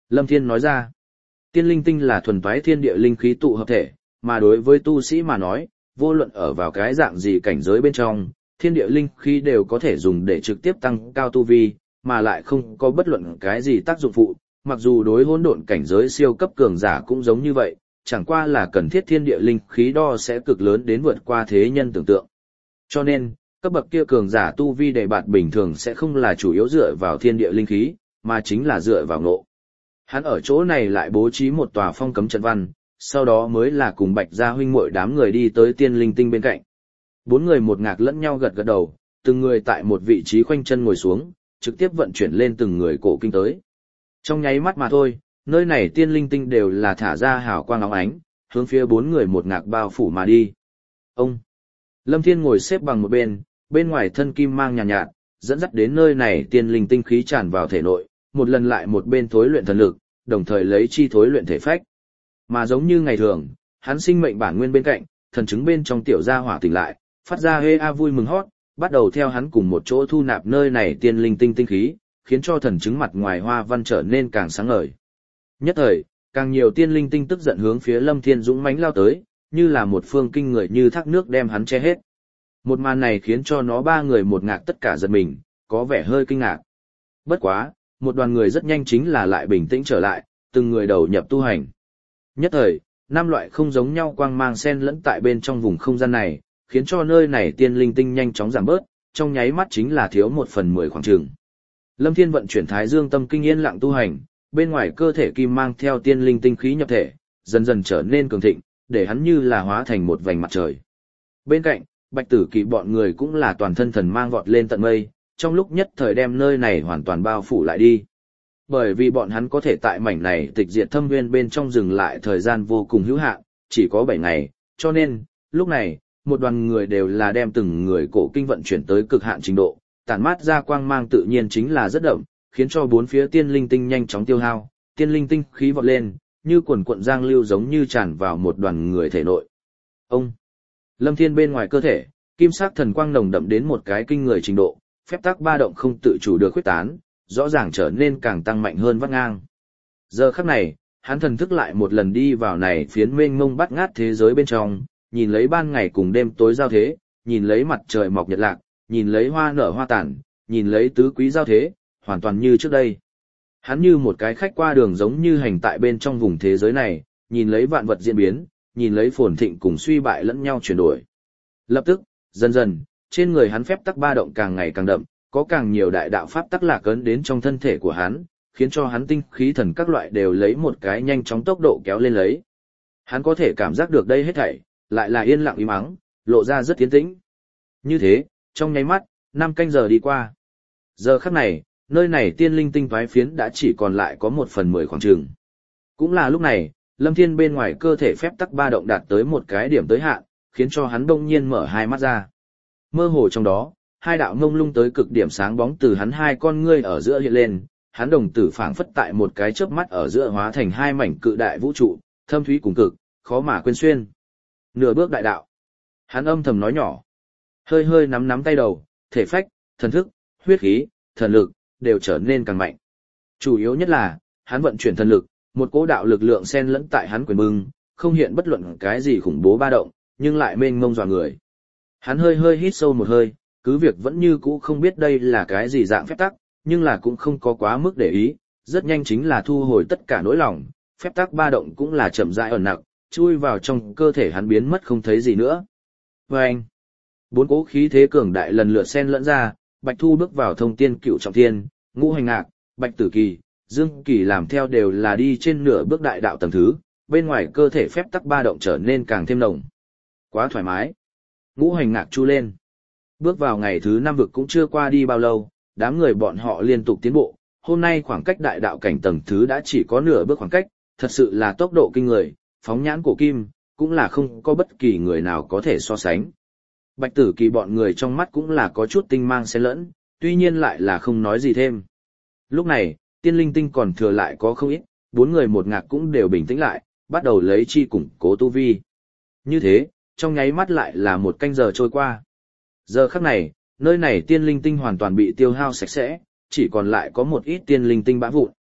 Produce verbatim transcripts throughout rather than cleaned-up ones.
Lâm Thiên nói ra, tiên linh tinh là thuần toái thiên địa linh khí tụ hợp thể, mà đối với tu sĩ mà nói, vô luận ở vào cái dạng gì cảnh giới bên trong, thiên địa linh khí đều có thể dùng để trực tiếp tăng cao tu vi, mà lại không có bất luận cái gì tác dụng phụ, mặc dù đối hỗn độn cảnh giới siêu cấp cường giả cũng giống như vậy, chẳng qua là cần thiết thiên địa linh khí đo sẽ cực lớn đến vượt qua thế nhân tưởng tượng. Cho nên, cấp bậc kia cường giả tu vi đề bạt bình thường sẽ không là chủ yếu dựa vào thiên địa linh khí, mà chính là dựa vào ngộ. Hắn ở chỗ này lại bố trí một tòa phong cấm trận văn, sau đó mới là cùng Bạch Gia huynh muội đám người đi tới tiên linh tinh bên cạnh. Bốn người một ngạc lẫn nhau gật gật đầu, từng người tại một vị trí khoanh chân ngồi xuống, trực tiếp vận chuyển lên từng người cổ kinh tới. Trong nháy mắt mà thôi, nơi này tiên linh tinh đều là thả ra hào quang óng ánh, hướng phía bốn người một ngạc bao phủ mà đi. Ông! Lâm Thiên ngồi xếp bằng một bên, bên ngoài thân kim mang nhàn nhạt, nhạt, dẫn dắt đến nơi này tiên linh tinh khí tràn vào thể nội, một lần lại một bên thối luyện thần lực, đồng thời lấy chi thối luyện thể phách. Mà giống như ngày thường, hắn sinh mệnh bản nguyên bên cạnh, thần chứng bên trong tiểu gia hỏa tỉnh lại, phát ra hê a vui mừng hót, bắt đầu theo hắn cùng một chỗ thu nạp nơi này tiên linh tinh tinh khí, khiến cho thần chứng mặt ngoài hoa văn trở nên càng sáng ngời. Nhất thời, càng nhiều tiên linh tinh tức giận hướng phía Lâm Thiên dũng mãnh lao tới, như là một phương kinh người như thác nước đem hắn che hết. Một màn này khiến cho nó ba người một ngạc tất cả giật mình, có vẻ hơi kinh ngạc. Bất quá, một đoàn người rất nhanh chính là lại bình tĩnh trở lại, từng người đầu nhập tu hành. Nhất thời, năm loại không giống nhau quang mang xen lẫn tại bên trong vùng không gian này, khiến cho nơi này tiên linh tinh nhanh chóng giảm bớt, trong nháy mắt chính là thiếu một phần mười khoảng trường. Lâm Thiên vận chuyển Thái Dương tâm kinh yên lặng tu hành, bên ngoài cơ thể kim mang theo tiên linh tinh khí nhập thể, dần dần trở nên cường thịnh, để hắn như là hóa thành một vành mặt trời. Bên cạnh, Bạch Tử Kỳ bọn người cũng là toàn thân thần mang vọt lên tận mây, trong lúc nhất thời đem nơi này hoàn toàn bao phủ lại đi. Bởi vì bọn hắn có thể tại mảnh này tịch diệt thâm nguyên bên trong dừng lại thời gian vô cùng hữu hạn, chỉ có bảy ngày, cho nên, lúc này, một đoàn người đều là đem từng người cổ kinh vận chuyển tới cực hạn trình độ, tản mát ra quang mang tự nhiên chính là rất đậm, khiến cho bốn phía tiên linh tinh nhanh chóng tiêu hao, tiên linh tinh khí vọt lên, như quần cuộn giang lưu giống như tràn vào một đoàn người thể nội. Ông Lâm Thiên bên ngoài cơ thể, kim sắc thần quang nồng đậm đến một cái kinh người trình độ, phép tắc ba động không tự chủ được khuếch tán, rõ ràng trở nên càng tăng mạnh hơn vắt ngang. Giờ khắc này, hắn thần thức lại một lần đi vào này phiến mênh mông bát ngát thế giới bên trong, nhìn lấy ban ngày cùng đêm tối giao thế, nhìn lấy mặt trời mọc nhật lạc, nhìn lấy hoa nở hoa tàn, nhìn lấy tứ quý giao thế, hoàn toàn như trước đây. Hắn như một cái khách qua đường giống như hành tại bên trong vùng thế giới này, nhìn lấy vạn vật diễn biến, nhìn lấy phồn thịnh cùng suy bại lẫn nhau chuyển đổi. Lập tức, dần dần, trên người hắn phép tắc ba động càng ngày càng đậm, có càng nhiều đại đạo pháp tắc lạc ấn đến trong thân thể của hắn, khiến cho hắn tinh khí thần các loại đều lấy một cái nhanh chóng tốc độ kéo lên lấy. Hắn có thể cảm giác được đây hết thảy, lại là yên lặng im ắng, lộ ra rất tiến tĩnh. Như thế, trong nháy mắt, năm canh giờ đi qua. Giờ khắc này, nơi này tiên linh tinh toái phiến đã chỉ còn lại có một phần mười khoảng trường. Cũng là lúc này, Lâm Thiên bên ngoài cơ thể phép tắc ba động đạt tới một cái điểm tới hạn, khiến cho hắn đông nhiên mở hai mắt ra. Mơ hồ trong đó, hai đạo mông lung tới cực điểm sáng bóng từ hắn hai con ngươi ở giữa hiện lên, hắn đồng tử phảng phất tại một cái chớp mắt ở giữa hóa thành hai mảnh cự đại vũ trụ, thâm thúy cùng cực, khó mà quên xuyên. Nửa bước đại đạo. Hắn âm thầm nói nhỏ, hơi hơi nắm nắm tay đầu, thể phách, thần thức, huyết khí, thần lực đều trở nên càng mạnh. Chủ yếu nhất là, hắn vận chuyển thần lực, một cỗ đạo lực lượng xen lẫn tại hắn quyền bưng, không hiện bất luận cái gì khủng bố ba động, nhưng lại mênh mông dọa người. Hắn hơi hơi hít sâu một hơi, cứ việc vẫn như cũ không biết đây là cái gì dạng phép tắc, nhưng là cũng không có quá mức để ý, rất nhanh chính là thu hồi tất cả nỗi lòng, phép tắc ba động cũng là chậm rãi ẩn nặc, chui vào trong cơ thể hắn biến mất không thấy gì nữa. Và anh, bốn cỗ khí thế cường đại lần lượt xen lẫn ra, Bạch Thu bước vào thông tiên cựu trọng thiên, Ngũ Hành Ngạc, Bạch Tử Kỳ, Dương Kỳ làm theo đều là đi trên nửa bước đại đạo tầng thứ, bên ngoài cơ thể phép tắc ba động trở nên càng thêm nồng. Quá thoải mái. Ngũ Hành Ngạc chu lên. Bước vào ngày thứ năm vực cũng chưa qua đi bao lâu, đám người bọn họ liên tục tiến bộ, hôm nay khoảng cách đại đạo cảnh tầng thứ đã chỉ có nửa bước khoảng cách, thật sự là tốc độ kinh người, phóng nhãn cổ kim, cũng là không có bất kỳ người nào có thể so sánh. Bạch Tử Kỳ bọn người trong mắt cũng là có chút tinh mang xen lẫn, tuy nhiên lại là không nói gì thêm. Lúc này, tiên linh tinh còn thừa lại có không ít, bốn người một ngạc cũng đều bình tĩnh lại, bắt đầu lấy chi củng cố tu vi. Như thế, trong nháy mắt lại là một canh giờ trôi qua. Giờ khắc này, nơi này tiên linh tinh hoàn toàn bị tiêu hao sạch sẽ, chỉ còn lại có một ít tiên linh tinh bã vụn.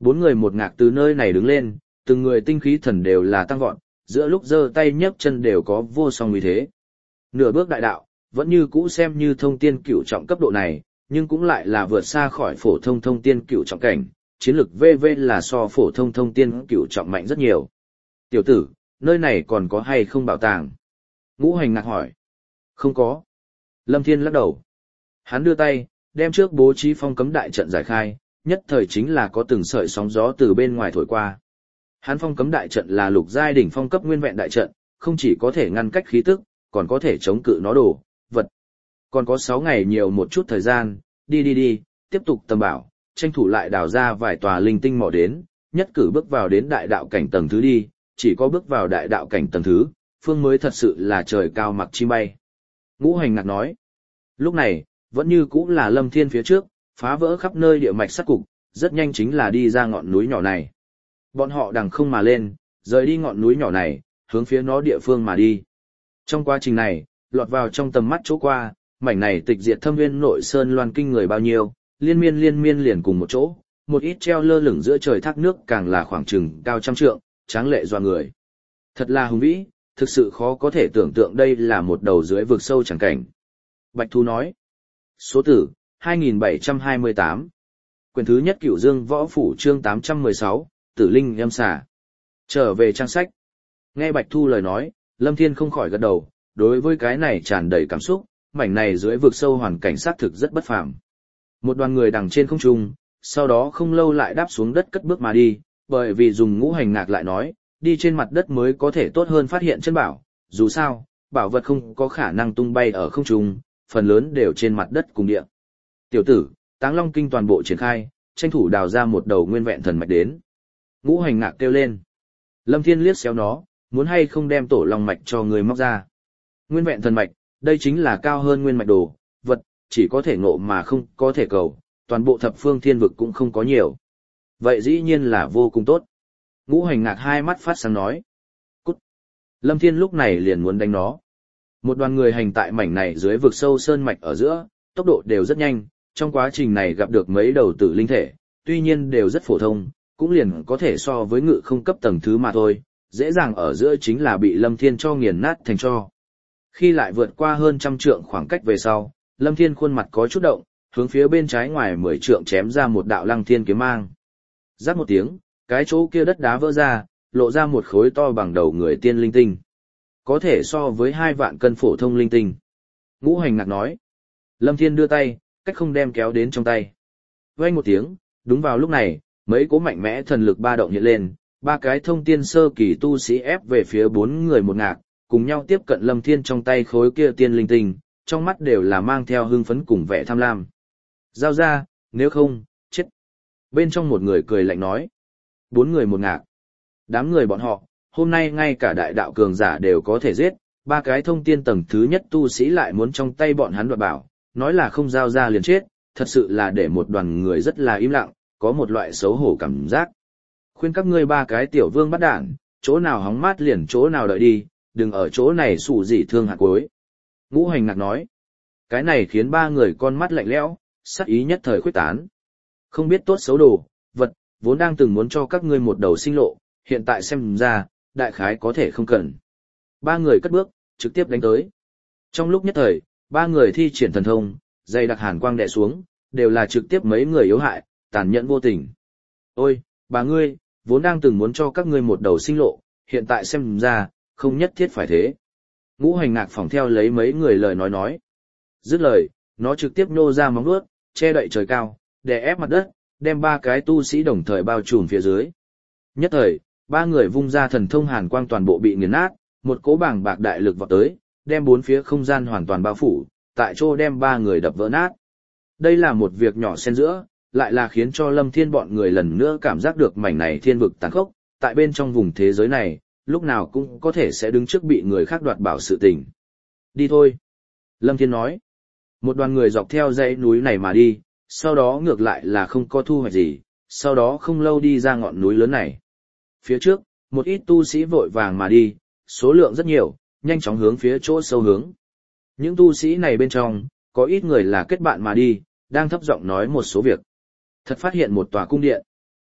Bốn người một ngạc từ nơi này đứng lên, từng người tinh khí thần đều là tăng vọt, giữa lúc giơ tay nhấc chân đều có vô song uy thế. Nửa bước đại đạo, vẫn như cũ xem như thông tiên cửu trọng cấp độ này, nhưng cũng lại là vượt xa khỏi phổ thông thông tiên cửu trọng cảnh, chiến lực vê vê là so phổ thông thông tiên cửu trọng mạnh rất nhiều. Tiểu tử, nơi này còn có hay không bảo tàng? Ngũ Hành ngạc hỏi. Không có. Lâm Thiên lắc đầu. Hắn đưa tay, đem trước bố trí phong cấm đại trận giải khai, nhất thời chính là có từng sợi sóng gió từ bên ngoài thổi qua. Hắn phong cấm đại trận là lục giai đỉnh phong cấp nguyên vẹn đại trận, không chỉ có thể ngăn cách khí tức, còn có thể chống cự nó đồ, vật. Còn có sáu ngày nhiều một chút thời gian, đi đi đi, tiếp tục tầm bảo, tranh thủ lại đào ra vài tòa linh tinh mỏ đến, nhất cử bước vào đến đại đạo cảnh tầng thứ đi, chỉ có bước vào đại đạo cảnh tầng thứ, phương mới thật sự là trời cao mặc chim bay. Ngũ Hành ngạc nói. Lúc này, vẫn như cũ là Lâm Thiên phía trước, phá vỡ khắp nơi địa mạch sát cục, rất nhanh chính là đi ra ngọn núi nhỏ này. Bọn họ đằng không mà lên, rời đi ngọn núi nhỏ này, hướng phía nó địa phương mà đi. Trong quá trình này, lọt vào trong tầm mắt chỗ qua, mảnh này tịch diệt thâm nguyên nội sơn loan kinh người bao nhiêu, liên miên liên miên liền cùng một chỗ, một ít treo lơ lửng giữa trời thác nước càng là khoảng chừng cao trăm trượng, tráng lệ doa người. Thật là hùng vĩ, thực sự khó có thể tưởng tượng đây là một đầu dưới vực sâu chẳng cảnh. Bạch Thu nói. Số tử, hai nghìn bảy trăm hai mươi tám. Quyển thứ nhất Cửu Dương Võ Phủ chương tám trăm mười sáu, Tử Linh Âm Xà. Trở về trang sách. Nghe Bạch Thu lời nói, Lâm Thiên không khỏi gật đầu, đối với cái này tràn đầy cảm xúc, mảnh này dưới vực sâu hoàn cảnh xác thực rất bất phàm. Một đoàn người đằng trên không trung, sau đó không lâu lại đáp xuống đất cất bước mà đi, bởi vì dùng Ngũ Hành ngạc lại nói, đi trên mặt đất mới có thể tốt hơn phát hiện chân bảo, dù sao, bảo vật không có khả năng tung bay ở không trung, phần lớn đều trên mặt đất cùng địa. Tiểu tử, Táng Long Kinh toàn bộ triển khai, tranh thủ đào ra một đầu nguyên vẹn thần mạch đến. Ngũ Hành ngạc kêu lên. Lâm Thiên liếc xéo nó, muốn hay không đem tổ long mạch cho người móc ra. Nguyên vẹn thần mạch, đây chính là cao hơn nguyên mạch đồ, vật, chỉ có thể ngộ mà không có thể cầu, toàn bộ thập phương thiên vực cũng không có nhiều. Vậy dĩ nhiên là vô cùng tốt. Ngũ Hành ngạc hai mắt phát sáng nói. Cút. Lâm Thiên lúc này liền muốn đánh nó. Một đoàn người hành tại mảnh này dưới vực sâu sơn mạch ở giữa, tốc độ đều rất nhanh, trong quá trình này gặp được mấy đầu tử linh thể, tuy nhiên đều rất phổ thông, cũng liền có thể so với ngự không cấp tầng thứ mà thôi, dễ dàng ở giữa chính là bị Lâm Thiên cho nghiền nát thành tro. Khi lại vượt qua hơn trăm trượng khoảng cách về sau, Lâm Thiên khuôn mặt có chút động, hướng phía bên trái ngoài mười trượng chém ra một đạo lăng thiên kiếm mang. Rắc một tiếng, cái chỗ kia đất đá vỡ ra, lộ ra một khối to bằng đầu người tiên linh tinh. Có thể so với hai vạn cân phổ thông linh tinh. Ngũ Hành ngạc nói. Lâm Thiên đưa tay, cách không đem kéo đến trong tay. Vang một tiếng, đúng vào lúc này, mấy cỗ mạnh mẽ thần lực ba động hiện lên, ba cái thông tiên sơ kỳ tu sĩ ép về phía bốn người một ngạc, cùng nhau tiếp cận Lâm Thiên trong tay khối kia tiên linh tinh, trong mắt đều là mang theo hưng phấn cùng vẻ tham lam. Giao ra, nếu không, chết. Bên trong một người cười lạnh nói. Bốn người một ngạc. Đám người bọn họ, hôm nay ngay cả đại đạo cường giả đều có thể giết, ba cái thông tiên tầng thứ nhất tu sĩ lại muốn trong tay bọn hắn đoạt bảo, nói là không giao ra liền chết, thật sự là để một đoàn người rất là im lặng, có một loại xấu hổ cảm giác. Khuyên các ngươi ba cái tiểu vương bắt đản, chỗ nào hóng mát liền chỗ nào đợi đi, đừng ở chỗ này xù gì thương hạt cuối. Ngũ Hành ngạc nói. Cái này khiến ba người con mắt lạnh lẽo, sắc ý nhất thời khuyết tán. Không biết tốt xấu đồ, vật, vốn đang từng muốn cho các ngươi một đầu sinh lộ, hiện tại xem ra, đại khái có thể không cần. Ba người cất bước, trực tiếp đánh tới. Trong lúc nhất thời, ba người thi triển thần thông, dây đặc hàn quang đè xuống, đều là trực tiếp mấy người yếu hại, tàn nhẫn vô tình. Ôi, bà ngươi, vốn đang từng muốn cho các ngươi một đầu sinh lộ, hiện tại xem ra, không nhất thiết phải thế. Ngũ Hành ngạc phỏng theo lấy mấy người lời nói nói. Dứt lời, nó trực tiếp nô ra móng vuốt, che đậy trời cao, đè ép mặt đất, đem ba cái tu sĩ đồng thời bao trùm phía dưới. Nhất thời, ba người vung ra thần thông hàn quang toàn bộ bị nghiền nát, một cỗ bảng bạc đại lực vọt tới, đem bốn phía không gian hoàn toàn bao phủ, tại chỗ đem ba người đập vỡ nát. Đây là một việc nhỏ xen giữa, lại là khiến cho Lâm Thiên bọn người lần nữa cảm giác được mảnh này thiên vực tàn khốc, tại bên trong vùng thế giới này, lúc nào cũng có thể sẽ đứng trước bị người khác đoạt bảo sự tình. Đi thôi. Lâm Thiên nói. Một đoàn người dọc theo dãy núi này mà đi, sau đó ngược lại là không có thu hoạch gì, sau đó không lâu đi ra ngọn núi lớn này. Phía trước, một ít tu sĩ vội vàng mà đi, số lượng rất nhiều, nhanh chóng hướng phía chỗ sâu hướng. Những tu sĩ này bên trong, có ít người là kết bạn mà đi, đang thấp giọng nói một số việc. Thật phát hiện một tòa cung điện.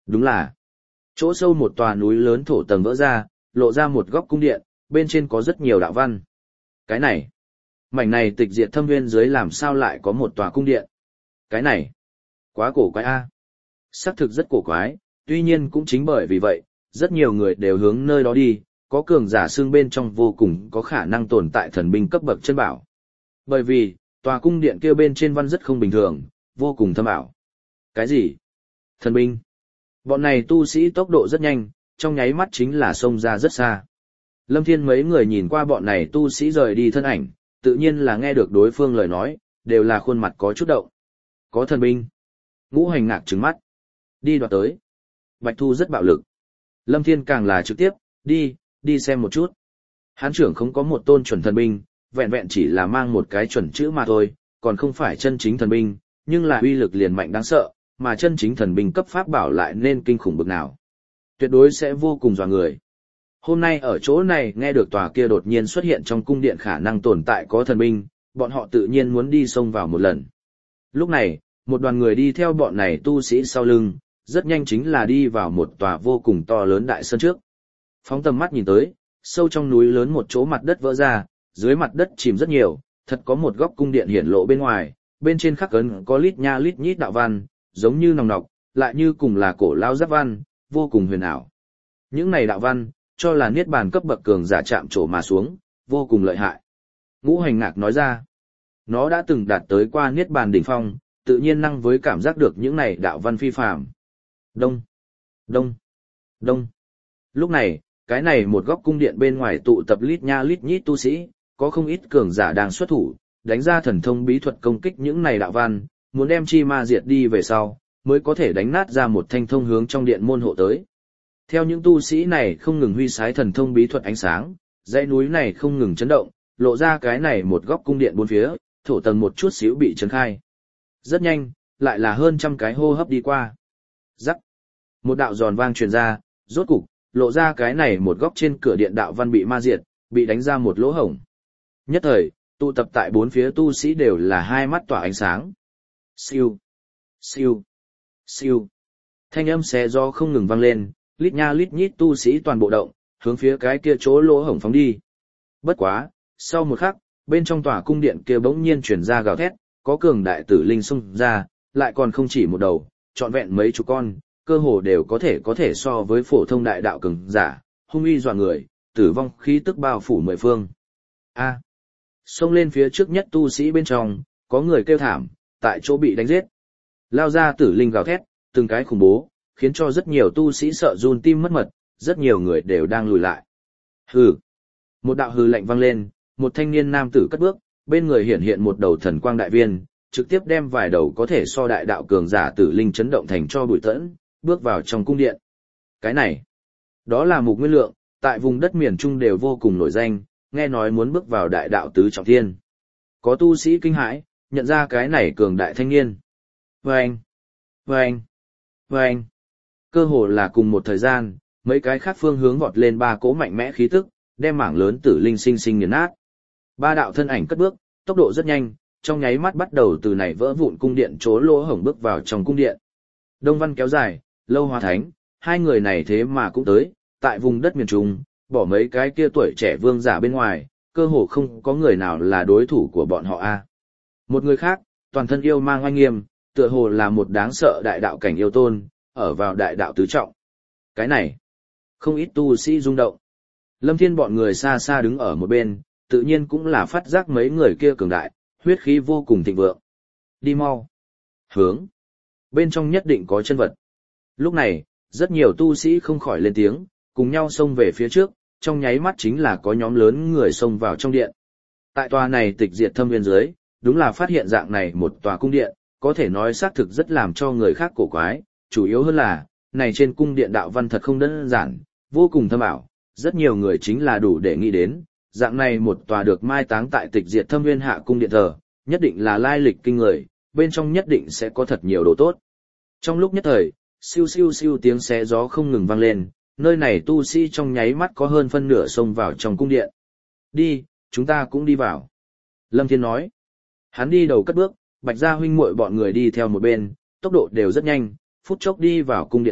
Đúng là, chỗ sâu một tòa núi lớn thổ tầng vỡ ra, lộ ra một góc cung điện, bên trên có rất nhiều đạo văn. Cái này, mảnh này tịch diệt thâm nguyên dưới làm sao lại có một tòa cung điện? Cái này, quá cổ quái a. Xác thực rất cổ quái, tuy nhiên cũng chính bởi vì vậy, rất nhiều người đều hướng nơi đó đi, có cường giả xương bên trong vô cùng có khả năng tồn tại thần binh cấp bậc chân bảo. Bởi vì, tòa cung điện kia bên trên văn rất không bình thường, vô cùng thâm ảo. Cái gì? Thần binh? Bọn này tu sĩ tốc độ rất nhanh, trong nháy mắt chính là xông ra rất xa. Lâm Thiên mấy người nhìn qua bọn này tu sĩ rời đi thân ảnh, tự nhiên là nghe được đối phương lời nói, đều là khuôn mặt có chút động. Có thần binh. Ngũ Hành ngạc trừng mắt. Đi đoạt tới. Bạch Thu rất bạo lực. Lâm Thiên càng là trực tiếp, đi, đi xem một chút. Hán trưởng không có một tôn chuẩn thần binh, vẹn vẹn chỉ là mang một cái chuẩn chữ mà thôi, còn không phải chân chính thần binh, nhưng là uy lực liền mạnh đáng sợ, mà chân chính thần binh cấp pháp bảo lại nên kinh khủng bực nào. Tuyệt đối sẽ vô cùng dọa người. Hôm nay ở chỗ này nghe được tòa kia đột nhiên xuất hiện trong cung điện khả năng tồn tại có thần binh, bọn họ tự nhiên muốn đi xông vào một lần. Lúc này, một đoàn người đi theo bọn này tu sĩ sau lưng, rất nhanh chính là đi vào một tòa vô cùng to lớn đại sơn trước. Phóng tầm mắt nhìn tới, sâu trong núi lớn một chỗ mặt đất vỡ ra, dưới mặt đất chìm rất nhiều, thật có một góc cung điện hiển lộ bên ngoài, bên trên khắc ấn có lít nha lít nhít đạo văn, giống như nòng nọc, lại như cùng là cổ lao giáp văn, vô cùng huyền ảo. Những này đạo văn, cho là niết bàn cấp bậc cường giả chạm trổ mà xuống, vô cùng lợi hại. Ngũ Hành ngạc nói ra, nó đã từng đạt tới qua niết bàn đỉnh phong, tự nhiên năng với cảm giác được những này đạo văn phi phàm. Đông, đông, đông. Lúc này, cái này một góc cung điện bên ngoài tụ tập lít nha lít nhít tu sĩ, có không ít cường giả đang xuất thủ, đánh ra thần thông bí thuật công kích những này đạo văn, muốn đem chi ma diệt đi về sau, mới có thể đánh nát ra một thanh thông hướng trong điện môn hộ tới. Theo những tu sĩ này không ngừng huy sái thần thông bí thuật ánh sáng, dãy núi này không ngừng chấn động, lộ ra cái này một góc cung điện bốn phía, thổ tầng một chút xíu bị chấn khai. Rất nhanh, lại là hơn trăm cái hô hấp đi qua. Rắc. Một đạo giòn vang truyền ra, rốt cục, lộ ra cái này một góc trên cửa điện đạo văn bị ma diệt, bị đánh ra một lỗ hổng. Nhất thời, tụ tập tại bốn phía tu sĩ đều là hai mắt tỏa ánh sáng. Siêu, siêu, siêu. Thanh âm xé gió không ngừng vang lên, lít nha lít nhít tu sĩ toàn bộ động, hướng phía cái kia chỗ lỗ hổng phóng đi. Bất quá, sau một khắc, bên trong tòa cung điện kia bỗng nhiên truyền ra gào thét, có cường đại tử linh xung ra, lại còn không chỉ một đầu, trọn vẹn mấy chục con, cơ hồ đều có thể có thể so với phổ thông đại đạo cường giả, hung uy dọa người, tử vong khí tức bao phủ mười phương. A. Xông lên phía trước nhất tu sĩ bên trong, có người kêu thảm, tại chỗ bị đánh giết. Lao ra tử linh gào thét, từng cái khủng bố, khiến cho rất nhiều tu sĩ sợ run tim mất mật, rất nhiều người đều đang lùi lại. Hừ. Một đạo hừ lạnh vang lên, một thanh niên nam tử cất bước, bên người hiện hiện một đầu thần quang đại viên, trực tiếp đem vài đầu có thể so đại đạo cường giả tử linh chấn động thành cho bụi tẫn, bước vào trong cung điện. Cái này, đó là Mục Nguyên Lượng, tại vùng đất miền Trung đều vô cùng nổi danh, nghe nói muốn bước vào đại đạo tứ trọng thiên. Có tu sĩ kinh hãi, nhận ra cái này cường đại thanh niên. Vâng, vâng, vâng. Cơ hồ là cùng một thời gian, mấy cái khác phương hướng vọt lên ba cỗ mạnh mẽ khí tức, đem mảng lớn tử linh sinh sinh nghiền nát. Ba đạo thân ảnh cất bước, tốc độ rất nhanh, trong nháy mắt bắt đầu từ này vỡ vụn cung điện trố lỗ hổng bước vào trong cung điện. Đông văn kéo dài, Lâu Hoa Thánh, hai người này thế mà cũng tới, tại vùng đất miền Trung, bỏ mấy cái kia tuổi trẻ vương giả bên ngoài, cơ hồ không có người nào là đối thủ của bọn họ a. Một người khác, toàn thân yêu mang oanh nghiêm, tựa hồ là một đáng sợ đại đạo cảnh yêu tôn, ở vào đại đạo tứ trọng. Cái này, không ít tu sĩ rung động. Lâm Thiên bọn người xa xa đứng ở một bên, tự nhiên cũng là phát giác mấy người kia cường đại, huyết khí vô cùng thịnh vượng. Đi mau. Hướng. Bên trong nhất định có chân vật. Lúc này, rất nhiều tu sĩ không khỏi lên tiếng, cùng nhau xông về phía trước, trong nháy mắt chính là có nhóm lớn người xông vào trong điện. Tại tòa này tịch diệt thâm viên dưới, đúng là phát hiện dạng này một tòa cung điện, có thể nói xác thực rất làm cho người khác cổ quái, chủ yếu hơn là, này trên cung điện đạo văn thật không đơn giản, vô cùng thâm ảo, rất nhiều người chính là đủ để nghĩ đến, dạng này một tòa được mai táng tại tịch diệt thâm viên hạ cung điện thờ, nhất định là lai lịch kinh người, bên trong nhất định sẽ có thật nhiều đồ tốt. Trong lúc nhất thời, siêu siêu siêu tiếng xé gió không ngừng vang lên, nơi này tu sĩ trong nháy mắt có hơn phân nửa xông vào trong cung điện. Đi, chúng ta cũng đi vào. Lâm Thiên nói. Hắn đi đầu cất bước, Bạch Gia huynh muội bọn người đi theo một bên, tốc độ đều rất nhanh, phút chốc đi vào cung điện trước,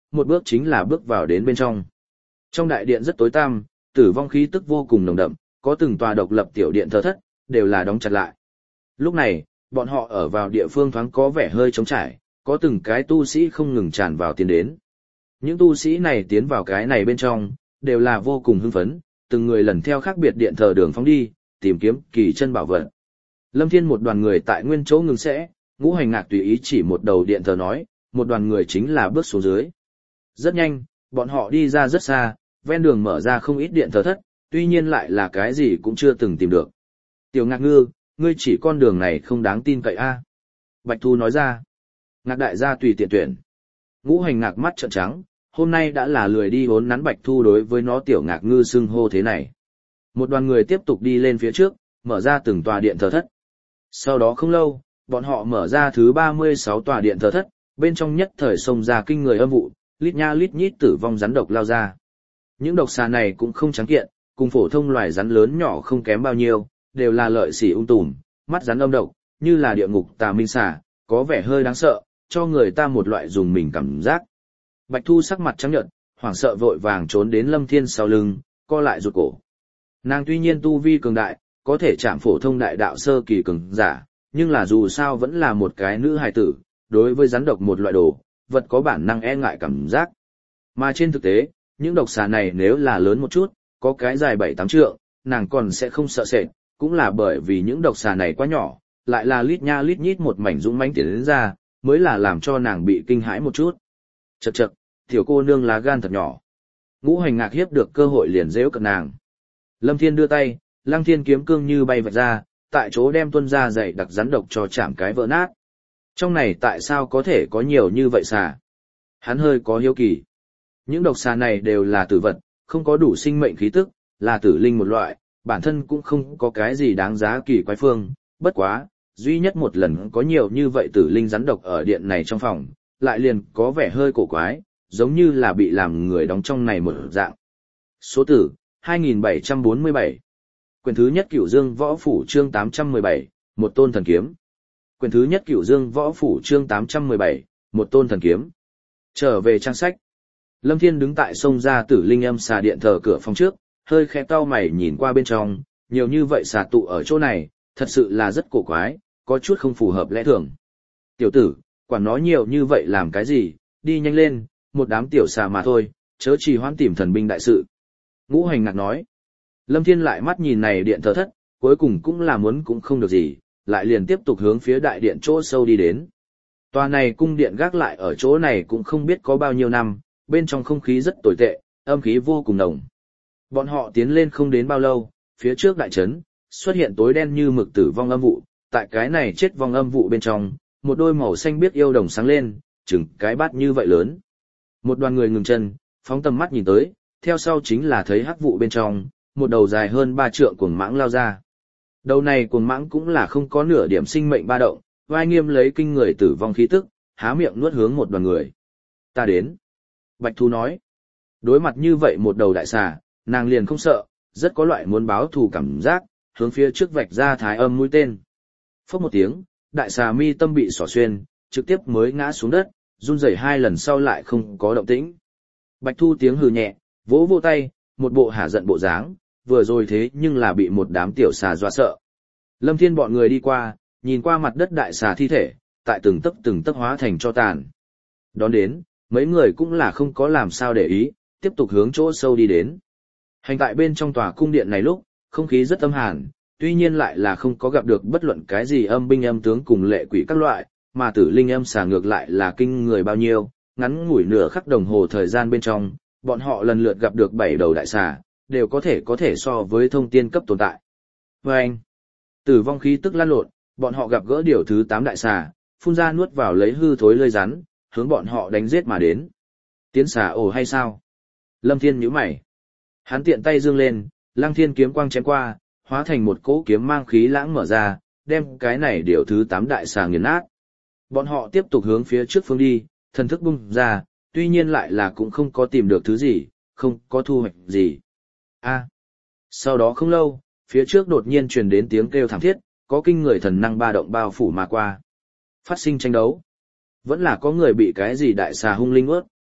một bước chính là bước vào đến bên trong. Trong đại điện rất tối tăm, tử vong khí tức vô cùng nồng đậm, có từng tòa độc lập tiểu điện thờ thất, đều là đóng chặt lại. Lúc này, bọn họ ở vào địa phương thoáng có vẻ hơi trống trải, có từng cái tu sĩ không ngừng tràn vào tiến đến. Những tu sĩ này tiến vào cái này bên trong, đều là vô cùng hưng phấn, từng người lần theo khác biệt điện thờ đường phóng đi, tìm kiếm kỳ chân bảo vật. Lâm Thiên một đoàn người tại nguyên chỗ ngừng sẽ, Ngũ Hành Ngạc tùy ý chỉ một đầu điện thờ nói, một đoàn người chính là bước xuống dưới. Rất nhanh, bọn họ đi ra rất xa, ven đường mở ra không ít điện thờ thất, tuy nhiên lại là cái gì cũng chưa từng tìm được. Tiểu Ngạc Ngư, ngươi chỉ con đường này không đáng tin cậy a. Bạch Thu nói ra. Ngạc đại gia tùy tiện tuyển. Ngũ Hành Ngạc mắt trợn trắng, hôm nay đã là lười đi vốn nắn Bạch Thu đối với nó Tiểu Ngạc Ngư xưng hô thế này. Một đoàn người tiếp tục đi lên phía trước, mở ra từng tòa điện thờ thất. Sau đó không lâu, bọn họ mở ra thứ ba mươi sáu tòa điện thờ thất, bên trong nhất thời xông ra kinh người âm vụ, lít nha lít nhít tử vong rắn độc lao ra. Những độc xà này cũng không trắng kiện, cùng phổ thông loài rắn lớn nhỏ không kém bao nhiêu, đều là lợi xỉ ung tùm, mắt rắn âm độc, như là địa ngục tà minh xà, có vẻ hơi đáng sợ, cho người ta một loại dùng mình cảm giác. Bạch Thu sắc mặt trắng nhợt, hoảng sợ vội vàng trốn đến Lâm Thiên sau lưng, co lại rụt cổ. Nàng tuy nhiên tu vi cường đại, có thể chạm phổ thông đại đạo sơ kỳ cường giả, nhưng là dù sao vẫn là một cái nữ hài tử, đối với rắn độc một loại đồ, vật có bản năng e ngại cảm giác. Mà trên thực tế, những độc xà này nếu là lớn một chút, có cái dài bảy tám trượng, nàng còn sẽ không sợ sệt, cũng là bởi vì những độc xà này quá nhỏ, lại là lít nha lít nhít một mảnh dũng mãnh tiến đến ra, mới là làm cho nàng bị kinh hãi một chút. Chậc chậc, tiểu cô nương lá gan thật nhỏ. Ngũ Hành Ngạc hiếp được cơ hội liền giễu cợt nàng. Lâm Thiên đưa tay, Lăng Thiên kiếm cương như bay vạch ra, tại chỗ đem tuân ra dày đặc rắn độc cho chạm cái vỡ nát. Trong này tại sao có thể có nhiều như vậy xà? Hắn hơi có hiếu kỳ. Những độc xà này đều là tử vật, không có đủ sinh mệnh khí tức, là tử linh một loại, bản thân cũng không có cái gì đáng giá kỳ quái phương. Bất quá, duy nhất một lần có nhiều như vậy tử linh rắn độc ở điện này trong phòng, lại liền có vẻ hơi cổ quái, giống như là bị làm người đóng trong này một dạng. Số tử, hai nghìn bảy trăm bốn mươi bảy. Quyển thứ nhất Cửu Dương Võ Phủ chương tám trăm mười bảy, một tôn thần kiếm. Quyển thứ nhất Cửu Dương Võ Phủ chương tám trăm mười bảy, một tôn thần kiếm. Trở về trang sách. Lâm Thiên đứng tại sông ra tử linh âm xà điện thờ cửa phòng trước, hơi khẽ cau mày nhìn qua bên trong, nhiều như vậy xà tụ ở chỗ này, thật sự là rất cổ quái, có chút không phù hợp lẽ thường. Tiểu tử, quản nó nhiều như vậy làm cái gì, đi nhanh lên, một đám tiểu xà mà thôi, chớ trì hoãn tìm thần binh đại sự. Ngũ Hành Ngạc nói. Lâm Thiên lại mắt nhìn này điện thờ thất, cuối cùng cũng là muốn cũng không được gì, lại liền tiếp tục hướng phía đại điện chỗ sâu đi đến. Tòa này cung điện gác lại ở chỗ này cũng không biết có bao nhiêu năm, bên trong không khí rất tồi tệ, âm khí vô cùng nồng. Bọn họ tiến lên không đến bao lâu, phía trước đại trấn, xuất hiện tối đen như mực tử vong âm vụ, tại cái này chết vong âm vụ bên trong, một đôi màu xanh biếc yêu đồng sáng lên, chừng cái bát như vậy lớn. Một đoàn người ngừng chân, phóng tầm mắt nhìn tới, theo sau chính là thấy hắc vụ bên trong, một đầu dài hơn ba trượng cuồng mãng lao ra. Đầu này cuồng mãng cũng là không có nửa điểm sinh mệnh ba động, vai nghiêm lấy kinh người tử vong khí tức, há miệng nuốt hướng một đoàn người. Ta đến. Bạch Thu nói. Đối mặt như vậy một đầu đại xà, nàng liền không sợ, rất có loại muốn báo thù cảm giác, hướng phía trước vạch ra thái âm mũi tên. Phốc một tiếng, đại xà mi tâm bị xỏ xuyên, trực tiếp mới ngã xuống đất, run rẩy hai lần sau lại không có động tĩnh. Bạch Thu tiếng hừ nhẹ, vỗ vỗ tay, một bộ hả giận bộ dáng, vừa rồi thế nhưng là bị một đám tiểu xà dọa sợ. Lâm Thiên bọn người đi qua, nhìn qua mặt đất đại xà thi thể, tại từng tấc từng tấc hóa thành cho tàn. Đón đến, mấy người cũng là không có làm sao để ý, tiếp tục hướng chỗ sâu đi đến. Hành tại bên trong tòa cung điện này lúc, không khí rất âm hàn, tuy nhiên lại là không có gặp được bất luận cái gì âm binh âm tướng cùng lệ quỷ các loại, mà tử linh âm xà ngược lại là kinh người bao nhiêu, ngắn ngủi nửa khắc đồng hồ thời gian bên trong, bọn họ lần lượt gặp được bảy đầu đại xà, đều có thể có thể so với thông tiên cấp tồn tại. Và anh, tử vong khí tức lan lộn, bọn họ gặp gỡ điều thứ tám đại xà, phun ra nuốt vào lấy hư thối lơi rắn, hướng bọn họ đánh giết mà đến. Tiến xà ồ hay sao? Lâm Thiên nhíu mày. Hắn tiện tay dương lên, Lăng Thiên kiếm quang chém qua, hóa thành một cỗ kiếm mang khí lãng mở ra, đem cái này điều thứ tám đại xà nghiền nát. Bọn họ tiếp tục hướng phía trước phương đi, thần thức bung ra, tuy nhiên lại là cũng không có tìm được thứ gì, không có thu hoạch gì. A. Sau đó không lâu, phía trước đột nhiên truyền đến tiếng kêu thảm thiết, có kinh người thần năng ba động bao phủ mà qua. Phát sinh tranh đấu. Vẫn là có người bị cái gì đại xà hung linh ướt.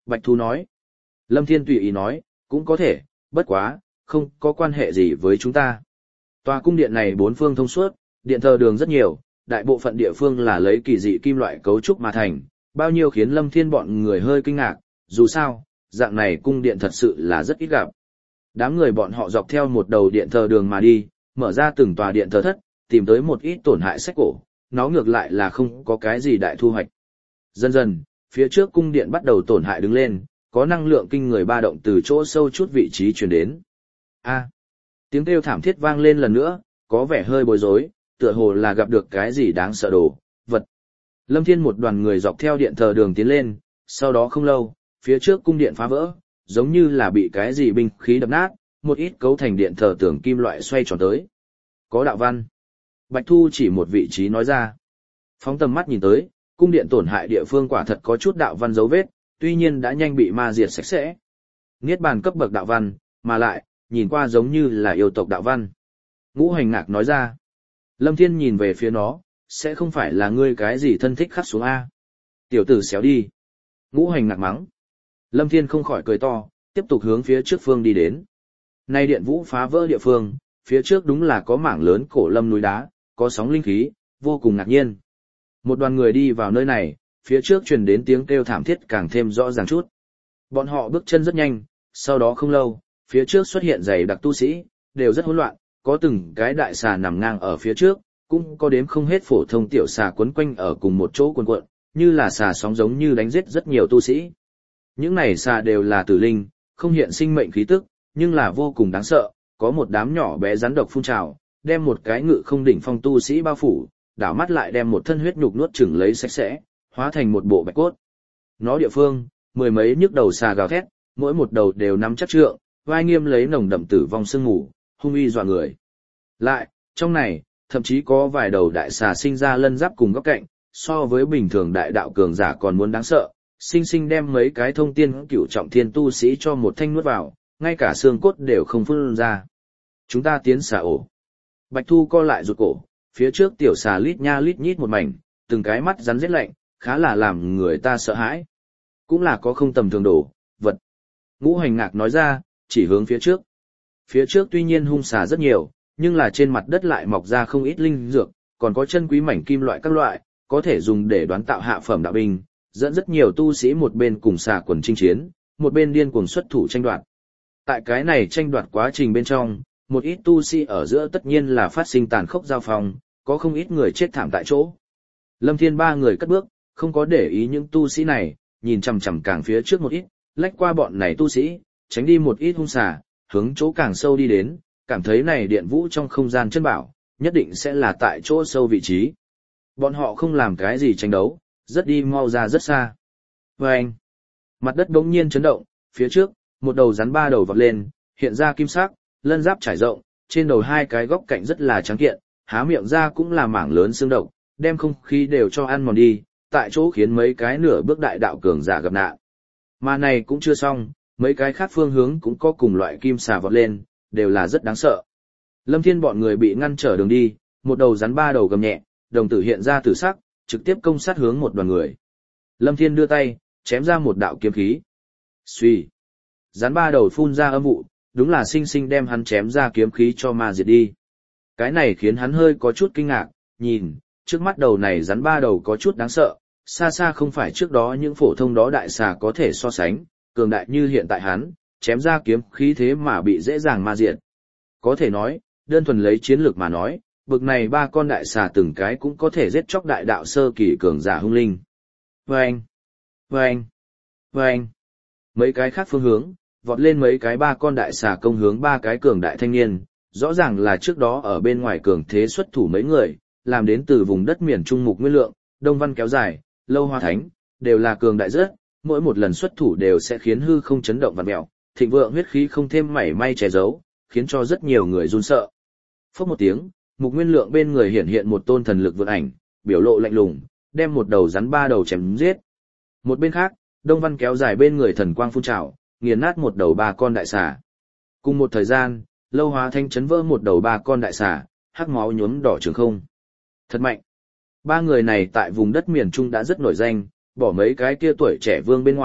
Bạch Thu nói. Lâm Thiên tùy ý nói, cũng có thể, bất quá, không có quan hệ gì với chúng ta. Tòa cung điện này bốn phương thông suốt, điện thờ đường rất nhiều, đại bộ phận địa phương là lấy kỳ dị kim loại cấu trúc mà thành, bao nhiêu khiến Lâm Thiên bọn người hơi kinh ngạc, dù sao, dạng này cung điện thật sự là rất ít gặp. Đám người bọn họ dọc theo một đầu điện thờ đường mà đi, mở ra từng tòa điện thờ thất, tìm tới một ít tổn hại sách cổ, nó ngược lại là không có cái gì đại thu hoạch. Dần dần, phía trước cung điện bắt đầu tổn hại đứng lên, có năng lượng kinh người ba động từ chỗ sâu chút vị trí truyền đến. A, tiếng kêu thảm thiết vang lên lần nữa, có vẻ hơi bối rối, tựa hồ là gặp được cái gì đáng sợ đồ, vật. Lâm Thiên một đoàn người dọc theo điện thờ đường tiến lên, sau đó không lâu, phía trước cung điện phá vỡ, giống như là bị cái gì binh khí đập nát, một ít cấu thành điện thờ tường kim loại xoay tròn tới. Có đạo văn. Bạch Thu chỉ một vị trí nói ra. Phóng tầm mắt nhìn tới, cung điện tổn hại địa phương quả thật có chút đạo văn dấu vết, tuy nhiên đã nhanh bị ma diệt sạch sẽ. Niết bàn cấp bậc đạo văn, mà lại, nhìn qua giống như là yêu tộc đạo văn. Ngũ Hành Ngạc nói ra. Lâm Thiên nhìn về phía nó, sẽ không phải là ngươi cái gì thân thích khắc xuống A. Tiểu tử xéo đi. Ngũ Hành Ngạc mắng. Lâm Thiên không khỏi cười to, tiếp tục hướng phía trước phương đi đến. Nay điện vũ phá vỡ địa phương, phía trước đúng là có mảng lớn cổ lâm núi đá, có sóng linh khí, vô cùng ngạc nhiên. Một đoàn người đi vào nơi này, phía trước truyền đến tiếng kêu thảm thiết càng thêm rõ ràng chút. Bọn họ bước chân rất nhanh, sau đó không lâu, phía trước xuất hiện dày đặc tu sĩ, đều rất hỗn loạn, có từng cái đại xà nằm ngang ở phía trước, cũng có đếm không hết phổ thông tiểu xà quấn quanh ở cùng một chỗ cuộn cuộn, như là xà sóng giống như đánh giết rất nhiều tu sĩ. Những này xà đều là tử linh, không hiện sinh mệnh khí tức, nhưng là vô cùng đáng sợ, có một đám nhỏ bé rắn độc phun trào, đem một cái ngự không đỉnh phong tu sĩ bao phủ, đảo mắt lại đem một thân huyết nhục nuốt chửng lấy sạch sẽ, hóa thành một bộ bạch cốt. Nó địa phương, mười mấy nhức đầu xà gào thét, mỗi một đầu đều nắm chắc trượng, vai nghiêm lấy nồng đậm tử vong sương ngủ, hung uy dọa người. Lại, trong này, thậm chí có vài đầu đại xà sinh ra lân giáp cùng góc cạnh, so với bình thường đại đạo cường giả còn muốn đáng sợ, sinh sinh đem mấy cái thông tiên cửu trọng thiên tu sĩ cho một thanh nuốt vào, ngay cả xương cốt đều không phun ra. Chúng ta tiến xà ổ. Bạch Thu co lại rụt cổ, phía trước tiểu xà lít nha lít nhít một mảnh, từng cái mắt rắn rết lạnh, khá là làm người ta sợ hãi. Cũng là có không tầm thường đồ, vật. Ngũ Hành Ngạc nói ra, chỉ hướng phía trước. Phía trước tuy nhiên hung xà rất nhiều, nhưng là trên mặt đất lại mọc ra không ít linh dược, còn có chân quý mảnh kim loại các loại, có thể dùng để đoán tạo hạ phẩm đạo binh, dẫn rất nhiều tu sĩ một bên cùng xà quần chinh chiến, một bên điên cuồng xuất thủ tranh đoạt. Tại cái này tranh đoạt quá trình bên trong, một ít tu sĩ ở giữa tất nhiên là phát sinh tàn khốc giao phong, có không ít người chết thảm tại chỗ. Lâm Thiên ba người cất bước, không có để ý những tu sĩ này, nhìn chằm chằm càng phía trước một ít, lách qua bọn này tu sĩ, tránh đi một ít hung xà, hướng chỗ càng sâu đi đến, cảm thấy này điện vũ trong không gian chân bảo, nhất định sẽ là tại chỗ sâu vị trí. Bọn họ không làm cái gì tranh đấu, rất đi mau ra rất xa. Và anh, mặt đất đống nhiên chấn động, phía trước, một đầu rắn ba đầu vọt lên, hiện ra kim sắc, lân giáp trải rộng, trên đầu hai cái góc cạnh rất là trắng kiện, há miệng ra cũng là mảng lớn xương độc, đem không khí đều cho ăn mòn đi, tại chỗ khiến mấy cái nửa bước đại đạo cường giả gặp nạn. Mà này cũng chưa xong, mấy cái khác phương hướng cũng có cùng loại kim xà vọt lên, đều là rất đáng sợ. Lâm Thiên bọn người bị ngăn trở đường đi, một đầu rắn ba đầu gầm nhẹ, đồng tử hiện ra tử sắc, trực tiếp công sát hướng một đoàn người. Lâm Thiên đưa tay, chém ra một đạo kiếm khí. Xuy. Rắn ba đầu phun ra âm vụ, đúng là sinh sinh đem hắn chém ra kiếm khí cho ma diệt đi. Cái này khiến hắn hơi có chút kinh ngạc, nhìn, trước mắt đầu này rắn ba đầu có chút đáng sợ, xa xa không phải trước đó những phổ thông đó đại xà có thể so sánh, cường đại như hiện tại hắn, chém ra kiếm khí thế mà bị dễ dàng ma diệt. Có thể nói, đơn thuần lấy chiến lược mà nói, bực này ba con đại xà từng cái cũng có thể giết chóc đại đạo sơ kỳ cường giả hung linh. Vâng! Vâng! Vâng! Mấy cái khác phương hướng, vọt lên mấy cái ba con đại xà công hướng ba cái cường đại thanh niên, rõ ràng là trước đó ở bên ngoài cường thế xuất thủ mấy người, làm đến từ vùng đất miền Trung Mục Nguyên Lượng, Đông Văn Kéo Dài, Lâu Hoa Thánh, đều là cường đại rất, mỗi một lần xuất thủ đều sẽ khiến hư không chấn động vặn mèo, thịnh vượng huyết khí không thêm mảy may che giấu, khiến cho rất nhiều người run sợ. Phốc một tiếng, Mục Nguyên Lượng bên người hiện hiện một tôn thần lực vượt ảnh, biểu lộ lạnh lùng, đem một đầu rắn ba đầu chém giết. Một bên khác, Đông Văn Kéo Dài bên người thần quang phun trào, nghiền nát một đầu ba con đại xà. Cùng một thời gian, Lâu Hóa Thánh chấn vỡ một đầu ba con đại xà, hắc máu nhuốm đỏ trường không. Thật mạnh. Ba người này tại vùng đất miền Trung đã rất nổi danh, bỏ mấy cái kia tuổi trẻ vương bên ngoài,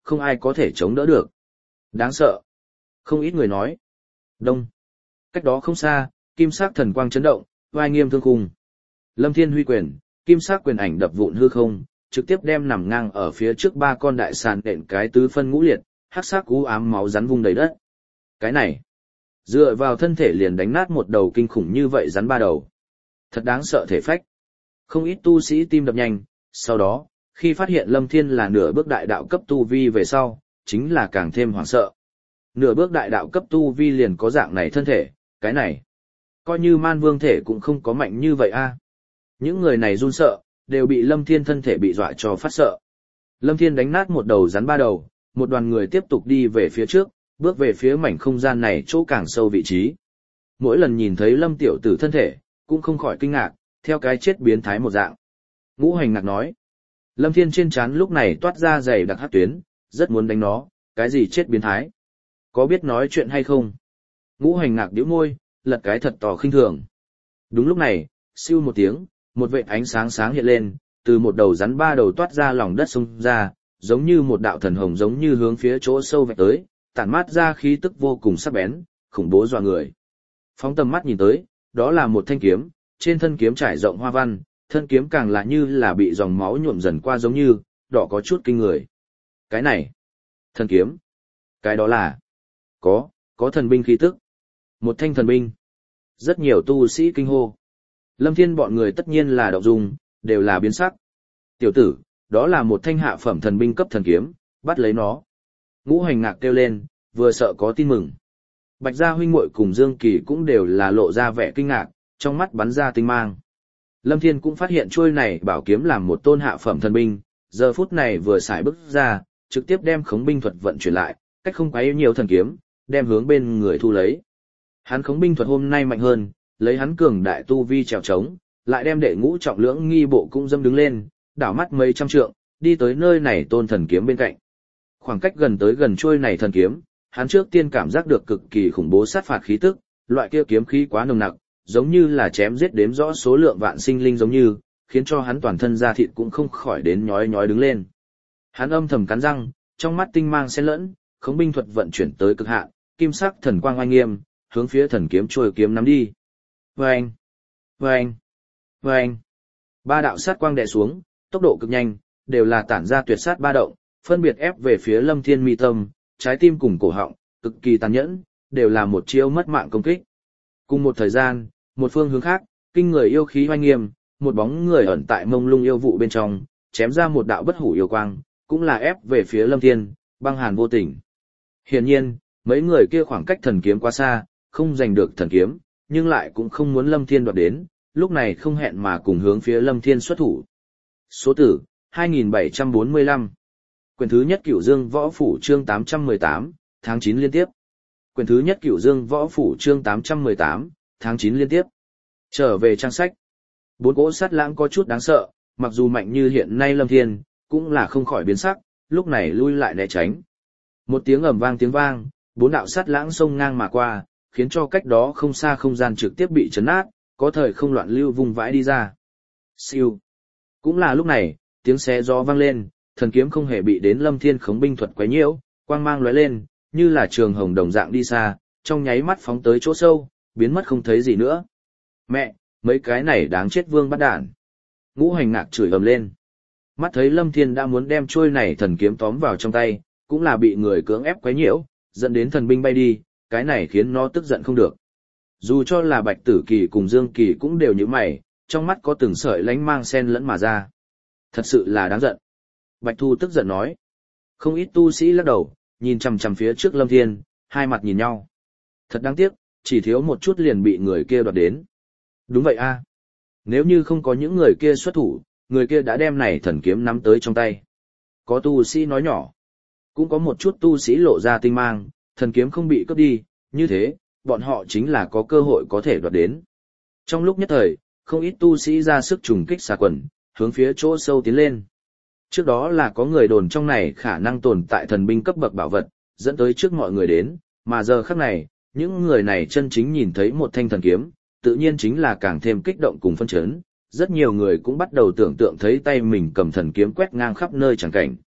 không ai có thể chống đỡ được. Đáng sợ. Không ít người nói. Đông. Cách đó không xa, kim sắc thần quang chấn động, oai nghiêm thương khung. Lâm Thiên huy quyền, kim sắc quyền ảnh đập vụn hư không, trực tiếp đem nằm ngang ở phía trước ba con đại sàn đện cái tứ phân ngũ liệt, hắc sắc cú ám máu rắn vung đầy đất. Cái này, dựa vào thân thể liền đánh nát một đầu kinh khủng như vậy rắn ba đầu. Thật đáng sợ thể phách. Không ít tu sĩ tim đập nhanh, sau đó, khi phát hiện Lâm Thiên là nửa bước đại đạo cấp tu vi về sau, chính là càng thêm hoảng sợ. Nửa bước đại đạo cấp tu vi liền có dạng này thân thể, cái này, coi như man vương thể cũng không có mạnh như vậy a. Những người này run sợ, đều bị Lâm Thiên thân thể bị dọa cho phát sợ. Lâm Thiên đánh nát một đầu rắn ba đầu, một đoàn người tiếp tục đi về phía trước, bước về phía mảnh không gian này chỗ càng sâu vị trí. Mỗi lần nhìn thấy Lâm tiểu tử thân thể, cũng không khỏi kinh ngạc, theo cái chết biến thái một dạng. Ngũ Hành Ngạc nói, Lâm Thiên trên trán lúc này toát ra dày đặc hắc tuyến, rất muốn đánh nó, cái gì chết biến thái? Có biết nói chuyện hay không? Ngũ Hành Ngạc nhíu môi, lật cái thật tỏ khinh thường. Đúng lúc này, siêu một tiếng, một vệt ánh sáng sáng hiện lên, từ một đầu rắn ba đầu toát ra lòng đất xông ra, giống như một đạo thần hồng giống như hướng phía chỗ sâu vạch tới, tản mát ra khí tức vô cùng sắc bén, khủng bố dọa người. Phóng tầm mắt nhìn tới, đó là một thanh kiếm, trên thân kiếm trải rộng hoa văn, thân kiếm càng là như là bị dòng máu nhuộm dần qua giống như, đỏ có chút kinh người. Cái này, thần kiếm, cái đó là, có, có thần binh khí tức. Một thanh thần binh. Rất nhiều tu sĩ kinh hô. Lâm Thiên bọn người tất nhiên là động dung, đều là biến sắc. Tiểu tử, đó là một thanh hạ phẩm thần binh cấp thần kiếm, bắt lấy nó. Ngũ Hành Ngạc kêu lên, vừa sợ có tin mừng. Bạch Gia huynh muội cùng Dương Kỳ cũng đều là lộ ra vẻ kinh ngạc, trong mắt bắn ra tinh mang. Lâm Thiên cũng phát hiện trôi này bảo kiếm làm một tôn hạ phẩm thần binh, giờ phút này vừa xài bước ra, trực tiếp đem khống binh thuật vận chuyển lại, cách không quá nhiều thần kiếm, đem hướng bên người thu lấy. Hắn khống binh thuật hôm nay mạnh hơn, lấy hắn cường đại tu vi trèo trống, lại đem đệ ngũ trọng lưỡng nghi bộ cung dâm đứng lên, đảo mắt mấy trăm trượng, đi tới nơi này tôn thần kiếm bên cạnh. Khoảng cách gần tới gần trôi này thần kiếm, hắn trước tiên cảm giác được cực kỳ khủng bố sát phạt khí tức, loại kia kiếm khí quá nồng nặc, giống như là chém giết đếm rõ số lượng vạn sinh linh giống như, khiến cho hắn toàn thân da thịt cũng không khỏi đến nhói nhói đứng lên. Hắn âm thầm cắn răng, trong mắt tinh mang xen lẫn, khống binh thuật vận chuyển tới cực hạn, kim sắc thần quang oai nghiêm, hướng phía thần kiếm trôi kiếm nắm đi. Vâng! Vâng! Vâng! Ba đạo sát quang đè xuống, tốc độ cực nhanh, đều là tản ra tuyệt sát ba động, phân biệt ép về phía Lâm Thiên mi tâm, trái tim cùng cổ họng, cực kỳ tàn nhẫn, đều là một chiêu mất mạng công kích. Cùng một thời gian, một phương hướng khác, kinh người yêu khí oai nghiêm, một bóng người ẩn tại mông lung yêu vụ bên trong, chém ra một đạo bất hủ yêu quang, cũng là ép về phía Lâm Thiên, băng hàn vô tình. Hiển nhiên, mấy người kia khoảng cách thần kiếm quá xa, không giành được thần kiếm, nhưng lại cũng không muốn Lâm Thiên đoạt đến, lúc này không hẹn mà cùng hướng phía Lâm Thiên xuất thủ. Số tử, hai nghìn bảy trăm bốn mươi lăm. Quyển thứ nhất Cửu Dương Võ Phủ chương tám trăm mười tám, tháng chín liên tiếp. Quyển thứ nhất Cửu Dương Võ Phủ chương tám trăm mười tám, tháng chín liên tiếp. Trở về trang sách. Bốn cỗ sát lãng có chút đáng sợ, mặc dù mạnh như hiện nay Lâm Thiên, cũng là không khỏi biến sắc, lúc này lui lại né tránh. Một tiếng ầm vang tiếng vang, bốn đạo sát lãng xông ngang mà qua, khiến cho cách đó không xa không gian trực tiếp bị chấn nát, có thời không loạn lưu vùng vãi đi ra. Siêu. Cũng là lúc này, tiếng xé gió vang lên, thần kiếm không hề bị đến Lâm Thiên khống binh thuật quấy nhiễu, quang mang lóe lên, như là trường hồng đồng dạng đi xa, trong nháy mắt phóng tới chỗ sâu, biến mất không thấy gì nữa. Mẹ, mấy cái này đáng chết vương bắt đản. Ngũ Hành Ngạc chửi ầm lên. Mắt thấy Lâm Thiên đã muốn đem trôi này thần kiếm tóm vào trong tay, cũng là bị người cưỡng ép quấy nhiễu, dẫn đến thần binh bay đi, cái này khiến nó tức giận không được. Dù cho là Bạch Tử Kỳ cùng Dương Kỳ cũng đều như mày, trong mắt có từng sợi lánh mang sen lẫn mà ra. Thật sự là đáng giận. Bạch Thu tức giận nói. Không ít tu sĩ lắc đầu, nhìn chằm chằm phía trước Lâm Thiên, hai mặt nhìn nhau. Thật đáng tiếc, chỉ thiếu một chút liền bị người kia đoạt đến. Đúng vậy a. Nếu như không có những người kia xuất thủ, người kia đã đem này thần kiếm nắm tới trong tay. Có tu sĩ nói nhỏ. Cũng có một chút tu sĩ lộ ra tinh mang, thần kiếm không bị cướp đi, như thế, bọn họ chính là có cơ hội có thể đoạt đến. Trong lúc nhất thời, không ít tu sĩ ra sức trùng kích xà quần, hướng phía chỗ sâu tiến lên. Trước đó là có người đồn trong này khả năng tồn tại thần binh cấp bậc bảo vật, dẫn tới trước mọi người đến, mà giờ khắc này, những người này chân chính nhìn thấy một thanh thần kiếm, tự nhiên chính là càng thêm kích động cùng phân chấn. Rất nhiều người cũng bắt đầu tưởng tượng thấy tay mình cầm thần kiếm quét ngang khắp nơi chẳng cảnh.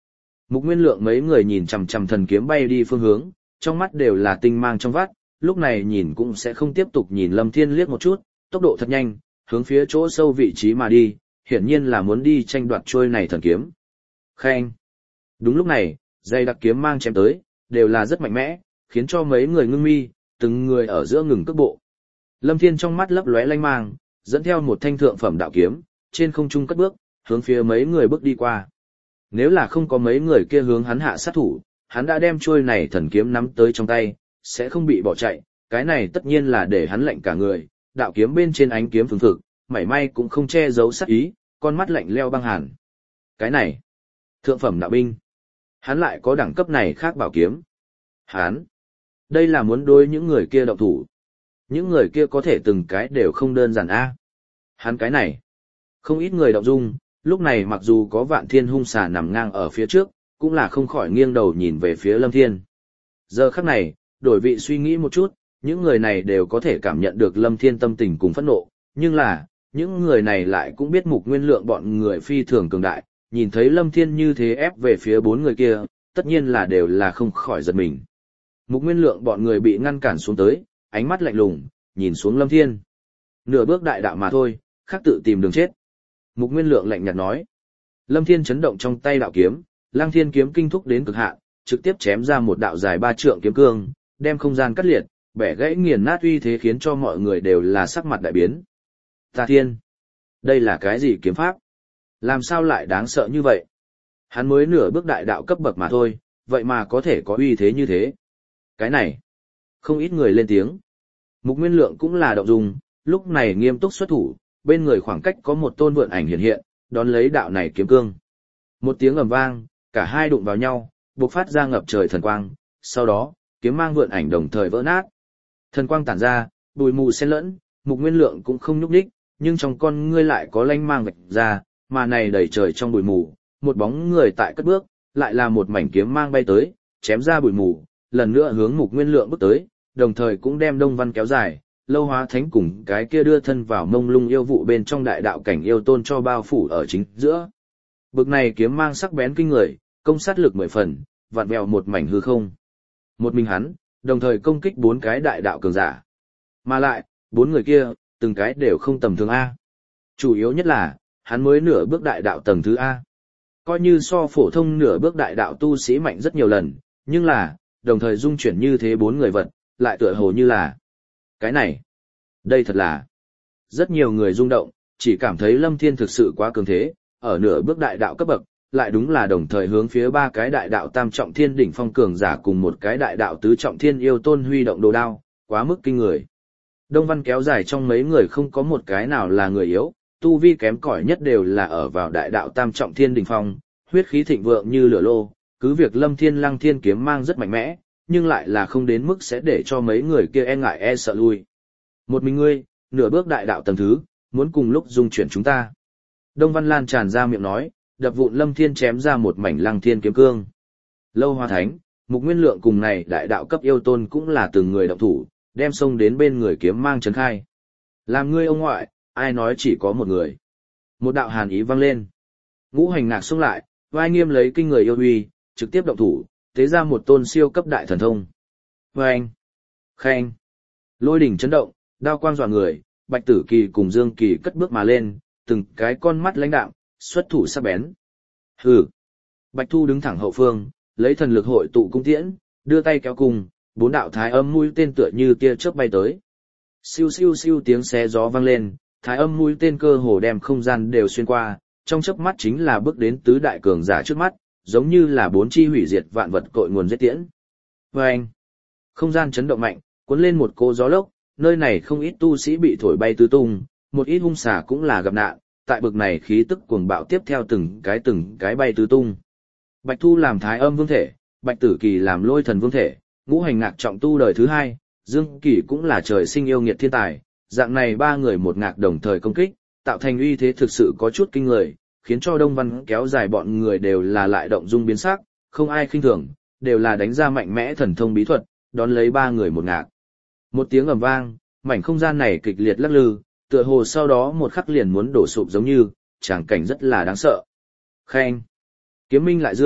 Mục Nguyên Lượng mấy người nhìn chằm chằm thần kiếm bay đi phương hướng, trong mắt đều là tinh mang trong vắt, lúc này nhìn cũng sẽ không tiếp tục nhìn Lâm Thiên liếc một chút, tốc độ thật nhanh, hướng phía chỗ sâu vị trí mà đi, hiển nhiên là muốn đi tranh đoạt trôi này thần kiếm. Khen! Đúng lúc này, dây đặc kiếm mang chém tới, đều là rất mạnh mẽ, khiến cho mấy người ngưng mi, từng người ở giữa ngừng cước bộ. Lâm Thiên trong mắt lấp lóe lanh mang, dẫn theo một thanh thượng phẩm đạo kiếm, trên không trung cất bước, hướng phía mấy người bước đi qua. Nếu là không có mấy người kia hướng hắn hạ sát thủ, hắn đã đem trôi này thần kiếm nắm tới trong tay, sẽ không bị bỏ chạy, cái này tất nhiên là để hắn lạnh cả người, đạo kiếm bên trên ánh kiếm phừng phực, mảy may cũng không che giấu sát ý, con mắt lạnh leo băng hàn. Cái này, thượng phẩm đạo binh, hắn lại có đẳng cấp này khác bảo kiếm. Hắn, đây là muốn đối những người kia động thủ. Những người kia có thể từng cái đều không đơn giản a. Hắn cái này, không ít người động dung, lúc này mặc dù có vạn thiên hung xà nằm ngang ở phía trước, cũng là không khỏi nghiêng đầu nhìn về phía Lâm Thiên. Giờ khắc này, đổi vị suy nghĩ một chút, những người này đều có thể cảm nhận được Lâm Thiên tâm tình cùng phẫn nộ, nhưng là, những người này lại cũng biết Mục Nguyên Lượng bọn người phi thường cường đại, nhìn thấy Lâm Thiên như thế ép về phía bốn người kia, tất nhiên là đều là không khỏi giật mình. Mục Nguyên Lượng bọn người bị ngăn cản xuống tới, ánh mắt lạnh lùng, nhìn xuống Lâm Thiên. Nửa bước đại đạo mà thôi, khác tự tìm đường chết. Mục Nguyên Lượng lạnh nhạt nói. Lâm Thiên chấn động trong tay đạo kiếm, Lăng Thiên kiếm kinh thúc đến cực hạn, trực tiếp chém ra một đạo dài ba trượng kiếm cương, đem không gian cắt liệt, bẻ gãy nghiền nát uy thế khiến cho mọi người đều là sắc mặt đại biến. Ta Thiên, đây là cái gì kiếm pháp? Làm sao lại đáng sợ như vậy? Hắn mới nửa bước đại đạo cấp bậc mà thôi, vậy mà có thể có uy thế như thế. Cái này, không ít người lên tiếng. Mục Nguyên Lượng cũng là động dung, lúc này nghiêm túc xuất thủ, bên người khoảng cách có một tôn vượn ảnh hiện hiện, đón lấy đạo này kiếm cương. Một tiếng ầm vang, cả hai đụng vào nhau, bộc phát ra ngập trời thần quang, sau đó, kiếm mang vượn ảnh đồng thời vỡ nát. Thần quang tản ra, bụi mù xen lẫn, Mục Nguyên Lượng cũng không nhúc nhích, nhưng trong con ngươi lại có lanh mang vạch ra, mà này đầy trời trong bụi mù, một bóng người tại cất bước, lại là một mảnh kiếm mang bay tới, chém ra bụi mù, lần nữa hướng Mục Nguyên Lượng bước tới, đồng thời cũng đem Đông Văn kéo dài, Lâu Hóa Thánh cùng cái kia đưa thân vào mông lung yêu vụ bên trong đại đạo cảnh yêu tôn cho bao phủ ở chính giữa. Bực này kiếm mang sắc bén kinh người, công sát lực mười phần, vặn vẹo một mảnh hư không. Một mình hắn, đồng thời công kích bốn cái đại đạo cường giả. Mà lại, bốn người kia, từng cái đều không tầm thường A. Chủ yếu nhất là, hắn mới nửa bước đại đạo tầng thứ A. Coi như so phổ thông nửa bước đại đạo tu sĩ mạnh rất nhiều lần, nhưng là, đồng thời dung chuyển như thế bốn người vật, lại tựa hồ như là cái này. Đây thật là rất nhiều người rung động, chỉ cảm thấy Lâm Thiên thực sự quá cường thế, ở nửa bước đại đạo cấp bậc, lại đúng là đồng thời hướng phía ba cái đại đạo tam trọng thiên đỉnh phong cường giả cùng một cái đại đạo tứ trọng thiên yêu tôn huy động đồ đao, quá mức kinh người. Đông Văn kéo dài trong mấy người không có một cái nào là người yếu, tu vi kém cỏi nhất đều là ở vào đại đạo tam trọng thiên đỉnh phong, huyết khí thịnh vượng như lửa lô, cứ việc Lâm Thiên Lăng Thiên kiếm mang rất mạnh mẽ, nhưng lại là không đến mức sẽ để cho mấy người kia e ngại e sợ lui. Một mình ngươi, nửa bước đại đạo tầng thứ, muốn cùng lúc dung chuyển chúng ta. Đông Văn Lan tràn ra miệng nói, đập vụn Lâm Thiên chém ra một mảnh Lăng Thiên kiếm cương. Lâu Hoa Thánh, Mục Nguyên Lượng cùng này đại đạo cấp yêu tôn cũng là từng người động thủ, đem xông đến bên người kiếm mang trấn khai. Làm ngươi ông ngoại, ai nói chỉ có một người. Một đạo hàn ý vang lên. Ngũ Hành Ngạc xông lại, vai nghiêm lấy kinh người yêu uy, trực tiếp động thủ, tế ra một tôn siêu cấp đại thần thông. Vâng! Khen! Lôi đỉnh chấn động, đao quang dọa người, Bạch Tử Kỳ cùng Dương Kỳ cất bước mà lên, từng cái con mắt lãnh đạm, xuất thủ sắc bén. Hừ! Bạch Thu đứng thẳng hậu phương, lấy thần lực hội tụ cung tiễn, đưa tay kéo cung, bốn đạo thái âm mũi tên tựa như tia chớp bay tới. Siêu siêu siêu tiếng xé gió vang lên, thái âm mũi tên cơ hồ đem không gian đều xuyên qua, trong chớp mắt chính là bước đến tứ đại cường giả trước mắt, giống như là bốn chi hủy diệt vạn vật cội nguồn giết tiễn. Vâng! Không gian chấn động mạnh, cuốn lên một cô gió lốc, nơi này không ít tu sĩ bị thổi bay tứ tung, một ít hung xà cũng là gặp nạn, tại bực này khí tức cuồng bạo tiếp theo từng cái từng cái bay tứ tung. Bạch Thu làm thái âm vương thể, Bạch Tử Kỳ làm lôi thần vương thể, Ngũ Hành Ngạc trọng tu đời thứ hai, Dương Kỳ cũng là trời sinh yêu nghiệt thiên tài, dạng này ba người một ngạc đồng thời công kích, tạo thành uy thế thực sự có chút kinh người, khiến cho Đông Văn kéo dài bọn người đều là lại động dung biến sắc, không ai khinh thường, đều là đánh ra mạnh mẽ thần thông bí thuật, đón lấy ba người một ngạc. Một tiếng ầm vang, mảnh không gian này kịch liệt lắc lư, tựa hồ sau đó một khắc liền muốn đổ sụp giống như, tràng cảnh rất là đáng sợ. Khen! Kiếm minh lại dương,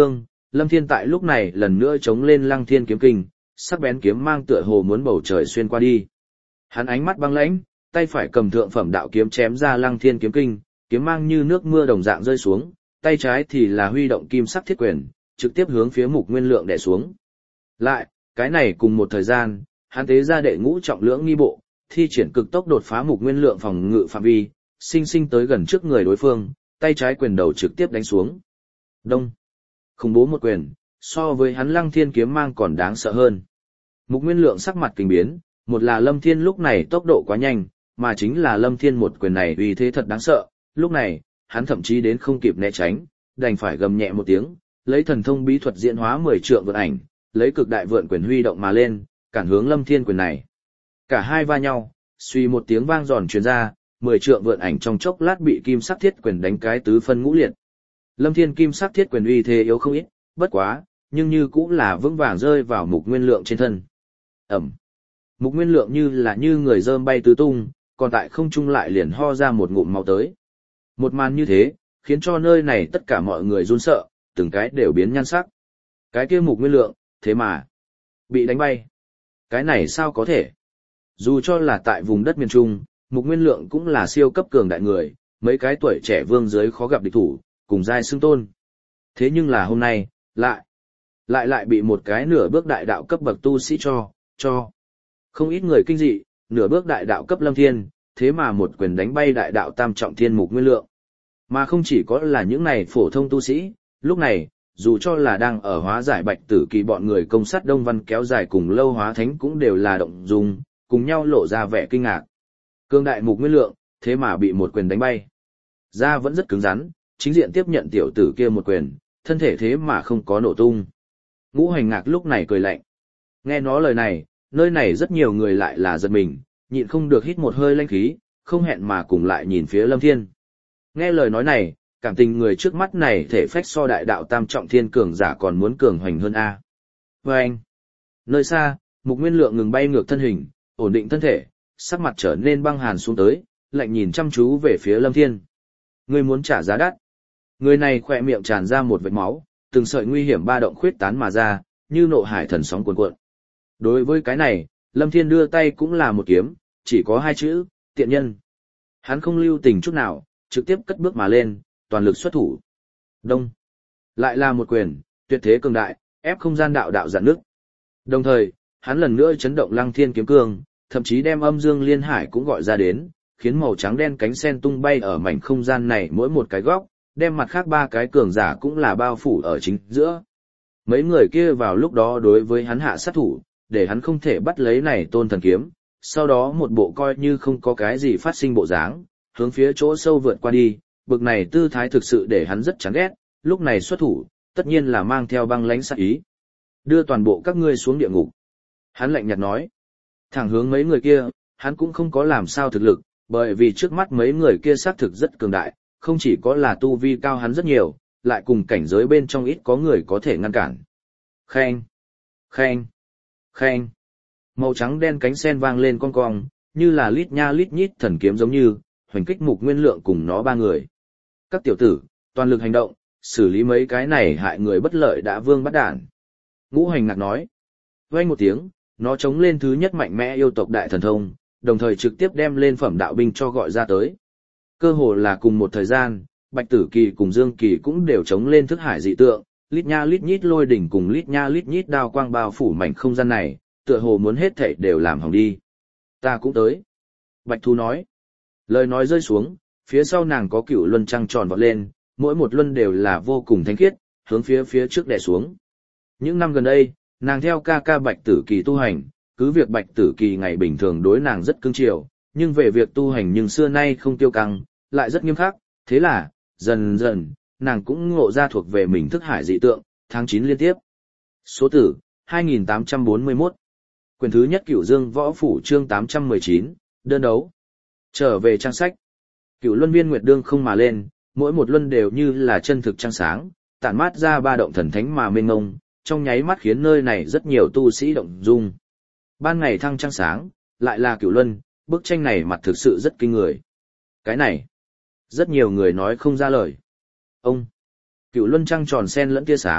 Lâm Thiên tại lúc này lần nữa chống lên Lăng Thiên kiếm kinh, sắc bén kiếm mang tựa hồ muốn bầu trời xuyên qua đi. Hắn ánh mắt băng lãnh, tay phải cầm thượng phẩm đạo kiếm chém ra Lăng Thiên kiếm kinh, kiếm mang như nước mưa đồng dạng rơi xuống, tay trái thì là huy động kim sắc thiết quyền, trực tiếp hướng phía Mục Nguyên Lượng đè xuống. Lại, cái này cùng một thời gian, hắn tế ra đệ ngũ trọng lưỡng nghi bộ, thi triển cực tốc đột phá Mục Nguyên Lượng phòng ngự phạm vi, sinh sinh tới gần trước người đối phương, tay trái quyền đầu trực tiếp đánh xuống. Đông. Khủng bố một quyền, so với hắn Lăng Thiên kiếm mang còn đáng sợ hơn. Mục Nguyên Lượng sắc mặt kinh biến, một là Lâm Thiên lúc này tốc độ quá nhanh, mà chính là Lâm Thiên một quyền này uy thế thật đáng sợ, lúc này, hắn thậm chí đến không kịp né tránh, đành phải gầm nhẹ một tiếng, lấy thần thông bí thuật diễn hóa mười trượng vượn ảnh, lấy cực đại vượn quyền huy động mà lên, cản hướng Lâm Thiên quyền này. Cả hai va nhau, suy một tiếng vang giòn truyền ra, mười trượng vượn ảnh trong chốc lát bị kim sắc thiết quyền đánh cái tứ phân ngũ liệt. Lâm Thiên kim sắc thiết quyền uy thế yếu không ít, bất quá, nhưng như cũng là vững vàng rơi vào Mục Nguyên Lượng trên thân. Ẩm. Mục Nguyên Lượng như là như người rơm bay tứ tung, còn tại không trung lại liền ho ra một ngụm máu tới. Một màn như thế, khiến cho nơi này tất cả mọi người run sợ, từng cái đều biến nhan sắc. Cái kia Mục Nguyên Lượng, thế mà bị đánh bay. Cái này sao có thể? Dù cho là tại vùng đất miền Trung, Mục Nguyên Lượng cũng là siêu cấp cường đại người, mấy cái tuổi trẻ vương giới khó gặp địch thủ, cùng giai xưng tôn. Thế nhưng là hôm nay, lại, lại lại bị một cái nửa bước đại đạo cấp bậc tu sĩ cho, cho. Không ít người kinh dị, nửa bước đại đạo cấp Lâm Thiên, thế mà một quyền đánh bay đại đạo tam trọng thiên Mục Nguyên Lượng. Mà không chỉ có là những này phổ thông tu sĩ, lúc này, dù cho là đang ở hóa giải Bạch Tử Kỳ bọn người công sát Đông Văn kéo dài cùng lâu hóa thánh cũng đều là động dung, cùng nhau lộ ra vẻ kinh ngạc. Cương đại Mục Nguyên Lượng, thế mà bị một quyền đánh bay. Da vẫn rất cứng rắn, chính diện tiếp nhận tiểu tử kia một quyền, thân thể thế mà không có nổ tung. Ngũ Hành Ngạc lúc này cười lạnh. Nghe nó lời này, nơi này rất nhiều người lại là giật mình, nhịn không được hít một hơi lanh khí, không hẹn mà cùng lại nhìn phía Lâm Thiên. Nghe lời nói này, cảm tình người trước mắt này thể phách so đại đạo tam trọng thiên cường giả còn muốn cường hoành hơn a. Và anh, nơi xa, Mục Nguyên Lượng ngừng bay ngược thân hình, ổn định thân thể, sắc mặt trở nên băng hàn xuống tới, lạnh nhìn chăm chú về phía Lâm Thiên. Ngươi muốn trả giá đắt. Người này khỏe miệng tràn ra một vệt máu, từng sợi nguy hiểm ba động khuyết tán mà ra, như nộ hải thần sóng cuồn cuộn. Đối với cái này, Lâm Thiên đưa tay cũng là một kiếm, chỉ có hai chữ, tiện nhân. Hắn không lưu tình chút nào, trực tiếp cất bước mà lên, toàn lực xuất thủ. Đông. Lại là một quyền, tuyệt thế cường đại, ép không gian đạo đạo dạn nước. Đồng thời, hắn lần nữa chấn động Lăng Thiên kiếm cương, thậm chí đem âm dương liên hải cũng gọi ra đến, khiến màu trắng đen cánh sen tung bay ở mảnh không gian này mỗi một cái góc, đem mặt khác ba cái cường giả cũng là bao phủ ở chính giữa. Mấy người kia vào lúc đó đối với hắn hạ sát thủ, để hắn không thể bắt lấy này tôn thần kiếm, sau đó một bộ coi như không có cái gì phát sinh bộ dáng, hướng phía chỗ sâu vượt qua đi, bực này tư thái thực sự để hắn rất chán ghét, lúc này xuất thủ, tất nhiên là mang theo băng lãnh sát ý. Đưa toàn bộ các ngươi xuống địa ngục. Hắn lạnh nhạt nói. Thẳng hướng mấy người kia, hắn cũng không có làm sao thực lực, bởi vì trước mắt mấy người kia xác thực rất cường đại, không chỉ có là tu vi cao hắn rất nhiều, lại cùng cảnh giới bên trong ít có người có thể ngăn cản. Khen, khen, khen. Màu trắng đen cánh sen vang lên con cong, như là lít nha lít nhít thần kiếm giống như, hoành kích Mục Nguyên Lượng cùng nó ba người. Các tiểu tử, toàn lực hành động, xử lý mấy cái này hại người bất lợi đã vương bắt đản. Ngũ Hành Ngạc nói. Vang một tiếng, nó chống lên thứ nhất mạnh mẽ yêu tộc đại thần thông, đồng thời trực tiếp đem lên phẩm đạo binh cho gọi ra tới. Cơ hồ là cùng một thời gian, Bạch Tử Kỳ cùng Dương Kỳ cũng đều chống lên thức hải dị tượng, lít nha lít nhít lôi đỉnh cùng lít nha lít nhít đao quang bao phủ mảnh không gian này, tựa hồ muốn hết thảy đều làm hỏng đi. Ta cũng tới. Bạch Thu nói. Lời nói rơi xuống, phía sau nàng có cựu luân trăng tròn vọt lên, mỗi một luân đều là vô cùng thánh khiết, hướng phía phía trước đè xuống. Những năm gần đây, nàng theo ca ca Bạch Tử Kỳ tu hành, cứ việc Bạch Tử Kỳ ngày bình thường đối nàng rất cưng chiều, nhưng về việc tu hành nhưng xưa nay không tiêu căng, lại rất nghiêm khắc, thế là, dần dần, nàng cũng ngộ ra thuộc về mình thức hải dị tượng, tháng chín liên tiếp. Số tử, hai nghìn tám trăm bốn mươi mốt. Quyền thứ nhất Cửu Dương Võ Phủ chương tám trăm mười chín, đơn đấu. Trở về trang sách. Cửu luân viên nguyệt đương không mà lên, mỗi một luân đều như là chân thực trăng sáng, tản mát ra ba động thần thánh mà mênh mông, trong nháy mắt khiến nơi này rất nhiều tu sĩ động dung. Ban ngày thăng trăng sáng, lại là Cửu luân, bức tranh này mặt thực sự rất kinh người. Cái này, rất nhiều người nói không ra lời. Ông, Cửu luân trăng tròn sen lẫn tia sáng,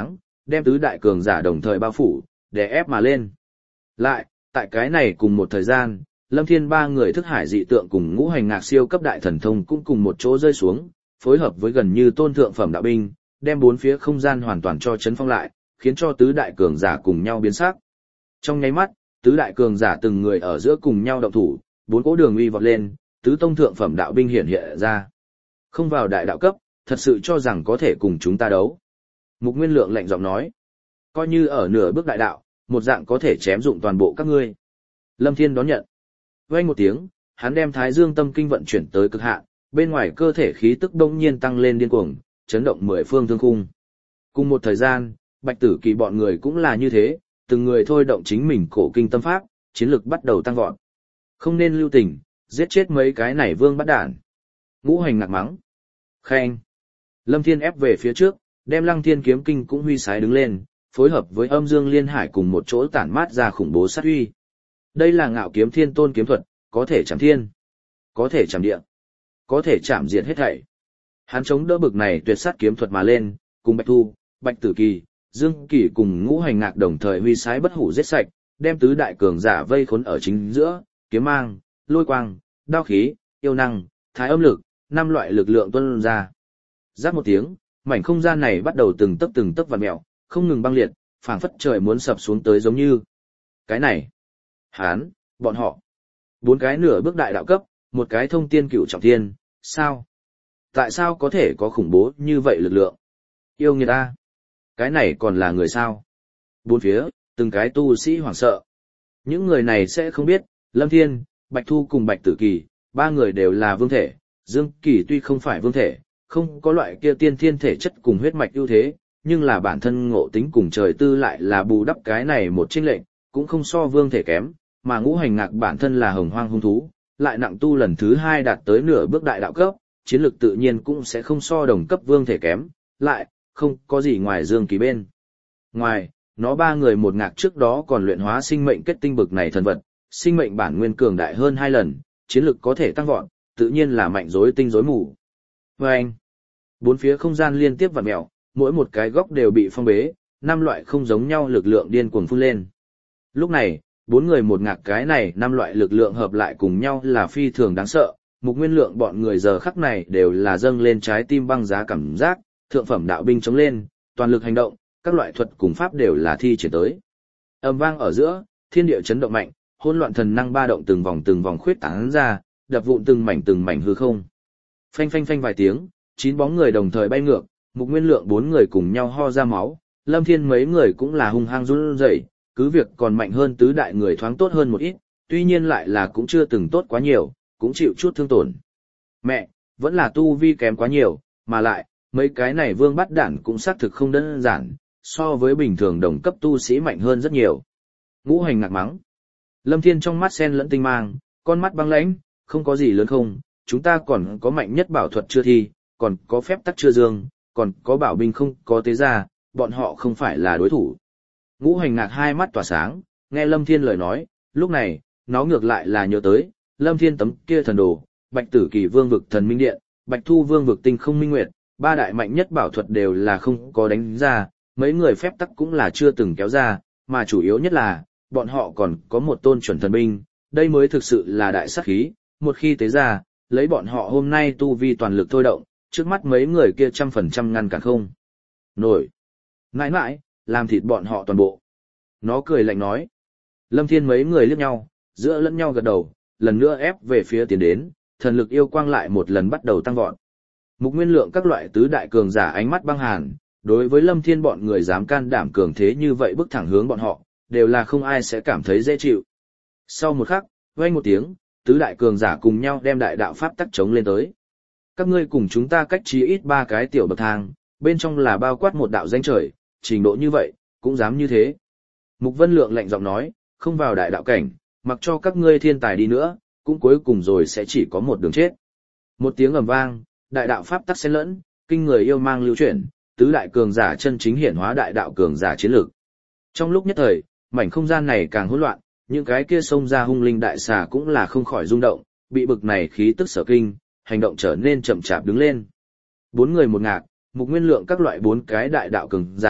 đem tứ đại cường giả đồng thời bao phủ, để ép mà lên. Lại, tại cái này cùng một thời gian, Lâm Thiên ba người thức hải dị tượng cùng ngũ hành ngạc siêu cấp đại thần thông cũng cùng một chỗ rơi xuống, phối hợp với gần như tôn thượng phẩm đạo binh, đem bốn phía không gian hoàn toàn cho chấn phong lại, khiến cho tứ đại cường giả cùng nhau biến sắc. Trong nháy mắt, tứ đại cường giả từng người ở giữa cùng nhau động thủ, bốn cỗ đường uy vọt lên, tứ tông thượng phẩm đạo binh hiện hiện ra. Không vào đại đạo cấp, thật sự cho rằng có thể cùng chúng ta đấu. Mục Nguyên Lượng lạnh giọng nói, coi như ở nửa bước đại đạo, một dạng có thể chém dụng toàn bộ các ngươi. Lâm Thiên đón nhận. Vang một tiếng, hắn đem Thái Dương Tâm Kinh vận chuyển tới cực hạn, bên ngoài cơ thể khí tức đông nhiên tăng lên điên cuồng, chấn động mười phương thương khung. Cùng một thời gian, Bạch Tử Kỳ bọn người cũng là như thế, từng người thôi động chính mình cổ kinh tâm pháp, chiến lực bắt đầu tăng vọt. Không nên lưu tình, giết chết mấy cái này vương bắt đản. Ngũ hành ngạc mắng. Khen. Lâm Thiên ép về phía trước, đem Lăng Thiên kiếm kinh cũng huy sái đứng lên, phối hợp với Âm Dương Liên Hải cùng một chỗ tản mát ra khủng bố sát uy. Đây là Ngạo Kiếm Thiên Tôn kiếm thuật, có thể chạm thiên, có thể chạm địa, có thể chạm diệt hết thảy. Hắn chống đỡ bực này tuyệt sát kiếm thuật mà lên, cùng Bạch Thu, Bạch Tử Kỳ, Dương Kỳ cùng Ngũ Hành Ngạc đồng thời huy sái bất hủ giết sạch, đem tứ đại cường giả vây khốn ở chính giữa, kiếm mang, lôi quang, đao khí, yêu năng, thái âm lực, năm loại lực lượng tuôn ra. Rắc một tiếng, mảnh không gian này bắt đầu từng tấc từng tấc vặn mèo, không ngừng băng liệt, phảng phất trời muốn sập xuống tới giống như. Cái này, hán, bọn họ, bốn cái nửa bước đại đạo cấp, một cái thông tiên cửu trọng thiên, sao? Tại sao có thể có khủng bố như vậy lực lượng? Yêu người ta, cái này còn là người sao? Bốn phía, từng cái tu sĩ hoảng sợ. Những người này sẽ không biết, Lâm Thiên, Bạch Thu cùng Bạch Tử Kỳ, ba người đều là vương thể, Dương Kỳ tuy không phải vương thể, không có loại kia tiên thiên thể chất cùng huyết mạch ưu thế, nhưng là bản thân ngộ tính cùng trời tư lại là bù đắp cái này một chênh lệnh, cũng không so vương thể kém, mà ngũ hành ngạc bản thân là hồng hoang hung thú, lại nặng tu lần thứ hai đạt tới nửa bước đại đạo cấp, chiến lược tự nhiên cũng sẽ không so đồng cấp vương thể kém, lại, không có gì ngoài Dương Kỳ bên. Ngoài, nó ba người một ngạc trước đó còn luyện hóa sinh mệnh kết tinh bực này thần vật, sinh mệnh bản nguyên cường đại hơn hai lần, chiến lược có thể tăng vọt, tự nhiên là mạnh rối tinh rối mù. Và anh, bốn phía không gian liên tiếp vặn mèo, mỗi một cái góc đều bị phong bế, năm loại không giống nhau lực lượng điên cuồng phun lên. Lúc này, bốn người một ngạc cái này năm loại lực lượng hợp lại cùng nhau là phi thường đáng sợ, Mục Nguyên Lượng bọn người giờ khắc này đều là dâng lên trái tim băng giá cảm giác, thượng phẩm đạo binh chống lên, toàn lực hành động, các loại thuật cùng pháp đều là thi triển tới. Âm vang ở giữa, thiên địa chấn động mạnh, hỗn loạn thần năng ba động từng vòng từng vòng khuyết tán ra, đập vụn từng mảnh từng mảnh hư không. Phanh phanh phanh vài tiếng, chín bóng người đồng thời bay ngược, Mục Nguyên Lượng bốn người cùng nhau ho ra máu, Lâm Thiên mấy người cũng là hung hăng run rẩy, cứ việc còn mạnh hơn tứ đại người thoáng tốt hơn một ít, tuy nhiên lại là cũng chưa từng tốt quá nhiều, cũng chịu chút thương tổn. Mẹ, vẫn là tu vi kém quá nhiều, mà lại, mấy cái này vương bắt đản cũng xác thực không đơn giản, so với bình thường đồng cấp tu sĩ mạnh hơn rất nhiều. Ngũ hành ngạc mắng. Lâm Thiên trong mắt sen lẫn tinh mang, con mắt băng lãnh, không có gì lớn không, chúng ta còn có mạnh nhất bảo thuật chưa thi, còn có phép tắc chưa dương, còn có bảo binh không có tế ra, bọn họ không phải là đối thủ. Ngũ hành ngạc hai mắt tỏa sáng, nghe Lâm Thiên lời nói, lúc này, nó ngược lại là nhớ tới, Lâm Thiên tấm kia thần đồ, Bạch Tử Kỳ vương vực thần minh điện, Bạch Thu vương vực tinh không minh nguyệt, ba đại mạnh nhất bảo thuật đều là không có đánh ra, mấy người phép tắc cũng là chưa từng kéo ra, mà chủ yếu nhất là, bọn họ còn có một tôn chuẩn thần binh, đây mới thực sự là đại sát khí, một khi tế ra, lấy bọn họ hôm nay tu vi toàn lực thôi động, trước mắt mấy người kia trăm phần trăm ngăn cản không nổi. Ngãi ngãi, làm thịt bọn họ toàn bộ. Nó cười lạnh nói. Lâm Thiên mấy người liếc nhau, giữa lẫn nhau gật đầu, lần nữa ép về phía tiến đến, thần lực yêu quang lại một lần bắt đầu tăng vọt. Mục Nguyên Lượng các loại tứ đại cường giả ánh mắt băng hàn, đối với Lâm Thiên bọn người dám can đảm cường thế như vậy bước thẳng hướng bọn họ, đều là không ai sẽ cảm thấy dễ chịu. Sau một khắc, vang một tiếng, tứ đại cường giả cùng nhau đem đại đạo pháp tắc chống lên tới. Các ngươi cùng chúng ta cách chí ít ba cái tiểu bậc thang, bên trong là bao quát một đạo danh trời, trình độ như vậy, cũng dám như thế. Mục Vân Lượng lạnh giọng nói, không vào đại đạo cảnh, mặc cho các ngươi thiên tài đi nữa, cũng cuối cùng rồi sẽ chỉ có một đường chết. Một tiếng ầm vang, đại đạo pháp tắc xen lẫn, kinh người yêu mang lưu chuyển, tứ đại cường giả chân chính hiển hóa đại đạo cường giả chiến lược. Trong lúc nhất thời, mảnh không gian này càng hỗn loạn, những cái kia xông ra hung linh đại xà cũng là không khỏi rung động, bị bực này khí tức sở kinh, hành động trở nên chậm chạp đứng lên. Bốn người một ngạc, Mục Nguyên Lượng các loại bốn cái đại đạo cường giả,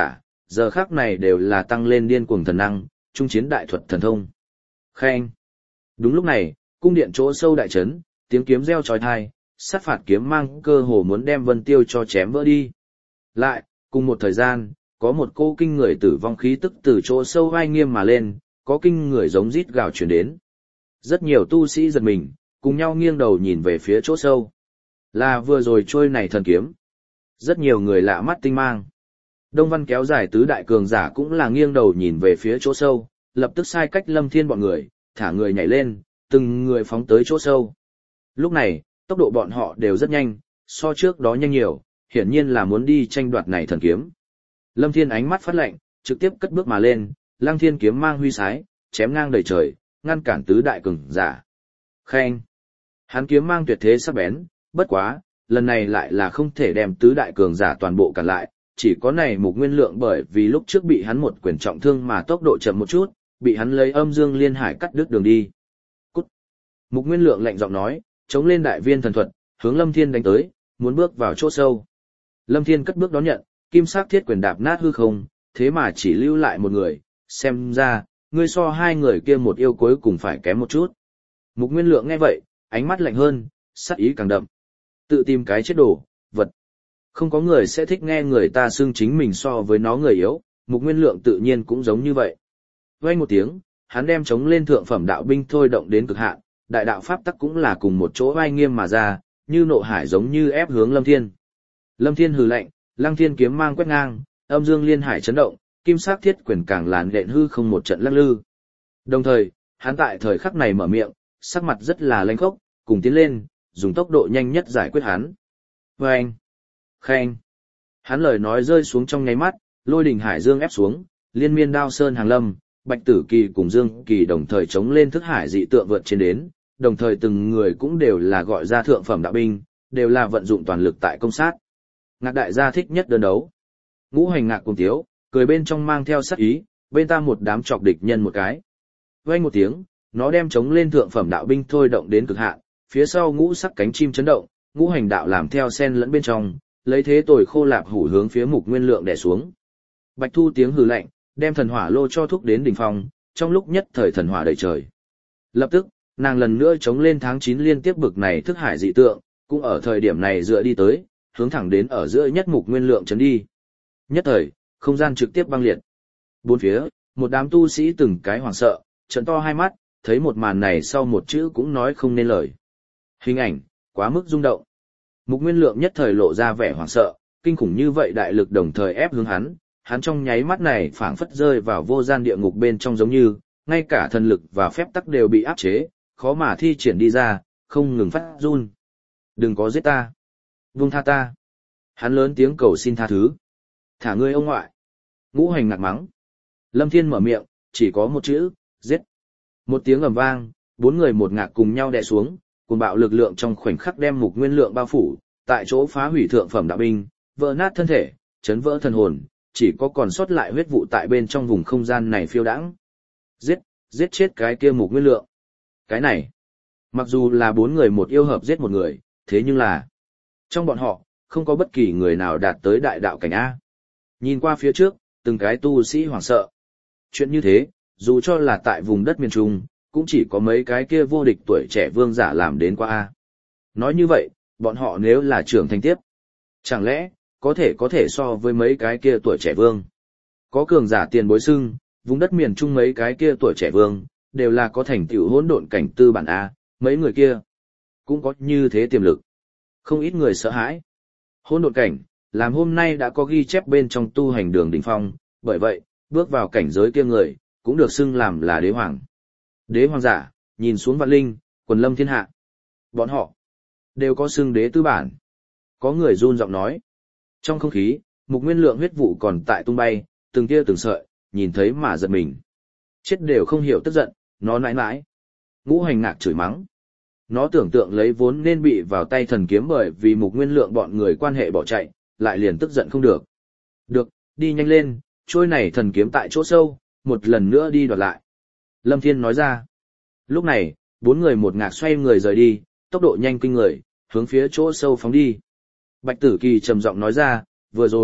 giờ khắc này đều là tăng lên điên cuồng thần năng, trung chiến đại thuật thần thông. Khen. Đúng lúc này, cung điện chỗ sâu đại trấn, tiếng kiếm reo chói tai, sát phạt kiếm mang cơ hồ muốn đem Vân Tiêu cho chém vỡ đi. Lại, cùng một thời gian, có một cô kinh người tử vong khí tức từ chỗ sâu vai nghiêm mà lên, có kinh người giống rít gào truyền đến. Rất nhiều tu sĩ giật mình, cùng nhau nghiêng đầu nhìn về phía chỗ sâu. Là vừa rồi trôi này thần kiếm. Rất nhiều người lạ mắt tinh mang. Đông Văn kéo dài tứ đại cường giả cũng là nghiêng đầu nhìn về phía chỗ sâu, lập tức sai cách Lâm Thiên bọn người, thả người nhảy lên, từng người phóng tới chỗ sâu. Lúc này, tốc độ bọn họ đều rất nhanh, so trước đó nhanh nhiều, hiển nhiên là muốn đi tranh đoạt này thần kiếm. Lâm Thiên ánh mắt phát lạnh, trực tiếp cất bước mà lên, Lăng Thiên kiếm mang huy sái, chém ngang đầy trời, ngăn cản tứ đại cường giả. Khen. Hắn kiếm mang tuyệt thế sắc bén, bất quá, lần này lại là không thể đem tứ đại cường giả toàn bộ cản lại, chỉ có này Mục Nguyên Lượng bởi vì lúc trước bị hắn một quyền trọng thương mà tốc độ chậm một chút, bị hắn lấy Âm Dương Liên Hải cắt đứt đường đi. Cút. Mục Nguyên Lượng lạnh giọng nói, chống lên đại viên thần thuật, hướng Lâm Thiên đánh tới, muốn bước vào chỗ sâu. Lâm Thiên cất bước đón nhận, kim sắc thiết quyền đạp nát hư không, thế mà chỉ lưu lại một người, xem ra, ngươi so hai người kia một yêu cuối cùng phải kém một chút. Mục Nguyên Lượng nghe vậy, ánh mắt lạnh hơn, sắc ý càng đậm. Tự tìm cái chết đổ, vật. Không có người sẽ thích nghe người ta xưng chính mình so với nó người yếu, Mục Nguyên Lượng tự nhiên cũng giống như vậy. Vang một tiếng, hắn đem chống lên thượng phẩm đạo binh thôi động đến cực hạn, đại đạo pháp tắc cũng là cùng một chỗ vai nghiêm mà ra, như nộ hải giống như ép hướng Lâm Thiên. Lâm Thiên hừ lạnh, Lăng Thiên kiếm mang quét ngang, Âm Dương Liên Hải chấn động, kim sắc thiết quyền càng làn đện hư không một trận lắc lư. Đồng thời, hắn tại thời khắc này mở miệng, sắc mặt rất là lanh khốc, cùng tiến lên, dùng tốc độ nhanh nhất giải quyết hắn. Vâng! Khen! Hắn lời nói rơi xuống trong nháy mắt, lôi đỉnh hải dương ép xuống, liên miên đao sơn hàng lâm, Bạch Tử Kỳ cùng Dương Kỳ đồng thời chống lên thức hải dị tượng vượt trên đến, đồng thời từng người cũng đều là gọi ra thượng phẩm đạo binh, đều là vận dụng toàn lực tại công sát. Ngạc đại gia thích nhất đơn đấu. Ngũ Hành Ngạc cùng tiếu, cười bên trong mang theo sát ý, bên ta một đám chọc địch nhân một cái. Vang một tiếng, nó đem chống lên thượng phẩm đạo binh thôi động đến cực hạn, phía sau ngũ sắc cánh chim chấn động, ngũ hành đạo làm theo sen lẫn bên trong, lấy thế tồi khô lạp hủ hướng phía Mục Nguyên Lượng đè xuống. Bạch Thu tiếng hừ lạnh, đem thần hỏa lô cho thúc đến đỉnh phong, trong lúc nhất thời thần hỏa đầy trời. Lập tức, nàng lần nữa chống lên tháng chín liên tiếp bực này thức hải dị tượng, cũng ở thời điểm này dựa đi tới, hướng thẳng đến ở giữa nhất Mục Nguyên Lượng chấn đi. Nhất thời, không gian trực tiếp băng liệt. Bốn phía, một đám tu sĩ từng cái hoảng sợ, trợn to hai mắt, thấy một màn này sau một chữ cũng nói không nên lời. Hình ảnh, quá mức rung động. Mục Nguyên Lượng nhất thời lộ ra vẻ hoảng sợ, kinh khủng như vậy đại lực đồng thời ép hướng hắn, hắn trong nháy mắt này phảng phất rơi vào vô gian địa ngục bên trong giống như, ngay cả thần lực và phép tắc đều bị áp chế, khó mà thi triển đi ra, không ngừng phát run. Đừng có giết ta. Buông tha ta. Hắn lớn tiếng cầu xin tha thứ. Thả ngươi ông ngoại. Ngũ Hành Ngạc mắng. Lâm Thiên mở miệng, chỉ có một chữ, giết. Một tiếng ầm vang, bốn người một ngạc cùng nhau đè xuống, cuồng bạo lực lượng trong khoảnh khắc đem Mục Nguyên Lượng bao phủ, tại chỗ phá hủy thượng phẩm đạo binh, vỡ nát thân thể, chấn vỡ thần hồn, chỉ có còn sót lại huyết vụ tại bên trong vùng không gian này phiêu đãng. Giết, giết chết cái kia Mục Nguyên Lượng. Cái này, mặc dù là bốn người một yêu hợp giết một người, thế nhưng là trong bọn họ, không có bất kỳ người nào đạt tới đại đạo cảnh A. Nhìn qua phía trước, từng cái tu sĩ hoảng sợ. Chuyện như thế, dù cho là tại vùng đất miền Trung, cũng chỉ có mấy cái kia vô địch tuổi trẻ vương giả làm đến qua A. Nói như vậy, bọn họ nếu là trưởng thành tiếp, chẳng lẽ, có thể có thể so với mấy cái kia tuổi trẻ vương. Có cường giả tiền bối xưng, vùng đất miền Trung mấy cái kia tuổi trẻ vương, đều là có thành tựu hỗn độn cảnh tư bản A, mấy người kia, cũng có như thế tiềm lực. Không ít người sợ hãi. Hỗn độn cảnh, làm hôm nay đã có ghi chép bên trong tu hành đường đỉnh phong, bởi vậy, bước vào cảnh giới kia người, cũng được xưng làm là đế hoàng. Đế hoàng giả, nhìn xuống vạn linh, quần lâm thiên hạ. Bọn họ, đều có xưng đế tư bản. Có người run giọng nói. Trong không khí, Mục Nguyên Lượng huyết vụ còn tại tung bay, từng tia từng sợi, nhìn thấy mà giật mình. Chết đều không hiểu tức giận, nó nãi nãi. Ngũ Hành Ngạc chửi mắng. Nó tưởng tượng lấy vốn nên bị vào tay thần kiếm bởi vì Mục Nguyên Lượng bọn người quan hệ bỏ chạy, lại liền tức giận không được. Được, đi nhanh lên, trôi này thần kiếm tại chỗ sâu, một lần nữa đi đoạt lại. Lâm Thiên nói ra. Lúc này, bốn người một ngạc xoay người rời đi, tốc độ nhanh kinh người, hướng phía chỗ sâu phóng đi. Bạch Tử Kỳ trầm giọng nói ra, vừa rồi,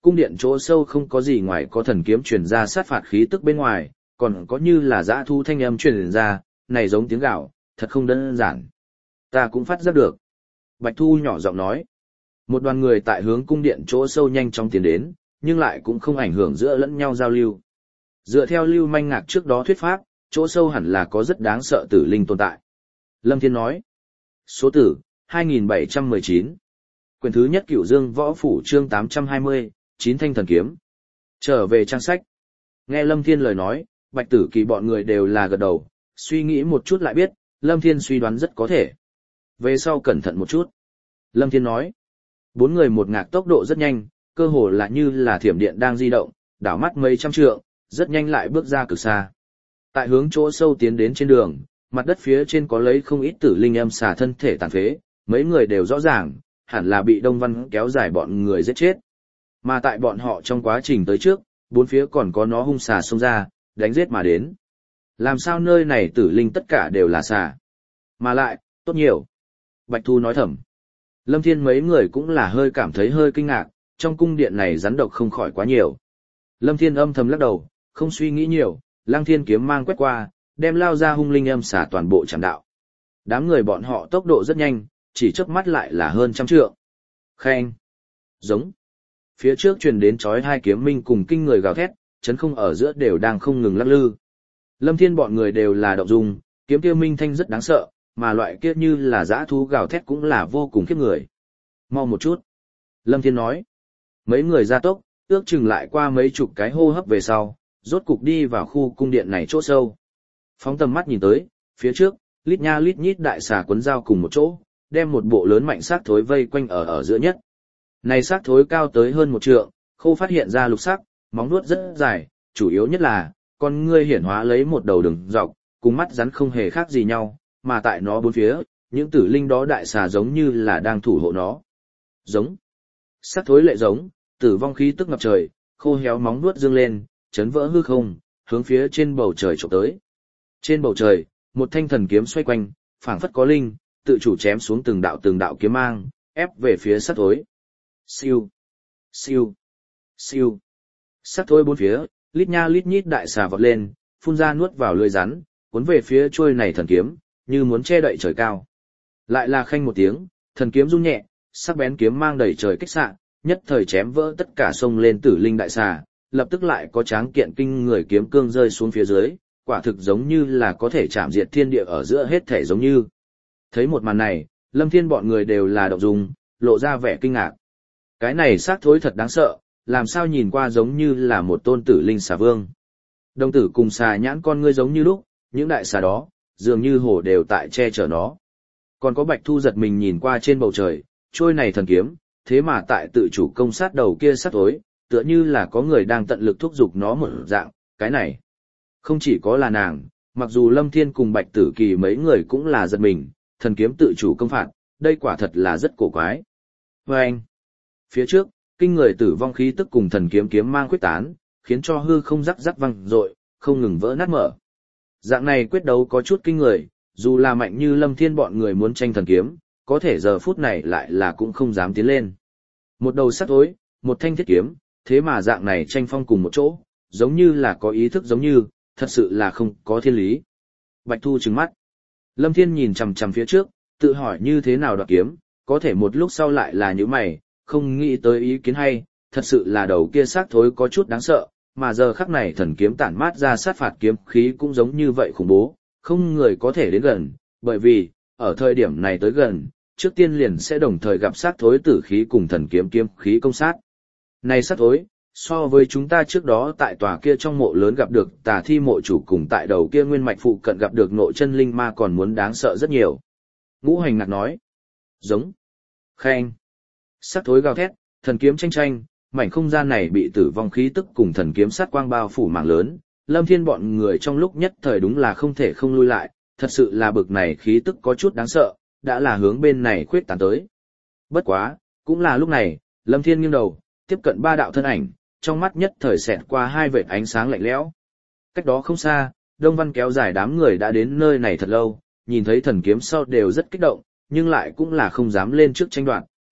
Cung điện chỗ sâu không có gì ngoài có thần kiếm truyền ra sát phạt khí tức bên ngoài, còn có như là dã thu thanh âm truyền ra, này giống tiếng gạo, thật không đơn giản. Ta cũng phát giác được. Bạch Thu nhỏ giọng nói. Một đoàn người tại hướng cung điện chỗ sâu nhanh chóng tiến đến, nhưng lại cũng không ảnh hưởng giữa lẫn nhau giao lưu. Dựa theo Lưu Manh Ngạc trước đó thuyết pháp, chỗ sâu hẳn là có rất đáng sợ tử linh tồn tại. Lâm Thiên nói. Số tử, hai nghìn bảy trăm mười chín. Quyển thứ nhất Cửu Dương Võ Phủ chương tám trăm hai mươi, Chín Thanh Thần Kiếm. Trở về trang sách. Nghe Lâm Thiên lời nói, Bạch Tử Kỳ bọn người đều là gật đầu, suy nghĩ một chút lại biết, Lâm Thiên suy đoán rất có thể. Về sau cẩn thận một chút. Lâm Thiên nói. Bốn người một ngạc tốc độ rất nhanh, cơ hồ là như là thiểm điện đang di động, đảo mắt mấy trăm trượng, rất nhanh lại bước ra cực xa. Tại hướng chỗ sâu tiến đến trên đường, mặt đất phía trên có lấy không ít tử linh âm xà thân thể tàn phế, mấy người đều rõ ràng, hẳn là bị Đông Văn kéo dài bọn người giết chết. Mà tại bọn họ trong quá trình tới trước, bốn phía còn có nó hung xà xông ra, đánh giết mà đến. Làm sao nơi này tử linh tất cả đều là xà? Mà lại, tốt nhiều. Bạch Thu nói thầm. Lâm Thiên mấy người cũng là hơi cảm thấy hơi kinh ngạc, trong cung điện này rắn độc không khỏi quá nhiều. Lâm Thiên âm thầm lắc đầu, không suy nghĩ nhiều, Lăng Thiên kiếm mang quét qua, đem lao ra hung linh âm xà toàn bộ chạm đạo. Đám người bọn họ tốc độ rất nhanh, chỉ chớp mắt lại là hơn trăm trượng. Khen. Giống. Phía trước truyền đến chói hai kiếm minh cùng kinh người gào thét, chấn không ở giữa đều đang không ngừng lắc lư. Lâm Thiên bọn người đều là động dung, kiếm kia minh thanh rất đáng sợ, mà loại kia như là dã thú gào thét cũng là vô cùng khiếp người. Mau một chút. Lâm Thiên nói. Mấy người ra tốc, ước chừng lại qua mấy chục cái hô hấp về sau, rốt cục đi vào khu cung điện này chỗ sâu. Phóng tầm mắt nhìn tới, phía trước, lít nha lít nhít đại xà quấn dao cùng một chỗ, đem một bộ lớn mạnh xác thối vây quanh ở ở giữa nhất. Này xác thối cao tới hơn một trượng, khô phát hiện ra lục sắc, móng vuốt rất dài, chủ yếu nhất là, con ngươi hiển hóa lấy một đầu đường dọc, cùng mắt rắn không hề khác gì nhau, mà tại nó bốn phía, những tử linh đó đại xà giống như là đang thủ hộ nó. Giống. Xác thối lệ giống, tử vong khí tức ngập trời, khô héo móng vuốt dương lên, chấn vỡ hư không, hướng phía trên bầu trời chụp tới. Trên bầu trời, một thanh thần kiếm xoay quanh, phảng phất có linh, tự chủ chém xuống từng đạo từng đạo kiếm mang, ép về phía xác thối. Siêu, siêu, siêu. Xác thối bốn phía, lít nha lít nhít đại xà vọt lên, phun ra nuốt vào lưỡi rắn, cuốn về phía trôi này thần kiếm, như muốn che đậy trời cao. Lại là khanh một tiếng, thần kiếm rung nhẹ, sắc bén kiếm mang đầy trời kích xạ, nhất thời chém vỡ tất cả sông lên tử linh đại xà, lập tức lại có tráng kiện kinh người kiếm cương rơi xuống phía dưới, quả thực giống như là có thể chạm diệt thiên địa ở giữa hết thể giống như. Thấy một màn này, Lâm Thiên bọn người đều là động dung, lộ ra vẻ kinh ngạc. Cái này xác thối thật đáng sợ, làm sao nhìn qua giống như là một tôn tử linh xà vương. Đồng tử cùng xà nhãn con ngươi giống như lúc, những đại xà đó, dường như hổ đều tại che chở nó. Còn có Bạch Thu giật mình nhìn qua trên bầu trời, trôi này thần kiếm, thế mà tại tự chủ công sát đầu kia xác thối, tựa như là có người đang tận lực thúc giục nó một dạng, cái này. Không chỉ có là nàng, mặc dù Lâm Thiên cùng Bạch Tử Kỳ mấy người cũng là giật mình, thần kiếm tự chủ công phạt, đây quả thật là rất cổ quái. Và anh, phía trước, kinh người tử vong khí tức cùng thần kiếm kiếm mang quyết tán, khiến cho hư không rắc rắc văng rội, không ngừng vỡ nát mở. Dạng này quyết đấu có chút kinh người, dù là mạnh như Lâm Thiên bọn người muốn tranh thần kiếm, có thể giờ phút này lại là cũng không dám tiến lên. Một đầu sắt tối, một thanh thiết kiếm, thế mà dạng này tranh phong cùng một chỗ, giống như là có ý thức giống như, thật sự là không có thiên lý. Bạch Thu trừng mắt. Lâm Thiên nhìn chằm chằm phía trước, tự hỏi như thế nào đoạt kiếm, có thể một lúc sau lại là những mày, không nghĩ tới ý kiến hay, thật sự là đầu kia xác thối có chút đáng sợ, mà giờ khắc này thần kiếm tản mát ra sát phạt kiếm khí cũng giống như vậy khủng bố, không người có thể đến gần, bởi vì, ở thời điểm này tới gần, trước tiên liền sẽ đồng thời gặp sát thối tử khí cùng thần kiếm kiếm khí công sát. Này sát thối, so với chúng ta trước đó tại tòa kia trong mộ lớn gặp được tà thi mộ chủ cùng tại đầu kia nguyên mạch phụ cận gặp được nội chân linh ma còn muốn đáng sợ rất nhiều. Ngũ Hành Ngạc nói. Giống. Khen. Sát thối gào thét, thần kiếm tranh tranh, mảnh không gian này bị tử vong khí tức cùng thần kiếm sát quang bao phủ mảng lớn, Lâm Thiên bọn người trong lúc nhất thời đúng là không thể không lui lại, thật sự là bực này khí tức có chút đáng sợ, đã là hướng bên này khuyết tán tới. Bất quá, cũng là lúc này, Lâm Thiên nghiêng đầu, tiếp cận ba đạo thân ảnh, trong mắt nhất thời xẹt qua hai vệt ánh sáng lạnh lẽo. Cách đó không xa, Đông Văn kéo dài đám người đã đến nơi này thật lâu, nhìn thấy thần kiếm sau đều rất kích động, nhưng lại cũng là không dám lên trước tranh đoạt,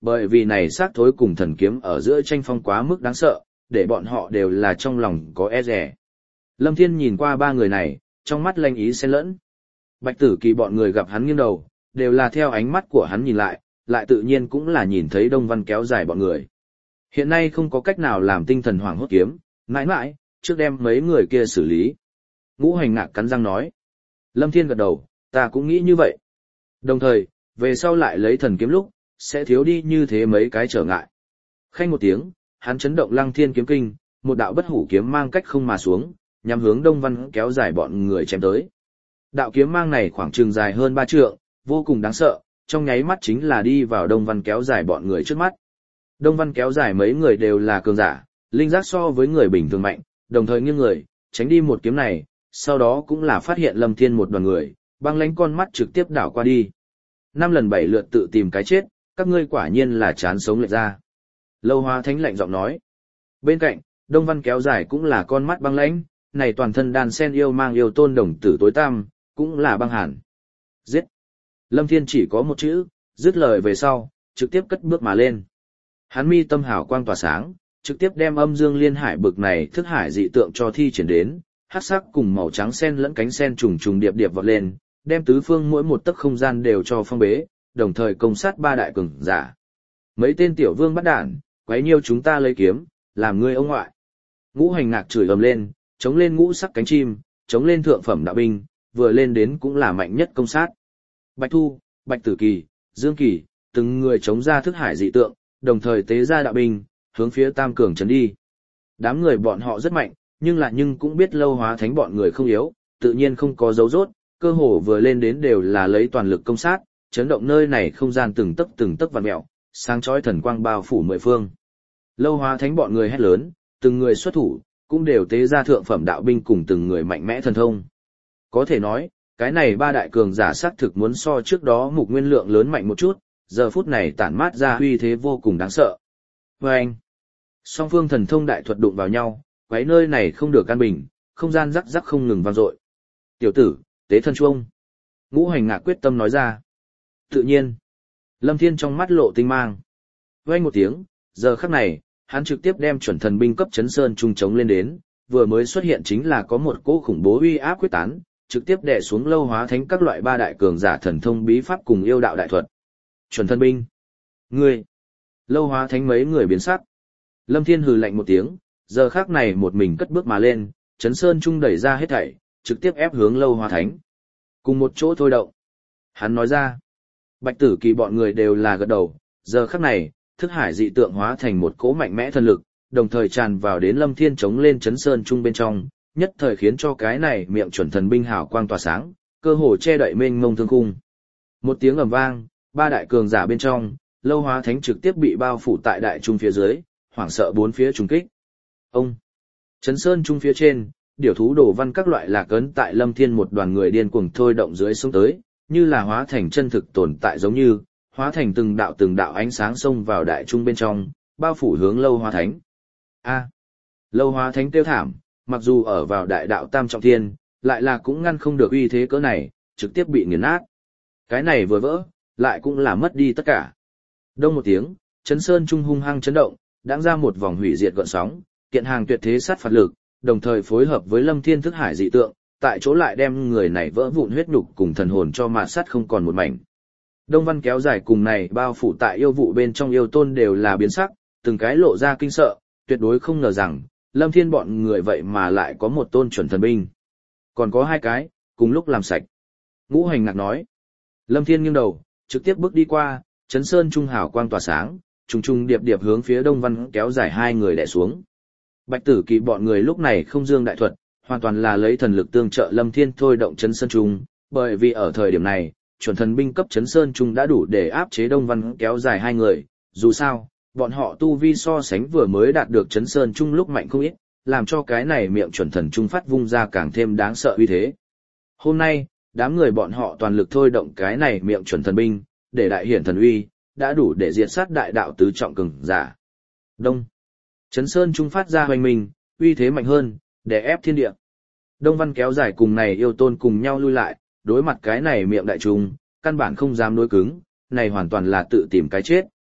Bởi vì này xác thối cùng thần kiếm ở giữa tranh phong quá mức đáng sợ, để bọn họ đều là trong lòng có e rẻ. Lâm Thiên nhìn qua ba người này, trong mắt lanh ý xen lẫn. Bạch Tử Kỳ bọn người gặp hắn nghiêng đầu, đều là theo ánh mắt của hắn nhìn lại, lại tự nhiên cũng là nhìn thấy Đông Văn kéo dài bọn người. Hiện nay không có cách nào làm tinh thần hoảng hốt kiếm, mãi mãi, trước đem mấy người kia xử lý. Ngũ Hành Ngạc cắn răng nói. Lâm Thiên gật đầu, ta cũng nghĩ như vậy. Đồng thời, về sau lại lấy thần kiếm lúc, sẽ thiếu đi như thế mấy cái trở ngại. Khanh một tiếng, hắn chấn động Lăng Thiên kiếm kinh, một đạo bất hủ kiếm mang cách không mà xuống, nhằm hướng Đông Văn kéo dài bọn người chém tới. Đạo kiếm mang này khoảng chừng dài hơn ba trượng, vô cùng đáng sợ, trong nháy mắt chính là đi vào Đông Văn kéo dài bọn người trước mắt. Đông Văn kéo dài mấy người đều là cường giả, linh giác so với người bình thường mạnh, đồng thời nghiêng người, tránh đi một kiếm này, sau đó cũng là phát hiện Lâm Thiên một đoàn người, băng lánh con mắt trực tiếp đảo qua đi. Năm lần bảy lượt tự tìm cái chết, các ngươi quả nhiên là chán sống lệch ra. Lâu Hóa Thánh lạnh giọng nói. Bên cạnh, Đông Văn kéo dài cũng là con mắt băng lãnh, này toàn thân đàn sen yêu mang yêu tôn đồng tử tối tăm, cũng là băng hàn. Giết! Lâm Thiên chỉ có một chữ, dứt lời về sau, trực tiếp cất bước mà lên. Hắn mi tâm hào quang tỏa sáng, trực tiếp đem âm dương liên hải bực này thức hải dị tượng cho thi triển đến, hắc sắc cùng màu trắng sen lẫn cánh sen trùng trùng điệp điệp vọt lên, đem tứ phương mỗi một tấc không gian đều cho phong bế, đồng thời công sát ba đại cường giả. Mấy tên tiểu vương bắt đản, quấy nhiêu chúng ta lấy kiếm, làm ngươi ông ngoại. Ngũ Hành Ngạc chửi ầm lên, chống lên ngũ sắc cánh chim, chống lên thượng phẩm đạo binh, vừa lên đến cũng là mạnh nhất công sát. Bạch Thu, Bạch Tử Kỳ, Dương Kỳ, từng người chống ra thức hải dị tượng, đồng thời tế ra đạo binh, hướng phía Tam Cường trấn đi. Đám người bọn họ rất mạnh, nhưng là nhưng cũng biết Lâu Hóa Thánh bọn người không yếu, tự nhiên không có dấu rốt, cơ hồ vừa lên đến đều là lấy toàn lực công sát, chấn động nơi này không gian từng tấc từng tấc vặn mèo, sáng chói thần quang bao phủ mười phương. Lâu Hóa Thánh bọn người hét lớn, từng người xuất thủ, cũng đều tế ra thượng phẩm đạo binh cùng từng người mạnh mẽ thần thông. Có thể nói, cái này ba đại cường giả xác thực muốn so trước đó mục nguyên lượng lớn mạnh một chút, giờ phút này tản mát ra uy thế vô cùng đáng sợ. Và anh, song phương thần thông đại thuật đụng vào nhau, quấy nơi này không được an bình, không gian rắc rắc không ngừng vang dội. Tiểu tử, tế thân chuông. Ngũ Hành Ngạc quyết tâm nói ra. Tự nhiên, Lâm Thiên trong mắt lộ tinh mang. Vang một tiếng, giờ khắc này, hắn trực tiếp đem chuẩn thần binh cấp chấn sơn trung chống lên đến, vừa mới xuất hiện chính là có một cỗ khủng bố uy áp quyết tán, trực tiếp đè xuống Lâu Hóa Thánh các loại ba đại cường giả thần thông bí pháp cùng yêu đạo đại thuật. Chuẩn thần binh. Ngươi. Lâu Hóa Thánh mấy người biến sắc. Lâm Thiên hừ lạnh một tiếng, giờ khắc này một mình cất bước mà lên, chấn sơn trung đẩy ra hết thảy, trực tiếp ép hướng Lâu Hóa Thánh. Cùng một chỗ thôi động. Hắn nói ra. Bạch Tử Kỳ bọn người đều là gật đầu, giờ khắc này, thức hải dị tượng hóa thành một cỗ mạnh mẽ thần lực, đồng thời tràn vào đến Lâm Thiên chống lên chấn sơn trung bên trong, nhất thời khiến cho cái này miệng chuẩn thần binh hào quang tỏa sáng, cơ hồ che đậy mênh mông thương khung. Một tiếng ầm vang, ba đại cường giả bên trong, Lâu Hóa Thánh trực tiếp bị bao phủ tại đại trung phía dưới, hoảng sợ bốn phía trùng kích. Ông chấn sơn trung phía trên, điểu thú đổ văn các loại lạc ấn tại Lâm Thiên một đoàn người điên cuồng thôi động dưới xuống tới, như là hóa thành chân thực tồn tại giống như, hóa thành từng đạo từng đạo ánh sáng xông vào đại trung bên trong, bao phủ hướng Lâu Hóa Thánh. A. Lâu Hóa Thánh tiêu thảm, mặc dù ở vào đại đạo tam trọng thiên, lại là cũng ngăn không được uy thế cỡ này, trực tiếp bị nghiền nát. Cái này vừa vỡ, lại cũng là mất đi tất cả. Đông một tiếng, chấn sơn trung hung hăng chấn động, đãng ra một vòng hủy diệt gợn sóng, kiện hàng tuyệt thế sát phạt lực, đồng thời phối hợp với Lâm Thiên thức hải dị tượng, tại chỗ lại đem người này vỡ vụn huyết nhục cùng thần hồn cho mạt sát không còn một mảnh. Đông Văn kéo dài cùng này bao phủ tại yêu vụ bên trong yêu tôn đều là biến sắc, từng cái lộ ra kinh sợ, tuyệt đối không ngờ rằng, Lâm Thiên bọn người vậy mà lại có một tôn chuẩn thần binh. Còn có hai cái, cùng lúc làm sạch. Ngũ Hành Ngạc nói. Lâm Thiên nghiêng đầu, trực tiếp bước đi qua, chấn sơn trung hào quang tỏa sáng, trùng trùng điệp điệp hướng phía Đông Văn kéo dài hai người đè xuống. Bạch Tử Kỳ bọn người lúc này không dương đại thuật, hoàn toàn là lấy thần lực tương trợ Lâm Thiên thôi động chấn sơn trung, bởi vì ở thời điểm này, chuẩn thần binh cấp chấn sơn trung đã đủ để áp chế Đông Văn kéo dài hai người, dù sao, bọn họ tu vi so sánh vừa mới đạt được chấn sơn trung lúc mạnh không ít, làm cho cái này miệng chuẩn thần trung phát vung ra càng thêm đáng sợ uy thế. Hôm nay, đám người bọn họ toàn lực thôi động cái này miệng chuẩn thần binh, để đại hiển thần uy, đã đủ để diệt sát đại đạo tứ trọng cường giả. Đông. Chấn sơn trung phát ra hoành mình, uy thế mạnh hơn, để ép thiên địa. Đông Văn kéo dài cùng này yêu tôn cùng nhau lui lại, đối mặt cái này miệng đại trùng, căn bản không dám đối cứng, này hoàn toàn là tự tìm cái chết.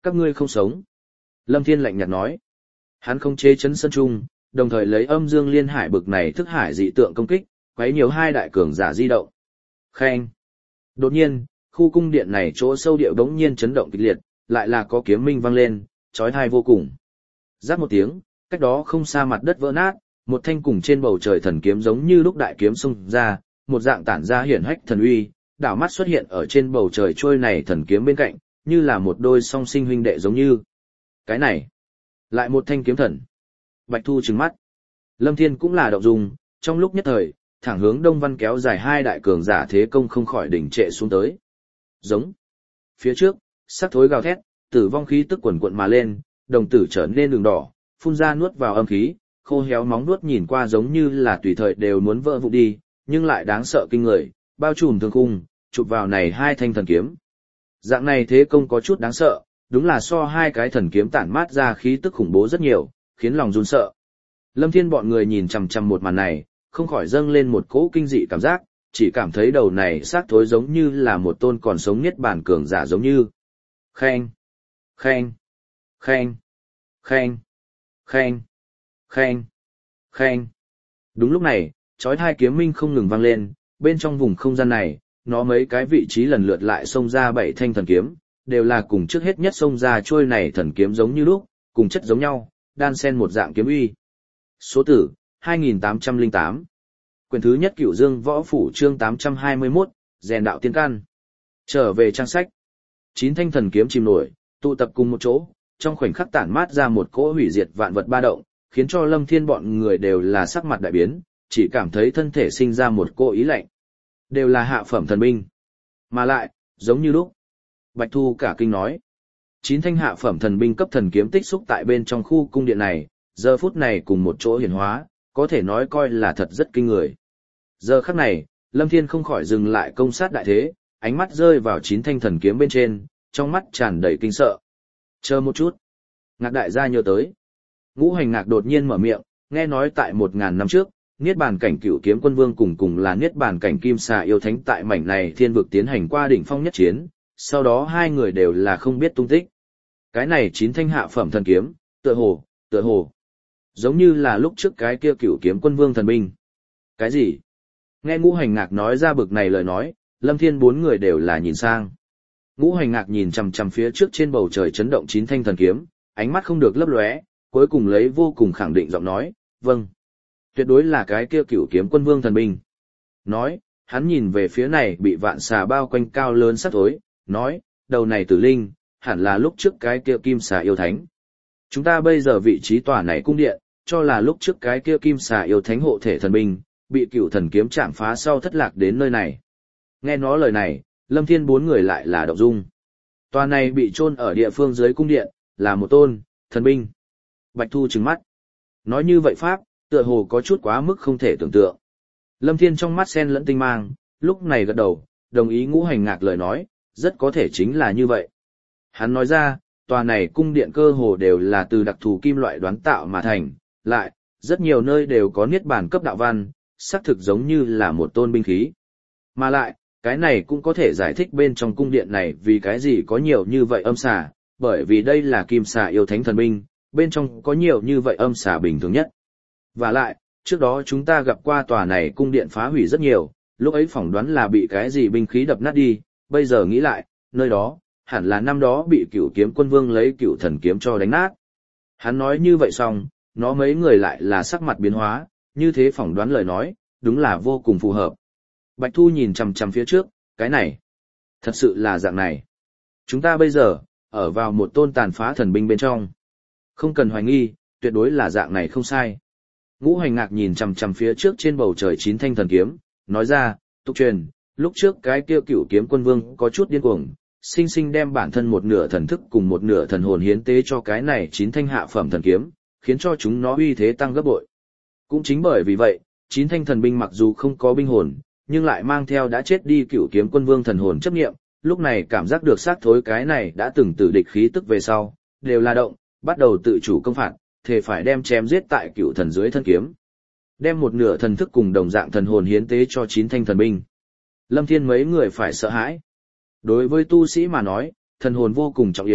Các ngươi không sống. Lâm Thiên lạnh nhạt nói. Hắn không chế chấn sân trung, đồng thời lấy âm dương liên hải bực này thức hải dị tượng công kích, quấy nhiều hai đại cường giả di động. Khen. Đột nhiên, khu cung điện này chỗ sâu điệu đống nhiên chấn động kịch liệt, lại là có kiếm minh vang lên, chói tai vô cùng. Rát một tiếng, cách đó không xa mặt đất vỡ nát, một thanh cùng trên bầu trời thần kiếm giống như lúc đại kiếm xông ra, một dạng tản ra hiển hách thần uy, đảo mắt xuất hiện ở trên bầu trời trôi này thần kiếm bên cạnh, như là một đôi song sinh huynh đệ giống như. Cái này, lại một thanh kiếm thần. Bạch Thu trừng mắt. Lâm Thiên cũng là động dung, trong lúc nhất thời, thẳng hướng Đông Văn kéo dài hai đại cường giả thế công không khỏi đỉnh trệ xuống tới. Giống. Phía trước, sắc thối gào thét, tử vong khí tức quần quận mà lên, đồng tử trở nên đường đỏ, phun ra nuốt vào âm khí, khô héo móng nuốt nhìn qua giống như là tùy thời đều muốn vỡ vụn đi, nhưng lại đáng sợ kinh người, bao trùm thương khung, chụp vào này hai thanh thần kiếm. Dạng này thế công có chút đáng sợ, đúng là so hai cái thần kiếm tản mát ra khí tức khủng bố rất nhiều, khiến lòng run sợ. Lâm Thiên bọn người nhìn chằm chằm một màn này, không khỏi dâng lên một cỗ kinh dị cảm giác, chỉ cảm thấy đầu này xác thối giống như là một tôn còn sống niết bàn cường giả giống như. Khen, khen, khen, khen, khen, khen, khen. Đúng lúc này, chói tai kiếm minh không ngừng vang lên, bên trong vùng không gian này, nó mấy cái vị trí lần lượt lại xông ra bảy thanh thần kiếm, đều là cùng trước hết nhất xông ra trôi này thần kiếm giống như lúc, cùng chất giống nhau, đan xen một dạng kiếm uy. Số tử, hai nghìn tám trăm lẻ tám. Quyển thứ nhất Cửu Dương Võ Phủ chương tám trăm hai mươi mốt, rèn đạo tiên căn. Trở về trang sách. Chín thanh thần kiếm chìm nổi, tụ tập cùng một chỗ, trong khoảnh khắc tản mát ra một cỗ hủy diệt vạn vật ba động, khiến cho Lâm Thiên bọn người đều là sắc mặt đại biến, chỉ cảm thấy thân thể sinh ra một cỗ ý lạnh. Đều là hạ phẩm thần binh. Mà lại, giống như lúc. Bạch Thu cả kinh nói. Chín thanh hạ phẩm thần binh cấp thần kiếm tích xúc tại bên trong khu cung điện này, giờ phút này cùng một chỗ hiển hóa, có thể nói coi là thật rất kinh người. Giờ khắc này, Lâm Thiên không khỏi dừng lại công sát đại thế, ánh mắt rơi vào chín thanh thần kiếm bên trên, trong mắt tràn đầy kinh sợ. Chờ một chút. Ngạc đại gia nhớ tới. Ngũ Hành Ngạc đột nhiên mở miệng, nghe nói tại một ngàn năm trước, Niết bàn cảnh Cửu Kiếm Quân Vương cùng cùng là Niết bàn cảnh Kim Xà yêu thánh tại mảnh này thiên vực tiến hành qua đỉnh phong nhất chiến, sau đó hai người đều là không biết tung tích. Cái này chín thanh hạ phẩm thần kiếm, tựa hồ, tựa hồ, giống như là lúc trước cái kia Cửu Kiếm Quân Vương thần binh. Cái gì? Nghe Ngũ Hành Ngạc nói ra bực này lời nói, Lâm Thiên bốn người đều là nhìn sang. Ngũ Hành Ngạc nhìn chằm chằm phía trước trên bầu trời chấn động chín thanh thần kiếm, ánh mắt không được lấp lóe, cuối cùng lấy vô cùng khẳng định giọng nói, "Vâng, tuyệt đối là cái kia Cửu Kiếm Quân Vương thần binh." Nói, hắn nhìn về phía này bị vạn xà bao quanh cao lớn sắc thối, nói, "Đầu này tử linh, hẳn là lúc trước cái kia Kim Xà yêu thánh. Chúng ta bây giờ vị trí tòa này cung điện, cho là lúc trước cái kia Kim Xà yêu thánh hộ thể thần binh, bị Cửu thần kiếm chạm phá sau thất lạc đến nơi này." Nghe nó lời này, Lâm Thiên bốn người lại là động dung. Tòa này bị chôn ở địa phương dưới cung điện, là một tôn thần binh. Bạch Thu trừng mắt. Nói như vậy pháp, tựa hồ có chút quá mức không thể tưởng tượng. Lâm Thiên trong mắt xen lẫn tinh mang, lúc này gật đầu, đồng ý Ngũ Hành Ngạc lời nói, rất có thể chính là như vậy. Hắn nói ra, tòa này cung điện cơ hồ đều là từ đặc thù kim loại đoán tạo mà thành, lại, rất nhiều nơi đều có niết bàn cấp đạo văn, xác thực giống như là một tôn binh khí. Mà lại, cái này cũng có thể giải thích bên trong cung điện này vì cái gì có nhiều như vậy âm xà, bởi vì đây là Kim Xà yêu thánh thần binh, bên trong có nhiều như vậy âm xà bình thường nhất. Và lại, trước đó chúng ta gặp qua tòa này cung điện phá hủy rất nhiều, lúc ấy phỏng đoán là bị cái gì binh khí đập nát đi, bây giờ nghĩ lại, nơi đó, hẳn là năm đó bị Cửu Kiếm Quân Vương lấy Cửu thần kiếm cho đánh nát. Hắn nói như vậy xong, nó mấy người lại là sắc mặt biến hóa, như thế phỏng đoán lời nói, đúng là vô cùng phù hợp. Bạch Thu nhìn chằm chằm phía trước, cái này, thật sự là dạng này. Chúng ta bây giờ, ở vào một tôn tàn phá thần binh bên trong. Không cần hoài nghi, tuyệt đối là dạng này không sai. Ngũ Hành Ngạc nhìn chằm chằm phía trước trên bầu trời chín thanh thần kiếm, nói ra, tục truyền, lúc trước cái kia Cửu Kiếm Quân Vương có chút điên cuồng, sinh sinh đem bản thân một nửa thần thức cùng một nửa thần hồn hiến tế cho cái này chín thanh hạ phẩm thần kiếm, khiến cho chúng nó uy thế tăng gấp bội. Cũng chính bởi vì vậy, chín thanh thần binh mặc dù không có binh hồn, nhưng lại mang theo đã chết đi Cửu Kiếm Quân Vương thần hồn chấp niệm, lúc này cảm giác được xác thối cái này đã từng tử địch khí tức về sau, đều là động, bắt đầu tự chủ công phạt, thể phải đem chém giết tại Cửu thần dưới thân kiếm. Đem một nửa thần thức cùng đồng dạng thần hồn hiến tế cho chín thanh thần binh. Lâm Thiên mấy người phải sợ hãi. Đối với tu sĩ mà nói, thần hồn vô cùng trọng yếu,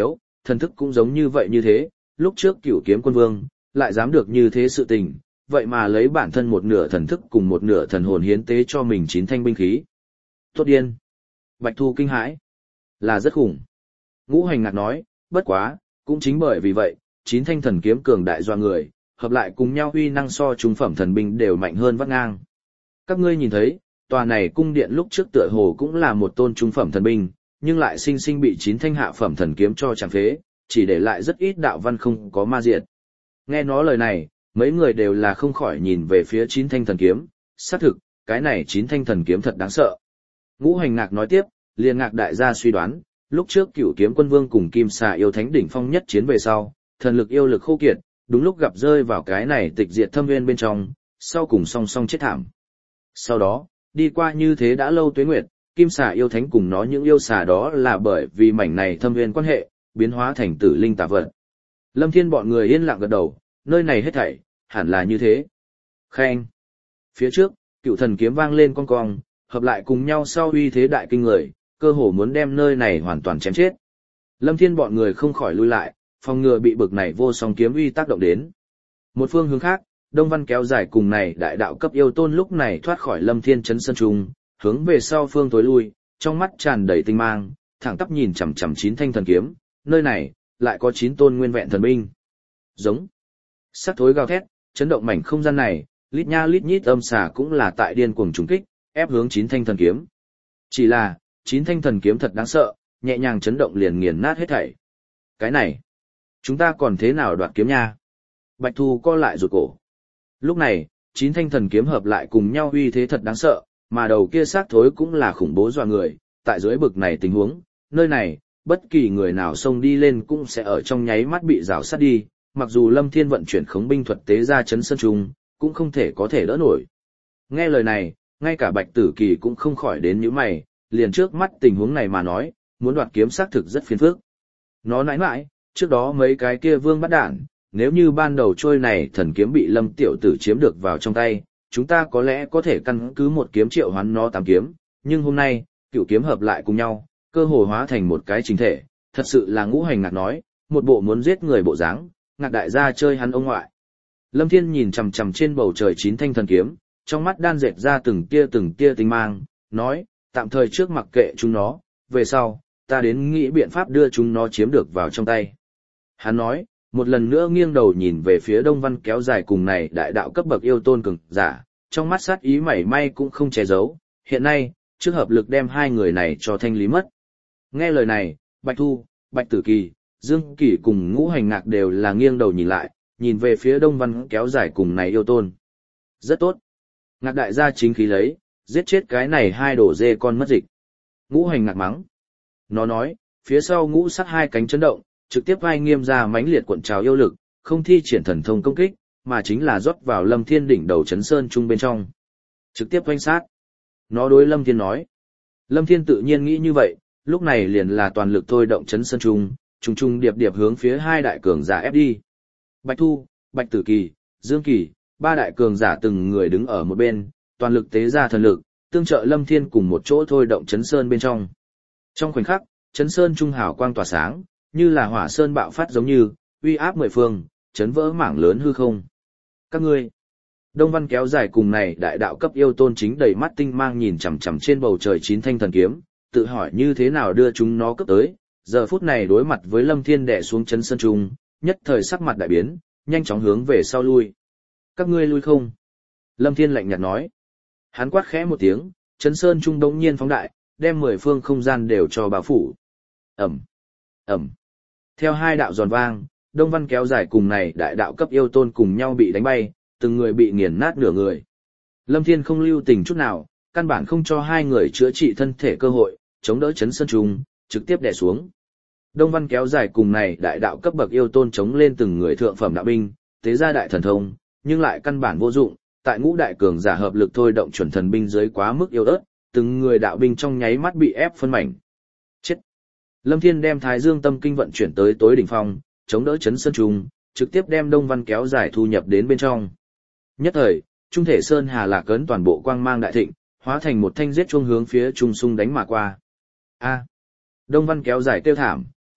thần thức cũng giống như vậy như thế, lúc trước Cửu Kiếm Quân Vương lại dám được như thế sự tình, vậy mà lấy bản thân một nửa thần thức cùng một nửa thần hồn hiến tế cho mình chín thanh binh khí. Tốt điên. Bạch Thu kinh hãi. Là rất khủng. Ngũ Hành ngạc nói, bất quá, cũng chính bởi vì vậy, chín thanh thần kiếm cường đại doa người, hợp lại cùng nhau uy năng so trung phẩm thần binh đều mạnh hơn vắt ngang. Các ngươi nhìn thấy, tòa này cung điện lúc trước tựa hồ cũng là một tôn trung phẩm thần binh, nhưng lại sinh sinh bị chín thanh hạ phẩm thần kiếm cho chẳng phế, chỉ để lại rất ít đạo văn không có ma diệt. Nghe nó lời này, mấy người đều là không khỏi nhìn về phía chín thanh thần kiếm, xác thực, cái này chín thanh thần kiếm thật đáng sợ. Ngũ Hành ngạc nói tiếp, liền ngạc đại gia suy đoán, lúc trước Cửu Kiếm Quân Vương cùng Kim Xà yêu thánh đỉnh phong nhất chiến về sau, thần lực yêu lực khô kiệt, đúng lúc gặp rơi vào cái này tịch diệt thâm nguyên bên trong, sau cùng song song chết thảm. Sau đó, đi qua như thế đã lâu tuế nguyệt, Kim Xà yêu thánh cùng nó những yêu xà đó là bởi vì mảnh này thâm nguyên quan hệ, biến hóa thành tử linh tà vật. Lâm Thiên bọn người yên lặng gật đầu, nơi này hết thảy, hẳn là như thế. Khen. Phía trước, cựu thần kiếm vang lên cong cong, hợp lại cùng nhau sau uy thế đại kinh người, cơ hồ muốn đem nơi này hoàn toàn chém chết. Lâm Thiên bọn người không khỏi lui lại, phòng ngừa bị bực này vô song kiếm uy tác động đến. Một phương hướng khác, Đông Văn kéo dài cùng này đại đạo cấp yêu tôn lúc này thoát khỏi Lâm Thiên chấn sân trung, hướng về sau phương tối lui, trong mắt tràn đầy tinh mang, thẳng tắp nhìn chằm chằm chín thanh thần kiếm, nơi này lại có chín tôn nguyên vẹn thần binh. Giống. Sắc thối gào thét, chấn động mảnh không gian này, lít nha lít nhít âm xà cũng là tại điên cuồng trùng kích, ép hướng chín thanh thần kiếm. Chỉ là, chín thanh thần kiếm thật đáng sợ, nhẹ nhàng chấn động liền nghiền nát hết thảy. Cái này, chúng ta còn thế nào đoạt kiếm nha? Bạch Thu co lại rụt cổ. Lúc này, chín thanh thần kiếm hợp lại cùng nhau uy thế thật đáng sợ, mà đầu kia xác thối cũng là khủng bố dọa người, tại dưới bực này tình huống, nơi này, bất kỳ người nào xông đi lên cũng sẽ ở trong nháy mắt bị rào sát đi, mặc dù Lâm Thiên vận chuyển khống binh thuật tế ra chấn sơn trung, cũng không thể có thể đỡ nổi. Nghe lời này, ngay cả Bạch Tử Kỳ cũng không khỏi đến nhíu mày, liền trước mắt tình huống này mà nói, muốn đoạt kiếm xác thực rất phiền phức. Nó nãi nãi, trước đó mấy cái kia vương bắt đản, nếu như ban đầu trôi này thần kiếm bị Lâm tiểu tử chiếm được vào trong tay, chúng ta có lẽ có thể căn cứ một kiếm triệu hoán nó tám kiếm, nhưng hôm nay, cựu kiếm hợp lại cùng nhau, cơ hồ hóa thành một cái chính thể, thật sự là Ngũ Hành ngạc nói, một bộ muốn giết người bộ dáng, ngạc đại gia chơi hắn ông ngoại. Lâm Thiên nhìn chằm chằm trên bầu trời chín thanh thần kiếm, trong mắt đan dệt ra từng tia từng tia tinh mang, nói, tạm thời trước mặc kệ chúng nó, về sau, ta đến nghĩ biện pháp đưa chúng nó chiếm được vào trong tay. Hắn nói, một lần nữa nghiêng đầu nhìn về phía Đông Văn kéo dài cùng này đại đạo cấp bậc yêu tôn cường giả, trong mắt sát ý mảy may cũng không che giấu, hiện nay, trước hợp lực đem hai người này cho thanh lý mất. Nghe lời này, Bạch Thu, Bạch Tử Kỳ, Dương Kỳ cùng Ngũ Hành ngạc đều là nghiêng đầu nhìn lại, nhìn về phía Đông Văn kéo dài cùng này yêu tôn. Rất tốt. Ngạc đại gia chính khí lấy, giết chết cái này hai đổ dê con mất dịch. Ngũ Hành ngạc mắng. Nó nói, phía sau ngũ sắc hai cánh chấn động, trực tiếp vai nghiêm ra mãnh liệt cuộn trào yêu lực, không thi triển thần thông công kích, mà chính là rót vào Lâm Thiên đỉnh đầu chấn sơn trung bên trong. Trực tiếp oanh sát. Nó đối Lâm Thiên nói. Lâm Thiên tự nhiên nghĩ như vậy, lúc này liền là toàn lực thôi động chấn sơn trung, trùng trùng điệp điệp hướng phía hai đại cường giả ép đi. Bạch Thu, Bạch Tử Kỳ, Dương Kỳ, ba đại cường giả từng người đứng ở một bên, toàn lực tế ra thần lực, tương trợ Lâm Thiên cùng một chỗ thôi động chấn sơn bên trong. Trong khoảnh khắc, chấn sơn trung hào quang tỏa sáng, như là hỏa sơn bạo phát giống như, uy áp mười phương, chấn vỡ mảng lớn hư không. Các ngươi, Đông Văn kéo dài cùng này đại đạo cấp yêu tôn chính đầy mắt tinh mang nhìn chằm chằm trên bầu trời chín thanh thần kiếm, tự hỏi như thế nào đưa chúng nó cấp tới, giờ phút này đối mặt với Lâm Thiên đè xuống chấn sơn trung, nhất thời sắc mặt đại biến, nhanh chóng hướng về sau lui. Các ngươi lui không? Lâm Thiên lạnh nhạt nói. Hắn quát khẽ một tiếng, chấn sơn trung đống nhiên phóng đại, đem mười phương không gian đều cho bao phủ. Ẩm, Ẩm. Theo hai đạo giòn vang, Đông Văn kéo dài cùng này đại đạo cấp yêu tôn cùng nhau bị đánh bay, từng người bị nghiền nát nửa người. Lâm Thiên không lưu tình chút nào, căn bản không cho hai người chữa trị thân thể cơ hội, chống đỡ chấn sơn trung, trực tiếp đè xuống. Đông Văn kéo dài cùng này đại đạo cấp bậc yêu tôn chống lên từng người thượng phẩm đạo binh, tế ra đại thần thông, nhưng lại căn bản vô dụng, tại ngũ đại cường giả hợp lực thôi động chuẩn thần binh dưới quá mức yếu ớt, từng người đạo binh trong nháy mắt bị ép phân mảnh. Chết. Lâm Thiên đem Thái Dương Tâm Kinh vận chuyển tới tối đỉnh phong, chống đỡ chấn sơn trung, trực tiếp đem Đông Văn kéo dài thu nhập đến bên trong. Nhất thời, trung thể sơn hà lạc cấn toàn bộ quang mang đại thịnh, hóa thành một thanh giết chuông hướng phía trung sung đánh mà qua. A. Đông Văn kéo dài kêu thảm,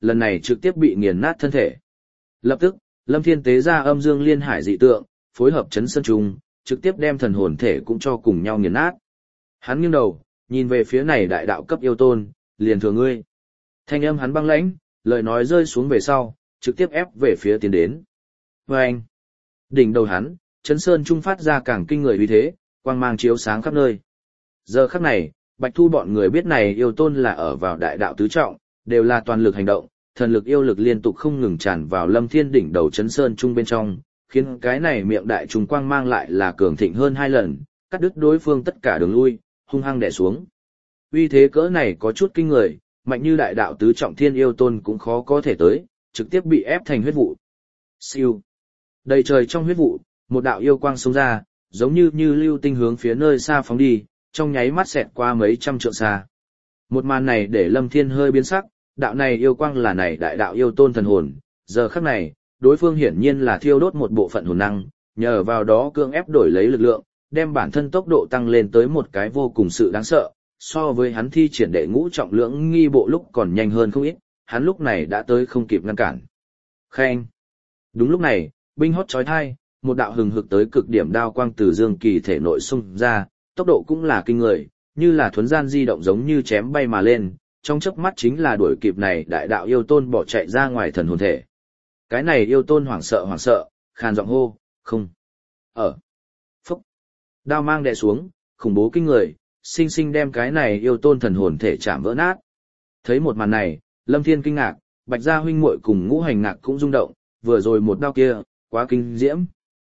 lần này trực tiếp bị nghiền nát thân thể. Lập tức, Lâm Thiên tế ra âm dương liên hải dị tượng, phối hợp chấn sơn trung, trực tiếp đem thần hồn thể cũng cho cùng nhau nghiền nát. Hắn nghiêng đầu, nhìn về phía này đại đạo cấp yêu tôn, liền thừa ngươi. Thanh âm hắn băng lãnh, lời nói rơi xuống về sau, trực tiếp ép về phía tiến đến. Và anh, đỉnh đầu hắn, chấn sơn trung phát ra càng kinh người uy thế, quang mang chiếu sáng khắp nơi. Giờ khắc này, Bạch Thu bọn người biết này yêu tôn là ở vào đại đạo tứ trọng, đều là toàn lực hành động, thần lực yêu lực liên tục không ngừng tràn vào Lâm Thiên đỉnh đầu chấn sơn trung bên trong, khiến cái này miệng đại trùng quang mang lại là cường thịnh hơn hai lần, cắt đứt đối phương tất cả đường lui, hung hăng đè xuống. Uy thế cỡ này có chút kinh người, mạnh như đại đạo tứ trọng thiên yêu tôn cũng khó có thể tới, trực tiếp bị ép thành huyết vụ. Siêu. Đầy trời trong huyết vụ, một đạo yêu quang xông ra, giống như như lưu tinh hướng phía nơi xa phóng đi, trong nháy mắt xẹt qua mấy trăm trượng xa. Một màn này để Lâm Thiên hơi biến sắc, đạo này yêu quang là này đại đạo yêu tôn thần hồn, giờ khắc này, đối phương hiển nhiên là thiêu đốt một bộ phận hồn năng, nhờ vào đó cưỡng ép đổi lấy lực lượng, đem bản thân tốc độ tăng lên tới một cái vô cùng sự đáng sợ, so với hắn thi triển đệ ngũ trọng lưỡng nghi bộ lúc còn nhanh hơn không ít, hắn lúc này đã tới không kịp ngăn cản. Khen. Đúng lúc này, binh hót chói tai, một đạo hừng hực tới cực điểm đao quang từ Dương Kỳ thể nội xung ra, tốc độ cũng là kinh người, như là thuấn gian di động giống như chém bay mà lên, trong chớp mắt chính là đuổi kịp này đại đạo yêu tôn bỏ chạy ra ngoài thần hồn thể. Cái này yêu tôn hoảng sợ hoảng sợ, khàn giọng hô, không. Ở. Phúc. Đao mang đè xuống, khủng bố kinh người, sinh sinh đem cái này yêu tôn thần hồn thể chạm vỡ nát. Thấy một màn này, Lâm Thiên kinh ngạc, Bạch Gia huynh muội cùng Ngũ Hành Ngạc cũng rung động, vừa rồi một đao kia, quá kinh diễm.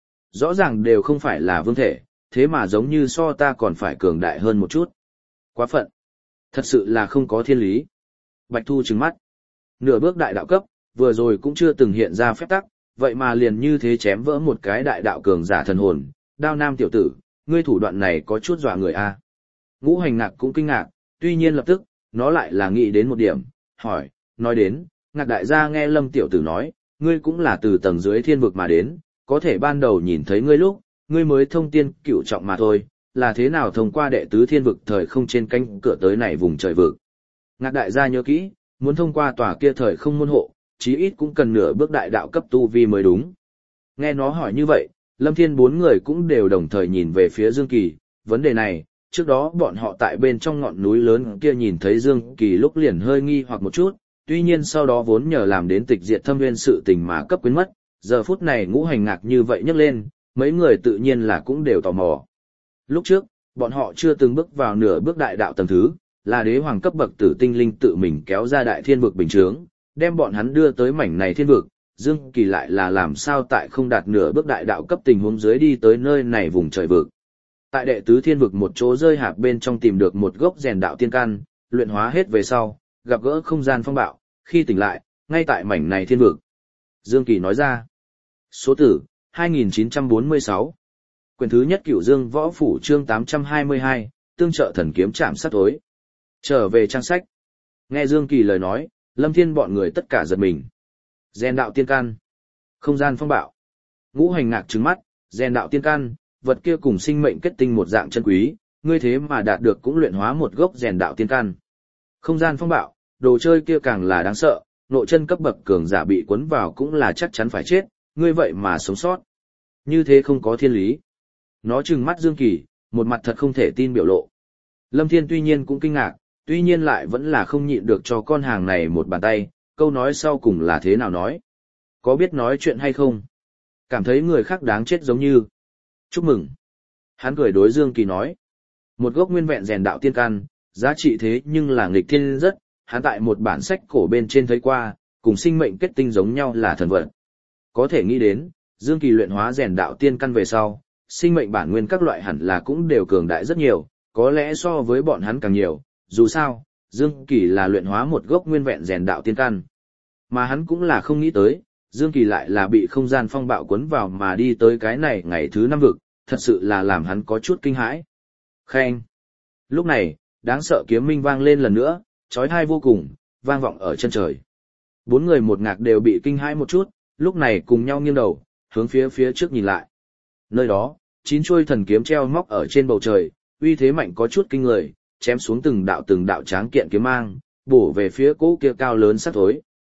Rõ ràng đều không phải là vương thể, thế mà giống như so ta còn phải cường đại hơn một chút. Quá phận. Thật sự là không có thiên lý. Bạch Thu trừng mắt. Nửa bước đại đạo cấp, vừa rồi cũng chưa từng hiện ra phép tắc, vậy mà liền như thế chém vỡ một cái đại đạo cường giả thần hồn. Đao nam tiểu tử, ngươi thủ đoạn này có chút dọa người a. Ngũ Hành Ngạc cũng kinh ngạc, tuy nhiên lập tức, nó lại là nghĩ đến một điểm, hỏi, nói đến, Ngạc đại gia nghe Lâm tiểu tử nói, ngươi cũng là từ tầng dưới thiên vực mà đến, có thể ban đầu nhìn thấy ngươi lúc, ngươi mới thông tiên cửu trọng mà thôi, là thế nào thông qua đệ tứ thiên vực thời không trên cánh cửa tới này vùng trời vực. Ngạc đại gia nhớ kỹ, muốn thông qua tòa kia thời không môn hộ, chí ít cũng cần nửa bước đại đạo cấp tu vi mới đúng. Nghe nó hỏi như vậy, Lâm Thiên bốn người cũng đều đồng thời nhìn về phía Dương Kỳ, vấn đề này, trước đó bọn họ tại bên trong ngọn núi lớn kia nhìn thấy Dương Kỳ lúc liền hơi nghi hoặc một chút, tuy nhiên sau đó vốn nhờ làm đến tịch diệt thâm nguyên sự tình mà cấp quyến mất, giờ phút này Ngũ Hành Ngạc như vậy nhấc lên, mấy người tự nhiên là cũng đều tò mò. Lúc trước, bọn họ chưa từng bước vào nửa bước đại đạo tầng thứ, là đế hoàng cấp bậc tử tinh linh tự mình kéo ra đại thiên vực bình chướng, đem bọn hắn đưa tới mảnh này thiên vực, Dương Kỳ lại là làm sao tại không đạt nửa bước đại đạo cấp tình huống dưới đi tới nơi này vùng trời vực. Tại đệ tứ thiên vực một chỗ rơi hạp bên trong tìm được một gốc rèn đạo tiên căn, luyện hóa hết về sau, gặp gỡ không gian phong bạo, khi tỉnh lại, ngay tại mảnh này thiên vực. Dương Kỳ nói ra. Số tử, hai nghìn chín trăm bốn mươi sáu. Quyển thứ nhất Cửu Dương Võ Phủ chương tám trăm hai mươi hai, tương trợ thần kiếm chạm sát tối. Trở về trang sách. Nghe Dương Kỳ lời nói, Lâm Thiên bọn người tất cả giật mình. Rèn đạo tiên căn. Không gian phong bạo. Ngũ Hành Ngạc trừng mắt, rèn đạo tiên căn, vật kia cùng sinh mệnh kết tinh một dạng chân quý, ngươi thế mà đạt được cũng luyện hóa một gốc rèn đạo tiên căn. Không gian phong bạo, đồ chơi kia càng là đáng sợ, nội chân cấp bậc cường giả bị cuốn vào cũng là chắc chắn phải chết, ngươi vậy mà sống sót. Như thế không có thiên lý. Nó trừng mắt Dương Kỳ, một mặt thật không thể tin biểu lộ. Lâm Thiên tuy nhiên cũng kinh ngạc, tuy nhiên lại vẫn là không nhịn được cho con hàng này một bàn tay, câu nói sau cùng là thế nào nói. Có biết nói chuyện hay không? Cảm thấy người khác đáng chết giống như. Chúc mừng. Hắn cười đối Dương Kỳ nói. Một gốc nguyên vẹn rèn đạo tiên căn, giá trị thế nhưng là nghịch thiên rất, hắn tại một bản sách cổ bên trên thấy qua, cùng sinh mệnh kết tinh giống nhau là thần vật. Có thể nghĩ đến, Dương Kỳ luyện hóa rèn đạo tiên căn về sau, sinh mệnh bản nguyên các loại hẳn là cũng đều cường đại rất nhiều, có lẽ so với bọn hắn càng nhiều, dù sao, Dương Kỳ là luyện hóa một gốc nguyên vẹn rèn đạo tiên căn. Mà hắn cũng là không nghĩ tới, Dương Kỳ lại là bị không gian phong bạo cuốn vào mà đi tới cái này ngày thứ năm vực, thật sự là làm hắn có chút kinh hãi. Khen. Lúc này, đáng sợ kiếm minh vang lên lần nữa, chói tai vô cùng, vang vọng ở chân trời. Bốn người một ngạc đều bị kinh hãi một chút, lúc này cùng nhau nghiêng đầu, hướng phía phía trước nhìn lại. Nơi đó, chín chuôi thần kiếm treo móc ở trên bầu trời, uy thế mạnh có chút kinh người, chém xuống từng đạo từng đạo tráng kiện kiếm mang, bổ về phía cỗ kia cao lớn sát thối.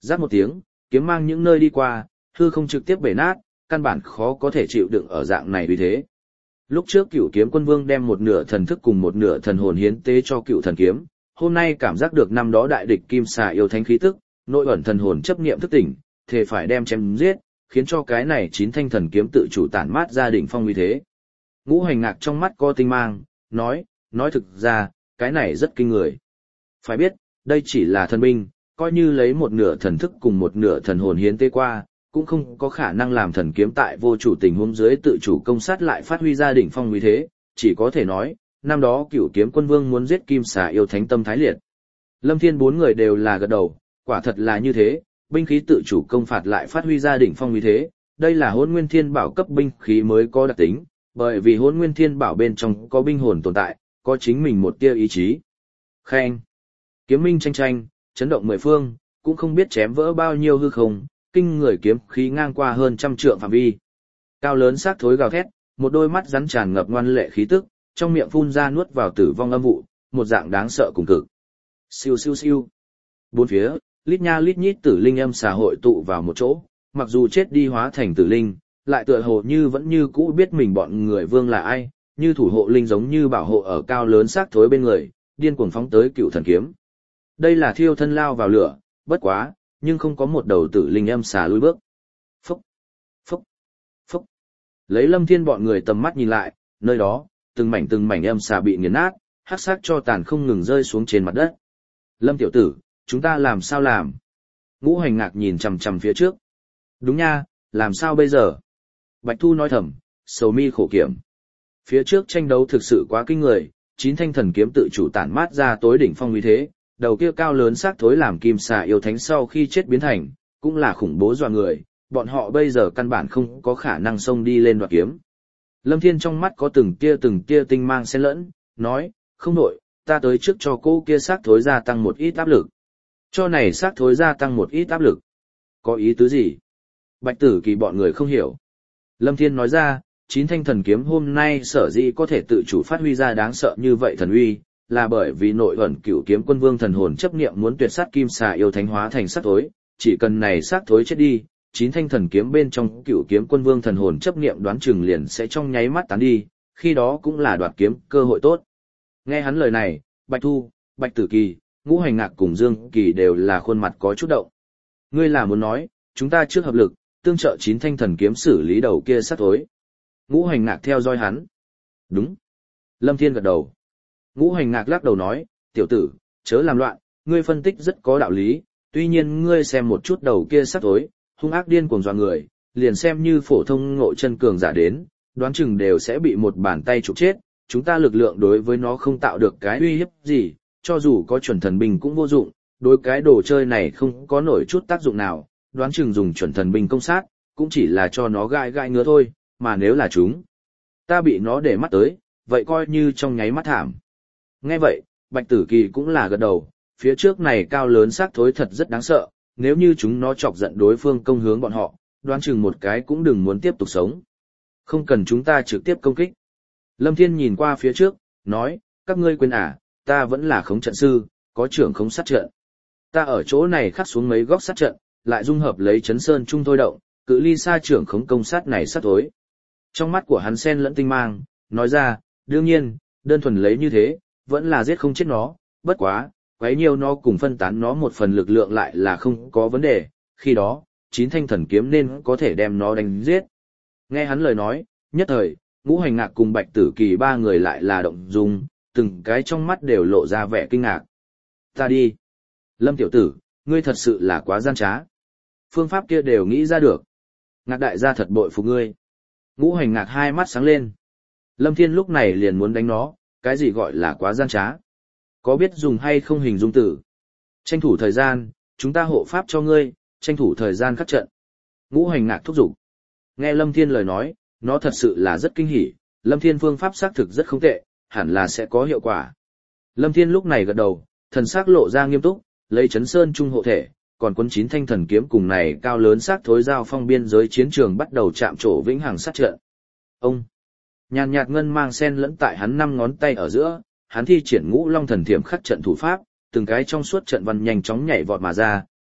Rát một tiếng, kiếm mang những nơi đi qua, hư không trực tiếp bể nát, căn bản khó có thể chịu đựng ở dạng này vì thế. Lúc trước Cửu Kiếm Quân Vương đem một nửa thần thức cùng một nửa thần hồn hiến tế cho Cửu Thần Kiếm, hôm nay cảm giác được năm đó đại địch Kim Xà yêu thánh khí tức, nội ẩn thần hồn chấp niệm thức tỉnh, thề phải đem chém giết, khiến cho cái này chín thanh thần kiếm tự chủ tản mát ra đỉnh phong uy thế. Ngũ Hành Ngạc trong mắt có tinh mang, nói, nói thực ra, cái này rất kinh người. Phải biết, đây chỉ là thần binh, coi như lấy một nửa thần thức cùng một nửa thần hồn hiến tế qua, cũng không có khả năng làm thần kiếm tại vô chủ tình huống dưới tự chủ công sát lại phát huy ra đỉnh phong uy thế, chỉ có thể nói, năm đó Cửu Kiếm Quân Vương muốn giết Kim Xà yêu thánh tâm thái liệt. Lâm Thiên bốn người đều là gật đầu, quả thật là như thế, binh khí tự chủ công phạt lại phát huy ra đỉnh phong uy thế, đây là Hỗn Nguyên Thiên Bảo cấp binh khí mới có đặc tính, bởi vì Hỗn Nguyên Thiên Bảo bên trong có binh hồn tồn tại, có chính mình một tia ý chí. Khen. Kiếm minh tranh tranh, chấn động mười phương, cũng không biết chém vỡ bao nhiêu hư không, kinh người kiếm khí ngang qua hơn trăm trượng phạm vi. Cao lớn xác thối gào thét, một đôi mắt rắn tràn ngập ngoan lệ khí tức, trong miệng phun ra nuốt vào tử vong âm vụ, một dạng đáng sợ cùng cực. Siêu siêu siêu. Bốn phía, lít nha lít nhít tử linh âm xà hội tụ vào một chỗ, mặc dù chết đi hóa thành tử linh, lại tựa hồ như vẫn như cũ biết mình bọn người vương là ai, như thủ hộ linh giống như bảo hộ ở cao lớn xác thối bên người, điên cuồng phóng tới Cựu Thần Kiếm. Đây là thiêu thân lao vào lửa, bất quá, nhưng không có một đầu tử linh âm xà lùi bước. Phúc, phúc, phúc. Lấy Lâm Thiên bọn người tầm mắt nhìn lại, nơi đó, từng mảnh từng mảnh âm xà bị nghiền nát, hắc sắc cho tàn không ngừng rơi xuống trên mặt đất. Lâm tiểu tử, chúng ta làm sao làm? Ngũ Hành Ngạc nhìn chằm chằm phía trước. Đúng nha, làm sao bây giờ? Bạch Thu nói thầm, sầu mi khổ kiểm. Phía trước tranh đấu thực sự quá kinh người, chín thanh thần kiếm tự chủ tản mát ra tối đỉnh phong uy thế, đầu kia cao lớn xác thối làm Kim Xà yêu thánh sau khi chết biến thành, cũng là khủng bố dọa người, bọn họ bây giờ căn bản không có khả năng xông đi lên đoạt kiếm. Lâm Thiên trong mắt có từng tia từng tia tinh mang xen lẫn, nói, không nổi, ta tới trước cho cô kia xác thối gia tăng một ít áp lực. Cho này xác thối gia tăng một ít áp lực. Có ý tứ gì? Bạch Tử Kỳ bọn người không hiểu. Lâm Thiên nói ra, chín thanh thần kiếm hôm nay sở dĩ có thể tự chủ phát huy ra đáng sợ như vậy thần uy, là bởi vì nội ẩn Cửu Kiếm Quân Vương thần hồn chấp niệm muốn tuyệt sát Kim Xà yêu thánh hóa thành xác thối, chỉ cần này xác thối chết đi, chín thanh thần kiếm bên trong Cửu Kiếm Quân Vương thần hồn chấp niệm đoán chừng liền sẽ trong nháy mắt tán đi, khi đó cũng là đoạt kiếm cơ hội tốt. Nghe hắn lời này, Bạch Thu, Bạch Tử Kỳ, Ngũ Hành Ngạc cùng Dương Kỳ đều là khuôn mặt có chút động. Ngươi là muốn nói, chúng ta trước hợp lực, tương trợ chín thanh thần kiếm xử lý đầu kia xác thối. Ngũ Hành Ngạc theo dõi hắn. Đúng. Lâm Thiên gật đầu. Ngũ Hành Ngạc lắc đầu nói, tiểu tử, chớ làm loạn, ngươi phân tích rất có đạo lý, tuy nhiên ngươi xem một chút đầu kia xác thối, hung ác điên cuồng dọa người, liền xem như phổ thông ngộ chân cường giả đến, đoán chừng đều sẽ bị một bàn tay trục chết, chúng ta lực lượng đối với nó không tạo được cái uy hiếp gì, cho dù có chuẩn thần binh cũng vô dụng, đối cái đồ chơi này không có nổi chút tác dụng nào, đoán chừng dùng chuẩn thần binh công sát, cũng chỉ là cho nó gai gai ngứa thôi, mà nếu là chúng, ta bị nó để mắt tới, vậy coi như trong nháy mắt thảm. Nghe vậy, Bạch Tử Kỳ cũng là gật đầu, phía trước này cao lớn xác thối thật rất đáng sợ, nếu như chúng nó chọc giận đối phương công hướng bọn họ, đoán chừng một cái cũng đừng muốn tiếp tục sống. Không cần chúng ta trực tiếp công kích. Lâm Thiên nhìn qua phía trước, nói, các ngươi quên à, ta vẫn là khống trận sư, có trưởng khống sát trận. Ta ở chỗ này khắc xuống mấy góc sát trận, lại dung hợp lấy chấn sơn trung thôi động, cự ly xa trưởng khống công sát này sát thối. Trong mắt của hắn sen lẫn tinh mang, nói ra, đương nhiên, đơn thuần lấy như thế, vẫn là giết không chết nó, bất quá, quấy nhiều nó cùng phân tán nó một phần lực lượng lại là không có vấn đề, khi đó, chín thanh thần kiếm nên có thể đem nó đánh giết. Nghe hắn lời nói, nhất thời, Ngũ Hành Ngạc cùng Bạch Tử Kỳ ba người lại là động dung, từng cái trong mắt đều lộ ra vẻ kinh ngạc. Ta đi. Lâm tiểu tử, ngươi thật sự là quá gian trá. Phương pháp kia đều nghĩ ra được. Ngạc đại gia thật bội phục ngươi. Ngũ Hành Ngạc hai mắt sáng lên. Lâm Thiên lúc này liền muốn đánh nó, cái gì gọi là quá gian trá? Có biết dùng hay không hình dung tử? Tranh thủ thời gian, chúng ta hộ pháp cho ngươi, tranh thủ thời gian khắc trận. Ngũ Hành Ngạc thúc giục. Nghe Lâm Thiên lời nói, nó thật sự là rất kinh hỉ, Lâm Thiên phương pháp xác thực rất không tệ, hẳn là sẽ có hiệu quả. Lâm Thiên lúc này gật đầu, thần sắc lộ ra nghiêm túc, lấy chấn sơn trung hộ thể, còn quân chín thanh thần kiếm cùng này cao lớn xác thối giao phong biên giới chiến trường bắt đầu chạm trổ vĩnh hằng sát trận. Ông nhàn nhạt ngân mang sen lẫn tại hắn năm ngón tay ở giữa, hắn thi triển Ngũ Long thần thiểm khắc trận thủ pháp, từng cái trong suốt trận văn nhanh chóng nhảy vọt mà ra,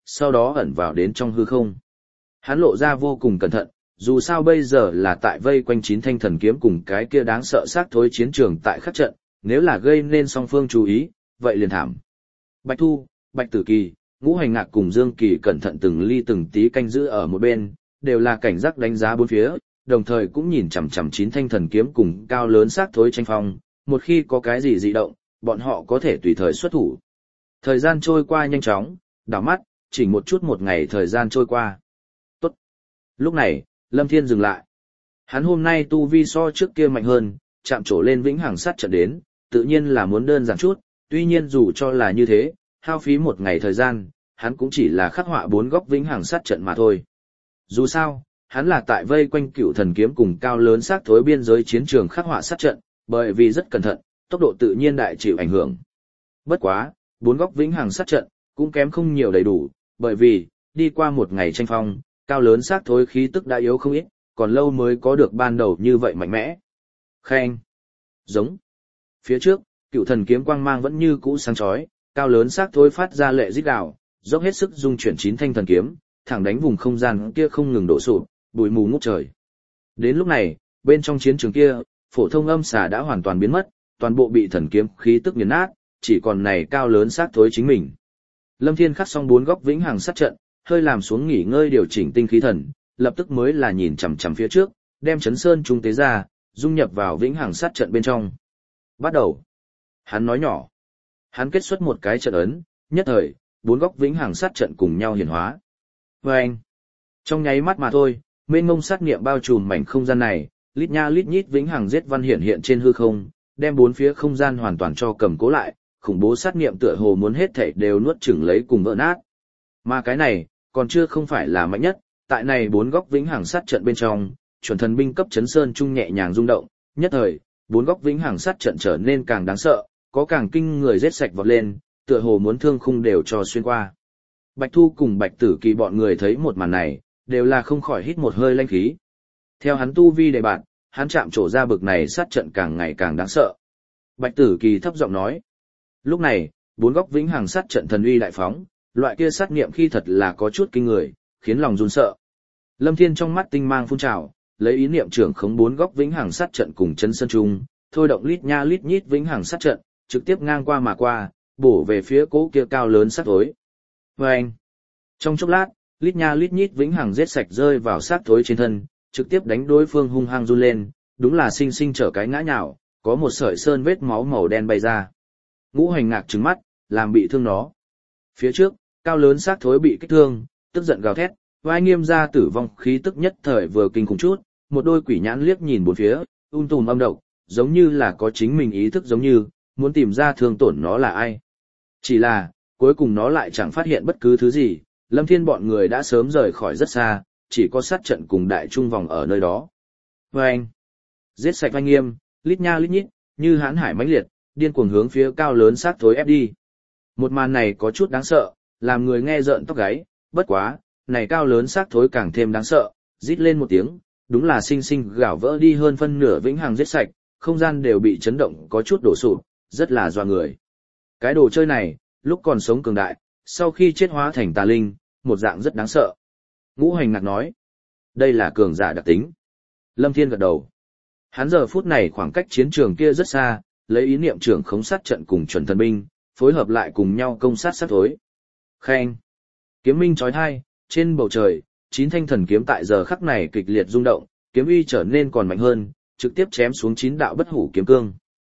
sau đó ẩn vào đến trong hư không. Hắn lộ ra vô cùng cẩn thận, dù sao bây giờ là tại vây quanh chín thanh thần kiếm cùng cái kia đáng sợ xác thối chiến trường tại khắc trận, nếu là gây nên song phương chú ý, vậy liền thảm. Bạch Thu, Bạch Tử Kỳ, Ngũ Hành Ngạc cùng Dương Kỳ cẩn thận từng ly từng tí canh giữ ở một bên, đều là cảnh giác đánh giá bốn phía, đồng thời cũng nhìn chằm chằm chín thanh thần kiếm cùng cao lớn xác thối tranh phong, một khi có cái gì dị động, bọn họ có thể tùy thời xuất thủ. Thời gian trôi qua nhanh chóng, đảo mắt, chỉ một chút một ngày thời gian trôi qua. Tốt. Lúc này, Lâm Thiên dừng lại. Hắn hôm nay tu vi so trước kia mạnh hơn, chạm trổ lên vĩnh hằng sát trận đến, tự nhiên là muốn đơn giản chút, tuy nhiên dù cho là như thế, hao phí một ngày thời gian, hắn cũng chỉ là khắc họa bốn góc vĩnh hằng sát trận mà thôi. Dù sao, hắn là tại vây quanh cựu thần kiếm cùng cao lớn xác thối biên giới chiến trường khắc họa sát trận, bởi vì rất cẩn thận, tốc độ tự nhiên đại chịu ảnh hưởng. Bất quá, bốn góc vĩnh hằng sát trận cũng kém không nhiều đầy đủ, bởi vì đi qua một ngày tranh phong, cao lớn xác thối khí tức đã yếu không ít, còn lâu mới có được ban đầu như vậy mạnh mẽ. Khen, giống. Phía trước, cựu thần kiếm quang mang vẫn như cũ sáng chói, cao lớn xác thối phát ra lệ rít gào, dốc hết sức dung chuyển chín thanh thần kiếm, thẳng đánh vùng không gian kia không ngừng đổ sụp, bụi mù ngút trời. Đến lúc này, bên trong chiến trường kia, phổ thông âm xà đã hoàn toàn biến mất, toàn bộ bị thần kiếm khí tức nghiền nát, chỉ còn này cao lớn xác thối chính mình. Lâm Thiên khắc xong bốn góc vĩnh hằng sát trận, hơi làm xuống nghỉ ngơi điều chỉnh tinh khí thần, lập tức mới là nhìn chằm chằm phía trước, đem chấn sơn trung tế ra, dung nhập vào vĩnh hằng sát trận bên trong. Bắt đầu. Hắn nói nhỏ. Hắn kết xuất một cái trận ấn, nhất thời, bốn góc vĩnh hằng sát trận cùng nhau hiển hóa. Và anh. Trong nháy mắt mà thôi, mênh mông sát niệm bao trùm mảnh không gian này, lít nha lít nhít vĩnh hằng giết văn hiện hiện trên hư không, đem bốn phía không gian hoàn toàn cho cầm cố lại, khủng bố sát niệm tựa hồ muốn hết thảy đều nuốt chửng lấy cùng vỡ nát. Mà cái này, còn chưa không phải là mạnh nhất, tại này bốn góc vĩnh hằng sát trận bên trong, chuẩn thần binh cấp chấn sơn trung nhẹ nhàng rung động, nhất thời, bốn góc vĩnh hằng sát trận trở nên càng đáng sợ, có càng kinh người giết sạch vọt lên, tựa hồ muốn thương khung đều cho xuyên qua. Bạch Thu cùng Bạch Tử Kỳ bọn người thấy một màn này, đều là không khỏi hít một hơi lanh khí. Theo hắn tu vi đề bạn, hắn chạm trổ ra bực này sát trận càng ngày càng đáng sợ. Bạch Tử Kỳ thấp giọng nói. Lúc này, bốn góc vĩnh hằng sát trận thần uy đại phóng, loại kia sát niệm khi thật là có chút kinh người, khiến lòng run sợ. Lâm Thiên trong mắt tinh mang phun trào, lấy ý niệm trưởng khống bốn góc vĩnh hằng sát trận cùng chân sơn trung, thôi động lít nha lít nhít vĩnh hằng sát trận, trực tiếp ngang qua mà qua, bổ về phía cố kia cao lớn sát thối. Vâng! Trong chốc lát, lít nha lít nhít vĩnh hằng giết sạch rơi vào sát thối trên thân, trực tiếp đánh đối phương hung hăng run lên, đúng là sinh sinh trở cái ngã nhào, có một sợi sơn vết máu màu đen bay ra. Ngũ Hành Ngạc trừng mắt, làm bị thương nó. Phía trước, cao lớn xác thối bị kích thương, tức giận gào thét, vai nghiêm ra tử vong khí tức nhất thời vừa kinh khủng chút, một đôi quỷ nhãn liếc nhìn bốn phía, um tùm âm độc, giống như là có chính mình ý thức giống như, muốn tìm ra thương tổn nó là ai. Chỉ là, cuối cùng nó lại chẳng phát hiện bất cứ thứ gì, Lâm Thiên bọn người đã sớm rời khỏi rất xa, chỉ có sát trận cùng đại trung vòng ở nơi đó. Và anh, giết sạch vai nghiêm, lít nha lít nhít, như hãn hải mãnh liệt, điên cuồng hướng phía cao lớn xác thối ép đi. Một màn này có chút đáng sợ, làm người nghe rợn tóc gáy, bất quá, này cao lớn xác thối càng thêm đáng sợ, rít lên một tiếng, đúng là sinh sinh gào vỡ đi hơn phân nửa vĩnh hằng giết sạch, không gian đều bị chấn động có chút đổ sụp, rất là doa người. Cái đồ chơi này, lúc còn sống cường đại, sau khi chết hóa thành tà linh, một dạng rất đáng sợ. Ngũ Hành Ngạc nói, đây là cường giả đặc tính. Lâm Thiên gật đầu. Hắn giờ phút này khoảng cách chiến trường kia rất xa, lấy ý niệm trưởng khống sát trận cùng chuẩn thần binh, phối hợp lại cùng nhau công sát sát thối. Khen. Kiếm minh chói tai, trên bầu trời, chín thanh thần kiếm tại giờ khắc này kịch liệt rung động, kiếm uy trở nên còn mạnh hơn, trực tiếp chém xuống chín đạo bất hủ kiếm cương.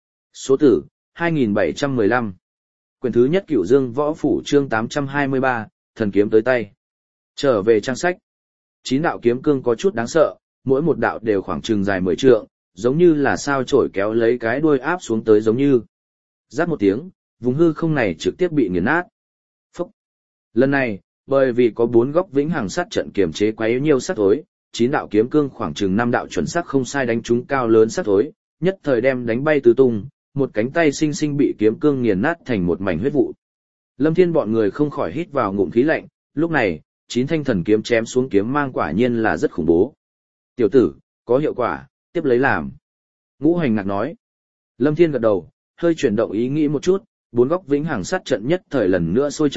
Số tử, hai nghìn bảy trăm mười lăm. Quyển thứ nhất Cửu Dương Võ Phủ chương tám trăm hai mươi ba, thần kiếm tới tay. Trở về trang sách. Chín đạo kiếm cương có chút đáng sợ, mỗi một đạo đều khoảng chừng dài mười trượng, giống như là sao chổi kéo lấy cái đuôi áp xuống tới giống như. Rát một tiếng, vùng hư không này trực tiếp bị nghiền nát. Phúc. Lần này, bởi vì có bốn góc vĩnh hằng sát trận kiềm chế quá yếu nhiều sát thối, chín đạo kiếm cương khoảng chừng năm đạo chuẩn xác không sai đánh trúng cao lớn sát thối, nhất thời đem đánh bay tứ tung, một cánh tay sinh sinh bị kiếm cương nghiền nát thành một mảnh huyết vụ. Lâm Thiên bọn người không khỏi hít vào ngụm khí lạnh, lúc này, chín thanh thần kiếm chém xuống kiếm mang quả nhiên là rất khủng bố. Tiểu tử, có hiệu quả, tiếp lấy làm. Ngũ Hành Ngạc nói. Lâm Thiên gật đầu, hơi chuyển động ý nghĩ một chút, bốn góc vĩnh hằng sát trận nhất thời lần nữa sôi trào,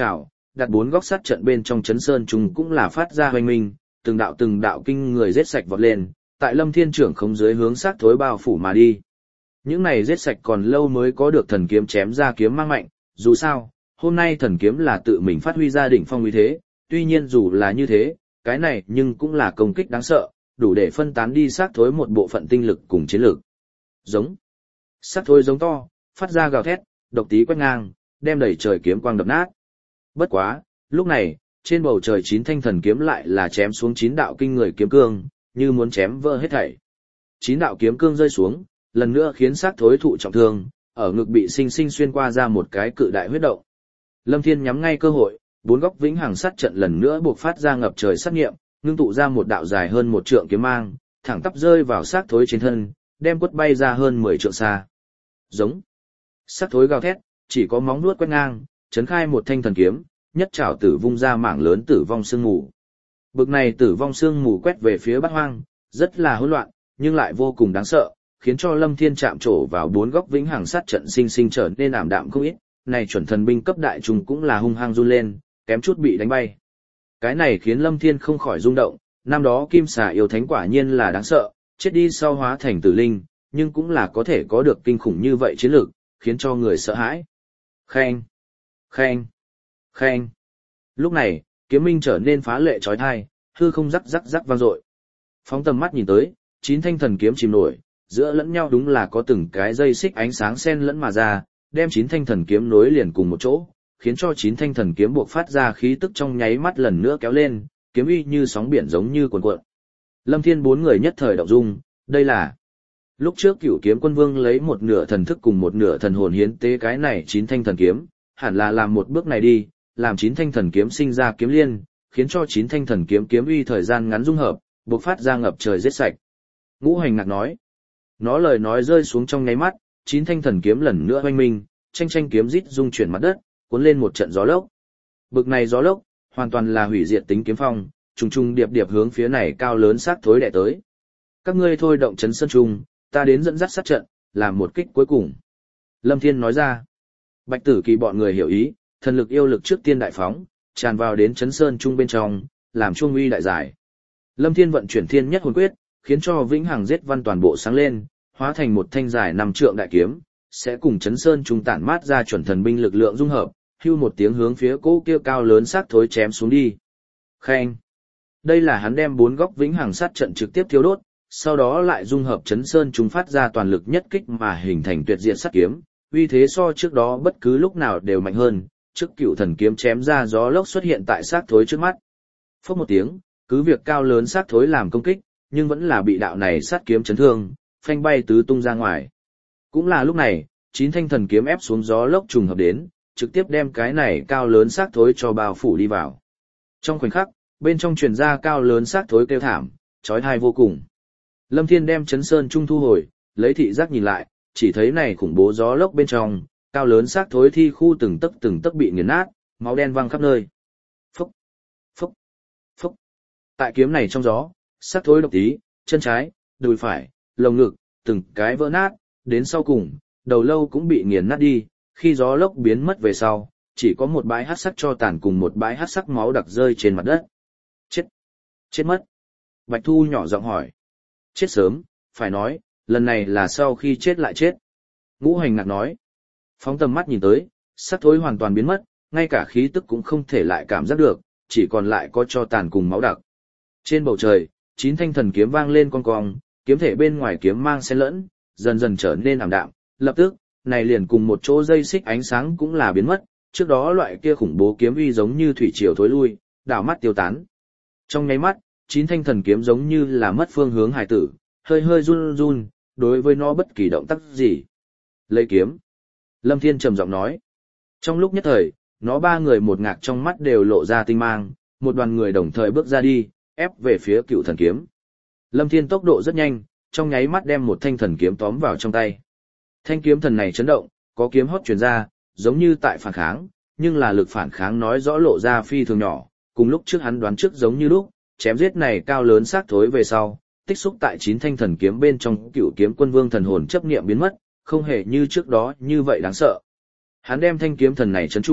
đặt bốn góc sát trận bên trong chấn sơn trung cũng là phát ra hoành minh, từng đạo từng đạo kinh người giết sạch vọt lên, tại Lâm Thiên trưởng không dưới hướng sát thối bao phủ mà đi. Những này giết sạch còn lâu mới có được thần kiếm chém ra kiếm mang mạnh, dù sao, hôm nay thần kiếm là tự mình phát huy ra đỉnh phong uy thế, tuy nhiên dù là như thế, cái này nhưng cũng là công kích đáng sợ, đủ để phân tán đi sát thối một bộ phận tinh lực cùng chiến lực. Giống. Sát thối giống to, phát ra gào thét, độc tí quét ngang, đem đẩy trời kiếm quang đập nát. Bất quá, lúc này, trên bầu trời chín thanh thần kiếm lại là chém xuống chín đạo kinh người kiếm cương, như muốn chém vỡ hết thảy. Chín đạo kiếm cương rơi xuống, lần nữa khiến sát thối thụ trọng thương, ở ngực bị sinh sinh xuyên qua ra một cái cự đại huyết động. Lâm Thiên nhắm ngay cơ hội, bốn góc vĩnh hằng sát trận lần nữa buộc phát ra ngập trời sát nghiệm, ngưng tụ ra một đạo dài hơn một trượng kiếm mang, thẳng tắp rơi vào sát thối trên thân, đem quất bay ra hơn mười trượng xa. Giống. Sát thối gào thét, chỉ có móng vuốt quét ngang, chấn khai một thanh thần kiếm, nhất trảo tử vung ra mảng lớn tử vong sương mù. Bực này tử vong sương mù quét về phía Bát Hoang, rất là hỗn loạn, nhưng lại vô cùng đáng sợ, khiến cho Lâm Thiên chạm trổ vào bốn góc vĩnh hằng sát trận sinh sinh trở nên ảm đạm không ít. Này chuẩn thần binh cấp đại trùng cũng là hung hăng run lên, kém chút bị đánh bay. Cái này khiến Lâm Thiên không khỏi rung động, năm đó Kim Xà yêu thánh quả nhiên là đáng sợ, chết đi sau hóa thành tử linh, nhưng cũng là có thể có được kinh khủng như vậy chiến lược, khiến cho người sợ hãi. Khen, khen, khen. Lúc này, kiếm minh trở nên phá lệ chói tai, hư không rắc rắc rắc vang dội. Phóng tầm mắt nhìn tới, chín thanh thần kiếm chìm nổi, giữa lẫn nhau đúng là có từng cái dây xích ánh sáng xen lẫn mà ra, đem chín thanh thần kiếm nối liền cùng một chỗ, khiến cho chín thanh thần kiếm buộc phát ra khí tức trong nháy mắt lần nữa kéo lên, kiếm uy như sóng biển giống như cuồn cuộn. Lâm Thiên bốn người nhất thời động dung, đây là lúc trước Cửu Kiếm Quân Vương lấy một nửa thần thức cùng một nửa thần hồn hiến tế cái này chín thanh thần kiếm, hẳn là làm một bước này đi, làm chín thanh thần kiếm sinh ra kiếm liên, khiến cho chín thanh thần kiếm kiếm uy thời gian ngắn dung hợp, buộc phát ra ngập trời giết sạch. Ngũ Hành Ngạc nói, nó lời nói rơi xuống trong nháy mắt, chín thanh thần kiếm lần nữa hoanh minh, tranh tranh kiếm rít rung chuyển mặt đất, cuốn lên một trận gió lốc. Bực này gió lốc, hoàn toàn là hủy diệt tính kiếm phong, trùng trùng điệp điệp hướng phía này cao lớn sát thối đè tới. Các ngươi thôi động chấn sơn trung, ta đến dẫn dắt sát trận, làm một kích cuối cùng. Lâm Thiên nói ra. Bạch Tử Kỳ bọn người hiểu ý, thần lực yêu lực trước tiên đại phóng, tràn vào đến chấn sơn trung bên trong, làm chuông uy đại giải. Lâm Thiên vận chuyển thiên nhất hồn quyết, khiến cho vĩnh hằng giết văn toàn bộ sáng lên, hóa thành một thanh dài năm trượng đại kiếm, sẽ cùng chấn sơn trung tản mát ra chuẩn thần binh lực lượng dung hợp, hưu một tiếng hướng phía cỗ kia cao lớn sát thối chém xuống đi. Khen. Đây là hắn đem bốn góc vĩnh hằng sát trận trực tiếp thiêu đốt, sau đó lại dung hợp chấn sơn trung phát ra toàn lực nhất kích mà hình thành tuyệt diệt sát kiếm, uy thế so trước đó bất cứ lúc nào đều mạnh hơn, trước cựu thần kiếm chém ra gió lốc xuất hiện tại sát thối trước mắt. Phốc một tiếng, cứ việc cao lớn sát thối làm công kích, nhưng vẫn là bị đạo này sát kiếm chấn thương, phanh bay tứ tung ra ngoài. Cũng là lúc này, chín thanh thần kiếm ép xuống gió lốc trùng hợp đến, trực tiếp đem cái này cao lớn sát thối cho bao phủ đi vào. Trong khoảnh khắc, bên trong truyền ra cao lớn sát thối kêu thảm, chói tai vô cùng. Lâm Thiên đem chấn sơn trung thu hồi, lấy thị giác nhìn lại, chỉ thấy này khủng bố gió lốc bên trong, cao lớn sát thối thi khu từng tấc từng tấc bị nghiền nát, máu đen văng khắp nơi. Phúc, phúc, phúc. Tại kiếm này trong gió, sát thối độc tí, chân trái, đùi phải, lồng ngực, từng cái vỡ nát, đến sau cùng, đầu lâu cũng bị nghiền nát đi, khi gió lốc biến mất về sau, chỉ có một bãi hắc sắc cho tàn cùng một bãi hắc sắc máu đặc rơi trên mặt đất. Chết, chết mất. Bạch Thu nhỏ giọng hỏi. Chết sớm, phải nói, lần này là sau khi chết lại chết. Ngũ Hành Ngạc nói. Phóng tầm mắt nhìn tới, sát thối hoàn toàn biến mất, ngay cả khí tức cũng không thể lại cảm giác được, chỉ còn lại có cho tàn cùng máu đặc. Trên bầu trời, chín thanh thần kiếm vang lên con cong, kiếm thể bên ngoài kiếm mang xen lẫn, dần dần trở nên ảm đạm, lập tức, này liền cùng một chỗ dây xích ánh sáng cũng là biến mất, trước đó loại kia khủng bố kiếm uy giống như thủy triều thối lui, đảo mắt tiêu tán. Trong nháy mắt, chín thanh thần kiếm giống như là mất phương hướng hải tử, hơi hơi run run, đối với nó bất kỳ động tác gì. Lấy kiếm. Lâm Thiên trầm giọng nói. Trong lúc nhất thời, nó ba người một ngạc trong mắt đều lộ ra tinh mang, một đoàn người đồng thời bước ra đi, ép về phía cựu thần kiếm. Lâm Thiên tốc độ rất nhanh, trong nháy mắt đem một thanh thần kiếm tóm vào trong tay. Thanh kiếm thần này chấn động, có kiếm hót truyền ra, giống như tại phản kháng, nhưng là lực phản kháng nói rõ lộ ra phi thường nhỏ, cùng lúc trước hắn đoán trước giống như lúc, chém giết này cao lớn xác thối về sau, tích xúc tại chín thanh thần kiếm bên trong cựu kiếm quân vương thần hồn chấp niệm biến mất, không hề như trước đó như vậy đáng sợ. Hắn đem thanh kiếm thần này trấn trụ,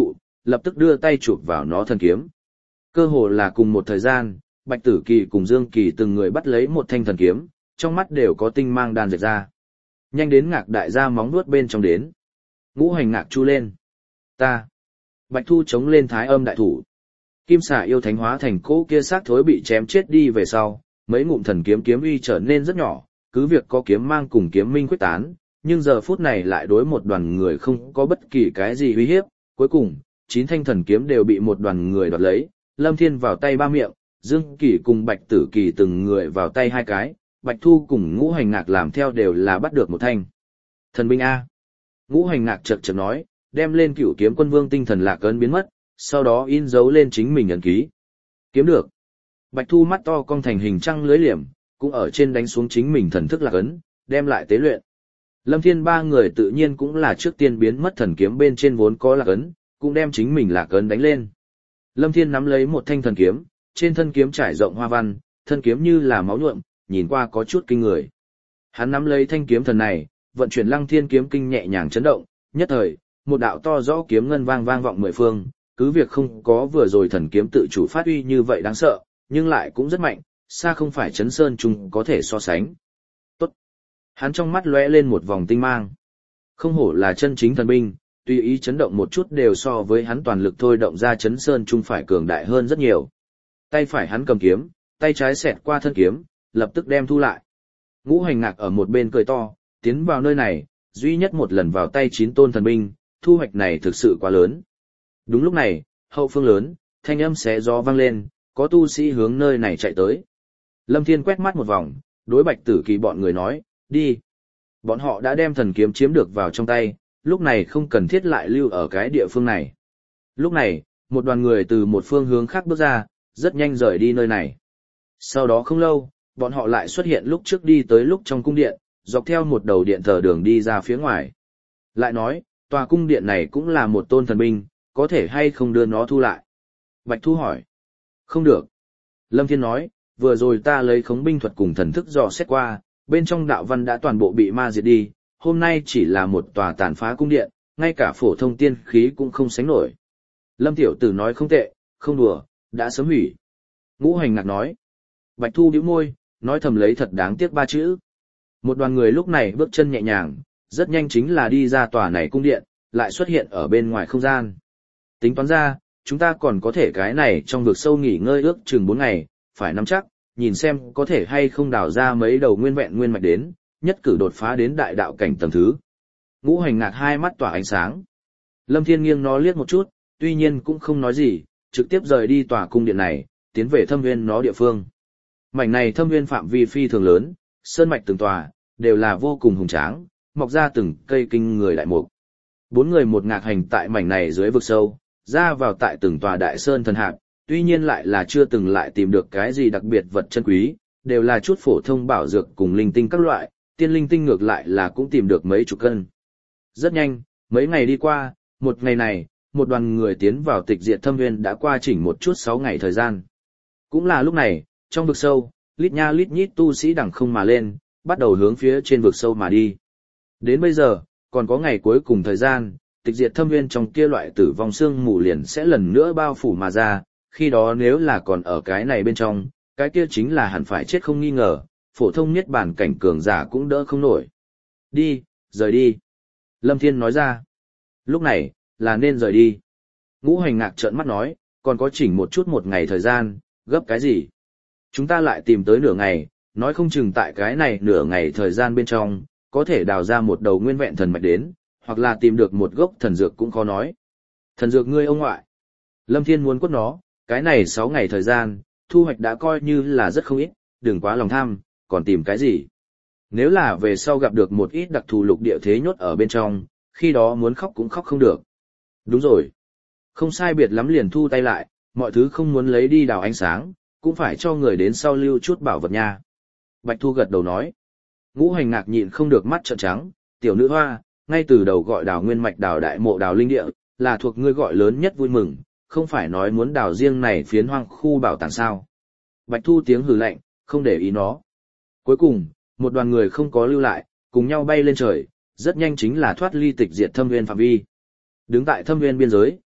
lập tức đưa tay chụp vào nó thần kiếm. Cơ hồ là cùng một thời gian, Bạch Tử Kỳ cùng Dương Kỳ từng người bắt lấy một thanh thần kiếm, trong mắt đều có tinh mang đan dệt ra. Nhanh đến Ngạc đại gia móng vuốt bên trong đến. Ngũ Hành Ngạc chu lên. Ta. Bạch Thu chống lên Thái Âm đại thủ. Kim xà yêu thánh hóa thành cỗ kia xác thối bị chém chết đi về sau, mấy ngụm thần kiếm kiếm uy trở nên rất nhỏ, cứ việc có kiếm mang cùng kiếm minh quyết tán, nhưng giờ phút này lại đối một đoàn người không có bất kỳ cái gì uy hiếp. Cuối cùng, chín thanh thần kiếm đều bị một đoàn người đoạt lấy, Lâm Thiên vào tay ba miệng, Dương Kỳ cùng Bạch Tử Kỳ từng người vào tay hai cái, Bạch Thu cùng Ngũ Hành Ngạc làm theo đều là bắt được một thanh. Thần binh A. Ngũ Hành Ngạc chợt chợt nói, đem lên Cửu Kiếm Quân Vương tinh thần lạc ấn biến mất, sau đó in dấu lên chính mình ấn ký. Kiếm được. Bạch Thu mắt to cong thành hình trăng lưới liềm, cũng ở trên đánh xuống chính mình thần thức lạc ấn, đem lại tế luyện. Lâm Thiên ba người tự nhiên cũng là trước tiên biến mất thần kiếm bên trên vốn có lạc ấn, cũng đem chính mình lạc ấn đánh lên. Lâm Thiên nắm lấy một thanh thần kiếm, trên thân kiếm trải rộng hoa văn, thân kiếm như là máu nhuộm, nhìn qua có chút kinh người. Hắn nắm lấy thanh kiếm thần này, vận chuyển Lăng Thiên kiếm kinh nhẹ nhàng chấn động, nhất thời, một đạo to rõ kiếm ngân vang vang vọng mười phương, cứ việc không có vừa rồi thần kiếm tự chủ phát uy như vậy đáng sợ, nhưng lại cũng rất mạnh, xa không phải Chấn Sơn Trung có thể so sánh. Tốt. Hắn trong mắt lóe lên một vòng tinh mang. Không hổ là chân chính thần binh, tùy ý chấn động một chút đều so với hắn toàn lực thôi động ra Chấn Sơn Trung phải cường đại hơn rất nhiều. Tay phải hắn cầm kiếm, tay trái xẹt qua thân kiếm, lập tức đem thu lại. Ngũ Hành Ngạc ở một bên cười to, tiến vào nơi này, duy nhất một lần vào tay chín tôn thần binh, thu hoạch này thực sự quá lớn. Đúng lúc này, hậu phương lớn, thanh âm xé gió vang lên, có tu sĩ hướng nơi này chạy tới. Lâm Thiên quét mắt một vòng, đối Bạch Tử Kỳ bọn người nói, đi. Bọn họ đã đem thần kiếm chiếm được vào trong tay, lúc này không cần thiết lại lưu ở cái địa phương này. Lúc này, một đoàn người từ một phương hướng khác bước ra, rất nhanh rời đi nơi này. Sau đó không lâu, bọn họ lại xuất hiện lúc trước đi tới lúc trong cung điện, dọc theo một đầu điện thờ đường đi ra phía ngoài. Lại nói, tòa cung điện này cũng là một tôn thần binh, có thể hay không đưa nó thu lại? Bạch Thu hỏi. Không được. Lâm Thiên nói, vừa rồi ta lấy khống binh thuật cùng thần thức dò xét qua, bên trong đạo văn đã toàn bộ bị ma diệt đi, hôm nay chỉ là một tòa tàn phá cung điện, ngay cả phổ thông tiên khí cũng không sánh nổi. Lâm Tiểu Tử nói không tệ, không đùa, đã sớm hủy. Ngũ Hành Ngạc nói. Bạch Thu bĩu môi, nói thầm lấy thật đáng tiếc ba chữ. Một đoàn người lúc này bước chân nhẹ nhàng, rất nhanh chính là đi ra tòa này cung điện, lại xuất hiện ở bên ngoài không gian. Tính toán ra, chúng ta còn có thể cái này trong vực sâu nghỉ ngơi ước chừng bốn ngày, phải nắm chắc, nhìn xem có thể hay không đào ra mấy đầu nguyên vẹn nguyên mạch đến, nhất cử đột phá đến đại đạo cảnh tầng thứ. Ngũ Hành Ngạc hai mắt tỏa ánh sáng. Lâm Thiên nghiêng nó liếc một chút, tuy nhiên cũng không nói gì, trực tiếp rời đi tòa cung điện này, tiến về thâm nguyên nó địa phương. Mảnh này thâm nguyên phạm vi phi thường lớn, sơn mạch từng tòa, đều là vô cùng hùng tráng, mọc ra từng cây kinh người đại mục. Bốn người một ngạc hành tại mảnh này dưới vực sâu, ra vào tại từng tòa đại sơn thần hạp, tuy nhiên lại là chưa từng lại tìm được cái gì đặc biệt vật chân quý, đều là chút phổ thông bảo dược cùng linh tinh các loại, tiên linh tinh ngược lại là cũng tìm được mấy chục cân. Rất nhanh, mấy ngày đi qua, một ngày này, một đoàn người tiến vào tịch diệt thâm nguyên đã qua chỉnh một chút sáu ngày thời gian. Cũng là lúc này, trong vực sâu, lít nha lít nhít tu sĩ đằng không mà lên, bắt đầu hướng phía trên vực sâu mà đi. Đến bây giờ, còn có ngày cuối cùng thời gian, tịch diệt thâm nguyên trong kia loại tử vong xương mù liền sẽ lần nữa bao phủ mà ra, khi đó nếu là còn ở cái này bên trong, cái kia chính là hẳn phải chết không nghi ngờ, phổ thông niết bàn cảnh cường giả cũng đỡ không nổi. Đi, rời đi. Lâm Thiên nói ra. Lúc này, là nên rời đi. Ngũ Hành Ngạc trợn mắt nói, còn có chỉnh một chút một ngày thời gian, gấp cái gì? Chúng ta lại tìm tới nửa ngày, nói không chừng tại cái này nửa ngày thời gian bên trong, có thể đào ra một đầu nguyên vẹn thần mạch đến, hoặc là tìm được một gốc thần dược cũng khó nói. Thần dược ngươi ông ngoại. Lâm Thiên muốn quất nó, cái này sáu ngày thời gian, thu hoạch đã coi như là rất không ít, đừng quá lòng tham, còn tìm cái gì. Nếu là về sau gặp được một ít đặc thù lục địa thế nhốt ở bên trong, khi đó muốn khóc cũng khóc không được. Đúng rồi. Không sai biệt lắm liền thu tay lại, mọi thứ không muốn lấy đi đào ánh sáng, cũng phải cho người đến sau lưu chút bảo vật nha. Bạch Thu gật đầu nói. Ngũ Hành Ngạc nhịn không được mắt trợn trắng, tiểu nữ hoa, ngay từ đầu gọi đào nguyên mạch đào đại mộ đào linh địa, là thuộc ngươi gọi lớn nhất vui mừng, không phải nói muốn đào riêng này phiến hoang khu bảo tàng sao. Bạch Thu tiếng hừ lạnh, không để ý nó. Cuối cùng, một đoàn người không có lưu lại, cùng nhau bay lên trời, rất nhanh chính là thoát ly tịch diệt thâm nguyên phạm vi. Đứng tại thâm nguyên biên giới,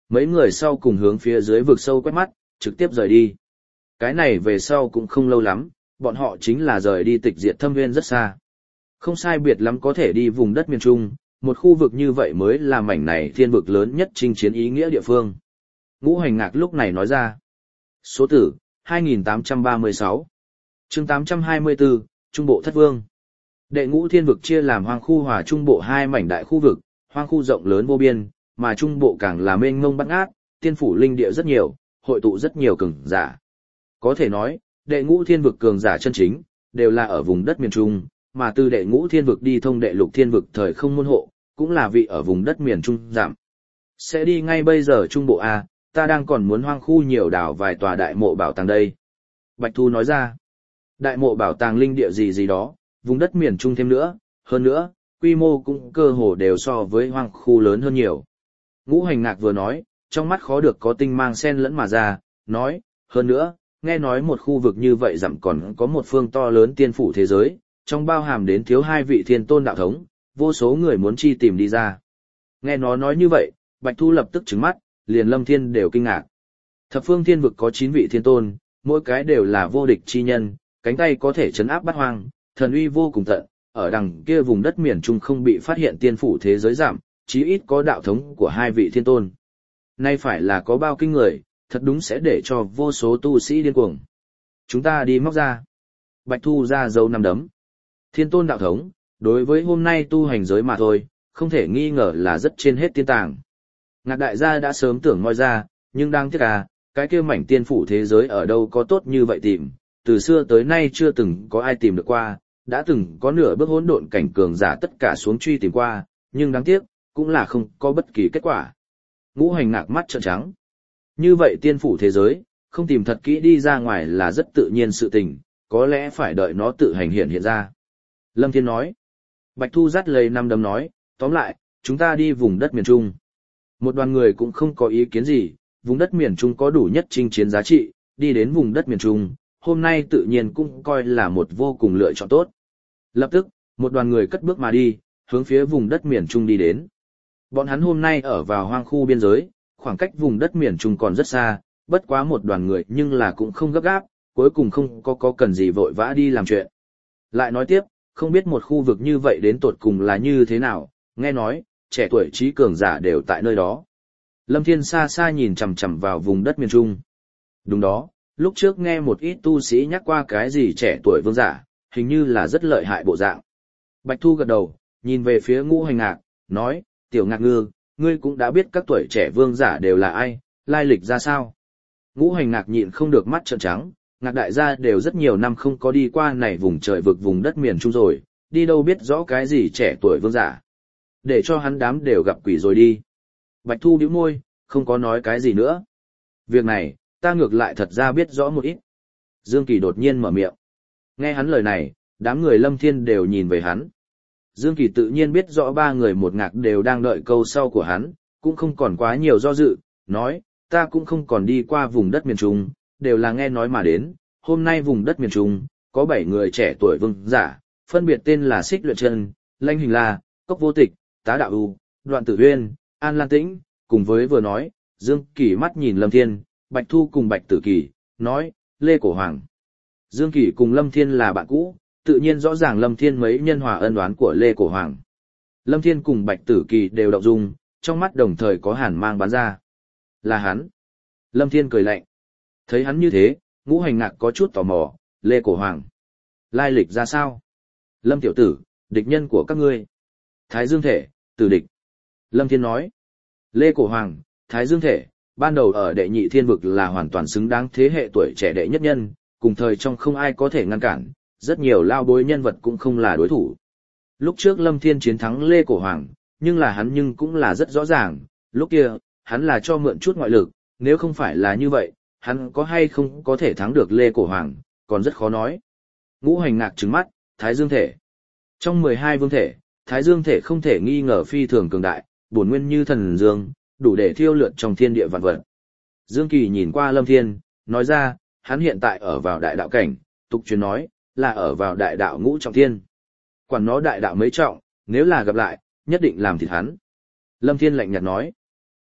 mấy người sau cùng hướng phía dưới vực sâu quét mắt, trực tiếp rời đi. Cái này về sau cũng không lâu lắm, bọn họ chính là rời đi tịch diệt thâm nguyên rất xa. Không sai biệt lắm có thể đi vùng đất miền Trung, một khu vực như vậy mới là mảnh này thiên vực lớn nhất chinh chiến ý nghĩa địa phương. Ngũ Hành Ngạc lúc này nói ra. Số tử, hai nghìn tám trăm ba mươi sáu. Chương tám trăm hai mươi tư, Trung Bộ Thất Vương. Đệ ngũ thiên vực chia làm hoang khu hòa trung bộ hai mảnh đại khu vực, hoang khu rộng lớn vô biên, mà trung bộ càng là mênh mông bát ngát, tiên phủ linh địa rất nhiều, hội tụ rất nhiều cường giả. Có thể nói, đệ ngũ thiên vực cường giả chân chính, đều là ở vùng đất miền Trung, mà từ đệ ngũ thiên vực đi thông đệ lục thiên vực thời không môn hộ, cũng là vị ở vùng đất miền Trung giảm. Sẽ đi ngay bây giờ trung bộ A, ta đang còn muốn hoang khu nhiều đảo vài tòa đại mộ bảo tàng đây. Bạch Thu nói ra, đại mộ bảo tàng linh địa gì gì đó, vùng đất miền Trung thêm nữa, hơn nữa, quy mô cũng cơ hồ đều so với hoang khu lớn hơn nhiều. Ngũ Hành Ngạc vừa nói, trong mắt khó được có tinh mang xen lẫn mà ra, nói, hơn nữa, nghe nói một khu vực như vậy dặm còn có một phương to lớn tiên phủ thế giới, trong bao hàm đến thiếu hai vị thiên tôn đạo thống, vô số người muốn chi tìm đi ra. Nghe nó nói như vậy, Bạch Thu lập tức trừng mắt, liền Lâm Thiên đều kinh ngạc. Thập phương thiên vực có chín vị thiên tôn, mỗi cái đều là vô địch chi nhân, cánh tay có thể chấn áp bát hoang, thần uy vô cùng tận, ở đằng kia vùng đất miền Trung không bị phát hiện tiên phủ thế giới giảm, chí ít có đạo thống của hai vị thiên tôn. Nay phải là có bao kinh người, thật đúng sẽ để cho vô số tu sĩ điên cuồng. Chúng ta đi móc ra. Bạch Thu ra dấu năm đấm. Thiên tôn đạo thống, đối với hôm nay tu hành giới mà thôi, không thể nghi ngờ là rất trên hết tiên tàng. Ngạc đại gia đã sớm tưởng ngoi ra, nhưng đang tiếc à, cái kia mảnh tiên phủ thế giới ở đâu có tốt như vậy tìm, từ xưa tới nay chưa từng có ai tìm được qua, đã từng có nửa bước hỗn độn cảnh cường giả tất cả xuống truy tìm qua, nhưng đáng tiếc, cũng là không có bất kỳ kết quả. Ngũ Hành Ngạc mắt trợn trắng. Như vậy tiên phủ thế giới, không tìm thật kỹ đi ra ngoài là rất tự nhiên sự tình, có lẽ phải đợi nó tự hành hiện hiện ra. Lâm Thiên nói. Bạch Thu dắt lấy năm đấm nói, tóm lại, chúng ta đi vùng đất miền Trung. Một đoàn người cũng không có ý kiến gì, vùng đất miền Trung có đủ nhất chinh chiến giá trị, đi đến vùng đất miền Trung, hôm nay tự nhiên cũng coi là một vô cùng lựa chọn tốt. Lập tức, một đoàn người cất bước mà đi, hướng phía vùng đất miền Trung đi đến. Bọn hắn hôm nay ở vào hoang khu biên giới, khoảng cách vùng đất miền Trung còn rất xa, bất quá một đoàn người nhưng là cũng không gấp gáp, cuối cùng không có có cần gì vội vã đi làm chuyện. Lại nói tiếp, không biết một khu vực như vậy đến tột cùng là như thế nào, nghe nói, trẻ tuổi trí cường giả đều tại nơi đó. Lâm Thiên xa xa nhìn chằm chằm vào vùng đất miền Trung. Đúng đó, lúc trước nghe một ít tu sĩ nhắc qua cái gì trẻ tuổi vương giả, hình như là rất lợi hại bộ dạng. Bạch Thu gật đầu, nhìn về phía Ngũ Hành Ngạc, nói, Tiểu Ngạc Ngư, ngươi cũng đã biết các tuổi trẻ vương giả đều là ai, lai lịch ra sao. Ngũ Hành Ngạc nhịn không được mắt trợn trắng, Ngạc đại gia đều rất nhiều năm không có đi qua này vùng trời vực vùng đất miền Trung rồi, đi đâu biết rõ cái gì trẻ tuổi vương giả. Để cho hắn đám đều gặp quỷ rồi đi. Bạch Thu bĩu môi, không có nói cái gì nữa. Việc này, ta ngược lại thật ra biết rõ một ít. Dương Kỳ đột nhiên mở miệng. Nghe hắn lời này, đám người Lâm Thiên đều nhìn về hắn. Dương Kỳ tự nhiên biết rõ ba người một ngạc đều đang đợi câu sau của hắn, cũng không còn quá nhiều do dự, nói, ta cũng không còn đi qua vùng đất miền Trung, đều là nghe nói mà đến, hôm nay vùng đất miền Trung, có bảy người trẻ tuổi vương giả, phân biệt tên là Xích Luyện Chân, Lanh Hình La, Cốc Vô Tịch, Tá Đạo U, Đoạn Tử Huyên, An Lan Tĩnh, cùng với vừa nói, Dương Kỳ mắt nhìn Lâm Thiên, Bạch Thu cùng Bạch Tử Kỳ, nói, Lê Cổ Hoàng. Dương Kỳ cùng Lâm Thiên là bạn cũ, tự nhiên rõ ràng Lâm Thiên mấy nhân hòa ân oán của Lê Cổ Hoàng. Lâm Thiên cùng Bạch Tử Kỳ đều động dung, trong mắt đồng thời có hàn mang bắn ra. Là hắn. Lâm Thiên cười lạnh. Thấy hắn như thế, Ngũ Hành Ngạc có chút tò mò, Lê Cổ Hoàng. Lai lịch ra sao? Lâm tiểu tử, địch nhân của các ngươi. Thái Dương Thể, tử địch. Lâm Thiên nói. Lê Cổ Hoàng, Thái Dương Thể, ban đầu ở đệ nhị thiên vực là hoàn toàn xứng đáng thế hệ tuổi trẻ đệ nhất nhân, cùng thời trong không ai có thể ngăn cản, rất nhiều lao bối nhân vật cũng không là đối thủ. Lúc trước Lâm Thiên chiến thắng Lê Cổ Hoàng, nhưng là hắn nhưng cũng là rất rõ ràng, lúc kia, hắn là cho mượn chút ngoại lực, nếu không phải là như vậy, hắn có hay không có thể thắng được Lê Cổ Hoàng, còn rất khó nói. Ngũ Hành Ngạc trừng mắt, Thái Dương Thể. Trong mười hai vương thể, Thái Dương Thể không thể nghi ngờ phi thường cường đại, bổn nguyên như thần dương, đủ để thiêu lượn trong thiên địa vạn vật. Dương Kỳ nhìn qua Lâm Thiên, nói ra, hắn hiện tại ở vào đại đạo cảnh, tục truyền nói, là ở vào đại đạo ngũ trọng thiên. Quản nó đại đạo mấy trọng, nếu là gặp lại, nhất định làm thịt hắn. Lâm Thiên lạnh nhạt nói.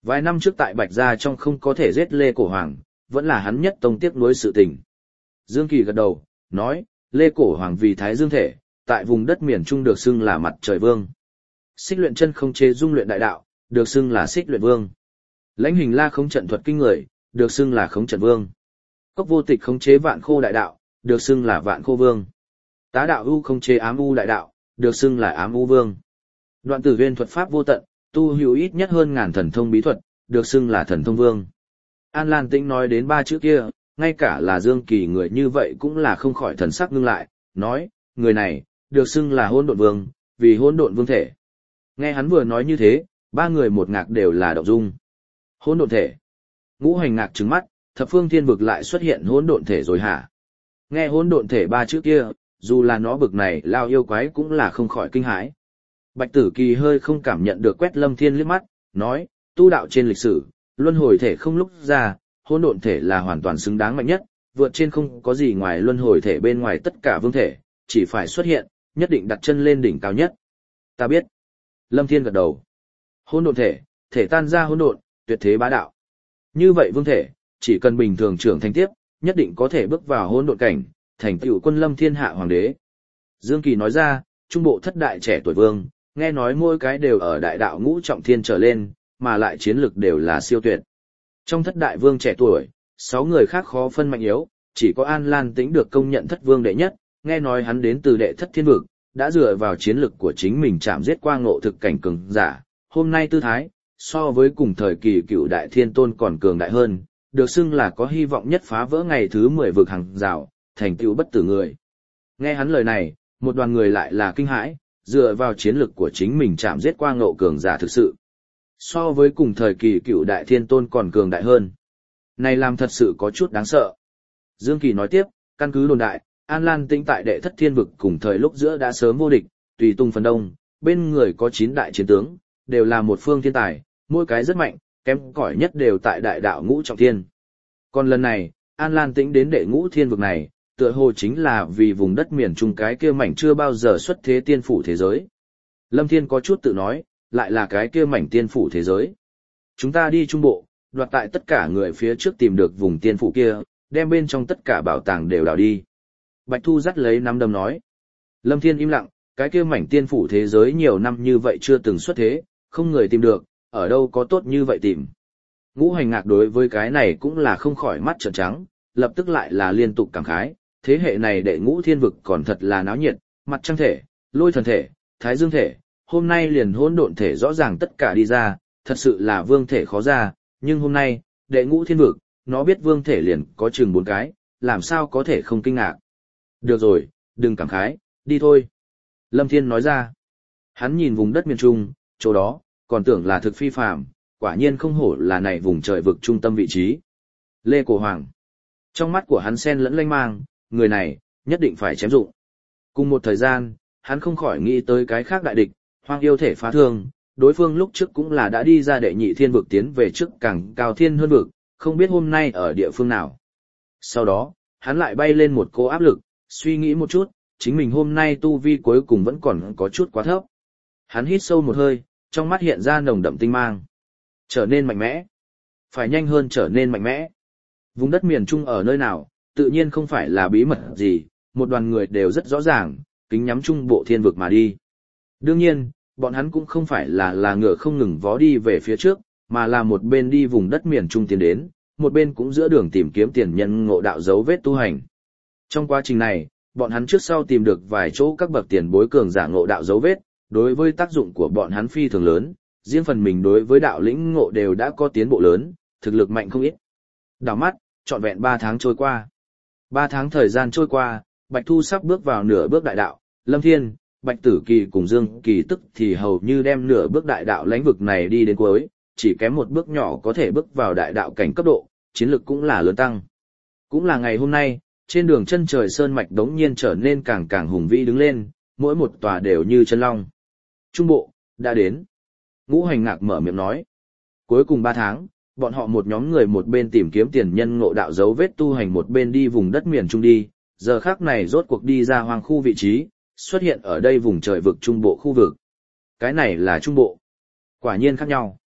Vài năm trước tại Bạch Gia trong không có thể giết Lê Cổ Hoàng, vẫn là hắn nhất tông tiếc nuối sự tình. Dương Kỳ gật đầu, nói, Lê Cổ Hoàng vì Thái Dương thể, tại vùng đất miền Trung được xưng là mặt trời vương. Xích luyện chân không chế dung luyện đại đạo, được xưng là xích luyện vương. Lãnh hình la không trận thuật kinh người, được xưng là khống trận vương. Cốc vô tịch khống chế vạn khô đại đạo, được xưng là vạn khô vương. Tá đạo u khống chế ám u đại đạo, được xưng là ám u vương. Đoạn tử viên thuật pháp vô tận, tu hữu ít nhất hơn ngàn thần thông bí thuật, được xưng là thần thông vương. An Lan Tĩnh nói đến ba chữ kia, ngay cả là Dương Kỳ người như vậy cũng là không khỏi thần sắc ngưng lại, nói, người này, được xưng là hỗn độn vương, vì hỗn độn vương thể. Nghe hắn vừa nói như thế, ba người một ngạc đều là động dung. Hỗn độn thể. Ngũ Hành ngạc trừng mắt, thập phương thiên vực lại xuất hiện hỗn độn thể rồi hả? Nghe hỗn độn thể ba chữ kia, dù là nó bực này lao yêu quái cũng là không khỏi kinh hãi. Bạch Tử Kỳ hơi không cảm nhận được quét Lâm Thiên liếc mắt, nói, tu đạo trên lịch sử, luân hồi thể không lúc ra, hỗn độn thể là hoàn toàn xứng đáng mạnh nhất, vượt trên không có gì ngoài luân hồi thể bên ngoài tất cả vương thể, chỉ phải xuất hiện, nhất định đặt chân lên đỉnh cao nhất. Ta biết. Lâm Thiên gật đầu. Hỗn độn thể, thể tan ra hỗn độn, tuyệt thế bá đạo. Như vậy vương thể, chỉ cần bình thường trưởng thành tiếp, nhất định có thể bước vào hỗn độn cảnh, thành tựu quân lâm thiên hạ hoàng đế. Dương Kỳ nói ra, trung bộ thất đại trẻ tuổi vương, nghe nói mỗi cái đều ở đại đạo ngũ trọng thiên trở lên, mà lại chiến lực đều là siêu tuyệt. Trong thất đại vương trẻ tuổi, sáu người khác khó phân mạnh yếu, chỉ có An Lan Tĩnh được công nhận thất vương đệ nhất, nghe nói hắn đến từ đệ thất thiên vực, đã dựa vào chiến lực của chính mình chạm giết qua ngộ thực cảnh cường giả, hôm nay tư thái, so với cùng thời kỳ cựu đại thiên tôn còn cường đại hơn, được xưng là có hy vọng nhất phá vỡ ngày thứ mười vực hàng rào, thành tựu bất tử người. Nghe hắn lời này, một đoàn người lại là kinh hãi, dựa vào chiến lực của chính mình chạm giết qua ngộ cường giả thực sự. So với cùng thời kỳ cựu đại thiên tôn còn cường đại hơn. Này làm thật sự có chút đáng sợ. Dương Kỳ nói tiếp, căn cứ đồn đại, An Lan Tĩnh tại đệ thất thiên vực cùng thời lúc giữa đã sớm vô địch, tùy tung phần đông, bên người có chín đại chiến tướng, đều là một phương thiên tài, mỗi cái rất mạnh, kém cỏi nhất đều tại đại đạo ngũ trọng thiên. Còn lần này, An Lan Tĩnh đến đệ ngũ thiên vực này, tựa hồ chính là vì vùng đất miền trung cái kia mảnh chưa bao giờ xuất thế tiên phủ thế giới. Lâm Thiên có chút tự nói, lại là cái kia mảnh tiên phủ thế giới. Chúng ta đi trung bộ, đoạt tại tất cả người phía trước tìm được vùng tiên phủ kia, đem bên trong tất cả bảo tàng đều đào đi. Bạch Thu dắt lấy nắm đấm nói. Lâm Thiên im lặng, cái kia mảnh tiên phủ thế giới nhiều năm như vậy chưa từng xuất thế, không người tìm được, ở đâu có tốt như vậy tìm. Ngũ Hành ngạc đối với cái này cũng là không khỏi mắt trợn trắng, lập tức lại là liên tục cảm khái, thế hệ này đệ ngũ thiên vực còn thật là náo nhiệt, mặt trăng thể, lôi thần thể, thái dương thể, hôm nay liền hỗn độn thể rõ ràng tất cả đi ra, thật sự là vương thể khó ra, nhưng hôm nay, đệ ngũ thiên vực, nó biết vương thể liền có chừng bốn cái, làm sao có thể không kinh ngạc. Được rồi, đừng cảm khái, đi thôi. Lâm Thiên nói ra, hắn nhìn vùng đất miền Trung, chỗ đó, còn tưởng là thực phi phàm, quả nhiên không hổ là này vùng trời vực trung tâm vị trí. Lê Cổ Hoàng. Trong mắt của hắn xen lẫn lanh mang, người này, nhất định phải chém dụng. Cùng một thời gian, hắn không khỏi nghĩ tới cái khác đại địch, Hoang yêu thể phá thương, đối phương lúc trước cũng là đã đi ra đệ nhị thiên vực tiến về trước càng cao thiên hơn vực, không biết hôm nay ở địa phương nào. Sau đó, hắn lại bay lên một cô áp lực, suy nghĩ một chút, chính mình hôm nay tu vi cuối cùng vẫn còn có chút quá thấp. Hắn hít sâu một hơi, trong mắt hiện ra nồng đậm tinh mang. Trở nên mạnh mẽ. Phải nhanh hơn trở nên mạnh mẽ. Vùng đất miền Trung ở nơi nào, tự nhiên không phải là bí mật gì, một đoàn người đều rất rõ ràng, kính nhắm trung bộ thiên vực mà đi. Đương nhiên, bọn hắn cũng không phải là là ngựa không ngừng vó đi về phía trước, mà là một bên đi vùng đất miền Trung tiến đến, một bên cũng giữa đường tìm kiếm tiền nhân ngộ đạo dấu vết tu hành. Trong quá trình này, bọn hắn trước sau tìm được vài chỗ các bậc tiền bối cường giả ngộ đạo dấu vết, đối với tác dụng của bọn hắn phi thường lớn, riêng phần mình đối với đạo lĩnh ngộ đều đã có tiến bộ lớn, thực lực mạnh không ít. Đảo mắt, trọn vẹn ba tháng trôi qua. Ba tháng thời gian trôi qua, Bạch Thu sắp bước vào nửa bước đại đạo, Lâm Thiên, Bạch Tử Kỳ cùng Dương Kỳ tức thì hầu như đem nửa bước đại đạo lãnh vực này đi đến cuối, chỉ kém một bước nhỏ có thể bước vào đại đạo cảnh cấp độ, chiến lực cũng là lớn tăng. Cũng là ngày hôm nay, trên đường chân trời sơn mạch đống nhiên trở nên càng càng hùng vĩ đứng lên, mỗi một tòa đều như chân long. Trung bộ, đã đến. Ngũ Hành ngạc mở miệng nói. Cuối cùng ba tháng, bọn họ một nhóm người một bên tìm kiếm tiền nhân ngộ đạo dấu vết tu hành một bên đi vùng đất miền Trung đi, giờ khác này rốt cuộc đi ra hoang khu vị trí, xuất hiện ở đây vùng trời vực trung bộ khu vực. Cái này là trung bộ. Quả nhiên khác nhau.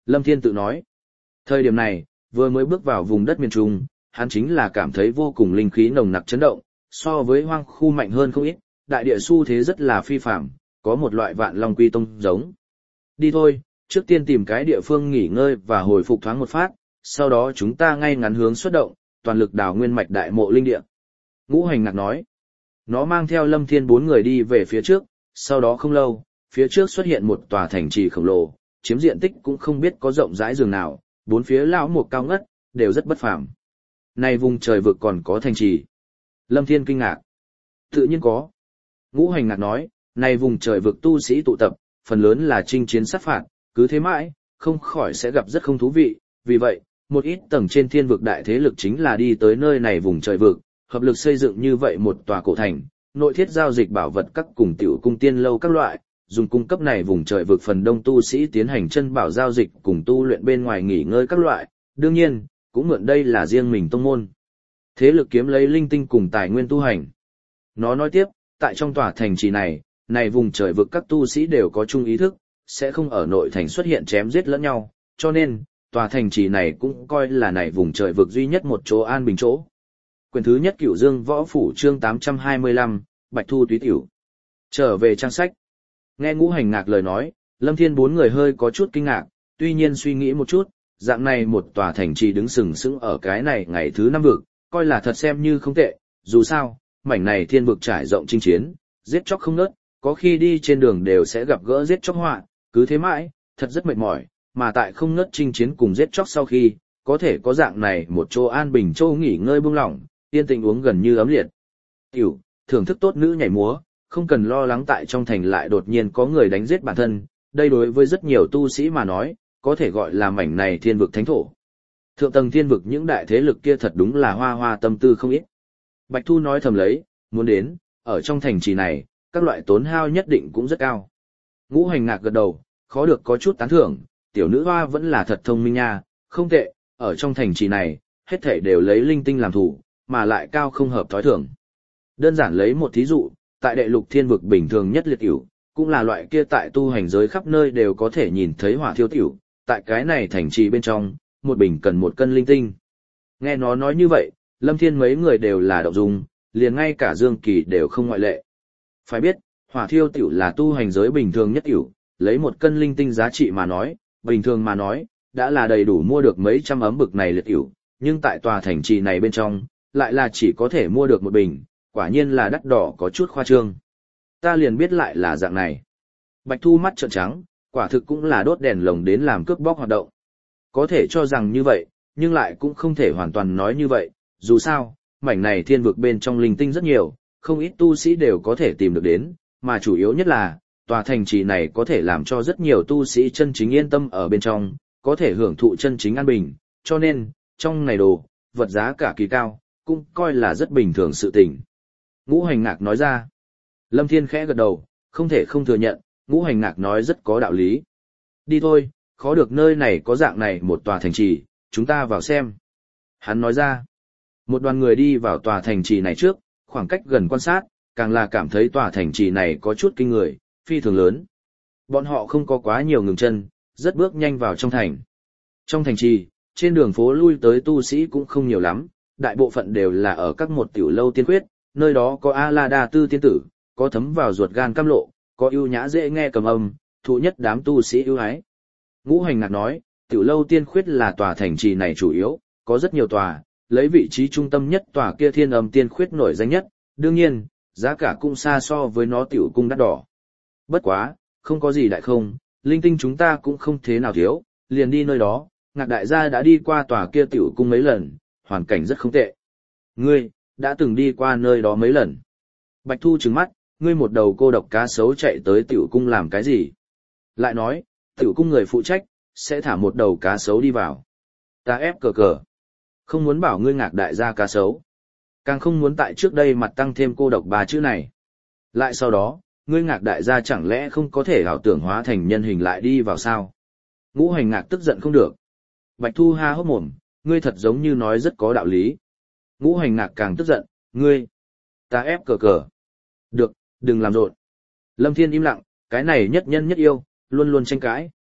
Lâm Thiên tự nói. Thời điểm này, vừa mới bước vào vùng đất miền Trung, hắn chính là cảm thấy vô cùng linh khí nồng nặc chấn động, so với hoang khu mạnh hơn không ít, đại địa xu thế rất là phi phàm, có một loại vạn long quy tông giống. Đi thôi, trước tiên tìm cái địa phương nghỉ ngơi và hồi phục thoáng một phát, sau đó chúng ta ngay ngắn hướng xuất động, toàn lực đào nguyên mạch đại mộ linh địa. Ngũ Hành Ngạc nói. Nó mang theo Lâm Thiên bốn người đi về phía trước, sau đó không lâu, phía trước xuất hiện một tòa thành trì khổng lồ, chiếm diện tích cũng không biết có rộng rãi giường nào, bốn phía lão mục cao ngất, đều rất bất phàm. Này vùng trời vực còn có thành trì. Lâm Thiên kinh ngạc. Tự nhiên có. Ngũ Hành Ngạc nói, này vùng trời vực tu sĩ tụ tập, phần lớn là chinh chiến sát phạt, cứ thế mãi, không khỏi sẽ gặp rất không thú vị, vì vậy, một ít tầng trên thiên vực đại thế lực chính là đi tới nơi này vùng trời vực, hợp lực xây dựng như vậy một tòa cổ thành, nội thiết giao dịch bảo vật các cùng tiểu cung tiên lâu các loại, dùng cung cấp này vùng trời vực phần đông tu sĩ tiến hành chân bảo giao dịch cùng tu luyện bên ngoài nghỉ ngơi các loại, đương nhiên, cũng mượn đây là riêng mình tông môn. Thế lực kiếm lấy linh tinh cùng tài nguyên tu hành. Nó nói tiếp, tại trong tòa thành trì này, này vùng trời vực các tu sĩ đều có chung ý thức, sẽ không ở nội thành xuất hiện chém giết lẫn nhau, cho nên, tòa thành trì này cũng coi là này vùng trời vực duy nhất một chỗ an bình chỗ. Quyển thứ nhất Cửu Dương Võ Phủ chương tám trăm hai mươi lăm, Bạch Thu Túy Tiểu. Trở về trang sách. Nghe Ngũ Hành Ngạc lời nói, Lâm Thiên bốn người hơi có chút kinh ngạc, tuy nhiên suy nghĩ một chút, dạng này một tòa thành trì đứng sừng sững ở cái này ngày thứ năm vực, coi là thật xem như không tệ, dù sao, mảnh này thiên vực trải rộng chinh chiến, giết chóc không ngớt, có khi đi trên đường đều sẽ gặp gỡ giết chóc họa, cứ thế mãi, thật rất mệt mỏi, mà tại không ngớt chinh chiến cùng giết chóc sau khi, có thể có dạng này một chỗ an bình chỗ nghỉ ngơi buông lỏng, yên tĩnh uống gần như ấm liệt. Tiểu, thưởng thức tốt nữ nhảy múa, không cần lo lắng tại trong thành lại đột nhiên có người đánh giết bản thân, đây đối với rất nhiều tu sĩ mà nói, có thể gọi là mảnh này thiên vực thánh thổ. Thượng tầng thiên vực những đại thế lực kia thật đúng là hoa hoa tâm tư không ít. Bạch Thu nói thầm lấy, muốn đến, ở trong thành trì này, các loại tốn hao nhất định cũng rất cao. Ngũ Hành Ngạc gật đầu, khó được có chút tán thưởng, tiểu nữ hoa vẫn là thật thông minh nha, không tệ, ở trong thành trì này, hết thảy đều lấy linh tinh làm thủ, mà lại cao không hợp thói thường. Đơn giản lấy một thí dụ, tại đệ lục thiên vực bình thường nhất liệt tiểu, cũng là loại kia tại tu hành giới khắp nơi đều có thể nhìn thấy hỏa thiêu tiểu, tại cái này thành trì bên trong, một bình cần một cân linh tinh. Nghe nó nói như vậy, Lâm Thiên mấy người đều là động dung, liền ngay cả Dương Kỳ đều không ngoại lệ. Phải biết, hỏa thiêu tiểu là tu hành giới bình thường nhất tiểu, lấy một cân linh tinh giá trị mà nói, bình thường mà nói, đã là đầy đủ mua được mấy trăm ấm bực này liệt tiểu, nhưng tại tòa thành trì này bên trong, lại là chỉ có thể mua được một bình, quả nhiên là đắt đỏ có chút khoa trương. Ta liền biết lại là dạng này. Bạch Thu mắt trợn trắng, quả thực cũng là đốt đèn lồng đến làm cướp bóc hoạt động. Có thể cho rằng như vậy, nhưng lại cũng không thể hoàn toàn nói như vậy, dù sao, mảnh này thiên vực bên trong linh tinh rất nhiều, không ít tu sĩ đều có thể tìm được đến, mà chủ yếu nhất là, tòa thành trì này có thể làm cho rất nhiều tu sĩ chân chính yên tâm ở bên trong, có thể hưởng thụ chân chính an bình, cho nên, trong này đồ, vật giá cả kỳ cao, cũng coi là rất bình thường sự tình. Ngũ Hành Ngạc nói ra. Lâm Thiên khẽ gật đầu, không thể không thừa nhận, Ngũ Hành Ngạc nói rất có đạo lý. Đi thôi, khó được nơi này có dạng này một tòa thành trì, chúng ta vào xem. Hắn nói ra. Một đoàn người đi vào tòa thành trì này trước, khoảng cách gần quan sát, càng là cảm thấy tòa thành trì này có chút kinh người, phi thường lớn. Bọn họ không có quá nhiều ngừng chân, rất bước nhanh vào trong thành. Trong thành trì, trên đường phố lui tới tu sĩ cũng không nhiều lắm, đại bộ phận đều là ở các một tiểu lâu tiên quyết, nơi đó có A-la-đa tư tiên tử, có thấm vào ruột gan cam lộ, có ưu nhã dễ nghe cầm âm, thụ nhất đám tu sĩ ưu ái. Ngũ Hành Ngạc nói, tiểu lâu tiên khuyết là tòa thành trì này chủ yếu, có rất nhiều tòa, lấy vị trí trung tâm nhất tòa kia thiên âm tiên khuyết nổi danh nhất, đương nhiên, giá cả cũng xa so với nó tiểu cung đắt đỏ. Bất quá, không có gì đại không, linh tinh chúng ta cũng không thế nào thiếu, liền đi nơi đó, Ngạc đại gia đã đi qua tòa kia tiểu cung mấy lần, hoàn cảnh rất không tệ. Ngươi, đã từng đi qua nơi đó mấy lần. Bạch Thu trừng mắt, ngươi một đầu cô độc cá sấu chạy tới tiểu cung làm cái gì? Lại nói, tiểu cung người phụ trách, sẽ thả một đầu cá sấu đi vào. Ta ép cờ cờ. Không muốn bảo ngươi Ngạc đại gia cá sấu. Càng không muốn tại trước đây mặt tăng thêm cô độc ba chữ này. Lại sau đó, ngươi Ngạc đại gia chẳng lẽ không có thể ảo tưởng hóa thành nhân hình lại đi vào sao? Ngũ Hành Ngạc tức giận không được. Bạch Thu ha hốc mồm, ngươi thật giống như nói rất có đạo lý. Ngũ Hành Ngạc càng tức giận, ngươi, ta ép cờ cờ. Được, đừng làm rộn. Lâm Thiên im lặng, cái này nhất nhân nhất yêu, luôn luôn tranh cãi.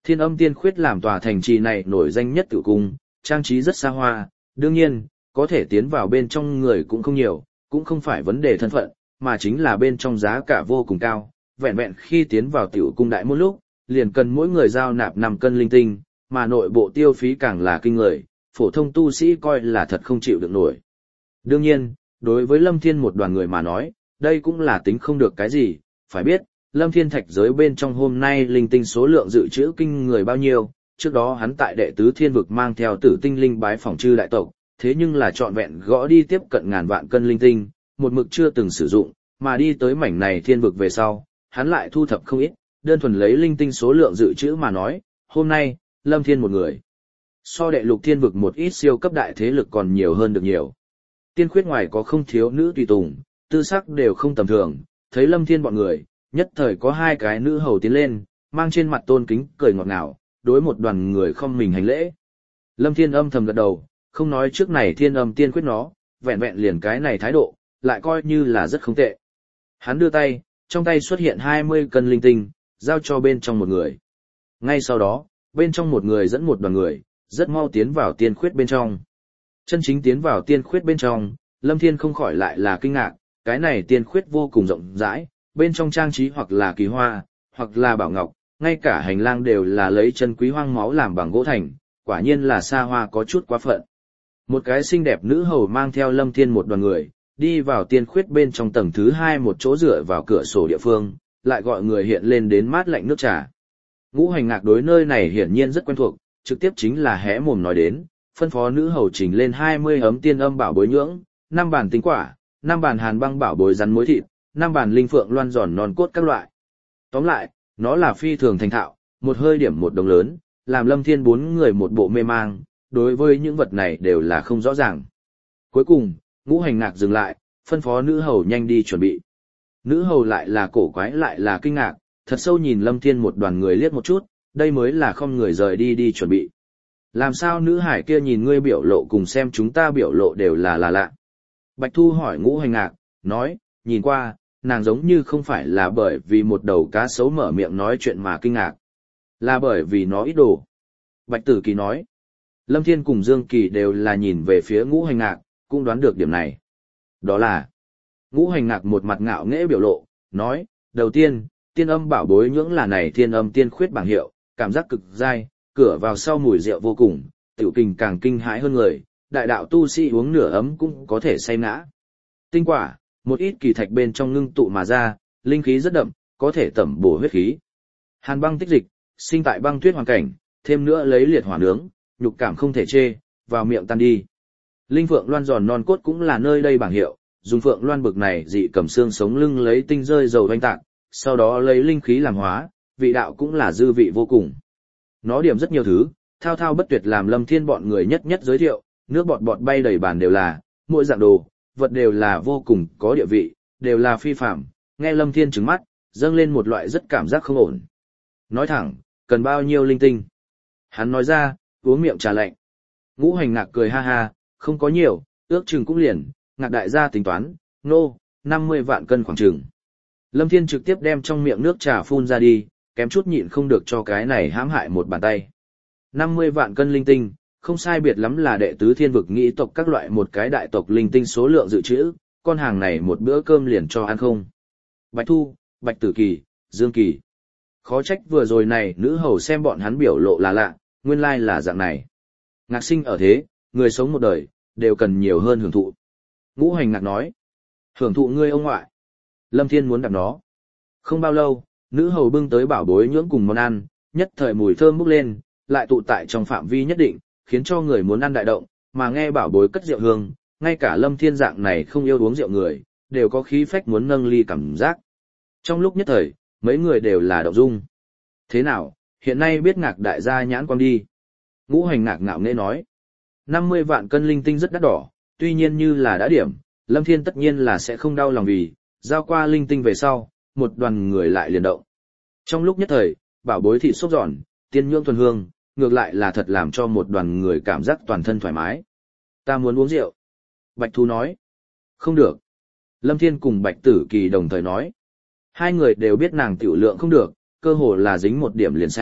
Thiên Âm Tiên Khuyết làm tòa thành trì này nổi danh nhất tiểu cung, trang trí rất xa hoa, đương nhiên, có thể tiến vào bên trong người cũng không nhiều, cũng không phải vấn đề thân phận, mà chính là bên trong giá cả vô cùng cao, vẹn vẹn khi tiến vào tiểu cung đại môn lúc, liền cần mỗi người giao nạp năm cân linh tinh, mà nội bộ tiêu phí càng là kinh người, phổ thông tu sĩ coi là thật không chịu được nổi. Đương nhiên, đối với Lâm Thiên một đoàn người mà nói, đây cũng là tính không được cái gì, phải biết, Lâm Thiên thạch giới bên trong hôm nay linh tinh số lượng dự trữ kinh người bao nhiêu, trước đó hắn tại đệ tứ thiên vực mang theo tử tinh linh bái phỏng chư đại tộc, thế nhưng là trọn vẹn gõ đi tiếp cận ngàn vạn cân linh tinh, một mực chưa từng sử dụng, mà đi tới mảnh này thiên vực về sau, hắn lại thu thập không ít, đơn thuần lấy linh tinh số lượng dự trữ mà nói, hôm nay, Lâm Thiên một người. So đệ lục thiên vực một ít siêu cấp đại thế lực còn nhiều hơn được nhiều. Tiên khuyết ngoài có không thiếu nữ tùy tùng, tư sắc đều không tầm thường, thấy Lâm Thiên bọn người, nhất thời có hai cái nữ hầu tiến lên, mang trên mặt tôn kính, cười ngọt ngào, đối một đoàn người không mình hành lễ. Lâm Thiên âm thầm gật đầu, không nói trước này Thiên Âm Tiên Khuyết nó, vẹn vẹn liền cái này thái độ, lại coi như là rất không tệ. Hắn đưa tay, trong tay xuất hiện hai mươi cân linh tinh, giao cho bên trong một người. Ngay sau đó, bên trong một người dẫn một đoàn người, rất mau tiến vào tiên khuyết bên trong. Chân chính tiến vào tiên khuyết bên trong, Lâm Thiên không khỏi lại là kinh ngạc, cái này tiên khuyết vô cùng rộng rãi, bên trong trang trí hoặc là kỳ hoa, hoặc là bảo ngọc, ngay cả hành lang đều là lấy chân quý hoang máu làm bằng gỗ thành, quả nhiên là xa hoa có chút quá phận. Một cái xinh đẹp nữ hầu mang theo Lâm Thiên một đoàn người, đi vào tiên khuyết bên trong tầng thứ hai một chỗ dựa vào cửa sổ địa phương, lại gọi người hiện lên đến mát lạnh nước trà. Ngũ Hành Ngạc đối nơi này hiển nhiên rất quen thuộc, trực tiếp chính là hé mồm nói đến, phân phó nữ hầu trình lên hai mươi ấm tiên âm bảo bối nhưỡng, năm bàn tinh quả, năm bàn hàn băng bảo bối rắn muối thịt, năm bàn linh phượng loan giòn non cốt các loại. Tóm lại, nó là phi thường thành thạo, một hơi điểm một đồng lớn, làm Lâm Thiên bốn người một bộ mê mang, đối với những vật này đều là không rõ ràng. Cuối cùng, Ngũ Hành Ngạc dừng lại, phân phó nữ hầu nhanh đi chuẩn bị. Nữ hầu lại là cổ quái lại là kinh ngạc, thật sâu nhìn Lâm Thiên một đoàn người liếc một chút, đây mới là không người rời đi đi chuẩn bị. Làm sao nữ hải kia nhìn ngươi biểu lộ cùng xem chúng ta biểu lộ đều là là lạ. Bạch Thu hỏi Ngũ Hành Ngạc, nói, nhìn qua, nàng giống như không phải là bởi vì một đầu cá sấu mở miệng nói chuyện mà kinh ngạc, là bởi vì nó ít đồ. Bạch Tử Kỳ nói, Lâm Thiên cùng Dương Kỳ đều là nhìn về phía Ngũ Hành Ngạc, cũng đoán được điểm này. Đó là, Ngũ Hành Ngạc một mặt ngạo nghễ biểu lộ, nói, đầu tiên, tiên âm bảo bối nhưỡng là này thiên âm tiên khuyết bảng hiệu, cảm giác cực dai, cửa vào sau mùi rượu vô cùng, tiểu kinh càng kinh hãi hơn người, đại đạo tu sĩ uống nửa ấm cũng có thể say ngã. Tinh quả, một ít kỳ thạch bên trong ngưng tụ mà ra, linh khí rất đậm, có thể tẩm bổ huyết khí. Hàn băng tích dịch, sinh tại băng tuyết hoàn cảnh, thêm nữa lấy liệt hỏa nướng, nhục cảm không thể chê, vào miệng tan đi. Linh phượng loan giòn non cốt cũng là nơi đây bảng hiệu, dùng phượng loan bực này dị cầm xương sống lưng lấy tinh rơi dầu doanh tạng, sau đó lấy linh khí làm hóa, vị đạo cũng là dư vị vô cùng. Nó điểm rất nhiều thứ, thao thao bất tuyệt làm Lâm Thiên bọn người nhất nhất giới thiệu, nước bọt bọt bay đầy bàn đều là, mỗi dạng đồ, vật đều là vô cùng có địa vị, đều là phi phạm, nghe Lâm Thiên trừng mắt, dâng lên một loại rất cảm giác không ổn. Nói thẳng, cần bao nhiêu linh tinh? Hắn nói ra, uống miệng trà lạnh. Ngũ Hành Ngạc cười ha ha, không có nhiều, ước chừng cũng liền, Ngạc đại gia tính toán, nô, năm mươi vạn cân khoảng chừng. Lâm Thiên trực tiếp đem trong miệng nước trà phun ra đi, kém chút nhịn không được cho cái này hãm hại một bàn tay. năm mươi vạn cân linh tinh, không sai biệt lắm là đệ tứ thiên vực nghĩ tộc các loại một cái đại tộc linh tinh số lượng dự trữ, con hàng này một bữa cơm liền cho ăn không. Bạch Thu, Bạch Tử Kỳ, Dương Kỳ. Khó trách vừa rồi này nữ hầu xem bọn hắn biểu lộ là lạ, nguyên lai là dạng này. Ngạc sinh ở thế, người sống một đời, đều cần nhiều hơn hưởng thụ. Ngũ Hành Ngạc nói, hưởng thụ ngươi ông ngoại. Lâm Thiên muốn đạp nó. Không bao lâu, nữ hầu bưng tới bảo bối nhưỡng cùng món ăn, nhất thời mùi thơm bốc lên, lại tụ tại trong phạm vi nhất định, khiến cho người muốn ăn đại động, mà nghe bảo bối cất rượu hương, ngay cả Lâm Thiên dạng này không yêu uống rượu người, đều có khí phách muốn nâng ly cảm giác. Trong lúc nhất thời, mấy người đều là động dung. Thế nào, hiện nay biết Ngạc đại gia nhãn quang đi. Ngũ Hành Ngạc ngạo nghễ nói, năm mươi vạn cân linh tinh rất đắt đỏ, tuy nhiên như là đã điểm, Lâm Thiên tất nhiên là sẽ không đau lòng vì, giao qua linh tinh về sau, một đoàn người lại liền động. Trong lúc nhất thời, bảo bối thịt xốp giòn, tiên nhưỡng thuần hương, ngược lại là thật làm cho một đoàn người cảm giác toàn thân thoải mái. Ta muốn uống rượu. Bạch Thu nói. Không được. Lâm Thiên cùng Bạch Tử Kỳ đồng thời nói. Hai người đều biết nàng tiểu lượng không được, cơ hồ là dính một điểm liền say,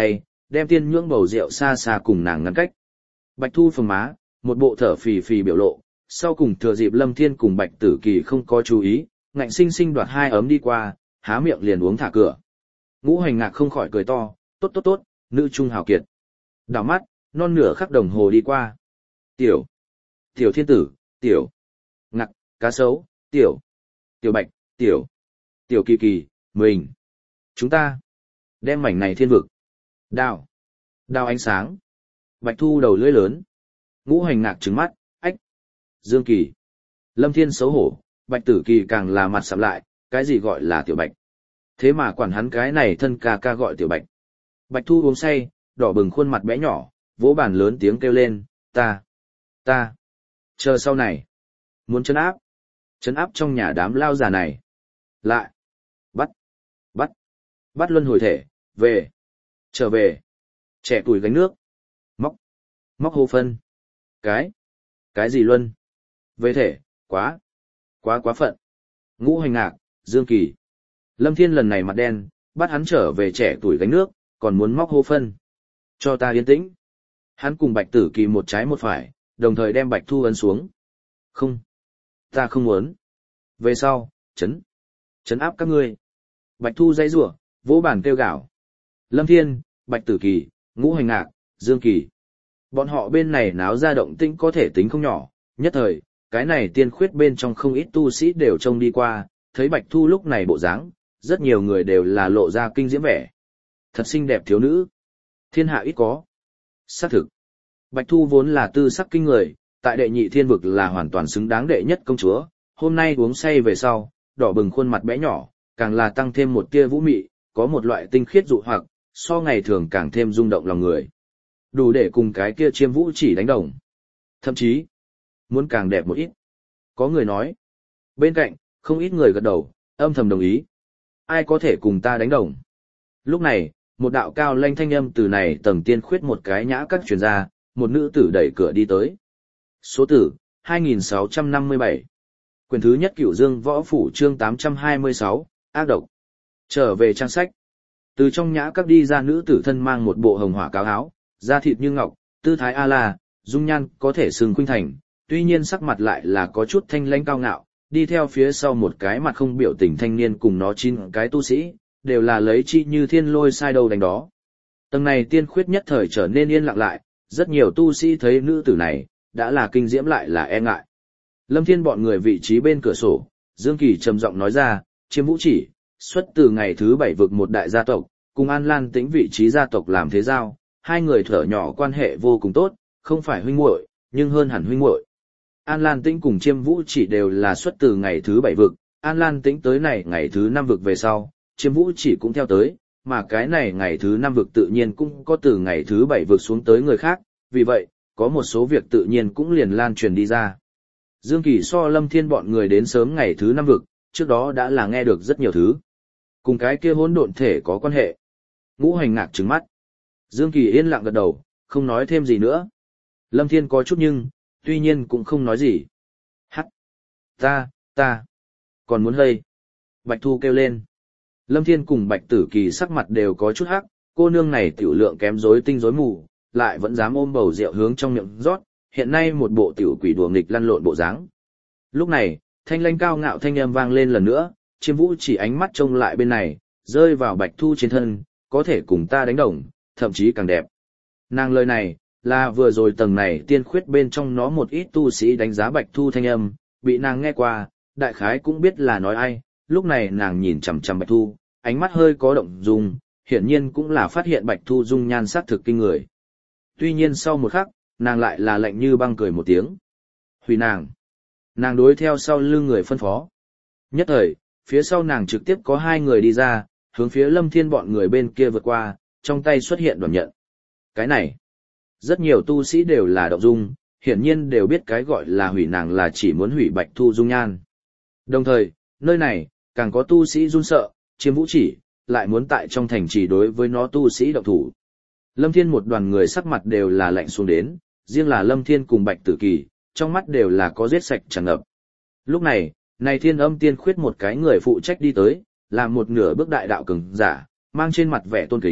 đem tiên nhưỡng bầu rượu xa xa cùng nàng ngăn cách. Bạch Thu phồng má, một bộ thở phì phì biểu lộ, sau cùng thừa dịp Lâm Thiên cùng Bạch Tử Kỳ không có chú ý, ngạnh sinh sinh đoạt hai ấm đi qua, há miệng liền uống thả cửa. Ngũ Hành Ngạc không khỏi cười to, tốt tốt tốt, nữ trung hào kiệt. Đảo mắt, non nửa khắc đồng hồ đi qua. Tiểu, tiểu thiên tử, tiểu, ngạc, cá sấu, tiểu, tiểu bạch, tiểu, tiểu kỳ kỳ, mình. Chúng ta, đem mảnh này thiên vực. Đào, đào ánh sáng. Bạch Thu đầu lưỡi lớn. Ngũ Hành Ngạc trừng mắt, ách. Dương Kỳ. Lâm Thiên xấu hổ, Bạch Tử Kỳ càng là mặt sạm lại, cái gì gọi là tiểu bạch. Thế mà quản hắn cái này thân ca ca gọi tiểu bạch. Bạch Thu uống say, đỏ bừng khuôn mặt bé nhỏ, vỗ bàn lớn tiếng kêu lên, ta, ta, chờ sau này, muốn trấn áp, trấn áp trong nhà đám lao già này. Lại, bắt, bắt, bắt luân hồi thể, về, trở về, trẻ tuổi gánh nước, móc, móc hô phân, cái, cái gì luân, về thể, quá, quá quá phận. Ngũ Hành Ngạc, Dương Kỳ. Lâm Thiên lần này mặt đen, bắt hắn trở về trẻ tuổi gánh nước, còn muốn móc hô phân. Cho ta yên tĩnh. Hắn cùng Bạch Tử Kỳ một trái một phải, đồng thời đem Bạch Thu ấn xuống. Không. Ta không muốn. Về sau, chấn. Chấn áp các ngươi. Bạch Thu dãy rủa, vỗ bàn kêu gào. Lâm Thiên, Bạch Tử Kỳ, Ngũ Hành Ngạc, Dương Kỳ. Bọn họ bên này náo ra động tĩnh có thể tính không nhỏ, nhất thời, cái này tiên khuyết bên trong không ít tu sĩ đều trông đi qua, thấy Bạch Thu lúc này bộ dáng, rất nhiều người đều là lộ ra kinh diễm vẻ. Thật xinh đẹp thiếu nữ. Thiên hạ ít có. Xác thực. Bạch Thu vốn là tư sắc kinh người, tại đệ nhị thiên vực là hoàn toàn xứng đáng đệ nhất công chúa, hôm nay uống say về sau, đỏ bừng khuôn mặt bé nhỏ, càng là tăng thêm một tia vũ mị, có một loại tinh khiết dụ hoặc, so ngày thường càng thêm rung động lòng người. Đủ để cùng cái kia Chiêm Vũ Chỉ đánh đồng. Thậm chí, muốn càng đẹp một ít. Có người nói. Bên cạnh, không ít người gật đầu, âm thầm đồng ý. Ai có thể cùng ta đánh đồng? Lúc này, một đạo cao lanh thanh âm từ này tầng tiên khuyết một cái nhã các truyền ra, một nữ tử đẩy cửa đi tới. Số tử, hai nghìn sáu trăm năm mươi bảy. Quyền thứ nhất Cửu Dương Võ Phủ chương tám trăm hai mươi sáu, ác độc. Trở về trang sách. Từ trong nhã các đi ra nữ tử thân mang một bộ hồng hỏa cáo áo, da thịt như ngọc, tư thái a la, dung nhan có thể sừng khuynh thành, tuy nhiên sắc mặt lại là có chút thanh lãnh cao ngạo, đi theo phía sau một cái mặt không biểu tình thanh niên cùng nó chín cái tu sĩ, đều là lấy chi như thiên lôi sai đầu đánh đó. Tầng này tiên khuyết nhất thời trở nên yên lặng lại, rất nhiều tu sĩ thấy nữ tử này, đã là kinh diễm lại là e ngại. Lâm Thiên bọn người vị trí bên cửa sổ, Dương Kỳ trầm giọng nói ra, Chiêm Vũ Chỉ, xuất từ ngày thứ bảy vực một đại gia tộc, cùng An Lan Tĩnh vị trí gia tộc làm thế giao, hai người thở nhỏ quan hệ vô cùng tốt, không phải huynh muội, nhưng hơn hẳn huynh muội. An Lan Tĩnh cùng Chiêm Vũ Chỉ đều là xuất từ ngày thứ bảy vực, An Lan Tĩnh tới này ngày thứ năm vực về sau, Chiêm Vũ Chỉ cũng theo tới, mà cái này ngày thứ năm vực tự nhiên cũng có từ ngày thứ bảy vực xuống tới người khác, vì vậy, có một số việc tự nhiên cũng liền lan truyền đi ra. Dương Kỳ so Lâm Thiên bọn người đến sớm ngày thứ năm vực, trước đó đã là nghe được rất nhiều thứ. Cùng cái kia hỗn độn thể có quan hệ. Ngũ Hành Ngạc trừng mắt. Dương Kỳ yên lặng gật đầu, không nói thêm gì nữa. Lâm Thiên có chút nhưng, tuy nhiên cũng không nói gì. Hắc. Ta, ta. Còn muốn hơi. Bạch Thu kêu lên. Lâm Thiên cùng Bạch Tử Kỳ sắc mặt đều có chút hắc, cô nương này tiểu lượng kém rối tinh rối mù, lại vẫn dám ôm bầu rượu hướng trong miệng rót, hiện nay một bộ tiểu quỷ đùa nghịch lăn lộn bộ dáng. Lúc này, thanh lãnh cao ngạo thanh âm vang lên lần nữa, Chiêm Vũ Chỉ ánh mắt trông lại bên này, rơi vào Bạch Thu trên thân, có thể cùng ta đánh đồng, thậm chí càng đẹp. Nàng lời này, là vừa rồi tầng này tiên khuyết bên trong nó một ít tu sĩ đánh giá Bạch Thu thanh âm, bị nàng nghe qua, đại khái cũng biết là nói ai, lúc này nàng nhìn chằm chằm Bạch Thu, ánh mắt hơi có động dung, hiển nhiên cũng là phát hiện Bạch Thu dung nhan sắc thực kinh người. Tuy nhiên sau một khắc, nàng lại là lạnh như băng cười một tiếng. Hủy nàng. Nàng đối theo sau lưng người phân phó. Nhất thời, phía sau nàng trực tiếp có hai người đi ra, hướng phía Lâm Thiên bọn người bên kia vượt qua, trong tay xuất hiện đoàn nhận. Cái này, rất nhiều tu sĩ đều là động dung, hiển nhiên đều biết cái gọi là hủy nàng là chỉ muốn hủy Bạch Thu dung nhan. Đồng thời, nơi này, càng có tu sĩ run sợ, Chiêm Vũ Chỉ, lại muốn tại trong thành trì đối với nó tu sĩ động thủ. Lâm Thiên một đoàn người sắc mặt đều là lạnh xuống đến, riêng là Lâm Thiên cùng Bạch Tử Kỳ, trong mắt đều là có giết sạch tràn ngập. Lúc này, này Thiên Âm Tiên khuyết một cái người phụ trách đi tới, làm một nửa bước đại đạo cường giả, mang trên mặt vẻ tôn kính,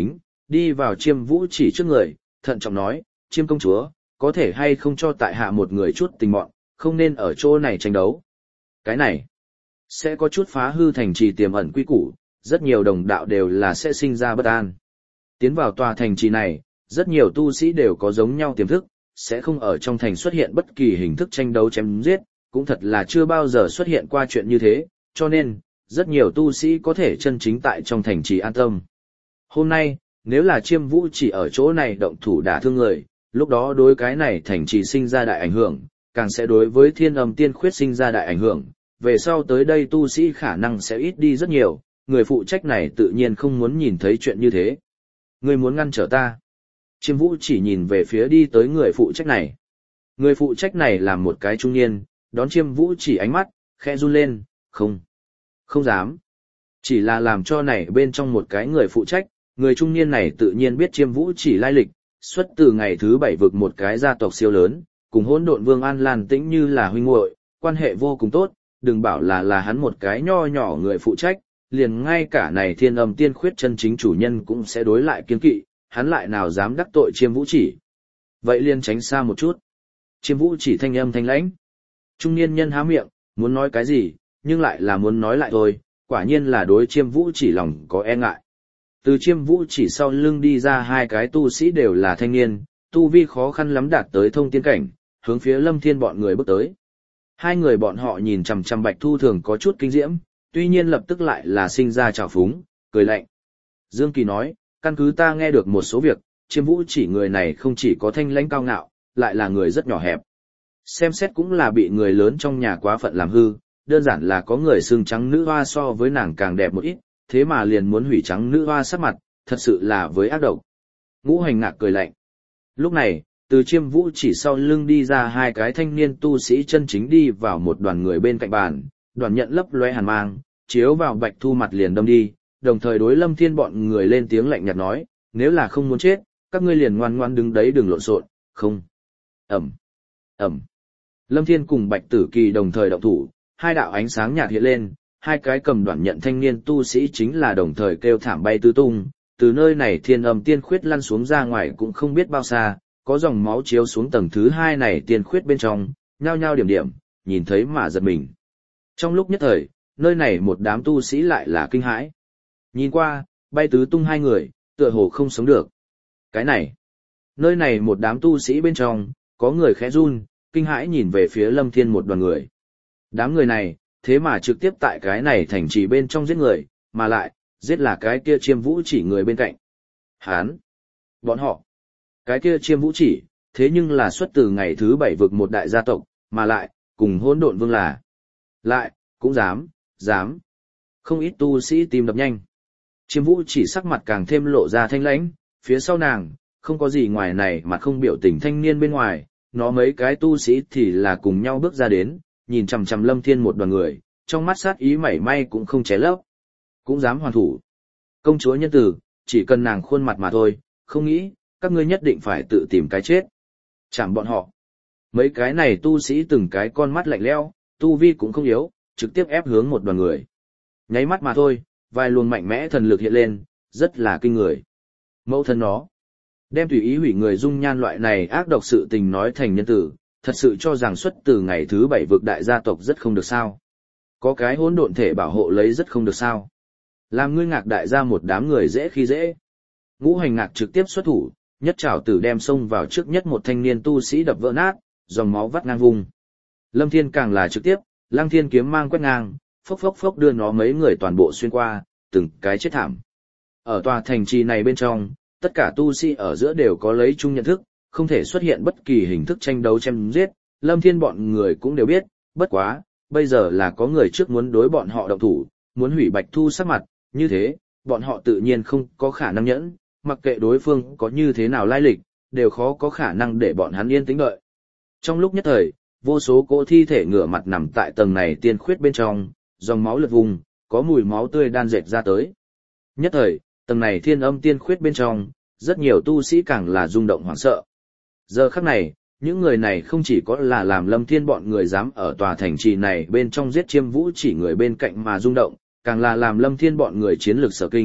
đi vào Chiêm Vũ Chỉ trước người, thận trọng nói, Chiêm công chúa, có thể hay không cho tại hạ một người chút tình mọn, không nên ở chỗ này tranh đấu. Cái này, sẽ có chút phá hư thành trì tiềm ẩn quy củ, rất nhiều đồng đạo đều là sẽ sinh ra bất an. Tiến vào tòa thành trì này, rất nhiều tu sĩ đều có giống nhau tiềm thức, sẽ không ở trong thành xuất hiện bất kỳ hình thức tranh đấu chém giết, cũng thật là chưa bao giờ xuất hiện qua chuyện như thế, cho nên, rất nhiều tu sĩ có thể chân chính tại trong thành trì an tâm. Hôm nay, nếu là Chiêm Vũ Chỉ ở chỗ này động thủ đả thương người, lúc đó đối cái này thành trì sinh ra đại ảnh hưởng, càng sẽ đối với Thiên Âm Tiên Khuyết sinh ra đại ảnh hưởng, về sau tới đây tu sĩ khả năng sẽ ít đi rất nhiều, người phụ trách này tự nhiên không muốn nhìn thấy chuyện như thế. Người muốn ngăn trở ta. Chiêm Vũ Chỉ nhìn về phía đi tới người phụ trách này. Người phụ trách này là một cái trung niên, đón Chiêm Vũ Chỉ ánh mắt, khẽ run lên, không, không dám. Chỉ là làm cho này bên trong một cái người phụ trách, người trung niên này tự nhiên biết Chiêm Vũ Chỉ lai lịch, xuất từ ngày thứ bảy vực một cái gia tộc siêu lớn, cùng Hỗn Độn Vương An Lan Tĩnh như là huynh muội, quan hệ vô cùng tốt, đừng bảo là là hắn một cái nho nhỏ người phụ trách, liền ngay cả này Thiên Âm Tiên Khuyết chân chính chủ nhân cũng sẽ đối lại kiên kỵ, hắn lại nào dám đắc tội Chiêm Vũ Chỉ. Vậy liền tránh xa một chút. Chiêm Vũ Chỉ thanh âm thanh lãnh. Trung niên nhân há miệng, muốn nói cái gì, nhưng lại là muốn nói lại thôi, quả nhiên là đối Chiêm Vũ Chỉ lòng có e ngại. Từ Chiêm Vũ Chỉ sau lưng đi ra hai cái tu sĩ đều là thanh niên, tu vi khó khăn lắm đạt tới thông tiên cảnh, hướng phía Lâm Thiên bọn người bước tới. Hai người bọn họ nhìn chằm chằm Bạch Thu Thường có chút kinh diễm, tuy nhiên lập tức lại là sinh ra trào phúng, cười lạnh. Dương Kỳ nói, căn cứ ta nghe được một số việc, Chiêm Vũ Chỉ người này không chỉ có thanh lãnh cao ngạo, lại là người rất nhỏ hẹp. Xem xét cũng là bị người lớn trong nhà quá phận làm hư, đơn giản là có người xương trắng nữ hoa so với nàng càng đẹp một ít, thế mà liền muốn hủy trắng nữ hoa sắc mặt, thật sự là với ác độc. Ngũ Hành Ngạc cười lạnh. Lúc này, từ Chiêm Vũ Chỉ sau lưng đi ra hai cái thanh niên tu sĩ chân chính đi vào một đoàn người bên cạnh bàn, đoàn nhận lấp lóe hàn mang, chiếu vào Bạch Thu mặt liền đâm đi, đồng thời đối Lâm Thiên bọn người lên tiếng lạnh nhạt nói, nếu là không muốn chết, các ngươi liền ngoan ngoan đứng đấy đừng lộn xộn, không. Ẩm, Ẩm. Lâm Thiên cùng Bạch Tử Kỳ đồng thời động thủ, hai đạo ánh sáng nhạt hiện lên, hai cái cầm đoạn nhận thanh niên tu sĩ chính là đồng thời kêu thảm bay tứ tung, từ nơi này Thiên Âm Tiên Khuyết lăn xuống ra ngoài cũng không biết bao xa, có dòng máu chiếu xuống tầng thứ hai này tiên khuyết bên trong, nhao nhao điểm điểm, nhìn thấy mà giật mình. Trong lúc nhất thời, nơi này một đám tu sĩ lại là kinh hãi. Nhìn qua, bay tứ tung hai người, tựa hồ không sống được. Cái này, nơi này một đám tu sĩ bên trong, có người khẽ run, kinh hãi nhìn về phía Lâm Thiên một đoàn người. Đám người này, thế mà trực tiếp tại cái này thành trì bên trong giết người, mà lại, giết là cái kia Chiêm Vũ Chỉ người bên cạnh. Hán, bọn họ, cái kia Chiêm Vũ Chỉ, thế nhưng là xuất từ ngày thứ bảy vực một đại gia tộc, mà lại, cùng Hỗn Độn Vương là. Lại, cũng dám, dám. Không ít tu sĩ tim đập nhanh. Chiêm Vũ Chỉ sắc mặt càng thêm lộ ra thanh lãnh, phía sau nàng, không có gì ngoài này mà không biểu tình thanh niên bên ngoài, nó mấy cái tu sĩ thì là cùng nhau bước ra đến, nhìn chằm chằm Lâm Thiên một đoàn người, trong mắt sát ý mảy may cũng không ché lấp. Cũng dám hoàn thủ. Công chúa nhân tử, chỉ cần nàng khuôn mặt mà thôi, không nghĩ, các ngươi nhất định phải tự tìm cái chết. Chẳng bọn họ. Mấy cái này tu sĩ từng cái con mắt lạnh lẽo, tu vi cũng không yếu, trực tiếp ép hướng một đoàn người. Nháy mắt mà thôi, vài luồng mạnh mẽ thần lực hiện lên, rất là kinh người. Mẫu thân nó, đem tùy ý hủy người dung nhan loại này ác độc sự tình nói thành nhân tử, thật sự cho rằng xuất từ ngày thứ bảy vực đại gia tộc rất không được sao. Có cái hỗn độn thể bảo hộ lấy rất không được sao. Làm ngươi Ngạc đại gia một đám người dễ khi dễ. Ngũ Hành Ngạc trực tiếp xuất thủ, nhất trảo tử đem xông vào trước nhất một thanh niên tu sĩ đập vỡ nát, dòng máu vắt ngang vùng. Lâm Thiên càng là trực tiếp, Lăng Thiên kiếm mang quét ngang, phốc phốc phốc đưa nó mấy người toàn bộ xuyên qua, từng cái chết thảm. Ở tòa thành trì này bên trong, tất cả tu sĩ ở giữa đều có lấy chung nhận thức, không thể xuất hiện bất kỳ hình thức tranh đấu chém giết, Lâm Thiên bọn người cũng đều biết, bất quá, bây giờ là có người trước muốn đối bọn họ động thủ, muốn hủy Bạch Thu sắc mặt, như thế, bọn họ tự nhiên không có khả năng nhẫn, mặc kệ đối phương có như thế nào lai lịch, đều khó có khả năng để bọn hắn yên tĩnh đợi. Trong lúc nhất thời, vô số cỗ thi thể ngửa mặt nằm tại tầng này tiên khuyết bên trong, dòng máu lượt vùng, có mùi máu tươi đan dệt ra tới. Nhất thời, tầng này Thiên Âm Tiên Khuyết bên trong, rất nhiều tu sĩ càng là rung động hoảng sợ. Giờ khắc này, những người này không chỉ có là làm Lâm Thiên bọn người dám ở tòa thành trì này bên trong giết Chiêm Vũ Chỉ người bên cạnh mà rung động, càng là làm Lâm Thiên bọn người chiến lược sở kinh,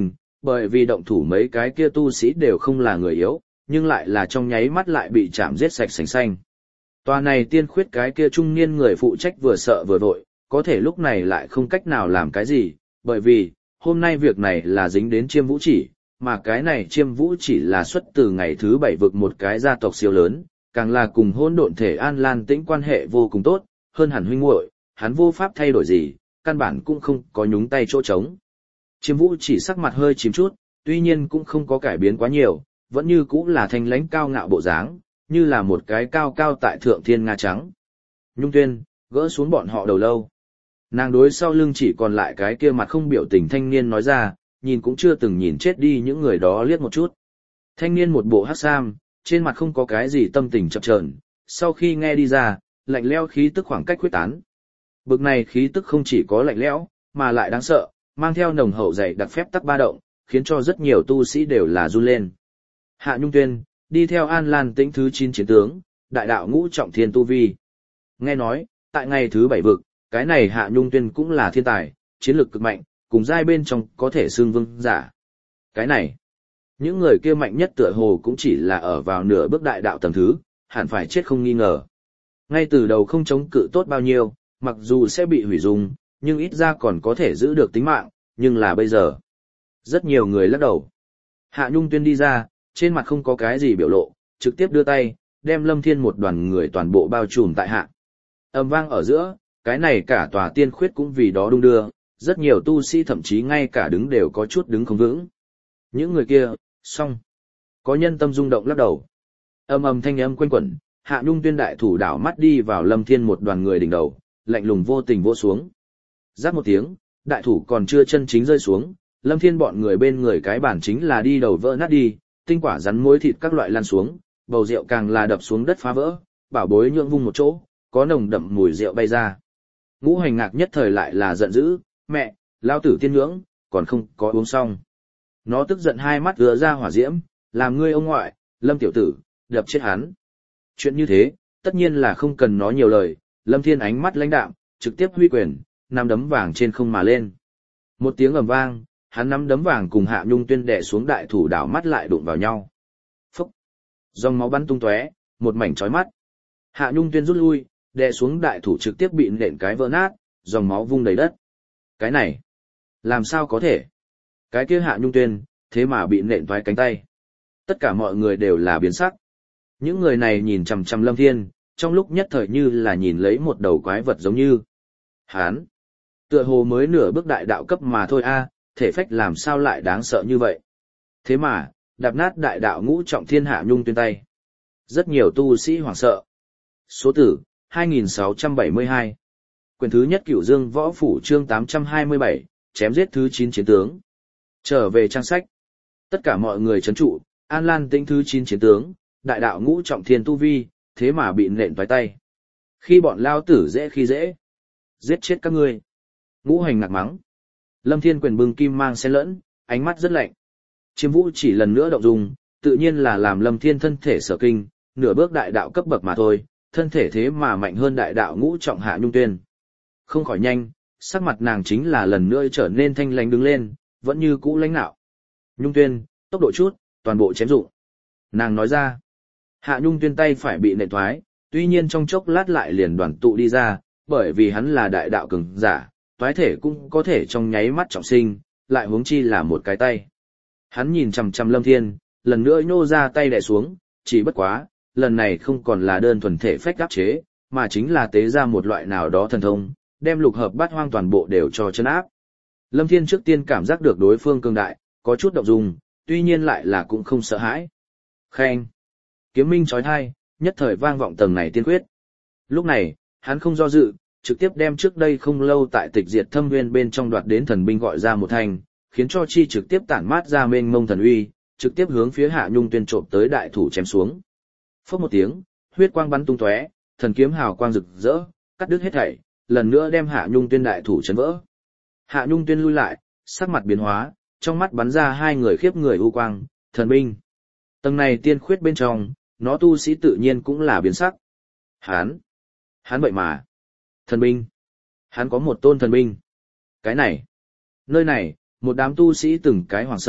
Bởi vì động thủ mấy cái kia tu sĩ đều không là người yếu, nhưng lại là trong nháy mắt lại bị chạm giết sạch sành xanh. Tòa này tiên khuyết cái kia trung niên người phụ trách vừa sợ vừa vội, có thể lúc này lại không cách nào làm cái gì, bởi vì, hôm nay việc này là dính đến chiêm vũ chỉ, mà cái này chiêm vũ chỉ là xuất từ ngày thứ bảy vực một cái gia tộc siêu lớn, càng là cùng hôn độn thể An Lan Tĩnh quan hệ vô cùng tốt, hơn hẳn huynh muội, hắn vô pháp thay đổi gì, căn bản cũng không có nhúng tay chỗ trống. Chiêm vũ chỉ sắc mặt hơi chìm chút, tuy nhiên cũng không có cải biến quá nhiều, vẫn như cũng là thanh lãnh cao ngạo bộ dáng, như là một cái cao cao tại thượng thiên nga trắng. Nhung Tuyên, gỡ xuống bọn họ đầu lâu. Nàng đối sau lưng chỉ còn lại cái kia mặt không biểu tình thanh niên nói ra, nhìn cũng chưa từng nhìn chết đi những người đó liếc một chút. Thanh niên một bộ hắc sam, trên mặt không có cái gì tâm tình chập chờn, sau khi nghe đi ra, lạnh lẽo khí tức khoảng cách quyết tán. Bực này khí tức không chỉ có lạnh lẽo, mà lại đáng sợ, mang theo nồng hậu dày đặc phép tắc ba động, khiến cho rất nhiều tu sĩ đều là run lên. Hạ Nhung Tuyên, đi theo An Lan Tĩnh thứ chín chiến tướng, đại đạo ngũ trọng thiên tu vi. Nghe nói, tại ngày thứ bảy vực, cái này Hạ Nhung Tuyên cũng là thiên tài, chiến lược cực mạnh, cùng giai bên trong có thể xương vương giả. Cái này, những người kia mạnh nhất tựa hồ cũng chỉ là ở vào nửa bước đại đạo tầng thứ, hẳn phải chết không nghi ngờ. Ngay từ đầu không chống cự tốt bao nhiêu, mặc dù sẽ bị hủy dung, nhưng ít ra còn có thể giữ được tính mạng, nhưng là bây giờ. Rất nhiều người lắc đầu. Hạ Nhung Tuyên đi ra, trên mặt không có cái gì biểu lộ, trực tiếp đưa tay, đem Lâm Thiên một đoàn người toàn bộ bao trùm tại hạ. Âm vang ở giữa, cái này cả tòa tiên khuyết cũng vì đó đung đưa, rất nhiều tu sĩ thậm chí ngay cả đứng đều có chút đứng không vững. Những người kia, xong. Có nhân tâm rung động lắc đầu. Âm ầm thanh âm quanh quẩn, Hạ Nhung Tuyên đại thủ đảo mắt đi vào Lâm Thiên một đoàn người đỉnh đầu, lạnh lùng vô tình vỗ xuống. Rát một tiếng, đại thủ còn chưa chân chính rơi xuống, Lâm Thiên bọn người bên người cái bản chính là đi đầu vỡ nát đi, tinh quả rắn mối thịt các loại lan xuống, bầu rượu càng là đập xuống đất phá vỡ, bảo bối nhượng vung một chỗ, có nồng đậm mùi rượu bay ra. Ngũ Hành Ngạc nhất thời lại là giận dữ, mẹ, lao tử tiên ngưỡng, còn không có uống xong. Nó tức giận hai mắt ứa ra hỏa diễm, làm ngươi ông ngoại, Lâm tiểu tử, đập chết hắn. Chuyện như thế, tất nhiên là không cần nói nhiều lời, Lâm Thiên ánh mắt lãnh đạm, trực tiếp huy quyền, nắm đấm vàng trên không mà lên. Một tiếng ầm vang, hắn nắm đấm vàng cùng Hạ Nhung Tuyên đè xuống đại thủ đảo mắt lại đụng vào nhau. Phốc! Dòng máu bắn tung tóe, một mảnh chói mắt. Hạ Nhung Tuyên rút lui, đè xuống đại thủ trực tiếp bị nện cái vỡ nát, dòng máu vung đầy đất. Cái này, làm sao có thể? Cái kia Hạ Nhung Tuyên, thế mà bị nện toái cánh tay. Tất cả mọi người đều là biến sắc. Những người này nhìn chằm chằm Lâm Thiên, trong lúc nhất thời như là nhìn lấy một đầu quái vật giống như. Hán! Tựa hồ mới nửa bước đại đạo cấp mà thôi a, thể phách làm sao lại đáng sợ như vậy. Thế mà, đạp nát đại đạo ngũ trọng thiên Hạ Nhung Tuyên tay. Rất nhiều tu sĩ hoảng sợ. Số tử, hai nghìn sáu trăm bảy mươi hai. Quyển thứ nhất Cửu Dương Võ Phủ chương tám trăm hai mươi bảy, chém giết thứ chín chiến tướng. Trở về trang sách. Tất cả mọi người trấn trụ, An Lan Tĩnh thứ chín chiến tướng, đại đạo ngũ trọng thiên tu vi, thế mà bị nện toái tay. Khi bọn lao tử dễ khi dễ. Giết chết các ngươi. Ngũ Hành Ngạc mắng. Lâm Thiên quyền bưng kim mang xen lẫn, ánh mắt rất lạnh. Chiêm Vũ chỉ lần nữa động dung, tự nhiên là làm Lâm Thiên thân thể sở kinh, nửa bước đại đạo cấp bậc mà thôi, thân thể thế mà mạnh hơn đại đạo ngũ trọng Hạ Nhung Tuyên. Không khỏi nhanh, sắc mặt nàng chính là lần nữa trở nên thanh lãnh đứng lên, vẫn như cũ lãnh nạo. Nhung Tuyên, tốc độ chút, toàn bộ chém dụng. Nàng nói ra. Hạ Nhung Tuyên tay phải bị nện thoái, tuy nhiên trong chốc lát lại liền đoàn tụ đi ra, bởi vì hắn là đại đạo cường giả, toái thể cũng có thể trong nháy mắt trọng sinh, lại huống chi là một cái tay. Hắn nhìn chằm chằm Lâm Thiên, lần nữa nhô ra tay đè xuống, chỉ bất quá, lần này không còn là đơn thuần thể phách áp chế, mà chính là tế ra một loại nào đó thần thông, đem lục hợp bát hoang toàn bộ đều cho chân áp. Lâm Thiên trước tiên cảm giác được đối phương cường đại, có chút động dung, tuy nhiên lại là cũng không sợ hãi. Khen! Kiếm minh chói tai, nhất thời vang vọng tầng này tiên quyết. Lúc này, hắn không do dự, trực tiếp đem trước đây không lâu tại tịch diệt thâm nguyên bên trong đoạt đến thần binh gọi ra một thành, khiến cho chi trực tiếp tản mát ra mênh mông thần uy, trực tiếp hướng phía Hạ Nhung Tuyên trộm tới đại thủ chém xuống. Phốc một tiếng, huyết quang bắn tung tóe, thần kiếm hào quang rực rỡ, cắt đứt hết thảy, lần nữa đem Hạ Nhung Tuyên đại thủ chấn vỡ. Hạ Nhung Tuyên lui lại, sắc mặt biến hóa, trong mắt bắn ra hai người khiếp người u quang, thần binh. Tầng này tiên khuyết bên trong, nó tu sĩ tự nhiên cũng là biến sắc. Hán, hắn vậy mà, thần binh, hắn có một tôn thần binh. Cái này, nơi này, một đám tu sĩ từng cái hoảng sợ,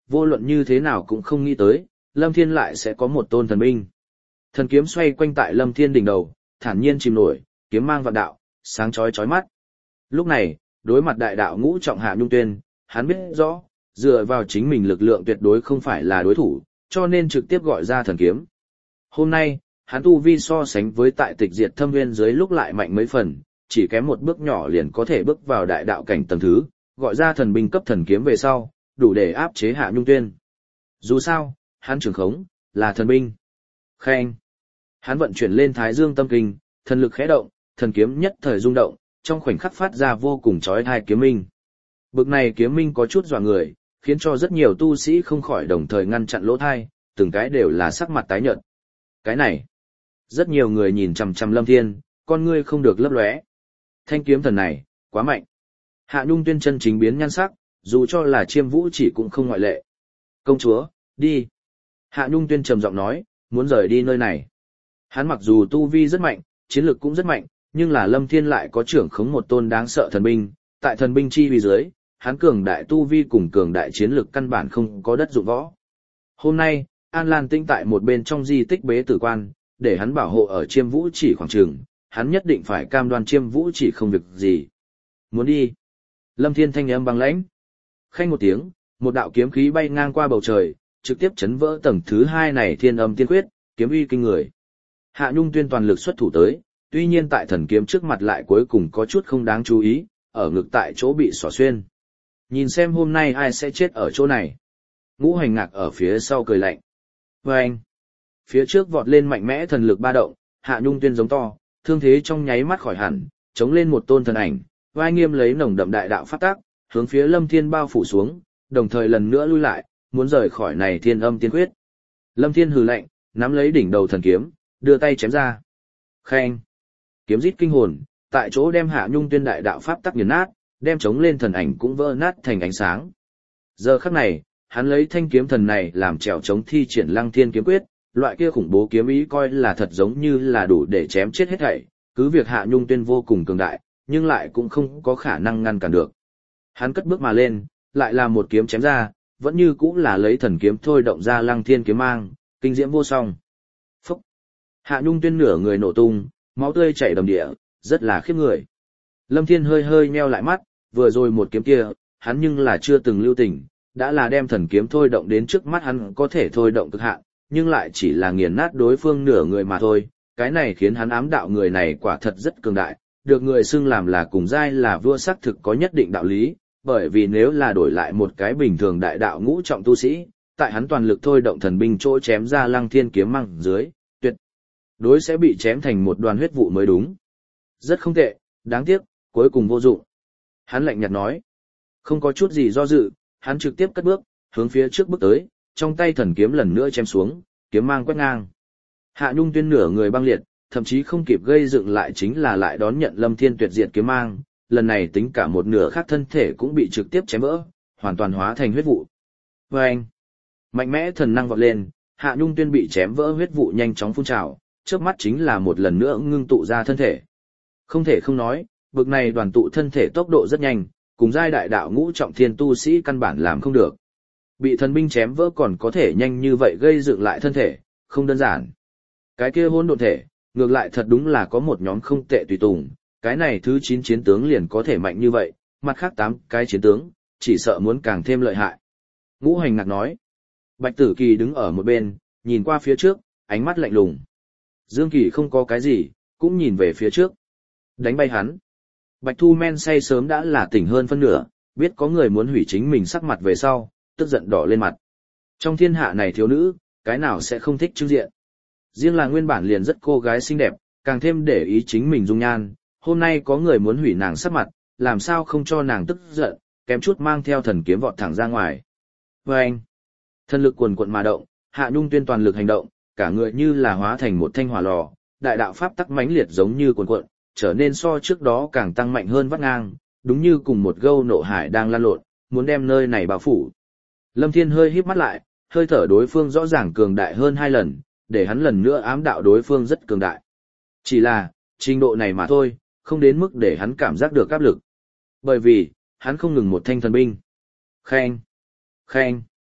vô luận như thế nào cũng không nghĩ tới, Lâm Thiên lại sẽ có một tôn thần binh. Thần kiếm xoay quanh tại Lâm Thiên đỉnh đầu, thản nhiên chìm nổi, kiếm mang vạn đạo, sáng chói chói mắt. Lúc này, đối mặt đại đạo ngũ trọng Hạ Nhung Tuyên, hắn biết rõ, dựa vào chính mình lực lượng tuyệt đối không phải là đối thủ, cho nên trực tiếp gọi ra thần kiếm. Hôm nay, hắn tu vi so sánh với tại tịch diệt thâm nguyên dưới lúc lại mạnh mấy phần, chỉ kém một bước nhỏ liền có thể bước vào đại đạo cảnh tầng thứ, gọi ra thần binh cấp thần kiếm về sau, đủ để áp chế Hạ Nhung Tuyên. Dù sao, hắn trường khống, là thần binh. Khen. Hắn vận chuyển lên Thái Dương Tâm Kinh, thần lực khẽ động, thần kiếm nhất thời rung động, trong khoảnh khắc phát ra vô cùng chói tai kiếm minh. Bực này kiếm minh có chút dọa người, khiến cho rất nhiều tu sĩ không khỏi đồng thời ngăn chặn lỗ tai, từng cái đều là sắc mặt tái nhợt. Cái này, rất nhiều người nhìn chằm chằm Lâm Thiên, con ngươi không được lấp lóe. Thanh kiếm thần này, quá mạnh. Hạ Nhung Tuyên chân chính biến nhan sắc, dù cho là Chiêm Vũ chỉ cũng không ngoại lệ. Công chúa, đi. Hạ Nhung Tuyên trầm giọng nói, muốn rời đi nơi này. Hắn mặc dù tu vi rất mạnh, chiến lực cũng rất mạnh, nhưng là Lâm Thiên lại có trưởng khống một tôn đáng sợ thần binh, tại thần binh chi uy dưới, hắn cường đại tu vi cùng cường đại chiến lực căn bản không có đất dụng võ. Hôm nay, An Lan Tinh tại một bên trong di tích bế tử quan, để hắn bảo hộ ở Chiêm Vũ chỉ khoảng trường, hắn nhất định phải cam đoan Chiêm Vũ chỉ không việc gì. Muốn đi. Lâm Thiên thanh âm băng lãnh. Khanh một tiếng, một đạo kiếm khí bay ngang qua bầu trời, trực tiếp chấn vỡ tầng thứ hai này Thiên Âm Tiên Quyết, kiếm uy kinh người. Hạ Nhung Tuyên toàn lực xuất thủ tới, tuy nhiên tại thần kiếm trước mặt lại cuối cùng có chút không đáng chú ý, ở ngực tại chỗ bị xỏ xuyên. Nhìn xem hôm nay ai sẽ chết ở chỗ này. Ngũ Hành Ngạc ở phía sau cười lạnh. Vâng! Phía trước vọt lên mạnh mẽ thần lực ba động, Hạ Nhung Tuyên giống to, thương thế trong nháy mắt khỏi hẳn, chống lên một tôn thần ảnh, vai nghiêm lấy nồng đậm đại đạo pháp tác, hướng phía Lâm Thiên bao phủ xuống, đồng thời lần nữa lui lại, muốn rời khỏi này Thiên Âm Tiên Quyết. Lâm Thiên hừ lạnh, nắm lấy đỉnh đầu thần kiếm, đưa tay chém ra. Khen! Kiếm rít kinh hồn, tại chỗ đem Hạ Nhung Tuyên đại đạo pháp tắc nghiền nát, đem chống lên thần ảnh cũng vỡ nát thành ánh sáng. Giờ khắc này, hắn lấy thanh kiếm thần này làm trèo chống thi triển Lăng Thiên kiếm quyết, loại kia khủng bố kiếm ý coi là thật giống như là đủ để chém chết hết thảy, cứ việc Hạ Nhung Tuyên vô cùng cường đại, nhưng lại cũng không có khả năng ngăn cản được. Hắn cất bước mà lên, lại là một kiếm chém ra, vẫn như cũng là lấy thần kiếm thôi động ra Lăng Thiên kiếm mang, kinh diễm vô song. Phúc! Hạ Nhung Tuyên nửa người nổ tung, máu tươi chảy đầm địa, rất là khiếp người. Lâm Thiên hơi hơi nheo lại mắt, vừa rồi một kiếm kia, hắn nhưng là chưa từng lưu tình, đã là đem thần kiếm thôi động đến trước mắt hắn có thể thôi động cực hạn, nhưng lại chỉ là nghiền nát đối phương nửa người mà thôi, cái này khiến hắn ám đạo người này quả thật rất cường đại, được người xưng làm là cùng giai là vua xác thực có nhất định đạo lý, bởi vì nếu là đổi lại một cái bình thường đại đạo ngũ trọng tu sĩ, tại hắn toàn lực thôi động thần binh chỗ chém ra Lăng Thiên kiếm mang dưới, tuyệt đối sẽ bị chém thành một đoàn huyết vụ mới đúng. Rất không tệ, đáng tiếc, cuối cùng vô dụng. Hắn lạnh nhạt nói, không có chút gì do dự, hắn trực tiếp cất bước, hướng phía trước bước tới, trong tay thần kiếm lần nữa chém xuống, kiếm mang quét ngang. Hạ Nhung Tuyên nửa người băng liệt, thậm chí không kịp gây dựng lại chính là lại đón nhận Lâm Thiên tuyệt diệt kiếm mang, lần này tính cả một nửa khác thân thể cũng bị trực tiếp chém vỡ, hoàn toàn hóa thành huyết vụ. Và anh, mạnh mẽ thần năng vọt lên, Hạ Nhung Tuyên bị chém vỡ huyết vụ nhanh chóng phun trào, trước mắt chính là một lần nữa ngưng tụ ra thân thể. Không thể không nói, bực này đoàn tụ thân thể tốc độ rất nhanh, cùng giai đại đạo ngũ trọng thiên tu sĩ căn bản làm không được. Bị thần binh chém vỡ còn có thể nhanh như vậy gây dựng lại thân thể, không đơn giản. Cái kia hỗn độn thể, ngược lại thật đúng là có một nhóm không tệ tùy tùng, cái này thứ chín chiến tướng liền có thể mạnh như vậy, mặt khác tám cái chiến tướng, chỉ sợ muốn càng thêm lợi hại. Ngũ Hành Ngạc nói. Bạch Tử Kỳ đứng ở một bên, nhìn qua phía trước, ánh mắt lạnh lùng. Dương Kỳ không có cái gì, cũng nhìn về phía trước. Đánh bay hắn. Bạch Thu men say sớm đã là tỉnh hơn phân nửa, biết có người muốn hủy chính mình sắc mặt về sau, tức giận đỏ lên mặt. Trong thiên hạ này thiếu nữ, cái nào sẽ không thích trưng diện. Riêng là nguyên bản liền rất cô gái xinh đẹp, càng thêm để ý chính mình dung nhan, hôm nay có người muốn hủy nàng sắc mặt, làm sao không cho nàng tức giận, kém chút mang theo thần kiếm vọt thẳng ra ngoài. Và anh, thần lực cuồn cuộn mà động, Hạ Nhung Tuyên toàn lực hành động, cả người như là hóa thành một thanh hỏa lò, đại đạo pháp tắc mãnh liệt giống như cuồn cuộn, trở nên so trước đó càng tăng mạnh hơn vắt ngang, đúng như cùng một gâu nộ hải đang lan lộn, muốn đem nơi này bao phủ. Lâm Thiên hơi híp mắt lại, hơi thở đối phương rõ ràng cường đại hơn hai lần, để hắn lần nữa ám đạo đối phương rất cường đại. Chỉ là, trình độ này mà thôi, không đến mức để hắn cảm giác được áp lực. Bởi vì, hắn không ngừng một thanh thần binh. Khen! Khen!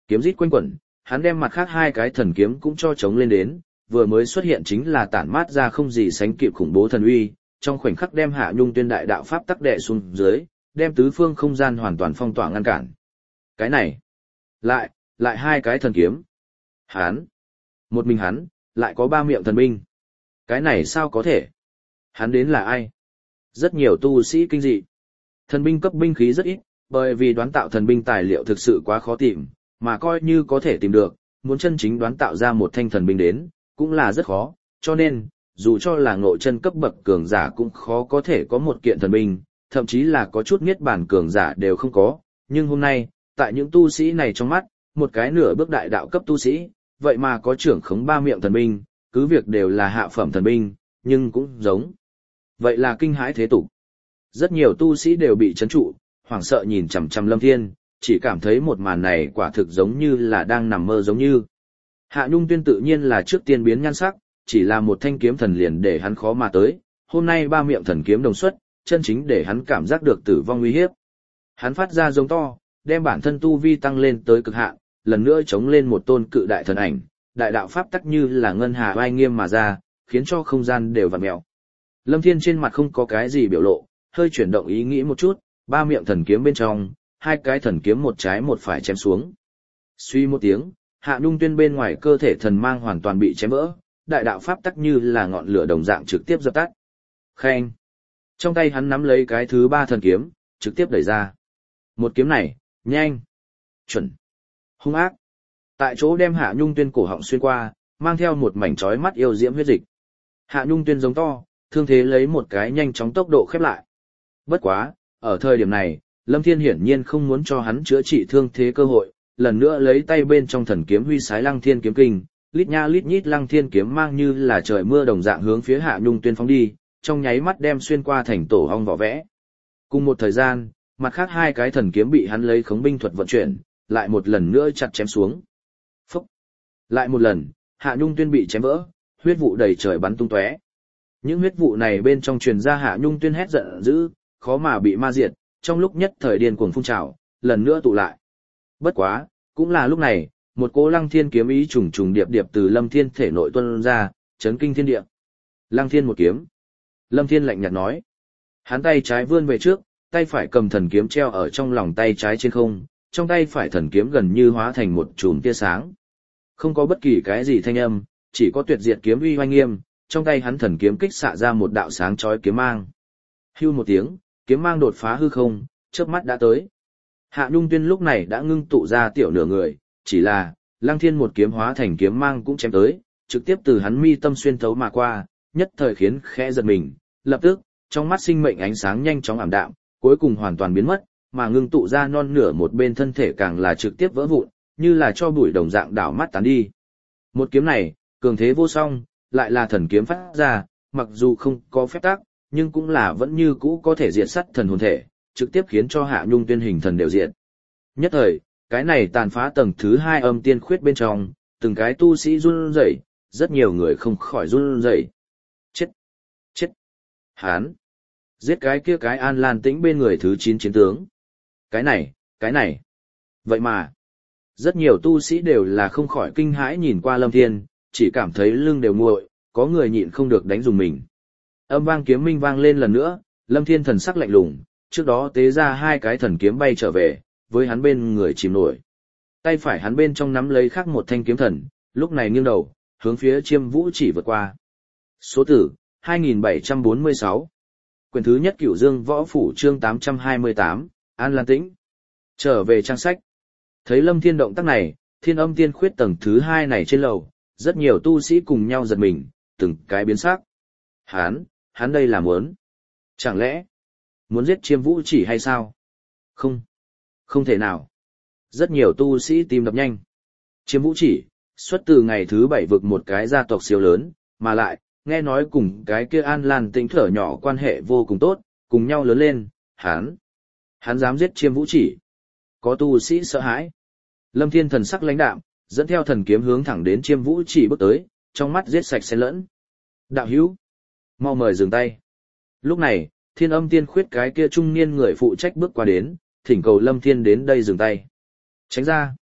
Kiếm rít quanh quẩn, hắn đem mặt khác hai cái thần kiếm cũng cho chống lên đến, vừa mới xuất hiện chính là tản mát ra không gì sánh kịp khủng bố thần uy, trong khoảnh khắc đem Hạ Nhung Tuyên đại đạo pháp tắc đè xuống dưới, đem tứ phương không gian hoàn toàn phong tỏa ngăn cản. Cái này, lại, lại hai cái thần kiếm. Hắn, một mình hắn, lại có ba miệng thần binh. Cái này sao có thể? Hắn đến là ai? Rất nhiều tu sĩ kinh dị. Thần binh cấp binh khí rất ít, bởi vì đoán tạo thần binh tài liệu thực sự quá khó tìm, mà coi như có thể tìm được, muốn chân chính đoán tạo ra một thanh thần binh đến, cũng là rất khó, cho nên, dù cho là ngộ chân cấp bậc cường giả cũng khó có thể có một kiện thần binh, thậm chí là có chút niết bàn cường giả đều không có, nhưng hôm nay, tại những tu sĩ này trong mắt, một cái nửa bước đại đạo cấp tu sĩ, vậy mà có trưởng khống ba miệng thần binh, cứ việc đều là hạ phẩm thần binh, nhưng cũng giống. Vậy là kinh hãi thế tục. Rất nhiều tu sĩ đều bị chấn trụ, hoảng sợ nhìn chằm chằm Lâm Thiên, chỉ cảm thấy một màn này quả thực giống như là đang nằm mơ giống như. Hạ Nhung Tuyên tự nhiên là trước tiên biến nhan sắc, chỉ là một thanh kiếm thần liền để hắn khó mà tới, hôm nay ba miệng thần kiếm đồng xuất, chân chính để hắn cảm giác được tử vong uy hiếp. Hắn phát ra giống to, đem bản thân tu vi tăng lên tới cực hạn, lần nữa chống lên một tôn cự đại thần ảnh, đại đạo pháp tắc như là ngân hà oai nghiêm mà ra, khiến cho không gian đều vặn mèo. Lâm Thiên trên mặt không có cái gì biểu lộ, hơi chuyển động ý nghĩ một chút, ba miệng thần kiếm bên trong, hai cái thần kiếm một trái một phải chém xuống. Suy một tiếng, Hạ Nhung Tuyên bên ngoài cơ thể thần mang hoàn toàn bị chém vỡ, đại đạo pháp tắc như là ngọn lửa đồng dạng trực tiếp dập tắt. Khen! Trong tay hắn nắm lấy cái thứ ba thần kiếm, trực tiếp đẩy ra. Một kiếm này, nhanh, chuẩn, hung ác. Tại chỗ đem Hạ Nhung Tuyên cổ họng xuyên qua, mang theo một mảnh chói mắt yêu diễm huyết dịch. Hạ Nhung Tuyên giống to, thương thế lấy một cái nhanh chóng tốc độ khép lại. Bất quá, ở thời điểm này, Lâm Thiên hiển nhiên không muốn cho hắn chữa trị thương thế cơ hội, lần nữa lấy tay bên trong thần kiếm huy sái Lăng Thiên kiếm kinh, lít nha lít nhít Lăng Thiên kiếm mang như là trời mưa đồng dạng hướng phía Hạ Nhung Tuyên phóng đi, trong nháy mắt đem xuyên qua thành tổ ong vỏ vẽ. Cùng một thời gian, mặt khác hai cái thần kiếm bị hắn lấy khống binh thuật vận chuyển, lại một lần nữa chặt chém xuống. Phúc! Lại một lần, Hạ Nhung Tuyên bị chém vỡ, huyết vụ đầy trời bắn tung tóe. Những huyết vụ này bên trong truyền ra Hạ Nhung Tuyên hét giận dữ, khó mà bị ma diệt, trong lúc nhất thời điên cuồng phun trào, lần nữa tụ lại. Bất quá, cũng là lúc này, một cỗ Lăng Thiên kiếm ý trùng trùng điệp điệp từ Lâm Thiên thể nội tuôn ra, chấn kinh thiên địa. Lăng Thiên một kiếm. Lâm Thiên lạnh nhạt nói. Hắn tay trái vươn về trước, tay phải cầm thần kiếm treo ở trong lòng tay trái trên không, trong tay phải thần kiếm gần như hóa thành một chùm tia sáng. Không có bất kỳ cái gì thanh âm, chỉ có tuyệt diệt kiếm uy oanh nghiêm, trong tay hắn thần kiếm kích xạ ra một đạo sáng chói kiếm mang. Hưu một tiếng, kiếm mang đột phá hư không, chớp mắt đã tới. Hạ Nhung Tuyên lúc này đã ngưng tụ ra tiểu nửa người, chỉ là, Lăng Thiên một kiếm hóa thành kiếm mang cũng chém tới, trực tiếp từ hắn mi tâm xuyên thấu mà qua, nhất thời khiến khẽ giật mình, lập tức, trong mắt sinh mệnh ánh sáng nhanh chóng ảm đạm, cuối cùng hoàn toàn biến mất, mà ngưng tụ ra non nửa một bên thân thể càng là trực tiếp vỡ vụn, như là cho bụi đồng dạng đảo mắt tán đi. Một kiếm này, cường thế vô song, lại là thần kiếm phát ra, mặc dù không có phép tắc, nhưng cũng là vẫn như cũ có thể diệt sát thần hồn thể, trực tiếp khiến cho Hạ Nhung Tuyên hình thần đều diệt. Nhất thời, cái này tàn phá tầng thứ hai âm tiên khuyết bên trong, từng cái tu sĩ run rẩy, rất nhiều người không khỏi run rẩy. Chết! Chết! Hán! Giết cái kia cái An Lan Tĩnh bên người thứ chín chiến tướng. Cái này, cái này. Vậy mà, rất nhiều tu sĩ đều là không khỏi kinh hãi nhìn qua Lâm Thiên, chỉ cảm thấy lưng đều nguội, có người nhịn không được đánh dùng mình. Âm vang kiếm minh vang lên lần nữa, Lâm Thiên thần sắc lạnh lùng, trước đó tế ra hai cái thần kiếm bay trở về, với hắn bên người chìm nổi. Tay phải hắn bên trong nắm lấy khác một thanh kiếm thần, lúc này nghiêng đầu, hướng phía Chiêm Vũ Chỉ vượt qua. Số tử, hai nghìn bảy trăm bốn mươi sáu. Quyển thứ nhất Cửu Dương Võ Phủ chương tám trăm hai mươi tám, An Lan Tĩnh. Trở về trang sách. Thấy Lâm Thiên động tác này, Thiên Âm Tiên Khuyết tầng thứ hai này trên lầu, rất nhiều tu sĩ cùng nhau giật mình, từng cái biến sắc. Hắn, hắn đây là muốn. Chẳng lẽ, muốn giết Chiêm Vũ Chỉ hay sao? Không, không thể nào. Rất nhiều tu sĩ tim đập nhanh. Chiêm Vũ Chỉ, xuất từ ngày thứ bảy vực một cái gia tộc siêu lớn, mà lại, nghe nói cùng cái kia An Lan Tĩnh thở nhỏ quan hệ vô cùng tốt, cùng nhau lớn lên, hắn. Hắn dám giết Chiêm Vũ Chỉ. Có tu sĩ sợ hãi. Lâm Thiên thần sắc lãnh đạm, dẫn theo thần kiếm hướng thẳng đến Chiêm Vũ Chỉ bước tới, trong mắt giết sạch xen lẫn. Đạo hữu, mau mời dừng tay. Lúc này, Thiên Âm Tiên Khuyết cái kia trung niên người phụ trách bước qua đến, thỉnh cầu Lâm Thiên đến đây dừng tay. Tránh ra.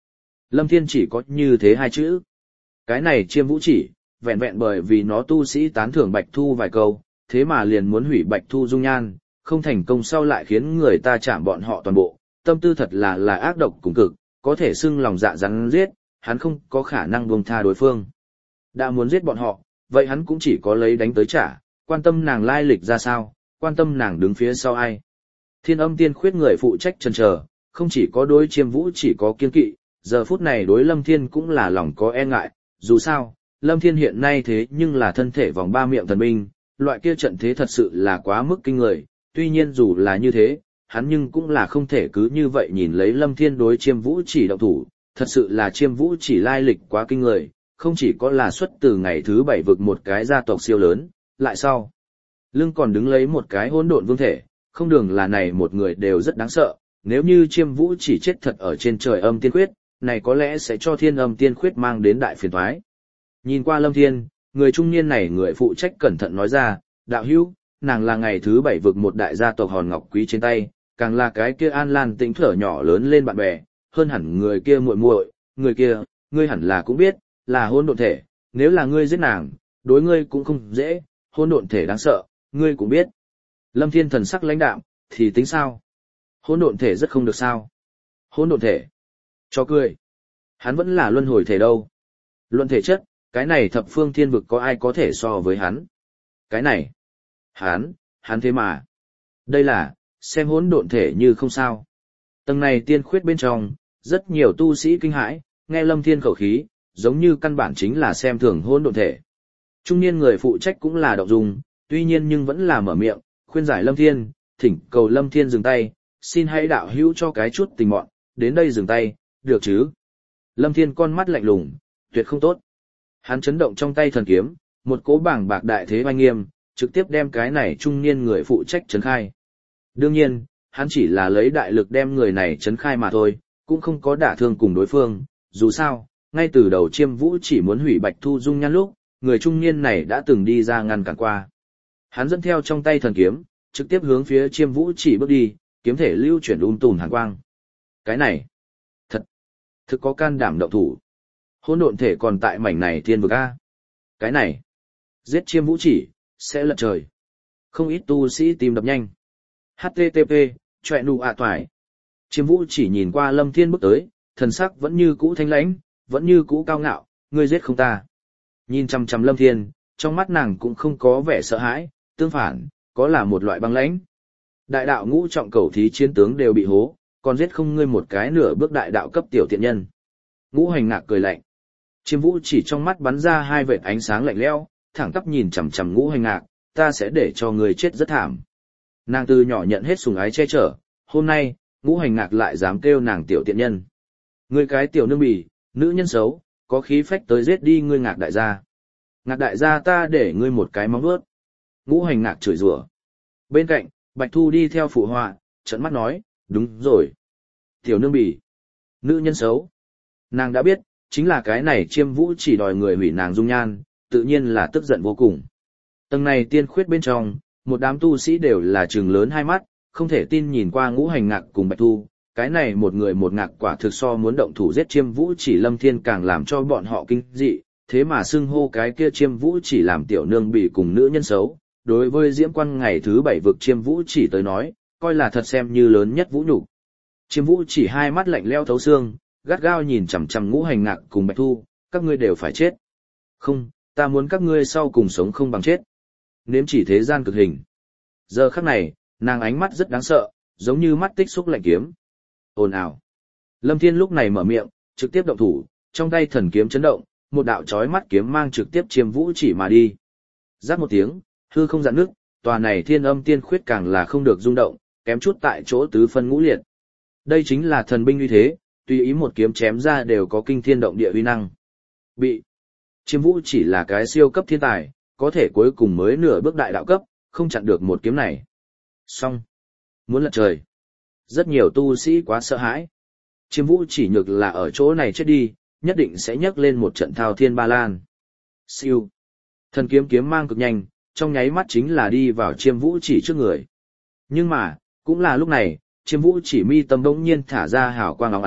Lâm Thiên chỉ có như thế hai chữ. Cái này Chiêm Vũ chỉ, vẹn vẹn bởi vì nó tu sĩ tán thưởng Bạch Thu vài câu, thế mà liền muốn hủy Bạch Thu dung nhan, không thành công sau lại khiến người ta chạm bọn họ toàn bộ, tâm tư thật là là ác độc cùng cực, có thể xưng lòng dạ rắn giết, hắn không có khả năng buông tha đối phương. Đã muốn giết bọn họ, vậy hắn cũng chỉ có lấy đánh tới trả, quan tâm nàng lai lịch ra sao, quan tâm nàng đứng phía sau ai. Thiên Âm Tiên Khuyết người phụ trách chần chờ, không chỉ có đối Chiêm Vũ chỉ có kiên kỵ, giờ phút này đối Lâm Thiên cũng là lòng có e ngại, dù sao, Lâm Thiên hiện nay thế nhưng là thân thể vòng ba miệng thần binh, loại kia trận thế thật sự là quá mức kinh người, tuy nhiên dù là như thế, hắn nhưng cũng là không thể cứ như vậy nhìn lấy Lâm Thiên đối Chiêm Vũ chỉ động thủ, thật sự là Chiêm Vũ chỉ lai lịch quá kinh người, không chỉ có là xuất từ ngày thứ bảy vực một cái gia tộc siêu lớn, lại sau lưng còn đứng lấy một cái hỗn độn vương thể, không đường là này một người đều rất đáng sợ, nếu như Chiêm Vũ chỉ chết thật ở trên trời Âm Tiên Khuyết, này có lẽ sẽ cho Thiên Âm Tiên Khuyết mang đến đại phiền toái. Nhìn qua Lâm Thiên, người trung niên này người phụ trách cẩn thận nói ra, đạo hữu, nàng là ngày thứ bảy vực một đại gia tộc hòn ngọc quý trên tay, càng là cái kia An Lan Tĩnh thở nhỏ lớn lên bạn bè, hơn hẳn người kia muội muội, người kia, ngươi hẳn là cũng biết, là hôn độn thể, nếu là ngươi giết nàng, đối ngươi cũng không dễ, hôn độn thể đáng sợ, ngươi cũng biết. Lâm Thiên thần sắc lãnh đạm, thì tính sao? Hôn độn thể rất không được sao? Hôn độn thể? Cho cười. Hắn vẫn là luân hồi thể đâu. Luân thể chất, cái này thập phương thiên vực có ai có thể so với hắn? Cái này? Hắn, hắn thế mà. Đây là, xem hỗn độn thể như không sao. Tầng này tiên khuyết bên trong, rất nhiều tu sĩ kinh hãi, nghe Lâm Thiên khẩu khí, giống như căn bản chính là xem thường hỗn độn thể. Trung niên người phụ trách cũng là động dung, tuy nhiên nhưng vẫn là mở miệng, khuyên giải Lâm Thiên, thỉnh cầu Lâm Thiên dừng tay, xin hãy đạo hữu cho cái chút tình mọn, đến đây dừng tay, được chứ? Lâm Thiên con mắt lạnh lùng, tuyệt không tốt. Hắn chấn động trong tay thần kiếm, một cỗ bảng bạc đại thế oanh nghiêm, trực tiếp đem cái này trung niên người phụ trách trấn khai. Đương nhiên, hắn chỉ là lấy đại lực đem người này trấn khai mà thôi, cũng không có đả thương cùng đối phương, dù sao, ngay từ đầu Chiêm Vũ chỉ muốn hủy Bạch Thu dung nhan lúc, người trung niên này đã từng đi ra ngăn cản qua. Hắn dẫn theo trong tay thần kiếm, trực tiếp hướng phía Chiêm Vũ chỉ bước đi, kiếm thể lưu chuyển um tùm hàn quang. Cái này, thật, thực có can đảm động thủ. Hỗn độn thể còn tại mảnh này thiên vực a. Cái này, giết Chiêm Vũ chỉ, sẽ lật trời. Không ít tu sĩ tìm đập nhanh. hát tê tê pê, chọe nụ ạ toải. Chiêm Vũ chỉ nhìn qua Lâm Thiên bước tới, thần sắc vẫn như cũ thanh lãnh, vẫn như cũ cao ngạo, ngươi giết không ta. Nhìn chăm chăm Lâm Thiên, trong mắt nàng cũng không có vẻ sợ hãi, tương phản, có là một loại băng lãnh. Đại đạo ngũ trọng cầu thí chiến tướng đều bị hố, còn giết không ngươi một cái nửa bước đại đạo cấp tiểu tiện nhân. Ngũ Hành Ngạc cười lạnh. Chiêm Vũ chỉ trong mắt bắn ra hai vệt ánh sáng lạnh lẽo, thẳng tắp nhìn chằm chằm Ngũ Hành Ngạc, ta sẽ để cho ngươi chết rất thảm. Nàng từ nhỏ nhận hết sủng ái che chở, hôm nay, Ngũ Hành Ngạc lại dám kêu nàng tiểu tiện nhân. Ngươi cái tiểu nương bỉ, nữ nhân xấu, có khí phách tới giết đi ngươi Ngạc đại gia. Ngạc đại gia ta để ngươi một cái móng vuốt. Ngũ Hành Ngạc chửi rủa. Bên cạnh, Bạch Thu đi theo phụ họa, trợn mắt nói, đúng rồi. Tiểu nương bỉ, nữ nhân xấu. Nàng đã biết, chính là cái này Chiêm Vũ chỉ đòi người hủy nàng dung nhan, tự nhiên là tức giận vô cùng. Tầng này tiên khuyết bên trong, một đám tu sĩ đều là trừng lớn hai mắt, không thể tin nhìn qua Ngũ Hành Ngạc cùng Bạch Thu, cái này một người một ngạc quả thực so muốn động thủ giết Chiêm Vũ chỉ Lâm Thiên càng làm cho bọn họ kinh dị, thế mà xưng hô cái kia Chiêm Vũ chỉ làm tiểu nương bị cùng nữ nhân xấu, đối với Diễm Quan ngày thứ bảy vực Chiêm Vũ chỉ tới nói, coi là thật xem như lớn nhất vũ nhục. Chiêm Vũ chỉ hai mắt lạnh lẽo thấu xương, gắt gao nhìn chằm chằm Ngũ Hành Ngạc cùng Bạch Thu, các ngươi đều phải chết. Không, ta muốn các ngươi sau cùng sống không bằng chết. Nếm chỉ thế gian cực hình. Giờ khắc này, nàng ánh mắt rất đáng sợ, giống như mắt tích xúc lạnh kiếm. Ồn ào. Lâm Thiên lúc này mở miệng, trực tiếp động thủ, trong tay thần kiếm chấn động, một đạo chói mắt kiếm mang trực tiếp Chiêm Vũ chỉ mà đi. Rát một tiếng, hư không dạn nước, tòa này Thiên Âm Tiên Khuyết càng là không được rung động, kém chút tại chỗ tứ phân ngũ liệt. Đây chính là thần binh uy thế, tùy ý một kiếm chém ra đều có kinh thiên động địa uy năng. Bị Chiêm Vũ chỉ là cái siêu cấp thiên tài, có thể cuối cùng mới nửa bước đại đạo cấp, không chặn được một kiếm này. Xong. Muốn lật trời. Rất nhiều tu sĩ quá sợ hãi. Chiêm Vũ chỉ nhược là ở chỗ này chết đi, nhất định sẽ nhấc lên một trận thao thiên ba lan. Siêu. Thần kiếm kiếm mang cực nhanh, trong nháy mắt chính là đi vào Chiêm Vũ chỉ trước người. Nhưng mà, cũng là lúc này, Chiêm Vũ chỉ mi tâm bỗng nhiên thả ra hào quang óng ánh,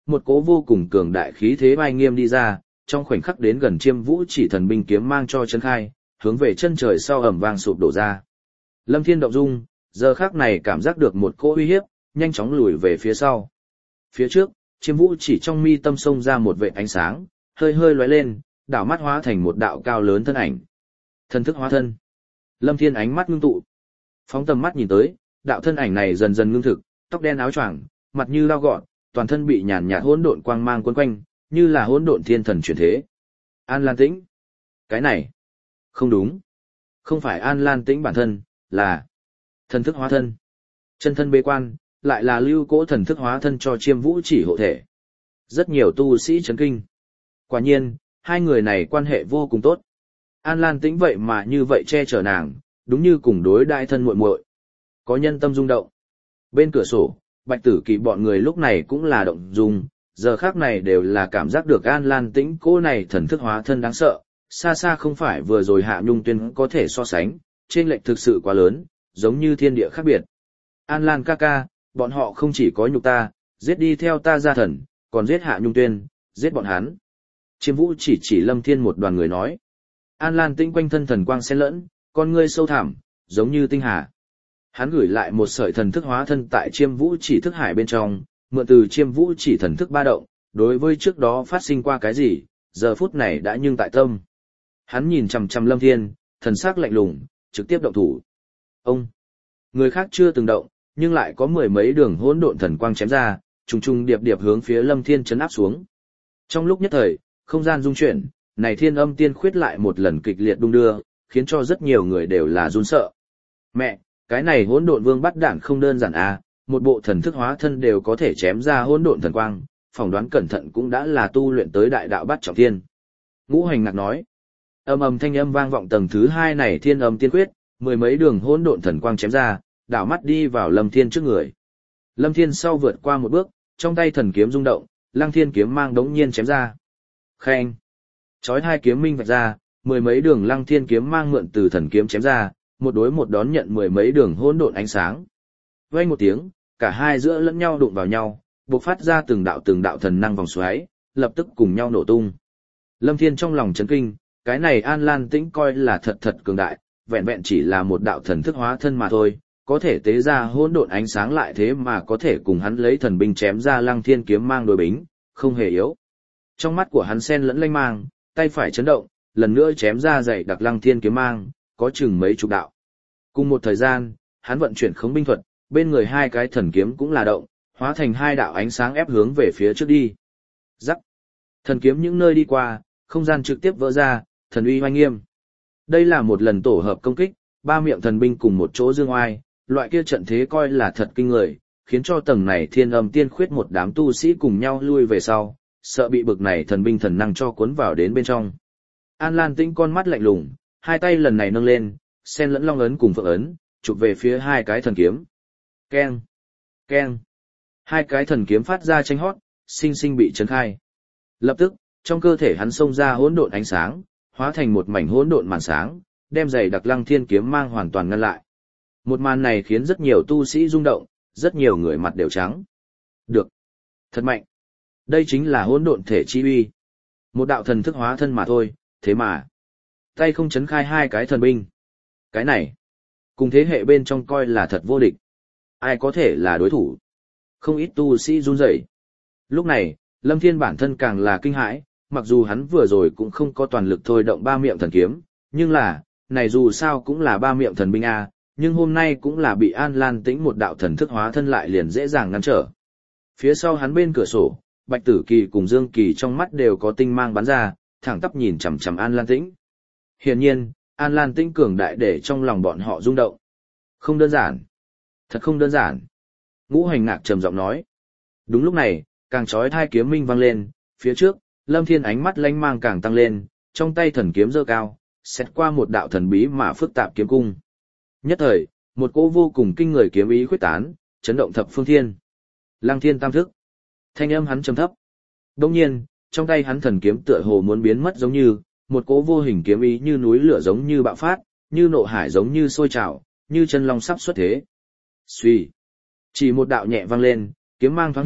một cỗ vô cùng cường đại khí thế vai nghiêm đi ra, trong khoảnh khắc đến gần Chiêm Vũ Chỉ thần binh kiếm mang cho chân khai, hướng về chân trời sau ầm vang sụp đổ ra. Lâm Thiên động dung, giờ khắc này cảm giác được một cỗ uy hiếp, nhanh chóng lùi về phía sau. Phía trước, Chiêm Vũ Chỉ trong mi tâm xông ra một vệt ánh sáng, hơi hơi lóe lên, đảo mắt hóa thành một đạo cao lớn thân ảnh. Thần thức hóa thân. Lâm Thiên ánh mắt ngưng tụ, phóng tầm mắt nhìn tới, đạo thân ảnh này dần dần ngưng thực, tóc đen áo choàng, mặt như lao gọn, toàn thân bị nhàn nhạt hỗn độn quang mang quấn quanh, như là hỗn độn thiên thần chuyển thế. An Lan Tĩnh. Cái này, không đúng. Không phải An Lan Tĩnh bản thân, là thần thức hóa thân. Chân thân bế quan, lại là lưu cỗ thần thức hóa thân cho Chiêm Vũ Chỉ hộ thể. Rất nhiều tu sĩ chấn kinh. Quả nhiên, hai người này quan hệ vô cùng tốt. An Lan Tĩnh vậy mà như vậy che chở nàng, đúng như cùng đối đại thân muội muội. Có nhân tâm rung động. Bên cửa sổ, Bạch Tử Kỳ bọn người lúc này cũng là động dung, giờ khác này đều là cảm giác được An Lan Tĩnh cô này thần thức hóa thân đáng sợ, xa xa không phải vừa rồi Hạ Nhung Tuyên có thể so sánh, chênh lệch thực sự quá lớn, giống như thiên địa khác biệt. An Lan ca ca, bọn họ không chỉ có nhục ta, giết đi theo ta ra thần, còn giết Hạ Nhung Tuyên, giết bọn hắn. Chiêm Vũ chỉ chỉ Lâm Thiên một đoàn người nói. An Lan Tĩnh quanh thân thần quang xen lẫn, con ngươi sâu thẳm, giống như tinh hà. Hắn gửi lại một sợi thần thức hóa thân tại Chiêm Vũ chỉ thức hải bên trong, mượn từ Chiêm Vũ chỉ thần thức ba động, đối với trước đó phát sinh qua cái gì, giờ phút này đã nhưng tại tâm. Hắn nhìn chằm chằm Lâm Thiên, thần sắc lạnh lùng, trực tiếp động thủ. Ông, người khác chưa từng động, nhưng lại có mười mấy đường hỗn độn thần quang chém ra, trùng trùng điệp điệp hướng phía Lâm Thiên chấn áp xuống. Trong lúc nhất thời, không gian rung chuyển, này thiên âm tiên khuyết lại một lần kịch liệt đung đưa, khiến cho rất nhiều người đều là run sợ. Mẹ, cái này hỗn độn vương bắt đản không đơn giản à, một bộ thần thức hóa thân đều có thể chém ra hỗn độn thần quang, phỏng đoán cẩn thận cũng đã là tu luyện tới đại đạo bát trọng thiên. Ngũ Hành Ngạc nói, âm ầm thanh âm vang vọng tầng thứ hai này thiên âm tiên khuyết, mười mấy đường hỗn độn thần quang chém ra, đảo mắt đi vào Lâm Thiên trước người. Lâm Thiên sau vượt qua một bước, trong tay thần kiếm rung động, Lăng Thiên kiếm mang đống nhiên chém ra. Khen, chói hai kiếm minh vạch ra, mười mấy đường Lăng Thiên kiếm mang mượn từ thần kiếm chém ra, một đối một đón nhận mười mấy đường hỗn độn ánh sáng. Vang một tiếng, cả hai giữa lẫn nhau đụng vào nhau, bộc phát ra từng đạo từng đạo thần năng vòng xoáy, lập tức cùng nhau nổ tung. Lâm Thiên trong lòng chấn kinh, cái này An Lan Tĩnh coi là thật thật cường đại, vẹn vẹn chỉ là một đạo thần thức hóa thân mà thôi, có thể tế ra hỗn độn ánh sáng lại thế mà có thể cùng hắn lấy thần binh chém ra Lăng Thiên kiếm mang đối bính, không hề yếu. Trong mắt của hắn xen lẫn lanh mang, tay phải chấn động, lần nữa chém ra dày đặc Lăng Thiên kiếm mang, có chừng mấy chục đạo. Cùng một thời gian, hắn vận chuyển khống binh thuật, bên người hai cái thần kiếm cũng là động, hóa thành hai đạo ánh sáng ép hướng về phía trước đi. Rắc. Thần kiếm những nơi đi qua, không gian trực tiếp vỡ ra, thần uy oai nghiêm. Đây là một lần tổ hợp công kích, ba miệng thần binh cùng một chỗ dương oai, loại kia trận thế coi là thật kinh người, khiến cho tầng này thiên âm tiên khuyết một đám tu sĩ cùng nhau lui về sau, sợ bị bực này thần binh thần năng cho cuốn vào đến bên trong. An Lan Tĩnh con mắt lạnh lùng, hai tay lần này nâng lên, xen lẫn long ấn cùng phượng ấn, chụp về phía hai cái thần kiếm. Keng, keng. Hai cái thần kiếm phát ra tranh hót, sinh sinh bị chấn khai. Lập tức, trong cơ thể hắn xông ra hỗn độn ánh sáng, hóa thành một mảnh hỗn độn màn sáng, đem dày đặc Lăng Thiên kiếm mang hoàn toàn ngăn lại. Một màn này khiến rất nhiều tu sĩ rung động, rất nhiều người mặt đều trắng. Được, thật mạnh. Đây chính là hỗn độn thể chi uy. Một đạo thần thức hóa thân mà thôi, thế mà tay không chấn khai hai cái thần binh. Cái này, cùng thế hệ bên trong coi là thật vô địch. Ai có thể là đối thủ? Không ít tu sĩ run rẩy. Lúc này, Lâm Thiên bản thân càng là kinh hãi, mặc dù hắn vừa rồi cũng không có toàn lực thôi động ba miệng thần kiếm, nhưng là, này dù sao cũng là ba miệng thần binh a, nhưng hôm nay cũng là bị An Lan Tĩnh một đạo thần thức hóa thân lại liền dễ dàng ngăn trở. Phía sau hắn bên cửa sổ, Bạch Tử Kỳ cùng Dương Kỳ trong mắt đều có tinh mang bắn ra, thẳng tắp nhìn chằm chằm An Lan Tĩnh. Hiển nhiên, An Lan Tĩnh cường đại để trong lòng bọn họ rung động. Không đơn giản. Thật không đơn giản. Ngũ Hành Ngạc trầm giọng nói. Đúng lúc này, càng chói tai kiếm minh vang lên, phía trước, Lâm Thiên ánh mắt lanh mang càng tăng lên, trong tay thần kiếm giơ cao, xét qua một đạo thần bí mà phức tạp kiếm cung. Nhất thời, một cỗ vô cùng kinh người kiếm ý khuếch tán, chấn động thập phương thiên. Lăng Thiên tam thức. Thanh âm hắn trầm thấp. Đương nhiên, trong tay hắn thần kiếm tựa hồ muốn biến mất giống như, một cỗ vô hình kiếm ý như núi lửa giống như bạo phát, như nộ hải giống như sôi trào, như chân long sắp xuất thế. Xuy. Chỉ một đạo nhẹ vang lên, kiếm mang thoáng hiện,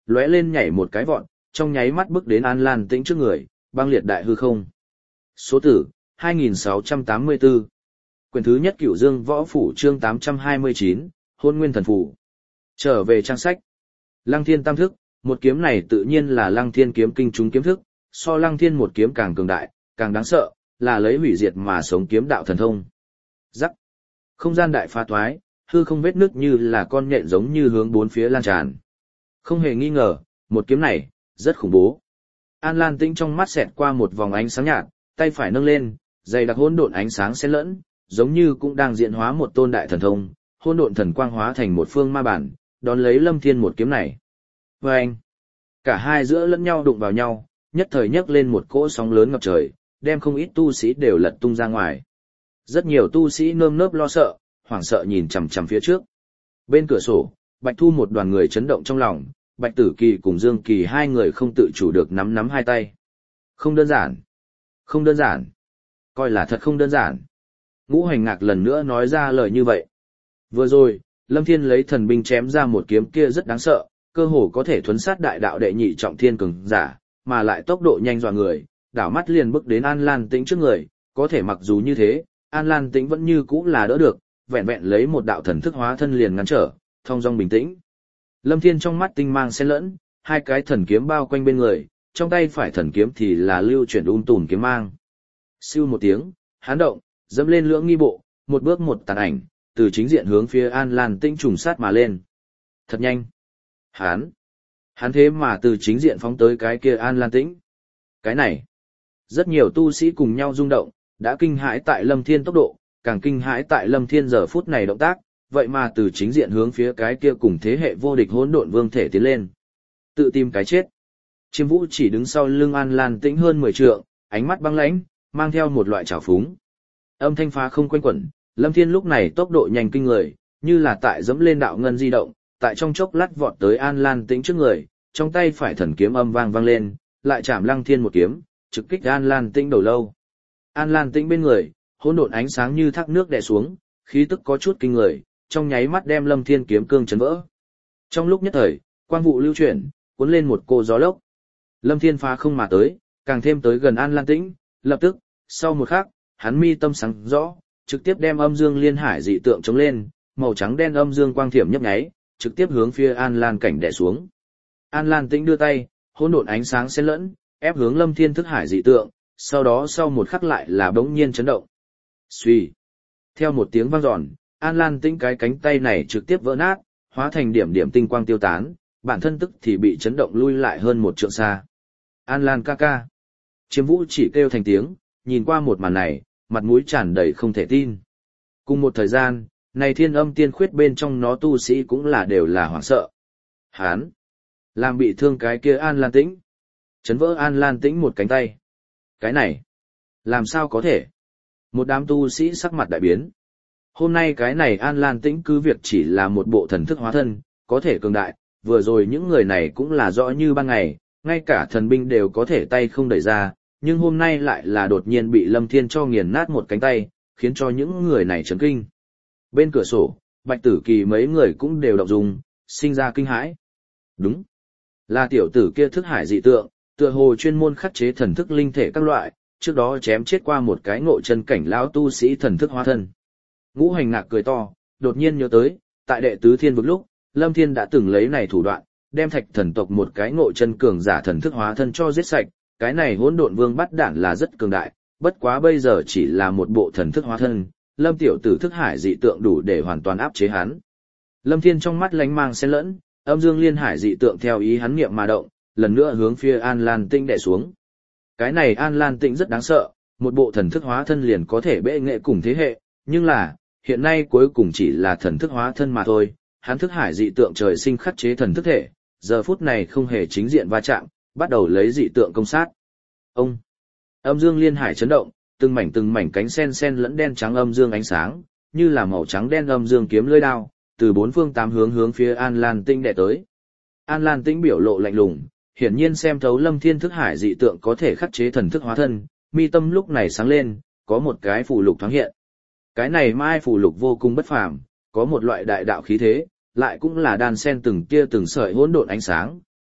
lóe lên nhảy một cái vọt, trong nháy mắt bước đến An Lan Tĩnh trước người, băng liệt đại hư không. Số tử, hai nghìn sáu trăm tám mươi tư. Quyển thứ nhất Cửu Dương Võ Phủ chương tám trăm hai mươi chín, Hôn Nguyên Thần Phủ. Trở về trang sách. Lăng Thiên tam thức, một kiếm này tự nhiên là Lăng Thiên kiếm kinh chúng kiếm thức, so Lăng Thiên một kiếm càng cường đại, càng đáng sợ, là lấy hủy diệt mà sống kiếm đạo thần thông. Rắc. Không gian đại phá toái, hư không vết nứt như là con nhện giống như hướng bốn phía lan tràn. Không hề nghi ngờ, một kiếm này, rất khủng bố. An Lan Tĩnh trong mắt xẹt qua một vòng ánh sáng nhạt, tay phải nâng lên, dày đặc hỗn độn ánh sáng xen lẫn, giống như cũng đang diễn hóa một tôn đại thần thông, hỗn độn thần quang hóa thành một phương ma bản, đón lấy Lâm Thiên một kiếm này. Và anh, cả hai giữa lẫn nhau đụng vào nhau, nhất thời nhấc lên một cỗ sóng lớn ngập trời, đem không ít tu sĩ đều lật tung ra ngoài. Rất nhiều tu sĩ nơm nớp lo sợ, hoảng sợ nhìn chằm chằm phía trước. Bên cửa sổ, Bạch Thu một đoàn người chấn động trong lòng, Bạch Tử Kỳ cùng Dương Kỳ hai người không tự chủ được nắm nắm hai tay. Không đơn giản. Không đơn giản. Coi là thật không đơn giản. Ngũ Hành Ngạc lần nữa nói ra lời như vậy. Vừa rồi, Lâm Thiên lấy thần binh chém ra một kiếm kia rất đáng sợ, cơ hồ có thể thuấn sát đại đạo đệ nhị trọng thiên cường giả, mà lại tốc độ nhanh dọa người, đảo mắt liền bước đến An Lan Tĩnh trước người, có thể mặc dù như thế, An Lan Tĩnh vẫn như cũ là đỡ được, vẹn vẹn lấy một đạo thần thức hóa thân liền ngăn trở, thong dong bình tĩnh. Lâm Thiên trong mắt tinh mang xen lẫn, hai cái thần kiếm bao quanh bên người, trong tay phải thần kiếm thì là lưu chuyển um tùm kiếm mang. Siêu một tiếng, hán động, dẫm lên lưỡng nghi bộ, một bước một tàn ảnh, từ chính diện hướng phía An Lan Tĩnh trùng sát mà lên. Thật nhanh. Hán. Hán thế mà từ chính diện phóng tới cái kia An Lan Tĩnh. Cái này. Rất nhiều tu sĩ cùng nhau rung động, đã kinh hãi tại Lâm Thiên tốc độ, càng kinh hãi tại Lâm Thiên giờ phút này động tác, vậy mà từ chính diện hướng phía cái kia cùng thế hệ vô địch hỗn độn vương thể tiến lên. Tự tìm cái chết. Chiêm Vũ chỉ đứng sau lưng An Lan Tĩnh hơn mười trượng, ánh mắt băng lãnh, mang theo một loại trào phúng. Âm thanh phá không quanh quẩn, Lâm Thiên lúc này tốc độ nhanh kinh người, như là tại dẫm lên đạo ngân di động, tại trong chốc lát vọt tới An Lan Tĩnh trước người, trong tay phải thần kiếm âm vang vang lên, lại chạm Lăng Thiên một kiếm, trực kích An Lan Tĩnh đầu lâu. An Lan Tĩnh bên người, hỗn độn ánh sáng như thác nước đè xuống, khí tức có chút kinh người, trong nháy mắt đem Lâm Thiên kiếm cương chấn vỡ. Trong lúc nhất thời, quang vụ lưu chuyển, cuốn lên một cô gió lốc. Lâm Thiên phá không mà tới, càng thêm tới gần An Lan Tĩnh, lập tức, sau một khắc, hắn mi tâm sáng rõ, trực tiếp đem âm dương liên hải dị tượng chống lên, màu trắng đen âm dương quang thiểm nhấp nháy, trực tiếp hướng phía An Lan cảnh đè xuống. An Lan Tĩnh đưa tay, hỗn độn ánh sáng xen lẫn, ép hướng Lâm Thiên thức hải dị tượng, sau đó sau một khắc lại là bỗng nhiên chấn động. Xuy. Theo một tiếng vang dọn, An Lan Tĩnh cái cánh tay này trực tiếp vỡ nát, hóa thành điểm điểm tinh quang tiêu tán, bản thân tức thì bị chấn động lui lại hơn một trượng xa. An Lan ca ca. Chiêm Vũ chỉ kêu thành tiếng, nhìn qua một màn này, mặt mũi tràn đầy không thể tin. Cùng một thời gian, này thiên âm tiên khuyết bên trong nó tu sĩ cũng là đều là hoảng sợ. Hán. Làm bị thương cái kia An Lan Tĩnh. Chấn vỡ An Lan Tĩnh một cánh tay. Cái này. Làm sao có thể? Một đám tu sĩ sắc mặt đại biến. Hôm nay cái này An Lan Tĩnh cứ việc chỉ là một bộ thần thức hóa thân, có thể cường đại, vừa rồi những người này cũng là rõ như ban ngày, ngay cả thần binh đều có thể tay không đẩy ra, nhưng hôm nay lại là đột nhiên bị Lâm Thiên cho nghiền nát một cánh tay, khiến cho những người này chấn kinh. Bên cửa sổ, Bạch Tử Kỳ mấy người cũng đều động dung, sinh ra kinh hãi. Đúng, là tiểu tử kia thức hải dị tượng, tựa hồ chuyên môn khắc chế thần thức linh thể các loại, trước đó chém chết qua một cái ngộ chân cảnh lão tu sĩ thần thức hóa thân. Ngũ Hành Ngạc cười to, đột nhiên nhớ tới, tại đệ tứ thiên vực lúc, Lâm Thiên đã từng lấy này thủ đoạn, đem Thạch thần tộc một cái ngộ chân cường giả thần thức hóa thân cho giết sạch, cái này hỗn độn vương bắt đản là rất cường đại, bất quá bây giờ chỉ là một bộ thần thức hóa thân, Lâm tiểu tử thức hải dị tượng đủ để hoàn toàn áp chế hắn. Lâm Thiên trong mắt lánh mang xen lẫn, âm dương liên hải dị tượng theo ý hắn niệm mà động, lần nữa hướng phía An Lan Tĩnh đè xuống. Cái này An Lan Tĩnh rất đáng sợ, một bộ thần thức hóa thân liền có thể bệ nghệ cùng thế hệ, nhưng là, hiện nay cuối cùng chỉ là thần thức hóa thân mà thôi, hắn thức hải dị tượng trời sinh khắc chế thần thức thể, giờ phút này không hề chính diện va chạm, bắt đầu lấy dị tượng công sát. Ông, âm dương liên hải chấn động, từng mảnh từng mảnh cánh sen sen lẫn đen trắng âm dương ánh sáng, như là màu trắng đen âm dương kiếm lưỡi đao, từ bốn phương tám hướng hướng phía An Lan Tĩnh đè tới. An Lan Tĩnh biểu lộ lạnh lùng, hiển nhiên xem thấu Lâm Thiên thức hải dị tượng có thể khắc chế thần thức hóa thân, mi tâm lúc này sáng lên, có một cái phù lục thoáng hiện. Cái này mai phù lục vô cùng bất phàm, có một loại đại đạo khí thế, lại cũng là đan sen từng tia từng sợi hỗn độn ánh sáng,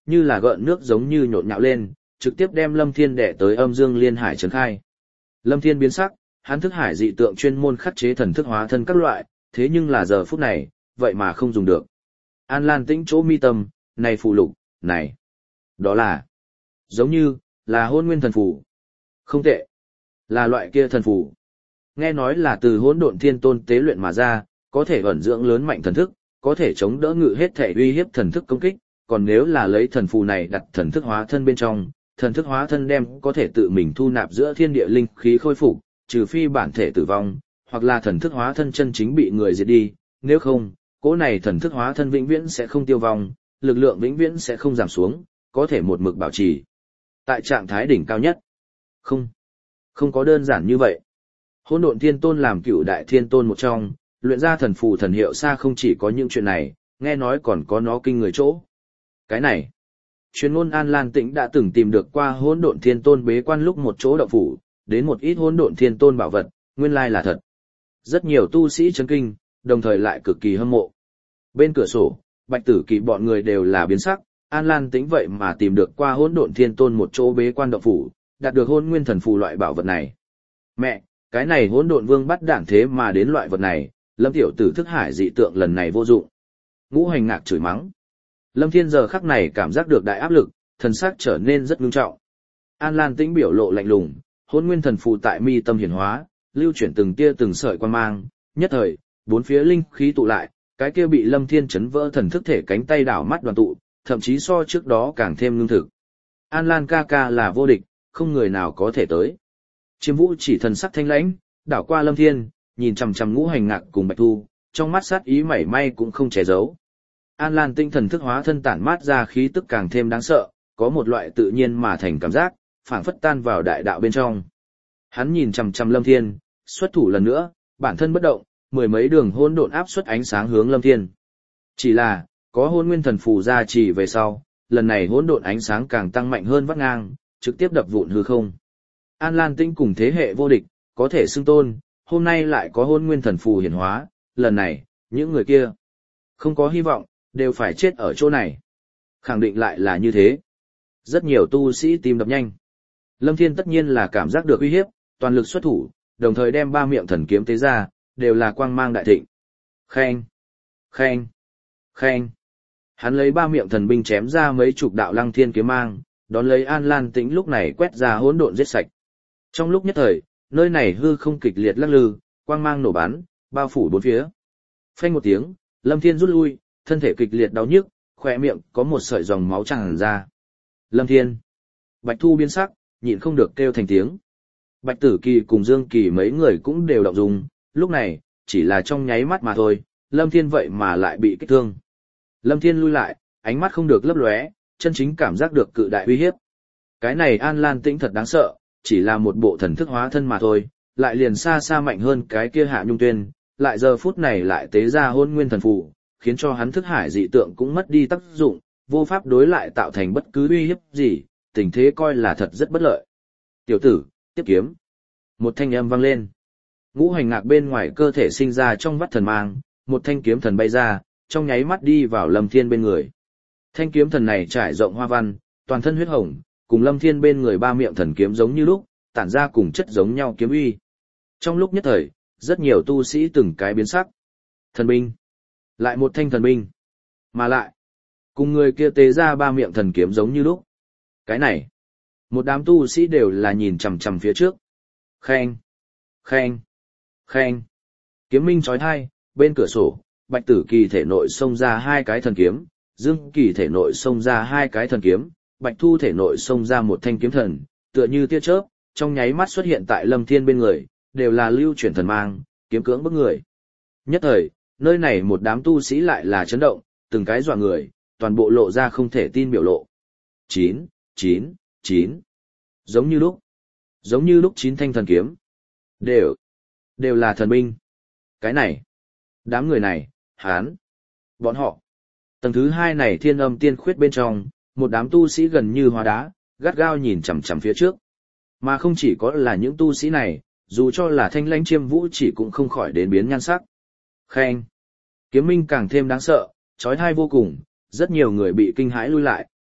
như là gợn nước giống như nhộn nhạo lên, trực tiếp đem Lâm Thiên đè tới âm dương liên hải trấn khai. Lâm Thiên biến sắc, hắn thức hải dị tượng chuyên môn khắc chế thần thức hóa thân các loại, thế nhưng là giờ phút này, vậy mà không dùng được. An Lan Tĩnh chỗ mi tâm, này phù lục, này, đó là, giống như, là hôn nguyên thần phù. Không tệ, là loại kia thần phù. Nghe nói là từ hỗn độn thiên tôn tế luyện mà ra, có thể ẩn dưỡng lớn mạnh thần thức, có thể chống đỡ ngự hết thể uy hiếp thần thức công kích, còn nếu là lấy thần phù này đặt thần thức hóa thân bên trong, thần thức hóa thân đem có thể tự mình thu nạp giữa thiên địa linh khí khôi phục, trừ phi bản thể tử vong, hoặc là thần thức hóa thân chân chính bị người diệt đi, nếu không, cỗ này thần thức hóa thân vĩnh viễn sẽ không tiêu vong, lực lượng vĩnh viễn sẽ không giảm xuống, có thể một mực bảo trì tại trạng thái đỉnh cao nhất. Không, không có đơn giản như vậy. Hỗn độn thiên tôn làm cựu đại thiên tôn một trong, luyện ra thần phù thần hiệu xa không chỉ có những chuyện này, nghe nói còn có nó kinh người chỗ. Cái này, chuyên môn An Lan Tĩnh đã từng tìm được qua hỗn độn thiên tôn bế quan lúc một chỗ động phủ, đến một ít hỗn độn thiên tôn bảo vật, nguyên lai là thật. Rất nhiều tu sĩ chấn kinh, đồng thời lại cực kỳ hâm mộ. Bên cửa sổ, Bạch Tử Kỳ bọn người đều là biến sắc, An Lan Tĩnh vậy mà tìm được qua hỗn độn thiên tôn một chỗ bế quan động phủ, đạt được hôn nguyên thần phù loại bảo vật này. Mẹ, cái này hỗn độn vương bắt đản thế mà đến loại vật này, Lâm tiểu tử thức hải dị tượng lần này vô dụng. Ngũ Hành Ngạc chửi mắng. Lâm Thiên giờ khắc này cảm giác được đại áp lực, thần sắc trở nên rất nghiêm trọng. An Lan Tĩnh biểu lộ lạnh lùng, hôn nguyên thần phù tại mi tâm hiển hóa, lưu chuyển từng tia từng sợi quan mang, nhất thời, bốn phía linh khí tụ lại, cái kia bị Lâm Thiên chấn vỡ thần thức thể cánh tay đảo mắt đoàn tụ, thậm chí so trước đó càng thêm ngưng thực. An Lan ca ca là vô địch, không người nào có thể tới. Chiêm Vũ chỉ thần sắc thanh lãnh, đảo qua Lâm Thiên, nhìn chằm chằm Ngũ Hành Ngạc cùng Bạch Thu, trong mắt sát ý mảy may cũng không che giấu. An Lan tinh thần thức hóa thân tản mát ra khí tức càng thêm đáng sợ, có một loại tự nhiên mà thành cảm giác, phảng phất tan vào đại đạo bên trong. Hắn nhìn chằm chằm Lâm Thiên, xuất thủ lần nữa, bản thân bất động, mười mấy đường hỗn độn áp xuất ánh sáng hướng Lâm Thiên. Chỉ là, có hôn nguyên thần phù gia trì về sau, lần này hỗn độn ánh sáng càng tăng mạnh hơn vắt ngang, trực tiếp đập vụn hư không. An Lan Tinh cùng thế hệ vô địch, có thể xưng tôn, hôm nay lại có hôn nguyên thần phù hiển hóa, lần này, những người kia không có hy vọng, đều phải chết ở chỗ này. Khẳng định lại là như thế. Rất nhiều tu sĩ tim đập nhanh. Lâm Thiên tất nhiên là cảm giác được uy hiếp, toàn lực xuất thủ, đồng thời đem ba miệng thần kiếm tế ra, đều là quang mang đại thịnh. Khen, khen, khen. Hắn lấy ba miệng thần binh chém ra mấy chục đạo lăng thiên kiếm mang, đón lấy An Lan Tĩnh lúc này quét ra hỗn độn giết sạch. Trong lúc nhất thời, nơi này hư không kịch liệt lắc lư, quang mang nổ bắn, bao phủ bốn phía. Phanh một tiếng, Lâm Thiên rút lui, thân thể kịch liệt đau nhức, khỏe miệng có một sợi dòng máu tràn ra. Lâm Thiên. Bạch Thu biến sắc, nhịn không được kêu thành tiếng. Bạch Tử Kỳ cùng Dương Kỳ mấy người cũng đều động dung, lúc này, chỉ là trong nháy mắt mà thôi, Lâm Thiên vậy mà lại bị kích thương. Lâm Thiên lui lại, ánh mắt không được lấp lóe, chân chính cảm giác được cự đại uy hiếp. Cái này An Lan Tĩnh thật đáng sợ, chỉ là một bộ thần thức hóa thân mà thôi, lại liền xa xa mạnh hơn cái kia Hạ Nhung Tuyên, lại giờ phút này lại tế ra hôn nguyên thần phù, khiến cho hắn thức hải dị tượng cũng mất đi tác dụng, vô pháp đối lại tạo thành bất cứ uy hiếp gì, tình thế coi là thật rất bất lợi. Tiểu tử, tiếp kiếm. Một thanh âm vang lên. Ngũ Hành Ngạc bên ngoài cơ thể sinh ra trong vắt thần mang, một thanh kiếm thần bay ra, trong nháy mắt đi vào Lâm Thiên bên người. Thanh kiếm thần này trải rộng hoa văn, toàn thân huyết hồng, cùng Lâm Thiên bên người ba miệng thần kiếm giống như lúc, tản ra cùng chất giống nhau kiếm uy. Trong lúc nhất thời, rất nhiều tu sĩ từng cái biến sắc. Thần binh. Lại một thanh thần binh. Mà lại, cùng người kia tế ra ba miệng thần kiếm giống như lúc. Cái này, một đám tu sĩ đều là nhìn chằm chằm phía trước. Khen, khen, khen. Kiếm minh chói tai, bên cửa sổ, Bạch Tử Kỳ thể nội xông ra hai cái thần kiếm, Dương Kỳ thể nội xông ra hai cái thần kiếm, Bạch Thu thể nội xông ra một thanh kiếm thần, tựa như tia chớp, trong nháy mắt xuất hiện tại Lâm Thiên bên người, đều là lưu chuyển thần mang, kiếm cưỡng bức người. Nhất thời, nơi này một đám tu sĩ lại là chấn động, từng cái dọa người, toàn bộ lộ ra không thể tin biểu lộ. Chín, chín, chín. Giống như lúc. Giống như lúc chín thanh thần kiếm. Đều. Đều là thần binh. Cái này. Đám người này, hán. Bọn họ. Tầng thứ hai này thiên âm tiên khuyết bên trong, một đám tu sĩ gần như hóa đá, gắt gao nhìn chằm chằm phía trước. Mà không chỉ có là những tu sĩ này, dù cho là Thanh Lãnh Chiêm Vũ chỉ cũng không khỏi đến biến nhan sắc. Khen. Kiếm minh càng thêm đáng sợ, chói tai vô cùng, rất nhiều người bị kinh hãi lui lại,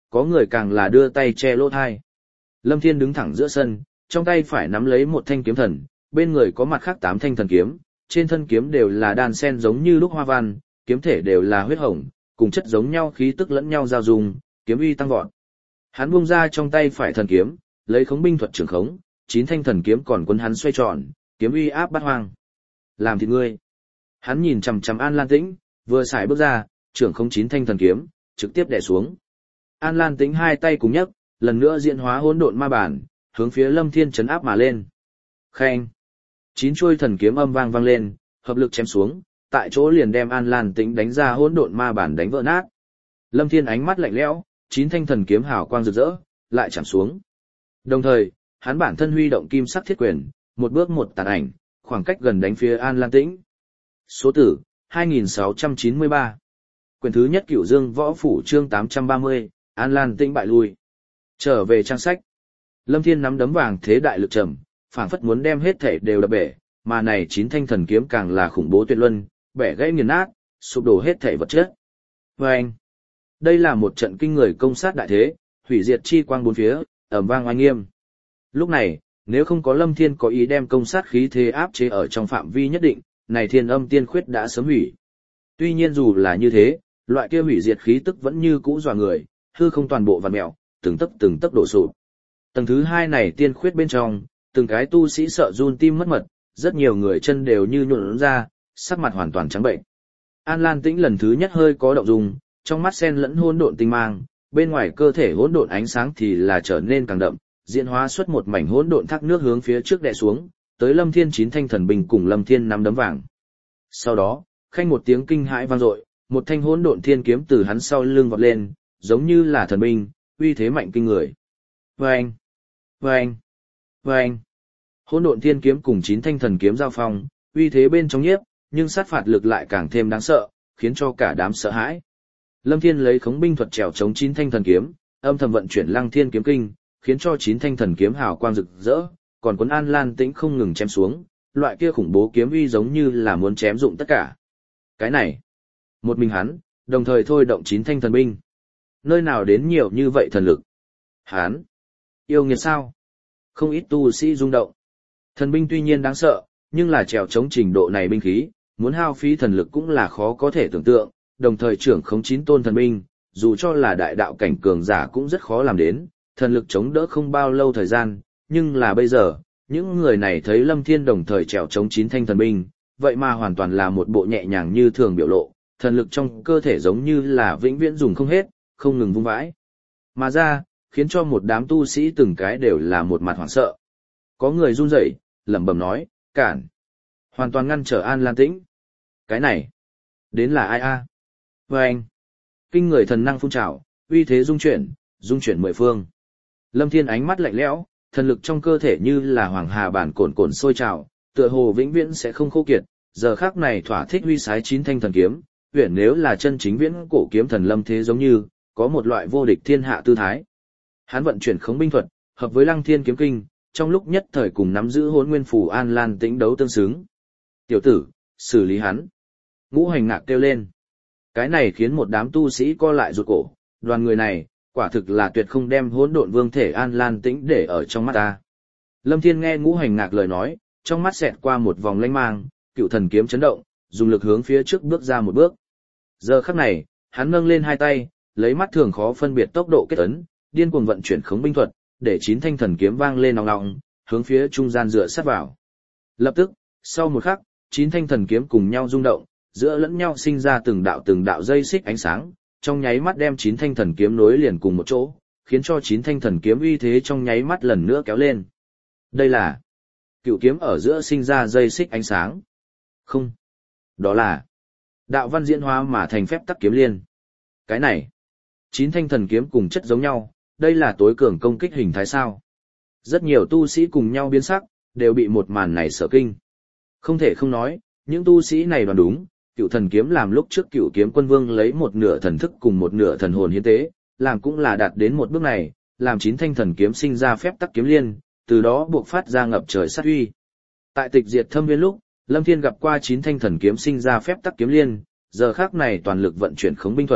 có người càng là đưa tay che lỗ thai. Lâm Thiên đứng thẳng giữa sân, trong tay phải nắm lấy một thanh kiếm thần, bên người có mặt khác tám thanh thần kiếm, trên thân kiếm đều là đan sen giống như lúc hoa văn, kiếm thể đều là huyết hồng, cùng chất giống nhau khí tức lẫn nhau giao dung, kiếm uy tăng vọt. Hắn buông ra trong tay phải thần kiếm, lấy khống binh thuật trường khống, chín thanh thần kiếm còn quấn hắn xoay tròn, kiếm uy áp bát hoang. Làm thịt ngươi. Hắn nhìn chằm chằm An Lan Tĩnh, vừa xài bước ra, trưởng khống chín thanh thần kiếm, trực tiếp đè xuống. An Lan Tĩnh hai tay cùng nhấc, lần nữa diễn hóa hỗn độn ma bản, hướng phía Lâm Thiên chấn áp mà lên. Khen. Chín chuôi thần kiếm âm vang vang lên, hợp lực chém xuống, tại chỗ liền đem An Lan Tĩnh đánh ra hỗn độn ma bản đánh vỡ nát. Lâm Thiên ánh mắt lạnh lẽo, chín thanh thần kiếm hào quang rực rỡ, lại chạm xuống. Đồng thời, hắn bản thân huy động kim sắc thiết quyền, một bước một tàn ảnh, khoảng cách gần đánh phía An Lan Tĩnh. Số tử, hai nghìn sáu trăm chín mươi ba. Quyển thứ nhất Cửu Dương Võ Phủ chương tám trăm ba mươi, An Lan Tĩnh bại lui. Trở về trang sách. Lâm Thiên nắm đấm vàng thế đại lực trầm, phảng phất muốn đem hết thể đều đập bể, mà này chín thanh thần kiếm càng là khủng bố tuyệt luân, bẻ gãy nghiền nát, sụp đổ hết thể vật chất. Vâng! Đây là một trận kinh người công sát đại thế, hủy diệt chi quang bốn phía, ầm vang oanh nghiêm. Lúc này, nếu không có Lâm Thiên có ý đem công sát khí thế áp chế ở trong phạm vi nhất định, này thiên âm tiên khuyết đã sớm hủy. Tuy nhiên dù là như thế, loại kia hủy diệt khí tức vẫn như cũ dọa người, hư không toàn bộ vặn mèo, từng tấc từng tấc đổ sụp. Tầng thứ hai này tiên khuyết bên trong, từng cái tu sĩ sợ run tim mất mật, rất nhiều người chân đều như nhuộn ra, sắc mặt hoàn toàn trắng bệnh. An Lan Tĩnh lần thứ nhất hơi có động dung, trong mắt sen lẫn hỗn độn tinh mang, bên ngoài cơ thể hỗn độn ánh sáng thì là trở nên càng đậm, diễn hóa xuất một mảnh hỗn độn thác nước hướng phía trước đè xuống, tới Lâm Thiên chín thanh thần binh cùng Lâm Thiên năm đấm vàng. Sau đó, khanh một tiếng kinh hãi vang dội, một thanh hỗn độn thiên kiếm từ hắn sau lưng vọt lên, giống như là thần binh, uy thế mạnh kinh người. Vâng! Vâng! Vâng! Hỗn độn thiên kiếm cùng chín thanh thần kiếm giao phong, uy thế bên trong nhiếp, nhưng sát phạt lực lại càng thêm đáng sợ, khiến cho cả đám sợ hãi. Lâm Thiên lấy khống binh thuật trèo chống chín thanh thần kiếm, âm thầm vận chuyển Lăng Thiên kiếm kinh, khiến cho chín thanh thần kiếm hào quang rực rỡ, còn cuốn An Lan Tĩnh không ngừng chém xuống, loại kia khủng bố kiếm uy giống như là muốn chém dụng tất cả. Cái này, một mình hắn, đồng thời thôi động chín thanh thần binh. Nơi nào đến nhiều như vậy thần lực? Hắn, yêu nghiệt sao? Không ít tu sĩ rung động. Thần binh tuy nhiên đáng sợ, nhưng là trèo chống trình độ này binh khí, muốn hao phí thần lực cũng là khó có thể tưởng tượng, đồng thời trưởng khống chín tôn thần binh, dù cho là đại đạo cảnh cường giả cũng rất khó làm đến, thần lực chống đỡ không bao lâu thời gian, nhưng là bây giờ, những người này thấy Lâm Thiên đồng thời trèo chống chín thanh thần binh, vậy mà hoàn toàn là một bộ nhẹ nhàng như thường biểu lộ, thần lực trong cơ thể giống như là vĩnh viễn dùng không hết, không ngừng vung vãi. Mà ra, khiến cho một đám tu sĩ từng cái đều là một mặt hoảng sợ. Có người run rẩy, lẩm bẩm nói, cản. Hoàn toàn ngăn trở An Lan Tĩnh. Cái này, đến là ai a? Và anh, kinh người thần năng phun trào, uy thế dung chuyển, dung chuyển mười phương. Lâm Thiên ánh mắt lạnh lẽo, thần lực trong cơ thể như là hoàng hà bản cồn cồn sôi trào, tựa hồ vĩnh viễn sẽ không khô kiệt, giờ khắc này thỏa thích huy sái chín thanh thần kiếm, huyền nếu là chân chính viễn cổ kiếm thần lâm thế giống như, có một loại vô địch thiên hạ tư thái. Hắn vận chuyển khống binh thuật, hợp với Lăng Thiên kiếm kinh, trong lúc nhất thời cùng nắm giữ Hỗn Nguyên Phù An Lan Tĩnh đấu tương xứng. Tiểu tử, xử lý hắn. Ngũ Hành Ngạc kêu lên. Cái này khiến một đám tu sĩ co lại rụt cổ, đoàn người này, quả thực là tuyệt không đem hỗn độn vương thể An Lan Tĩnh để ở trong mắt ta. Lâm Thiên nghe Ngũ Hành Ngạc lời nói, trong mắt xẹt qua một vòng lanh mang, cựu thần kiếm chấn động, dùng lực hướng phía trước bước ra một bước. Giờ khắc này, hắn nâng lên hai tay, lấy mắt thường khó phân biệt tốc độ kết ấn, điên cuồng vận chuyển khống binh thuật, để chín thanh thần kiếm vang lên ong ong, hướng phía trung gian dựa sát vào. Lập tức, sau một khắc, chín thanh thần kiếm cùng nhau rung động, giữa lẫn nhau sinh ra từng đạo từng đạo dây xích ánh sáng, trong nháy mắt đem chín thanh thần kiếm nối liền cùng một chỗ, khiến cho chín thanh thần kiếm uy thế trong nháy mắt lần nữa kéo lên. Đây là cựu kiếm ở giữa sinh ra dây xích ánh sáng. Không, đó là đạo văn diễn hóa mà thành phép tắc kiếm liên. Cái này, chín thanh thần kiếm cùng chất giống nhau, đây là tối cường công kích hình thái sao? Rất nhiều tu sĩ cùng nhau biến sắc, đều bị một màn này sợ kinh. Không thể không nói, những tu sĩ này đoán đúng, cựu thần kiếm làm lúc trước cựu kiếm quân vương lấy một nửa thần thức cùng một nửa thần hồn hiến tế, làm cũng là đạt đến một bước này, làm chín thanh thần kiếm sinh ra phép tắc kiếm liên, từ đó buộc phát ra ngập trời sát uy. Tại tịch diệt thâm viên lúc, Lâm Thiên gặp qua chín thanh thần kiếm sinh ra phép tắc kiếm liên, giờ khác này toàn lực vận chuyển khống binh thuật,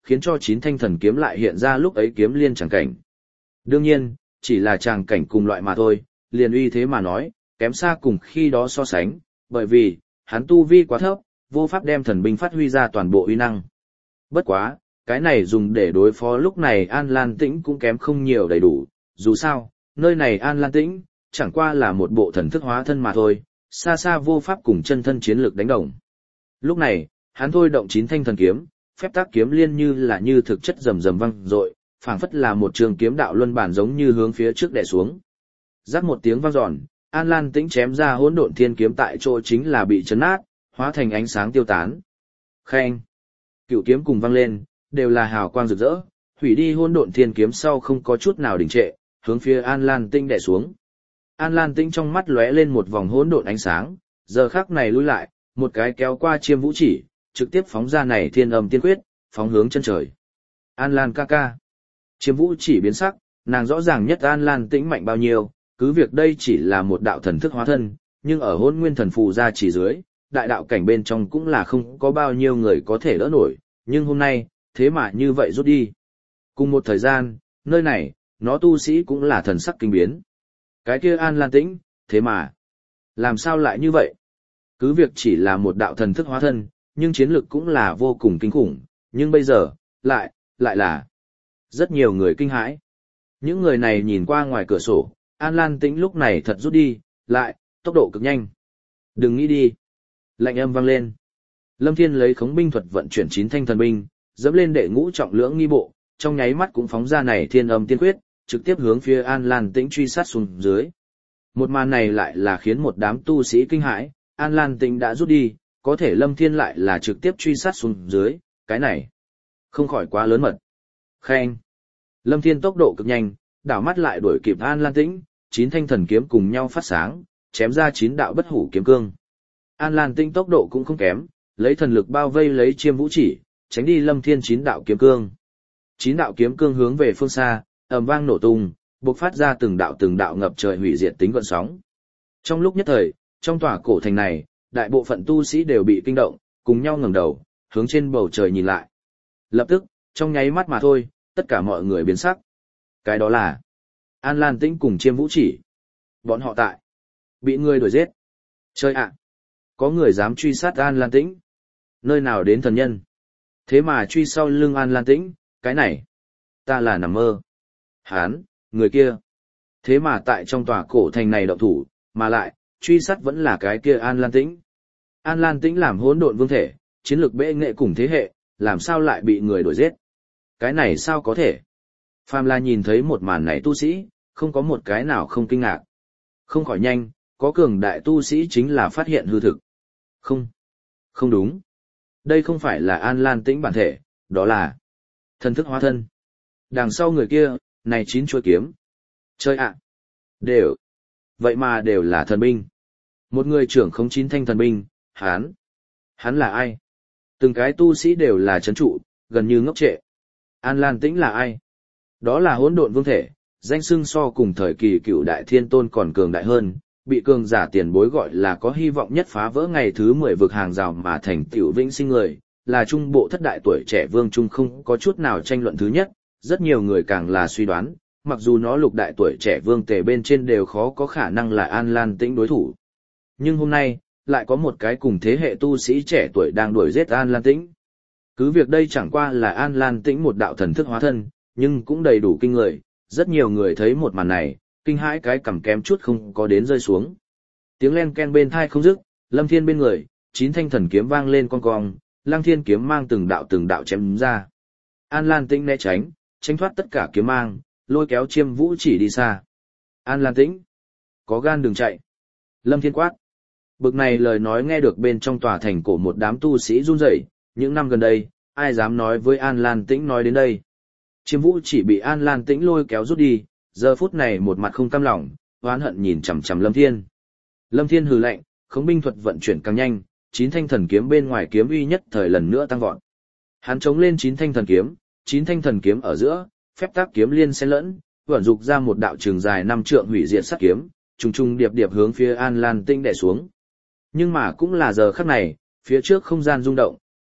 khiến cho chín thanh thần kiếm lại hiện ra lúc ấy kiếm liên tràng cảnh. Đương nhiên, chỉ là tràng cảnh cùng loại mà thôi, liền uy thế mà nói, kém xa cùng khi đó so sánh, bởi vì, hắn tu vi quá thấp, vô pháp đem thần binh phát huy ra toàn bộ uy năng. Bất quá, cái này dùng để đối phó lúc này An Lan Tĩnh cũng kém không nhiều đầy đủ, dù sao, nơi này An Lan Tĩnh, chẳng qua là một bộ thần thức hóa thân mà thôi, xa xa vô pháp cùng chân thân chiến lược đánh đồng. Lúc này, hắn thôi động chín thanh thần kiếm, phép tác kiếm liên như là như thực chất rầm rầm vang dội, phảng phất là một trường kiếm đạo luân bản giống như hướng phía trước đè xuống. Rắc một tiếng vang dọn, An Lan Tĩnh chém ra hỗn độn thiên kiếm tại chỗ chính là bị chấn nát, hóa thành ánh sáng tiêu tán. Khen! Cựu kiếm cùng vang lên, đều là hào quang rực rỡ, hủy đi hỗn độn thiên kiếm sau không có chút nào đình trệ, hướng phía An Lan Tĩnh đè xuống. An Lan Tĩnh trong mắt lóe lên một vòng hỗn độn ánh sáng, giờ khắc này lui lại, một cái kéo qua chiêm vũ chỉ, trực tiếp phóng ra này thiên âm tiên quyết, phóng hướng chân trời. An Lan ca ca. Chiêm vũ chỉ biến sắc, nàng rõ ràng nhất An Lan Tĩnh mạnh bao nhiêu, cứ việc đây chỉ là một đạo thần thức hóa thân, nhưng ở hôn nguyên thần phù ra chỉ dưới, đại đạo cảnh bên trong cũng là không có bao nhiêu người có thể đỡ nổi, nhưng hôm nay, thế mà như vậy rút đi. Cùng một thời gian, nơi này, nó tu sĩ cũng là thần sắc kinh biến. Cái kia An Lan Tĩnh, thế mà, làm sao lại như vậy? Cứ việc chỉ là một đạo thần thức hóa thân, nhưng chiến lực cũng là vô cùng kinh khủng, nhưng bây giờ, lại, lại là rất nhiều người kinh hãi. Những người này nhìn qua ngoài cửa sổ, An Lan Tĩnh lúc này thật rút đi, lại, tốc độ cực nhanh. Đừng nghĩ đi. Lạnh âm vang lên. Lâm Thiên lấy khống binh thuật vận chuyển chín thanh thần binh, dẫm lên đệ ngũ trọng lưỡng nghi bộ, trong nháy mắt cũng phóng ra này thiên âm tiên quyết, trực tiếp hướng phía An Lan Tĩnh truy sát xuống dưới. Một màn này lại là khiến một đám tu sĩ kinh hãi, An Lan Tĩnh đã rút đi, có thể Lâm Thiên lại là trực tiếp truy sát xuống dưới, cái này không khỏi quá lớn mật. Khen. Lâm Thiên tốc độ cực nhanh, đảo mắt lại đuổi kịp An Lan Tĩnh, chín thanh thần kiếm cùng nhau phát sáng, chém ra chín đạo bất hủ kiếm cương. An Lan Tĩnh tốc độ cũng không kém, lấy thần lực bao vây lấy chiêm vũ chỉ, tránh đi Lâm Thiên chín đạo kiếm cương. Chín đạo kiếm cương hướng về phương xa, ầm vang nổ tung, bộc phát ra từng đạo từng đạo ngập trời hủy diệt tính gợn sóng. Trong lúc nhất thời, trong tòa cổ thành này, đại bộ phận tu sĩ đều bị kinh động, cùng nhau ngẩng đầu, hướng trên bầu trời nhìn lại. Lập tức, trong nháy mắt mà thôi, tất cả mọi người biến sắc. Cái đó là An Lan Tĩnh cùng chiêm vũ chỉ. Bọn họ tại, bị người đuổi giết. Chơi ạ! Có người dám truy sát An Lan Tĩnh. Nơi nào đến thần nhân? Thế mà truy sau lưng An Lan Tĩnh, cái này, ta là nằm mơ. Hán, người kia. Thế mà tại trong tòa cổ thành này động thủ, mà lại, truy sát vẫn là cái kia An Lan Tĩnh. An Lan Tĩnh làm hỗn độn vương thể, chiến lược bệ nghệ cùng thế hệ, làm sao lại bị người đuổi giết? Cái này sao có thể? Phàm là nhìn thấy một màn này tu sĩ, không có một cái nào không kinh ngạc. Không khỏi nhanh, có cường đại tu sĩ chính là phát hiện hư thực. Không, không đúng. Đây không phải là An Lan Tĩnh bản thể, đó là thần thức hóa thân. Đằng sau người kia, này chín chuôi kiếm. Chơi ạ! Đều! Vậy mà đều là thần binh. Một người trưởng không chín thanh thần binh, hắn. Hắn là ai? Từng cái tu sĩ đều là chấn trụ, gần như ngốc trệ. An Lan Tĩnh là ai? Đó là hỗn độn vương thể, danh xưng so cùng thời kỳ cựu đại thiên tôn còn cường đại hơn, bị cường giả tiền bối gọi là có hy vọng nhất phá vỡ ngày thứ mười vực hàng rào mà thành tiểu vĩnh sinh người, là trung bộ thất đại tuổi trẻ vương trung không có chút nào tranh luận thứ nhất, rất nhiều người càng là suy đoán, mặc dù nó lục đại tuổi trẻ vương tề bên trên đều khó có khả năng là An Lan Tĩnh đối thủ. Nhưng hôm nay, lại có một cái cùng thế hệ tu sĩ trẻ tuổi đang đuổi giết An Lan Tĩnh. Cứ việc đây chẳng qua là An Lan Tĩnh một đạo thần thức hóa thân, nhưng cũng đầy đủ kinh người, rất nhiều người thấy một màn này, kinh hãi cái cằm kém chút không có đến rơi xuống. Tiếng len ken bên thai không dứt, Lâm Thiên bên người, chín thanh thần kiếm vang lên con cong, Lăng Thiên kiếm mang từng đạo từng đạo chém ra. An Lan Tĩnh né tránh, tránh thoát tất cả kiếm mang, lôi kéo chiêm vũ chỉ đi xa. An Lan Tĩnh, có gan đừng chạy. Lâm Thiên quát. Bực này lời nói nghe được bên trong tòa thành cổ một đám tu sĩ run rẩy, những năm gần đây, ai dám nói với An Lan Tĩnh nói đến đây. Chiêm vũ chỉ bị An Lan Tĩnh lôi kéo rút đi, giờ phút này một mặt không cam lòng, oán hận nhìn chằm chằm Lâm Thiên. Lâm Thiên hừ lạnh, khống binh thuật vận chuyển càng nhanh, chín thanh thần kiếm bên ngoài kiếm uy nhất thời lần nữa tăng vọt. Hắn chống lên chín thanh thần kiếm, chín thanh thần kiếm ở giữa, phép tác kiếm liên xen lẫn, vận dục ra một đạo trường dài năm trượng hủy diệt sát kiếm, trùng trùng điệp điệp hướng phía An Lan Tĩnh đè xuống. Nhưng mà cũng là giờ khắc này, phía trước không gian rung động,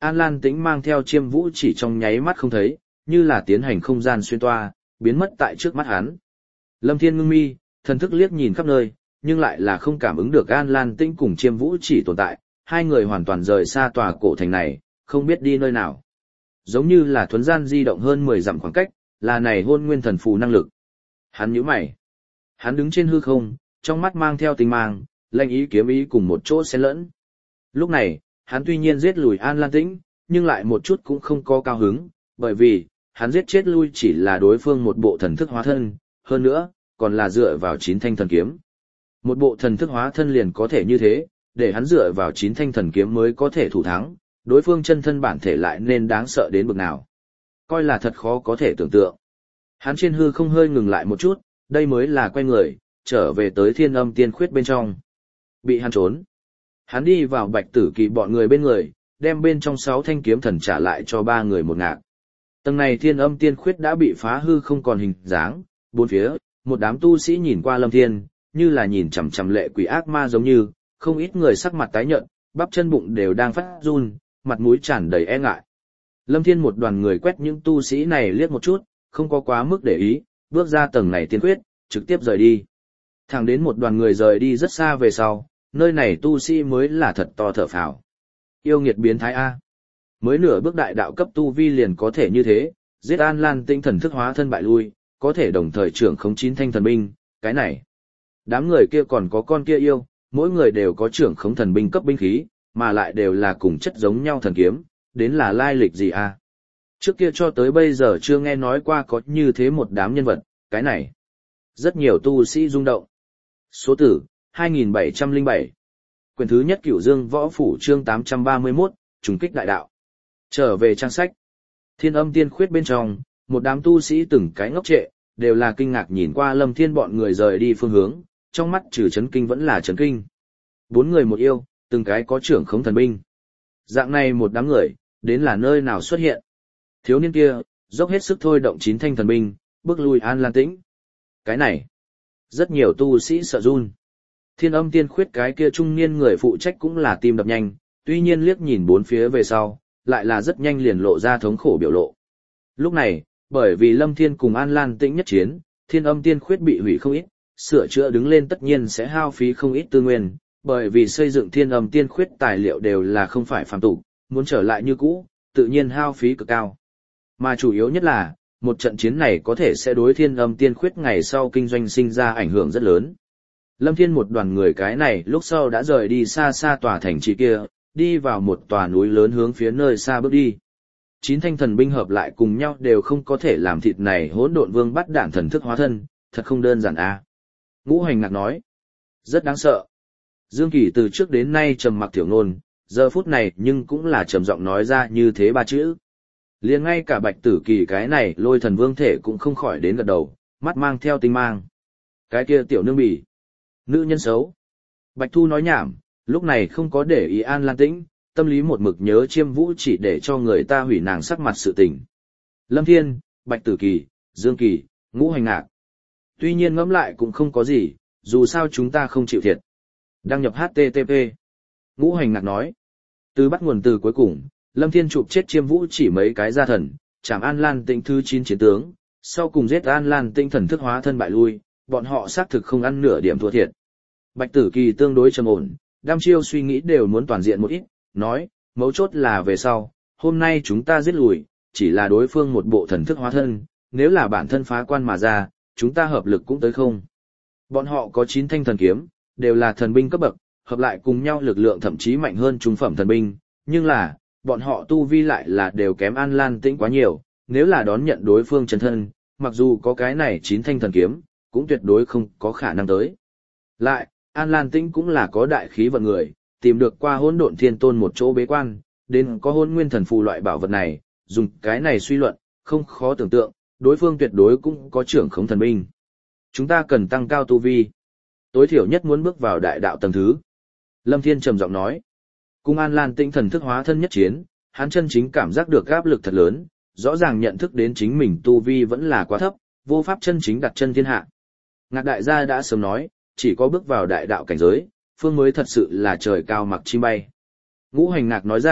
An Lan Tĩnh mang theo chiêm vũ chỉ trong nháy mắt không thấy, như là tiến hành không gian xuyên toa, biến mất tại trước mắt hắn. Lâm Thiên ngưng mi, thần thức liếc nhìn khắp nơi, nhưng lại là không cảm ứng được An Lan Tĩnh cùng chiêm vũ chỉ tồn tại, hai người hoàn toàn rời xa tòa cổ thành này, không biết đi nơi nào. Giống như là thuấn gian di động hơn mười dặm khoảng cách, là này hôn nguyên thần phù năng lực. Hắn nhíu mày. Hắn đứng trên hư không, trong mắt mang theo tình mang, lệnh ý kiếm ý cùng một chỗ xen lẫn. Lúc này, hắn tuy nhiên giết lùi An Lan Tĩnh, nhưng lại một chút cũng không có cao hứng, bởi vì, hắn giết chết lui chỉ là đối phương một bộ thần thức hóa thân, hơn nữa, còn là dựa vào chín thanh thần kiếm. Một bộ thần thức hóa thân liền có thể như thế, để hắn dựa vào chín thanh thần kiếm mới có thể thủ thắng, đối phương chân thân bản thể lại nên đáng sợ đến bực nào. Coi là thật khó có thể tưởng tượng. Hắn trên hư không hơi ngừng lại một chút, đây mới là quay người, trở về tới thiên âm tiên khuyết bên trong. Bị hắn trốn. Hắn đi vào bạch tử kỳ bọn người bên người, đem bên trong sáu thanh kiếm thần trả lại cho ba người một ngạc. Tầng này thiên âm tiên khuyết đã bị phá hư không còn hình dáng, bốn phía, một đám tu sĩ nhìn qua Lâm Thiên, như là nhìn chằm chằm lệ quỷ ác ma giống như, không ít người sắc mặt tái nhợt, bắp chân bụng đều đang phát run, mặt mũi tràn đầy e ngại. Lâm Thiên một đoàn người quét những tu sĩ này liếc một chút, không có quá mức để ý, bước ra tầng này tiên khuyết, trực tiếp rời đi. Thẳng đến một đoàn người rời đi rất xa về sau, nơi này tu sĩ mới là thật to thở phào. Yêu nghiệt biến thái A. Mới nửa bước đại đạo cấp tu vi liền có thể như thế, giết An Lan Tĩnh thần thức hóa thân bại lui, có thể đồng thời trưởng khống chín thanh thần binh, cái này. Đám người kia còn có con kia yêu, mỗi người đều có trưởng khống thần binh cấp binh khí, mà lại đều là cùng chất giống nhau thần kiếm, đến là lai lịch gì a? Trước kia cho tới bây giờ chưa nghe nói qua có như thế một đám nhân vật, cái này. Rất nhiều tu sĩ rung động. Số tử, hai nghìn bảy trăm lẻ bảy. Quyển thứ nhất Cửu Dương Võ Phủ chương tám trăm ba mươi mốt, trùng kích đại đạo. Trở về trang sách. Thiên âm tiên khuyết bên trong, một đám tu sĩ từng cái ngốc trệ, đều là kinh ngạc nhìn qua Lâm Thiên bọn người rời đi phương hướng, trong mắt trừ chấn kinh vẫn là chấn kinh. Bốn người một yêu, từng cái có trưởng khống thần binh. Dạng này một đám người, đến là nơi nào xuất hiện. Thiếu niên kia, dốc hết sức thôi động chín thanh thần binh, bước lui An Lan Tĩnh. Cái này, rất nhiều tu sĩ sợ run. Thiên âm tiên khuyết cái kia trung niên người phụ trách cũng là tim đập nhanh, tuy nhiên liếc nhìn bốn phía về sau, lại là rất nhanh liền lộ ra thống khổ biểu lộ. Lúc này, bởi vì Lâm Thiên cùng An Lan Tĩnh nhất chiến, thiên âm tiên khuyết bị hủy không ít, sửa chữa đứng lên tất nhiên sẽ hao phí không ít tư nguyên, bởi vì xây dựng thiên âm tiên khuyết tài liệu đều là không phải phàm tục, muốn trở lại như cũ, tự nhiên hao phí cực cao. Mà chủ yếu nhất là, một trận chiến này có thể sẽ đối thiên âm tiên khuyết ngày sau kinh doanh sinh ra ảnh hưởng rất lớn. Lâm Thiên một đoàn người cái này lúc sau đã rời đi xa xa tòa thành trì kia, đi vào một tòa núi lớn hướng phía nơi xa bước đi. Chín thanh thần binh hợp lại cùng nhau đều không có thể làm thịt này hỗn độn vương bắt đản thần thức hóa thân, thật không đơn giản a. À. Ngũ Hành Ngạc nói, rất đáng sợ. Dương Kỳ từ trước đến nay trầm mặc tiểu ngôn, giờ phút này nhưng cũng là trầm giọng nói ra như thế ba chữ. Liền ngay cả Bạch Tử Kỳ cái này lôi thần vương thể cũng không khỏi đến gật đầu, mắt mang theo tinh mang. Cái kia tiểu nương bỉ, nữ nhân xấu. Bạch Thu nói nhảm, lúc này không có để ý An Lan Tĩnh, tâm lý một mực nhớ Chiêm Vũ chỉ để cho người ta hủy nàng sắc mặt sự tình. Lâm Thiên, Bạch Tử Kỳ, Dương Kỳ, Ngũ Hành Ngạc. Tuy nhiên ngẫm lại cũng không có gì, dù sao chúng ta không chịu thiệt. Đăng nhập hát tê tê pê. Ngũ Hành Ngạc nói. Từ bắt nguồn từ cuối cùng, Lâm Thiên chụp chết Chiêm Vũ chỉ mấy cái gia thần, chạm An Lan Tĩnh thứ chín chiến tướng, sau cùng giết An Lan Tĩnh thần thức hóa thân bại lui, bọn họ xác thực không ăn nửa điểm thua thiệt. Bạch Tử Kỳ tương đối trầm ổn, đăm chiêu suy nghĩ đều muốn toàn diện một ít, nói, mấu chốt là về sau, hôm nay chúng ta giết lùi, chỉ là đối phương một bộ thần thức hóa thân, nếu là bản thân phá quan mà ra, chúng ta hợp lực cũng tới không. Bọn họ có chín thanh thần kiếm, đều là thần binh cấp bậc, hợp lại cùng nhau lực lượng thậm chí mạnh hơn trung phẩm thần binh, nhưng là, bọn họ tu vi lại là đều kém An Lan Tĩnh quá nhiều, nếu là đón nhận đối phương chân thân, mặc dù có cái này chín thanh thần kiếm, cũng tuyệt đối không có khả năng tới. Lại, An Lan Tĩnh cũng là có đại khí vận người, tìm được qua hỗn độn thiên tôn một chỗ bế quan, đến có hỗn nguyên thần phù loại bảo vật này, dùng cái này suy luận, không khó tưởng tượng, đối phương tuyệt đối cũng có trưởng khống thần binh. Chúng ta cần tăng cao tu vi. Tối thiểu nhất muốn bước vào đại đạo tầng thứ. Lâm Thiên trầm giọng nói. Cùng An Lan Tĩnh thần thức hóa thân nhất chiến, hắn chân chính cảm giác được áp lực thật lớn, rõ ràng nhận thức đến chính mình tu vi vẫn là quá thấp, vô pháp chân chính đặt chân thiên hạ. Ngạc đại gia đã sớm nói, chỉ có bước vào đại đạo cảnh giới, phương mới thật sự là trời cao mặc chim bay. Ngũ Hành Ngạc nói ra,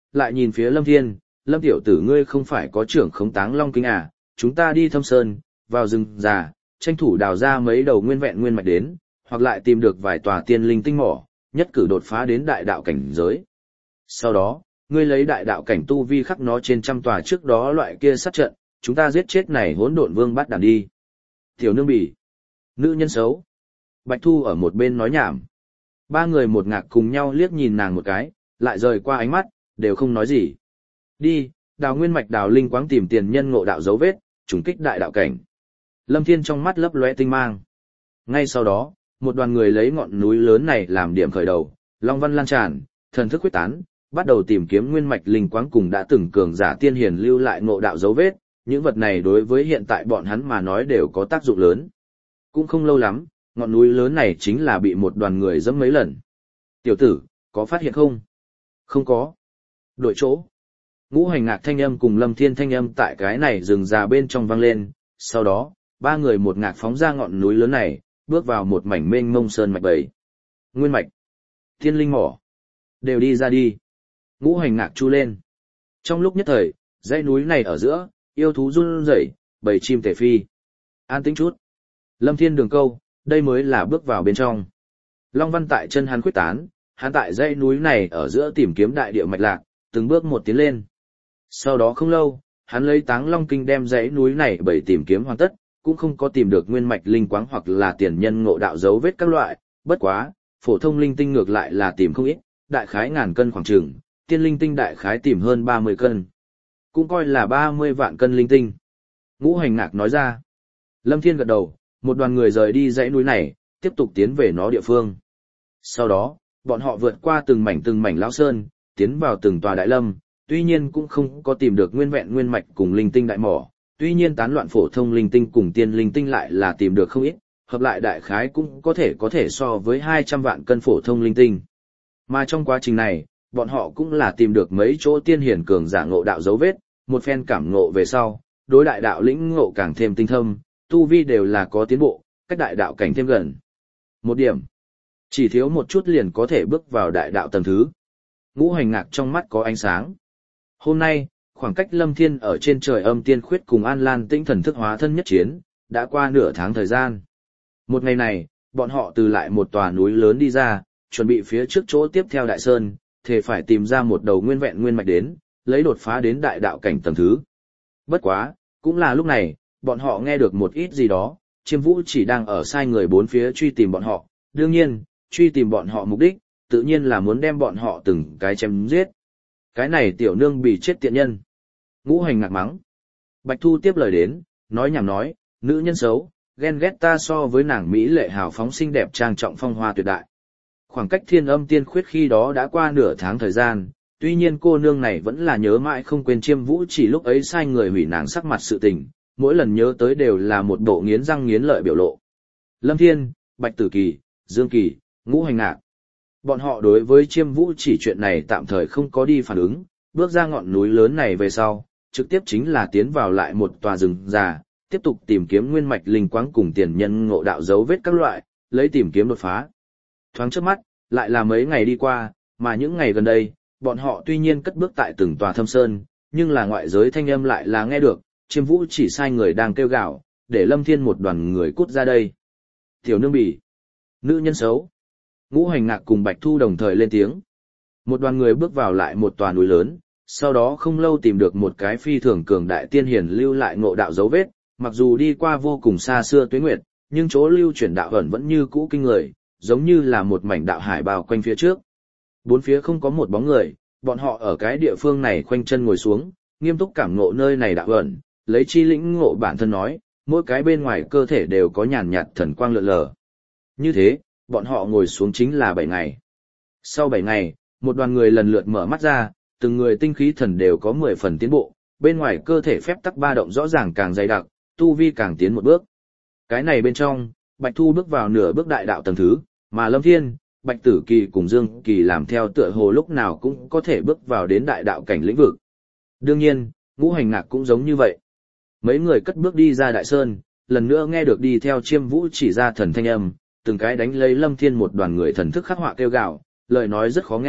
lại nhìn phía Lâm Thiên, Lâm tiểu tử ngươi không phải có trưởng khống táng long kinh à, chúng ta đi thâm sơn, vào rừng già, tranh thủ đào ra mấy đầu nguyên vẹn nguyên mạch đến, hoặc lại tìm được vài tòa tiên linh tinh mỏ, nhất cử đột phá đến đại đạo cảnh giới. Sau đó, ngươi lấy đại đạo cảnh tu vi khắc nó trên trăm tòa trước đó loại kia sát trận, chúng ta giết chết này hỗn độn vương bắt đàn đi. Tiểu nương bỉ, nữ nhân xấu. Bạch Thu ở một bên nói nhảm. Ba người một ngạc cùng nhau liếc nhìn nàng một cái, lại rời qua ánh mắt, đều không nói gì. Đi, đào nguyên mạch đào linh quáng tìm tiền nhân ngộ đạo dấu vết, trùng kích đại đạo cảnh. Lâm Thiên trong mắt lấp lóe tinh mang. Ngay sau đó, một đoàn người lấy ngọn núi lớn này làm điểm khởi đầu, long văn lan tràn, thần thức quyết tán, bắt đầu tìm kiếm nguyên mạch linh quáng cùng đã từng cường giả tiên hiền lưu lại ngộ đạo dấu vết, những vật này đối với hiện tại bọn hắn mà nói đều có tác dụng lớn. Cũng không lâu lắm, ngọn núi lớn này chính là bị một đoàn người dẫm mấy lần. Tiểu tử, có phát hiện không? Không có. Đổi chỗ. Ngũ hành ngạc thanh âm cùng Lâm Thiên thanh âm tại cái này rừng già bên trong vang lên, sau đó, ba người một ngạc phóng ra ngọn núi lớn này, bước vào một mảnh mênh mông sơn mạch bầy. Nguyên mạch, thiên linh mỏ, đều đi ra đi. Ngũ hành ngạc chu lên. Trong lúc nhất thời, dãy núi này ở giữa, yêu thú run rẩy, bầy chim tể phi. An tĩnh chút. Lâm Thiên đường câu, đây mới là bước vào bên trong. Long văn tại chân hắn quyết tán, hắn tại dãy núi này ở giữa tìm kiếm đại địa mạch lạc, từng bước một tiến lên. Sau đó không lâu, hắn lấy Táng Long Kinh đem dãy núi này bầy tìm kiếm hoàn tất, cũng không có tìm được nguyên mạch linh quáng hoặc là tiền nhân ngộ đạo dấu vết các loại, bất quá, phổ thông linh tinh ngược lại là tìm không ít, đại khái ngàn cân khoảng chừng, tiên linh tinh đại khái tìm hơn ba mươi cân. Cũng coi là ba mươi vạn cân linh tinh. Ngũ hành ngạc nói ra. Lâm Thiên gật đầu, một đoàn người rời đi dãy núi này, tiếp tục tiến về nó địa phương. Sau đó, bọn họ vượt qua từng mảnh từng mảnh lão sơn, tiến vào từng tòa đại lâm, tuy nhiên cũng không có tìm được nguyên vẹn nguyên mạch cùng linh tinh đại mỏ, tuy nhiên tán loạn phổ thông linh tinh cùng tiên linh tinh lại là tìm được không ít, hợp lại đại khái cũng có thể có thể so với hai trăm vạn cân phổ thông linh tinh. Mà trong quá trình này, bọn họ cũng là tìm được mấy chỗ tiên hiển cường giả ngộ đạo dấu vết, một phen cảm ngộ về sau, đối đại đạo lĩnh ngộ càng thêm tinh thâm, tu vi đều là có tiến bộ, cách đại đạo cảnh thêm gần. Một điểm, chỉ thiếu một chút liền có thể bước vào đại đạo tầng thứ. Ngũ hành ngạc trong mắt có ánh sáng. Hôm nay, khoảng cách Lâm Thiên ở trên trời âm tiên khuyết cùng An Lan Tĩnh thần thức hóa thân nhất chiến, đã qua nửa tháng thời gian. Một ngày này, bọn họ từ lại một tòa núi lớn đi ra, chuẩn bị phía trước chỗ tiếp theo đại sơn, thề phải tìm ra một đầu nguyên vẹn nguyên mạch đến, lấy đột phá đến đại đạo cảnh tầng thứ. Bất quá, cũng là lúc này, bọn họ nghe được một ít gì đó, Chiêm Vũ chỉ đang ở sai người bốn phía truy tìm bọn họ, đương nhiên, truy tìm bọn họ mục đích, tự nhiên là muốn đem bọn họ từng cái chém giết. Cái này tiểu nương bị chết tiện nhân. Ngũ hành ngạc mắng. Bạch Thu tiếp lời đến, nói nhảm nói, nữ nhân xấu, ghen ghét ta so với nàng Mỹ lệ hào phóng xinh đẹp trang trọng phong hoa tuyệt đại. Khoảng cách thiên âm tiên khuyết khi đó đã qua nửa tháng thời gian, tuy nhiên cô nương này vẫn là nhớ mãi không quên Chiêm Vũ chỉ lúc ấy sai người hủy nàng sắc mặt sự tình, mỗi lần nhớ tới đều là một bộ nghiến răng nghiến lợi biểu lộ. Lâm Thiên, Bạch Tử Kỳ, Dương Kỳ, Ngũ hành ngạc. Bọn họ đối với Chiêm Vũ chỉ chuyện này tạm thời không có đi phản ứng, bước ra ngọn núi lớn này về sau, trực tiếp chính là tiến vào lại một tòa rừng già, tiếp tục tìm kiếm nguyên mạch linh quáng cùng tiền nhân ngộ đạo dấu vết các loại, lấy tìm kiếm đột phá. Thoáng chớp mắt, lại là mấy ngày đi qua, mà những ngày gần đây, bọn họ tuy nhiên cất bước tại từng tòa thâm sơn, nhưng là ngoại giới thanh âm lại là nghe được, Chiêm Vũ chỉ sai người đang kêu gào, để Lâm Thiên một đoàn người cút ra đây. Tiểu nương bỉ, nữ nhân xấu. Ngũ hành ngạc cùng Bạch Thu đồng thời lên tiếng. Một đoàn người bước vào lại một tòa núi lớn, sau đó không lâu tìm được một cái phi thường cường đại tiên hiển lưu lại ngộ đạo dấu vết, mặc dù đi qua vô cùng xa xưa tuế nguyệt, nhưng chỗ lưu chuyển đạo ẩn vẫn như cũ kinh người, giống như là một mảnh đạo hải bao quanh phía trước. Bốn phía không có một bóng người, bọn họ ở cái địa phương này khoanh chân ngồi xuống, nghiêm túc cảm ngộ nơi này đạo ẩn, lấy chi lĩnh ngộ bản thân nói, mỗi cái bên ngoài cơ thể đều có nhàn nhạt thần quang lượn lờ. Như thế, bọn họ ngồi xuống chính là bảy ngày. Sau bảy ngày, một đoàn người lần lượt mở mắt ra, từng người tinh khí thần đều có mười phần tiến bộ, bên ngoài cơ thể phép tắc ba động rõ ràng càng dày đặc, tu vi càng tiến một bước. Cái này bên trong, Bạch Thu bước vào nửa bước đại đạo tầng thứ, mà Lâm Thiên, Bạch Tử Kỳ cùng Dương Kỳ làm theo tựa hồ lúc nào cũng có thể bước vào đến đại đạo cảnh lĩnh vực. Đương nhiên, Ngũ hành ngạc cũng giống như vậy. Mấy người cất bước đi ra đại sơn, lần nữa nghe được đi theo Chiêm Vũ chỉ ra thần thanh âm, từng cái đánh lấy Lâm Thiên một đoàn người thần thức khắc họa kêu gào, lời nói rất khó nghe,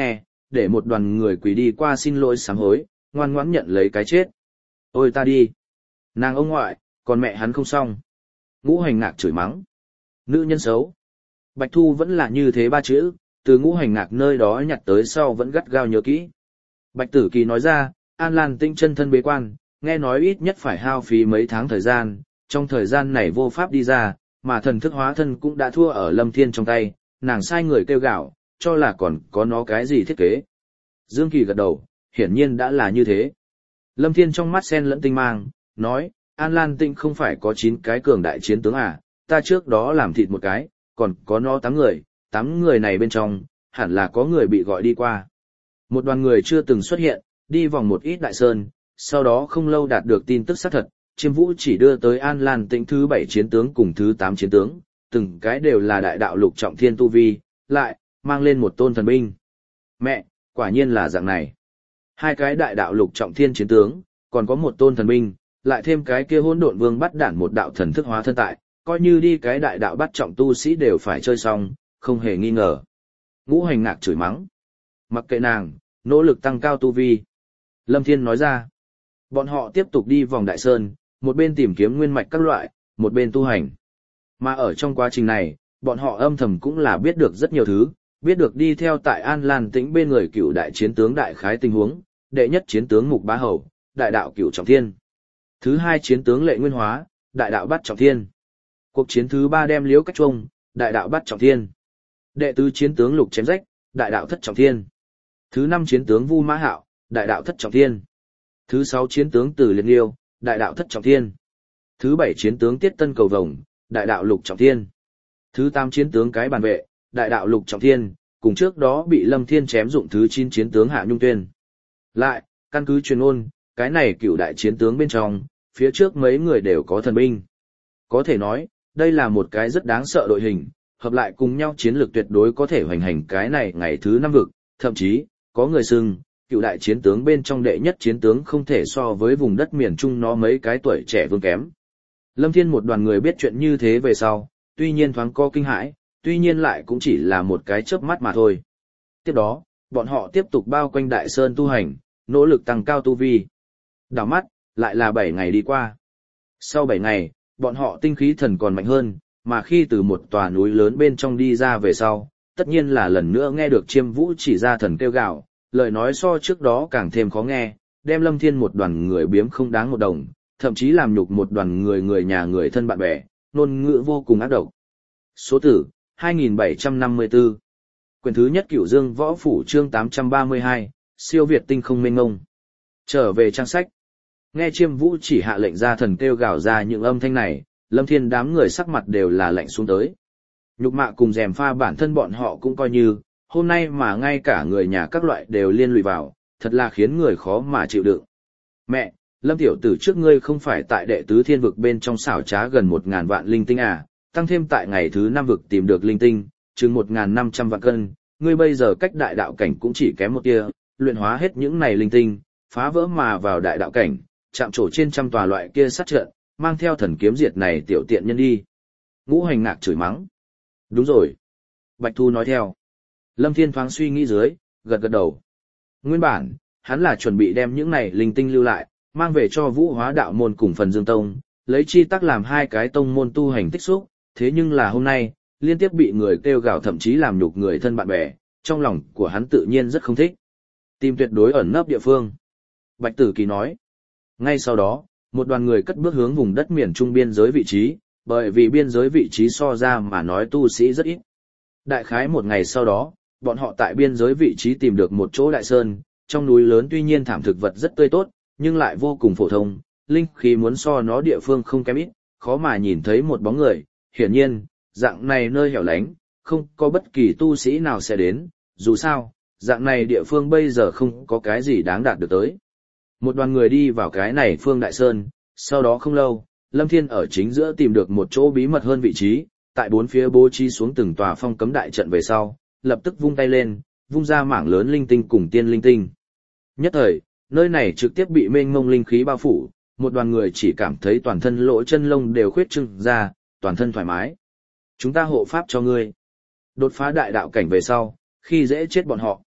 để một đoàn người quỳ đi qua xin lỗi sám hối, ngoan ngoãn nhận lấy cái chết. Ôi ta đi! Nàng ông ngoại, còn mẹ hắn không xong. Ngũ Hành Ngạc chửi mắng. Nữ nhân xấu. Bạch Thu vẫn là như thế ba chữ, từ Ngũ Hành Ngạc nơi đó nhặt tới sau vẫn gắt gao nhớ kỹ. Bạch Tử Kỳ nói ra, An Lan Tĩnh chân thân bế quan, nghe nói ít nhất phải hao phí mấy tháng thời gian, trong thời gian này vô pháp đi ra, mà thần thức hóa thân cũng đã thua ở Lâm Thiên trong tay, nàng sai người kêu gạo, cho là còn có nó cái gì thiết kế. Dương Kỳ gật đầu, hiển nhiên đã là như thế. Lâm Thiên trong mắt sen lẫn tinh mang, nói, An Lan Tĩnh không phải có chín cái cường đại chiến tướng à, ta trước đó làm thịt một cái, còn có nó tám người, tám người này bên trong, hẳn là có người bị gọi đi qua. Một đoàn người chưa từng xuất hiện, đi vòng một ít đại sơn, sau đó không lâu đạt được tin tức xác thật, Chiêm Vũ chỉ đưa tới An Lan Tĩnh thứ bảy chiến tướng cùng thứ tám chiến tướng, từng cái đều là đại đạo lục trọng thiên tu vi, lại, mang lên một tôn thần binh. Mẹ, quả nhiên là dạng này. Hai cái đại đạo lục trọng thiên chiến tướng, còn có một tôn thần binh, lại thêm cái kia hỗn độn vương bắt đản một đạo thần thức hóa thân tại, coi như đi cái đại đạo bắt trọng tu sĩ đều phải chơi xong, không hề nghi ngờ. Ngũ Hành Ngạc chửi mắng. Mặc kệ nàng, nỗ lực tăng cao tu vi. Lâm Thiên nói ra. Bọn họ tiếp tục đi vòng đại sơn, một bên tìm kiếm nguyên mạch các loại, một bên tu hành. Mà ở trong quá trình này, bọn họ âm thầm cũng là biết được rất nhiều thứ, biết được đi theo tại An Lan Tĩnh bên người cựu đại chiến tướng đại khái tình huống, đệ nhất chiến tướng Mục Bá Hầu, đại đạo cựu trọng thiên. Thứ hai chiến tướng Lệ Nguyên Hóa, đại đạo bát trọng thiên. Cuộc chiến thứ ba đem Liễu Cách Trung, đại đạo bát trọng thiên. Đệ tứ chiến tướng Lục Chém Rách, đại đạo thất trọng thiên. Thứ năm chiến tướng Vu Mã Hạo, đại đạo thất trọng thiên. Thứ sáu chiến tướng Từ Liệt Liêu, đại đạo thất trọng thiên. Thứ bảy chiến tướng Tiết Tân Cầu Vồng, đại đạo lục trọng thiên. Thứ tám chiến tướng Cái Bàn Vệ, đại đạo lục trọng thiên, cùng trước đó bị Lâm Thiên chém dụng thứ chín chiến tướng Hạ Nhung Tuyên. Lại, căn cứ truyền ôn, cái này cựu đại chiến tướng bên trong, phía trước mấy người đều có thần binh. Có thể nói, đây là một cái rất đáng sợ đội hình, hợp lại cùng nhau chiến lược tuyệt đối có thể hoành hành cái này ngày thứ năm vực, thậm chí, có người xưng, cựu đại chiến tướng bên trong đệ nhất chiến tướng không thể so với vùng đất miền Trung nó mấy cái tuổi trẻ vương kém. Lâm Thiên một đoàn người biết chuyện như thế về sau, tuy nhiên thoáng co kinh hãi, tuy nhiên lại cũng chỉ là một cái chớp mắt mà thôi. Tiếp đó, bọn họ tiếp tục bao quanh đại sơn tu hành, nỗ lực tăng cao tu vi. Đảo mắt, lại là bảy ngày đi qua. Sau bảy ngày, bọn họ tinh khí thần còn mạnh hơn, mà khi từ một tòa núi lớn bên trong đi ra về sau, tất nhiên là lần nữa nghe được Chiêm Vũ chỉ ra thần kêu gào, lời nói so trước đó càng thêm khó nghe, đem Lâm Thiên một đoàn người biếm không đáng một đồng, thậm chí làm nhục một đoàn người người nhà người thân bạn bè, ngôn ngữ vô cùng ác độc. Số tử, hai nghìn bảy trăm năm mươi tư. Quyển thứ nhất Cửu Dương Võ Phủ chương tám trăm ba mươi hai, siêu việt tinh không mênh ngông. Trở về trang sách. Nghe Chiêm Vũ chỉ hạ lệnh ra thần kêu gào ra những âm thanh này, Lâm Thiên đám người sắc mặt đều là lạnh xuống tới. Nhục mạ cùng rèm pha bản thân bọn họ cũng coi như, hôm nay mà ngay cả người nhà các loại đều liên lụy vào, thật là khiến người khó mà chịu đựng. Mẹ, Lâm tiểu tử trước ngươi không phải tại đệ tứ thiên vực bên trong xảo trá gần một ngàn vạn linh tinh à, tăng thêm tại ngày thứ năm vực tìm được linh tinh, chừng một ngàn năm trăm vạn cân, ngươi bây giờ cách đại đạo cảnh cũng chỉ kém một tia, luyện hóa hết những này linh tinh, phá vỡ mà vào đại đạo cảnh, chạm trổ trên trăm tòa loại kia sát trận, mang theo thần kiếm diệt này tiểu tiện nhân đi. Ngũ Hành Ngạc chửi mắng. Đúng rồi. Bạch Thu nói theo. Lâm Thiên thoáng suy nghĩ dưới, gật gật đầu. Nguyên bản, hắn là chuẩn bị đem những này linh tinh lưu lại, mang về cho Vũ Hóa Đạo môn cùng Phần Dương Tông, lấy chi tác làm hai cái tông môn tu hành tích xúc, thế nhưng là hôm nay, liên tiếp bị người kêu gào thậm chí làm nhục người thân bạn bè, trong lòng của hắn tự nhiên rất không thích. Tìm tuyệt đối ẩn nấp địa phương. Bạch Tử Kỳ nói. Ngay sau đó, một đoàn người cất bước hướng vùng đất miền Trung biên giới vị trí, bởi vì biên giới vị trí so ra mà nói tu sĩ rất ít. Đại khái một ngày sau đó, bọn họ tại biên giới vị trí tìm được một chỗ đại sơn, trong núi lớn tuy nhiên thảm thực vật rất tươi tốt, nhưng lại vô cùng phổ thông, linh khí muốn so nó địa phương không kém ít, khó mà nhìn thấy một bóng người, hiển nhiên, dạng này nơi hẻo lánh, không có bất kỳ tu sĩ nào sẽ đến, dù sao, dạng này địa phương bây giờ không có cái gì đáng đạt được tới. Một đoàn người đi vào cái này phương đại sơn, sau đó không lâu, Lâm Thiên ở chính giữa tìm được một chỗ bí mật hơn vị trí, tại bốn phía bố trí xuống từng tòa phong cấm đại trận về sau, lập tức vung tay lên, vung ra mảng lớn linh tinh cùng tiên linh tinh. Nhất thời, nơi này trực tiếp bị mênh mông linh khí bao phủ, một đoàn người chỉ cảm thấy toàn thân lỗ chân lông đều khuyết trưng ra, toàn thân thoải mái. Chúng ta hộ pháp cho ngươi. Đột phá đại đạo cảnh về sau, khi dễ chết bọn họ.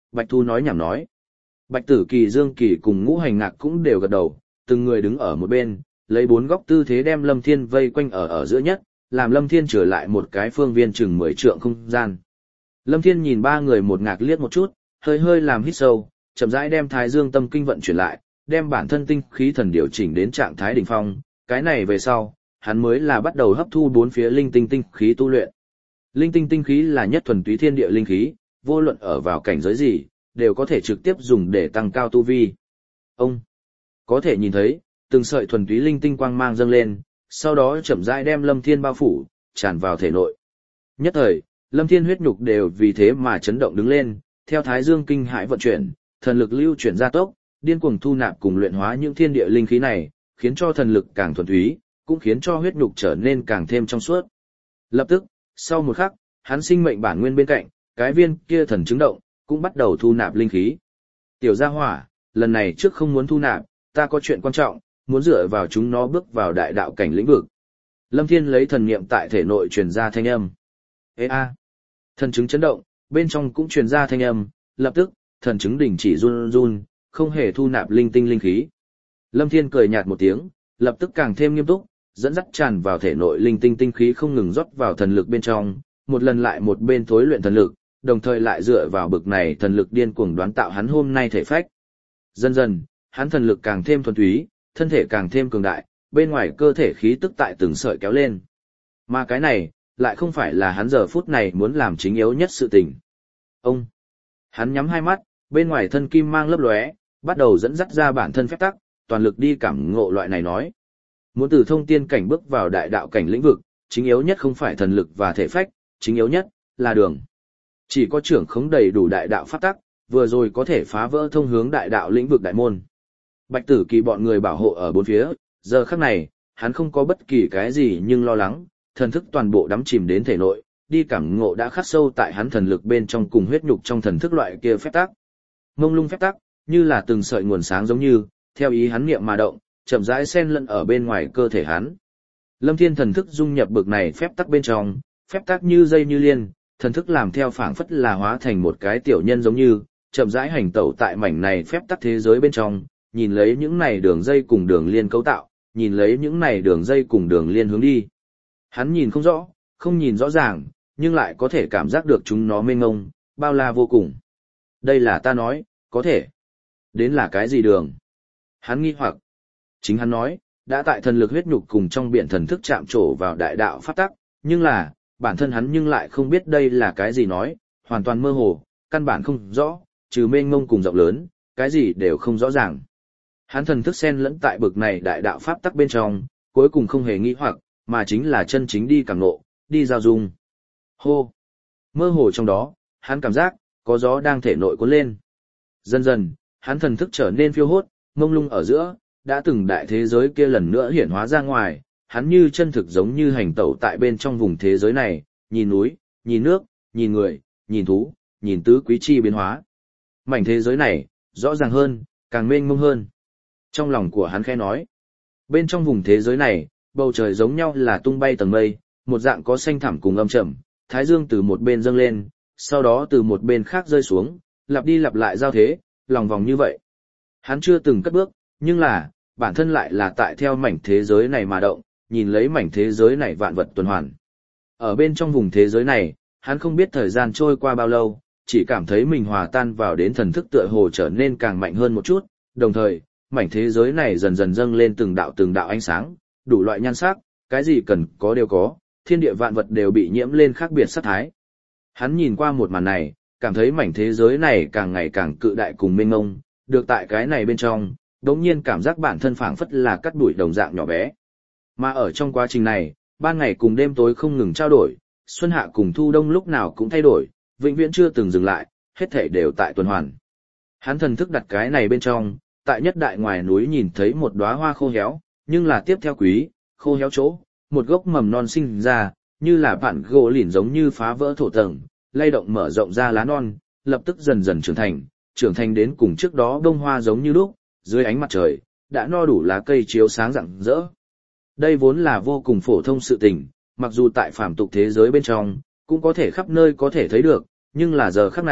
Bạch Thu nói nhảm nói. Bạch Tử Kỳ, Dương Kỳ cùng Ngũ Hành Ngạc cũng đều gật đầu, từng người đứng ở một bên, lấy bốn góc tư thế đem Lâm Thiên vây quanh ở ở giữa nhất, làm Lâm Thiên trở lại một cái phương viên chừng mười trượng không gian. Lâm Thiên nhìn ba người một ngạc liếc một chút, hơi hơi làm hít sâu, chậm rãi đem Thái Dương Tâm Kinh vận chuyển lại, đem bản thân tinh khí thần điều chỉnh đến trạng thái đỉnh phong, cái này về sau, hắn mới là bắt đầu hấp thu bốn phía linh tinh tinh khí tu luyện. Linh tinh tinh khí là nhất thuần túy thiên địa linh khí, vô luận ở vào cảnh giới gì, đều có thể trực tiếp dùng để tăng cao tu vi. Ông có thể nhìn thấy, từng sợi thuần túy linh tinh quang mang dâng lên, sau đó chậm rãi đem Lâm Thiên bao phủ, tràn vào thể nội. Nhất thời, Lâm Thiên huyết nhục đều vì thế mà chấn động đứng lên, theo Thái Dương kinh hãi vận chuyển, thần lực lưu chuyển ra tốc, điên cuồng thu nạp cùng luyện hóa những thiên địa linh khí này, khiến cho thần lực càng thuần túy, cũng khiến cho huyết nhục trở nên càng thêm trong suốt. Lập tức, sau một khắc, hắn sinh mệnh bản nguyên bên cạnh, cái viên kia thần chứng động, cũng bắt đầu thu nạp linh khí. Tiểu gia hỏa, lần này trước không muốn thu nạp, ta có chuyện quan trọng, muốn dựa vào chúng nó bước vào đại đạo cảnh lĩnh vực. Lâm Thiên lấy thần niệm tại thể nội truyền ra thanh âm. Ê a! Thần chứng chấn động, bên trong cũng truyền ra thanh âm, lập tức, thần chứng đình chỉ run run, không hề thu nạp linh tinh linh khí. Lâm Thiên cười nhạt một tiếng, lập tức càng thêm nghiêm túc, dẫn dắt tràn vào thể nội linh tinh tinh khí không ngừng rót vào thần lực bên trong, một lần lại một bên thối luyện thần lực, đồng thời lại dựa vào bực này thần lực điên cuồng đoán tạo hắn hôm nay thể phách. Dần dần, hắn thần lực càng thêm thuần túy, thân thể càng thêm cường đại, bên ngoài cơ thể khí tức tại từng sợi kéo lên. Mà cái này, lại không phải là hắn giờ phút này muốn làm chính yếu nhất sự tình. Ông, hắn nhắm hai mắt, bên ngoài thân kim mang lấp lóe, bắt đầu dẫn dắt ra bản thân phép tắc, toàn lực đi cảm ngộ loại này nói. Muốn từ thông tiên cảnh bước vào đại đạo cảnh lĩnh vực, chính yếu nhất không phải thần lực và thể phách, chính yếu nhất là đường. Chỉ có trưởng khống đầy đủ đại đạo pháp tắc, vừa rồi có thể phá vỡ thông hướng đại đạo lĩnh vực đại môn. Bạch Tử Kỳ bọn người bảo hộ ở bốn phía, giờ khắc này, hắn không có bất kỳ cái gì nhưng lo lắng, thần thức toàn bộ đắm chìm đến thể nội, đi cảm ngộ đã khắc sâu tại hắn thần lực bên trong cùng huyết nhục trong thần thức loại kia phép tắc. Mông lung phép tắc, như là từng sợi nguồn sáng giống như, theo ý hắn niệm mà động, chậm rãi xen lẫn ở bên ngoài cơ thể hắn. Lâm Thiên thần thức dung nhập bực này phép tắc bên trong, phép tắc như dây như liên, thần thức làm theo phảng phất là hóa thành một cái tiểu nhân giống như, chậm rãi hành tẩu tại mảnh này phép tắc thế giới bên trong, nhìn lấy những này đường dây cùng đường liên cấu tạo, nhìn lấy những này đường dây cùng đường liên hướng đi. Hắn nhìn không rõ, không nhìn rõ ràng, nhưng lại có thể cảm giác được chúng nó mênh mông, bao la vô cùng. Đây là ta nói, có thể. Đến là cái gì đường? Hắn nghi hoặc. Chính hắn nói, đã tại thần lực huyết nhục cùng trong biển thần thức chạm trổ vào đại đạo pháp tắc, nhưng là, bản thân hắn nhưng lại không biết đây là cái gì nói, hoàn toàn mơ hồ, căn bản không rõ, trừ mênh mông cùng rộng lớn, cái gì đều không rõ ràng. Hắn thần thức xen lẫn tại bực này đại đạo pháp tắc bên trong, cuối cùng không hề nghĩ hoặc, mà chính là chân chính đi cảm ngộ, đi giao dung. Hô! Mơ hồ trong đó, hắn cảm giác, có gió đang thể nội cuốn lên. Dần dần, hắn thần thức trở nên phiêu hốt, mông lung ở giữa, đã từng đại thế giới kia lần nữa hiển hóa ra ngoài, hắn như chân thực giống như hành tẩu tại bên trong vùng thế giới này, nhìn núi, nhìn nước, nhìn người, nhìn thú, nhìn tứ quý chi biến hóa. Mảnh thế giới này, rõ ràng hơn, càng mênh mông hơn. Trong lòng của hắn khẽ nói, bên trong vùng thế giới này, bầu trời giống nhau là tung bay tầng mây, một dạng có xanh thẳm cùng âm trầm, thái dương từ một bên dâng lên, sau đó từ một bên khác rơi xuống, lặp đi lặp lại giao thế, lòng vòng như vậy. Hắn chưa từng cất bước, nhưng là, bản thân lại là tại theo mảnh thế giới này mà động, nhìn lấy mảnh thế giới này vạn vật tuần hoàn. Ở bên trong vùng thế giới này, hắn không biết thời gian trôi qua bao lâu, chỉ cảm thấy mình hòa tan vào đến thần thức tựa hồ trở nên càng mạnh hơn một chút, đồng thời, mảnh thế giới này dần dần dâng lên từng đạo từng đạo ánh sáng, đủ loại nhan sắc, cái gì cần có đều có, thiên địa vạn vật đều bị nhiễm lên khác biệt sắc thái. Hắn nhìn qua một màn này, cảm thấy mảnh thế giới này càng ngày càng cự đại cùng mênh mông, được tại cái này bên trong, đống nhiên cảm giác bản thân phảng phất là cắt đuổi đồng dạng nhỏ bé. Mà ở trong quá trình này, ban ngày cùng đêm tối không ngừng trao đổi, xuân hạ cùng thu đông lúc nào cũng thay đổi, vĩnh viễn chưa từng dừng lại, hết thảy đều tại tuần hoàn. Hắn thần thức đặt cái này bên trong, tại nhất đại ngoài núi nhìn thấy một đóa hoa khô héo, nhưng là tiếp theo quý, khô héo chỗ, một gốc mầm non sinh ra, như là bản gỗ lìn giống như phá vỡ thổ tầng, lay động mở rộng ra lá non, lập tức dần dần trưởng thành, trưởng thành đến cùng trước đó bông hoa giống như lúc, dưới ánh mặt trời, đã no đủ lá cây chiếu sáng rạng rỡ. Đây vốn là vô cùng phổ thông sự tình, mặc dù tại phàm tục thế giới bên trong, cũng có thể khắp nơi có thể thấy được, nhưng là giờ khắc này,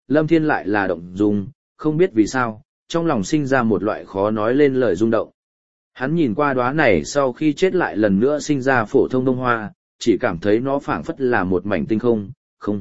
Lâm Thiên lại là động dung, không biết vì sao, trong lòng sinh ra một loại khó nói lên lời rung động. Hắn nhìn qua đóa này sau khi chết lại lần nữa sinh ra phổ thông đông hoa, chỉ cảm thấy nó phảng phất là một mảnh tinh không, không.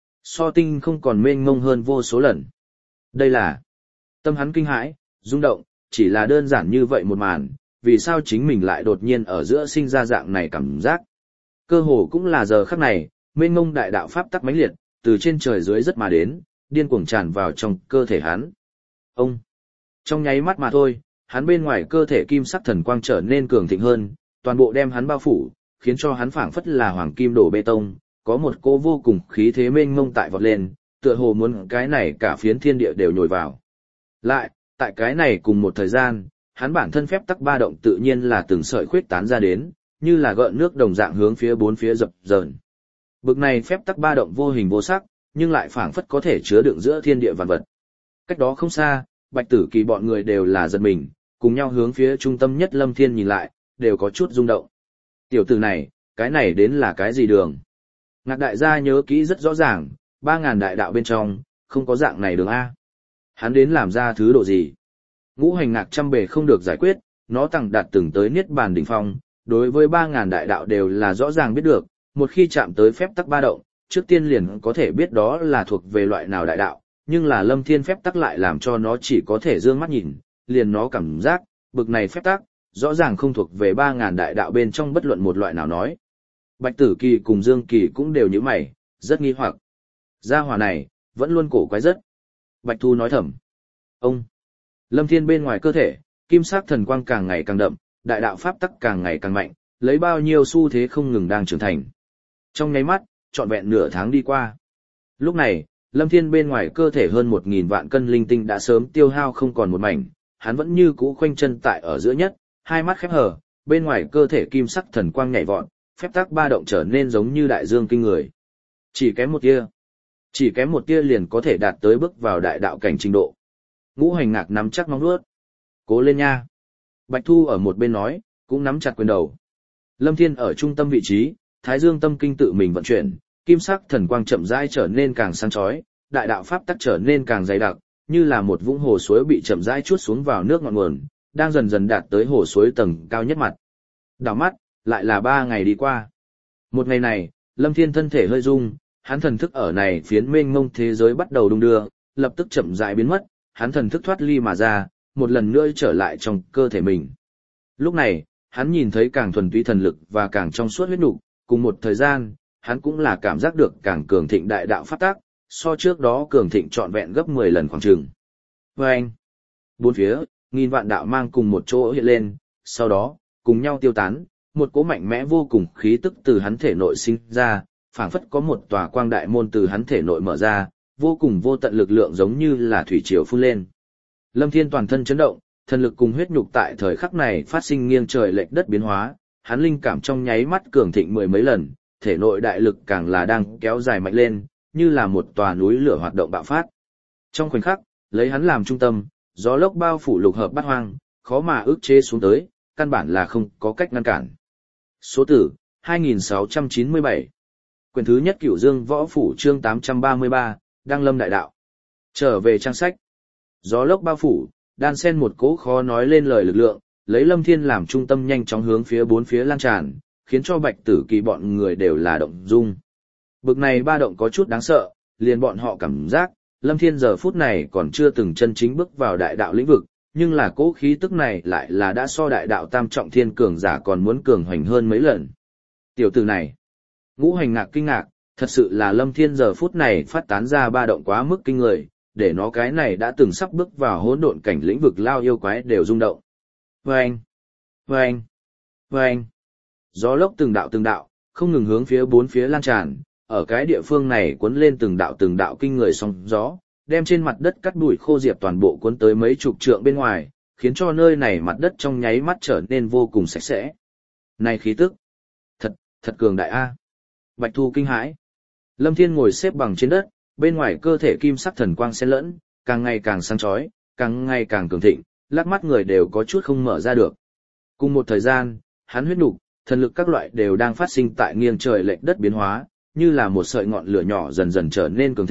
So tinh không còn mênh mông hơn vô số lần. Đây là tâm hắn kinh hãi, rung động, chỉ là đơn giản như vậy một màn, vì sao chính mình lại đột nhiên ở giữa sinh ra dạng này cảm giác. Cơ hồ cũng là giờ khắc này, mênh mông đại đạo pháp tắc mãnh liệt, từ trên trời dưới rất mà đến, điên cuồng tràn vào trong cơ thể hắn. Ông, trong nháy mắt mà thôi, hắn bên ngoài cơ thể kim sắc thần quang trở nên cường thịnh hơn, toàn bộ đem hắn bao phủ, khiến cho hắn phảng phất là hoàng kim đổ bê tông, có một cô vô cùng khí thế mênh mông tại vọt lên, tựa hồ muốn cái này cả phiến thiên địa đều nhồi vào. Lại, tại cái này cùng một thời gian, hắn bản thân phép tắc ba động tự nhiên là từng sợi khuyết tán ra đến, như là gợn nước đồng dạng hướng phía bốn phía dập dờn. Bực này phép tắc ba động vô hình vô sắc, nhưng lại phảng phất có thể chứa đựng giữa thiên địa vạn vật. Cách đó không xa, Bạch Tử Kỳ bọn người đều là giật mình, cùng nhau hướng phía trung tâm nhất Lâm Thiên nhìn lại, đều có chút rung động. Tiểu tử này, cái này đến là cái gì đường? Ngạc đại gia nhớ kỹ rất rõ ràng, ba ngàn đại đạo bên trong, không có dạng này đường A. Hắn đến làm ra thứ độ gì? Ngũ hành ngạc trăm bề không được giải quyết, nó tăng đạt từng tới niết bàn đỉnh phong, đối với ba ngàn đại đạo đều là rõ ràng biết được, một khi chạm tới phép tắc ba động, trước tiên liền có thể biết đó là thuộc về loại nào đại đạo, nhưng là Lâm Thiên phép tắc lại làm cho nó chỉ có thể dương mắt nhìn, liền nó cảm giác, bực này phép tắc, rõ ràng không thuộc về ba ngàn đại đạo bên trong bất luận một loại nào nói. Bạch Tử Kỳ cùng Dương Kỳ cũng đều như mày, rất nghi hoặc. Gia hỏa này, vẫn luôn cổ quái rất. Bạch Thu nói thầm. Ông, Lâm Thiên bên ngoài cơ thể, kim sắc thần quang càng ngày càng đậm, đại đạo pháp tắc càng ngày càng mạnh, lấy bao nhiêu xu thế không ngừng đang trưởng thành. Trong nháy mắt, trọn vẹn nửa tháng đi qua. Lúc này, Lâm Thiên bên ngoài cơ thể hơn một nghìn vạn cân linh tinh đã sớm tiêu hao không còn một mảnh, hắn vẫn như cũ khoanh chân tại ở giữa nhất, hai mắt khép hờ, bên ngoài cơ thể kim sắc thần quang nhảy vọt, phép tắc ba động trở nên giống như đại dương kinh người. Chỉ kém một tia, chỉ kém một tia liền có thể đạt tới bước vào đại đạo cảnh trình độ. Ngũ hành ngạc nắm chắc móng vuốt. Cố lên nha. Bạch Thu ở một bên nói, cũng nắm chặt quyền đầu. Lâm Thiên ở trung tâm vị trí, Thái Dương tâm kinh tự mình vận chuyển, kim sắc thần quang chậm rãi trở nên càng sáng chói, đại đạo pháp tắc trở nên càng dày đặc, như là một vũng hồ suối bị chậm rãi chuốt xuống vào nước ngọn nguồn, đang dần dần đạt tới hồ suối tầng cao nhất mặt. Đảo mắt, lại là ba ngày đi qua. Một ngày này, Lâm Thiên thân thể hơi rung, hắn thần thức ở này phiến mênh mông thế giới bắt đầu đung đưa, lập tức chậm rãi biến mất, hắn thần thức thoát ly mà ra, một lần nữa trở lại trong cơ thể mình. Lúc này, hắn nhìn thấy càng thuần túy thần lực và càng trong suốt huyết nục, cùng một thời gian, hắn cũng là cảm giác được càng cường thịnh đại đạo pháp tắc, so trước đó cường thịnh trọn vẹn gấp mười lần khoảng chừng. Và anh, bốn phía, nghìn vạn đạo mang cùng một chỗ hiện lên, sau đó, cùng nhau tiêu tán, một cỗ mạnh mẽ vô cùng khí tức từ hắn thể nội sinh ra, phảng phất có một tòa quang đại môn từ hắn thể nội mở ra, vô cùng vô tận lực lượng giống như là thủy triều phun lên. Lâm Thiên toàn thân chấn động, thần lực cùng huyết nhục tại thời khắc này phát sinh nghiêng trời lệch đất biến hóa, hắn linh cảm trong nháy mắt cường thịnh mười mấy lần, thể nội đại lực càng là đang kéo dài mạnh lên, như là một tòa núi lửa hoạt động bạo phát. Trong khoảnh khắc, lấy hắn làm trung tâm, gió lốc bao phủ lục hợp bát hoang, khó mà ức chế xuống tới, căn bản là không có cách ngăn cản. Số tử, hai nghìn sáu trăm chín mươi bảy. Quyển thứ nhất Cửu Dương Võ Phủ chương tám trăm ba mươi ba, Đăng Lâm Đại Đạo. Trở về trang sách. Gió lốc bao phủ, đan xen một cỗ khó nói lên lời lực lượng, lấy Lâm Thiên làm trung tâm nhanh chóng hướng phía bốn phía lan tràn, khiến cho Bạch Tử Kỳ bọn người đều là động dung. Bực này ba động có chút đáng sợ, liền bọn họ cảm giác, Lâm Thiên giờ phút này còn chưa từng chân chính bước vào đại đạo lĩnh vực, nhưng là cỗ khí tức này lại là đã so đại đạo tam trọng thiên cường giả còn muốn cường hoành hơn mấy lần. Tiểu tử này, Ngũ Hành Ngạc kinh ngạc, thật sự là Lâm Thiên giờ phút này phát tán ra ba động quá mức kinh người, để nó cái này đã từng sắp bước vào hỗn độn cảnh lĩnh vực lao yêu quái đều rung động. Vâng! Vâng! Vâng! Gió lốc từng đạo từng đạo, không ngừng hướng phía bốn phía lan tràn, ở cái địa phương này cuốn lên từng đạo từng đạo kinh người sóng gió, đem trên mặt đất cắt bụi khô diệp toàn bộ cuốn tới mấy chục trượng bên ngoài, khiến cho nơi này mặt đất trong nháy mắt trở nên vô cùng sạch sẽ. Này khí tức! Thật, thật cường đại a. Bạch Thu kinh hãi. Lâm Thiên ngồi xếp bằng trên đất, bên ngoài cơ thể kim sắc thần quang xen lẫn, càng ngày càng sáng chói, càng ngày càng cường thịnh, lắc mắt người đều có chút không mở ra được. Cùng một thời gian, hắn huyết nục, thần lực các loại đều đang phát sinh tại nghiêng trời lệch đất biến hóa, như là một sợi ngọn lửa nhỏ dần dần trở nên cường thịnh,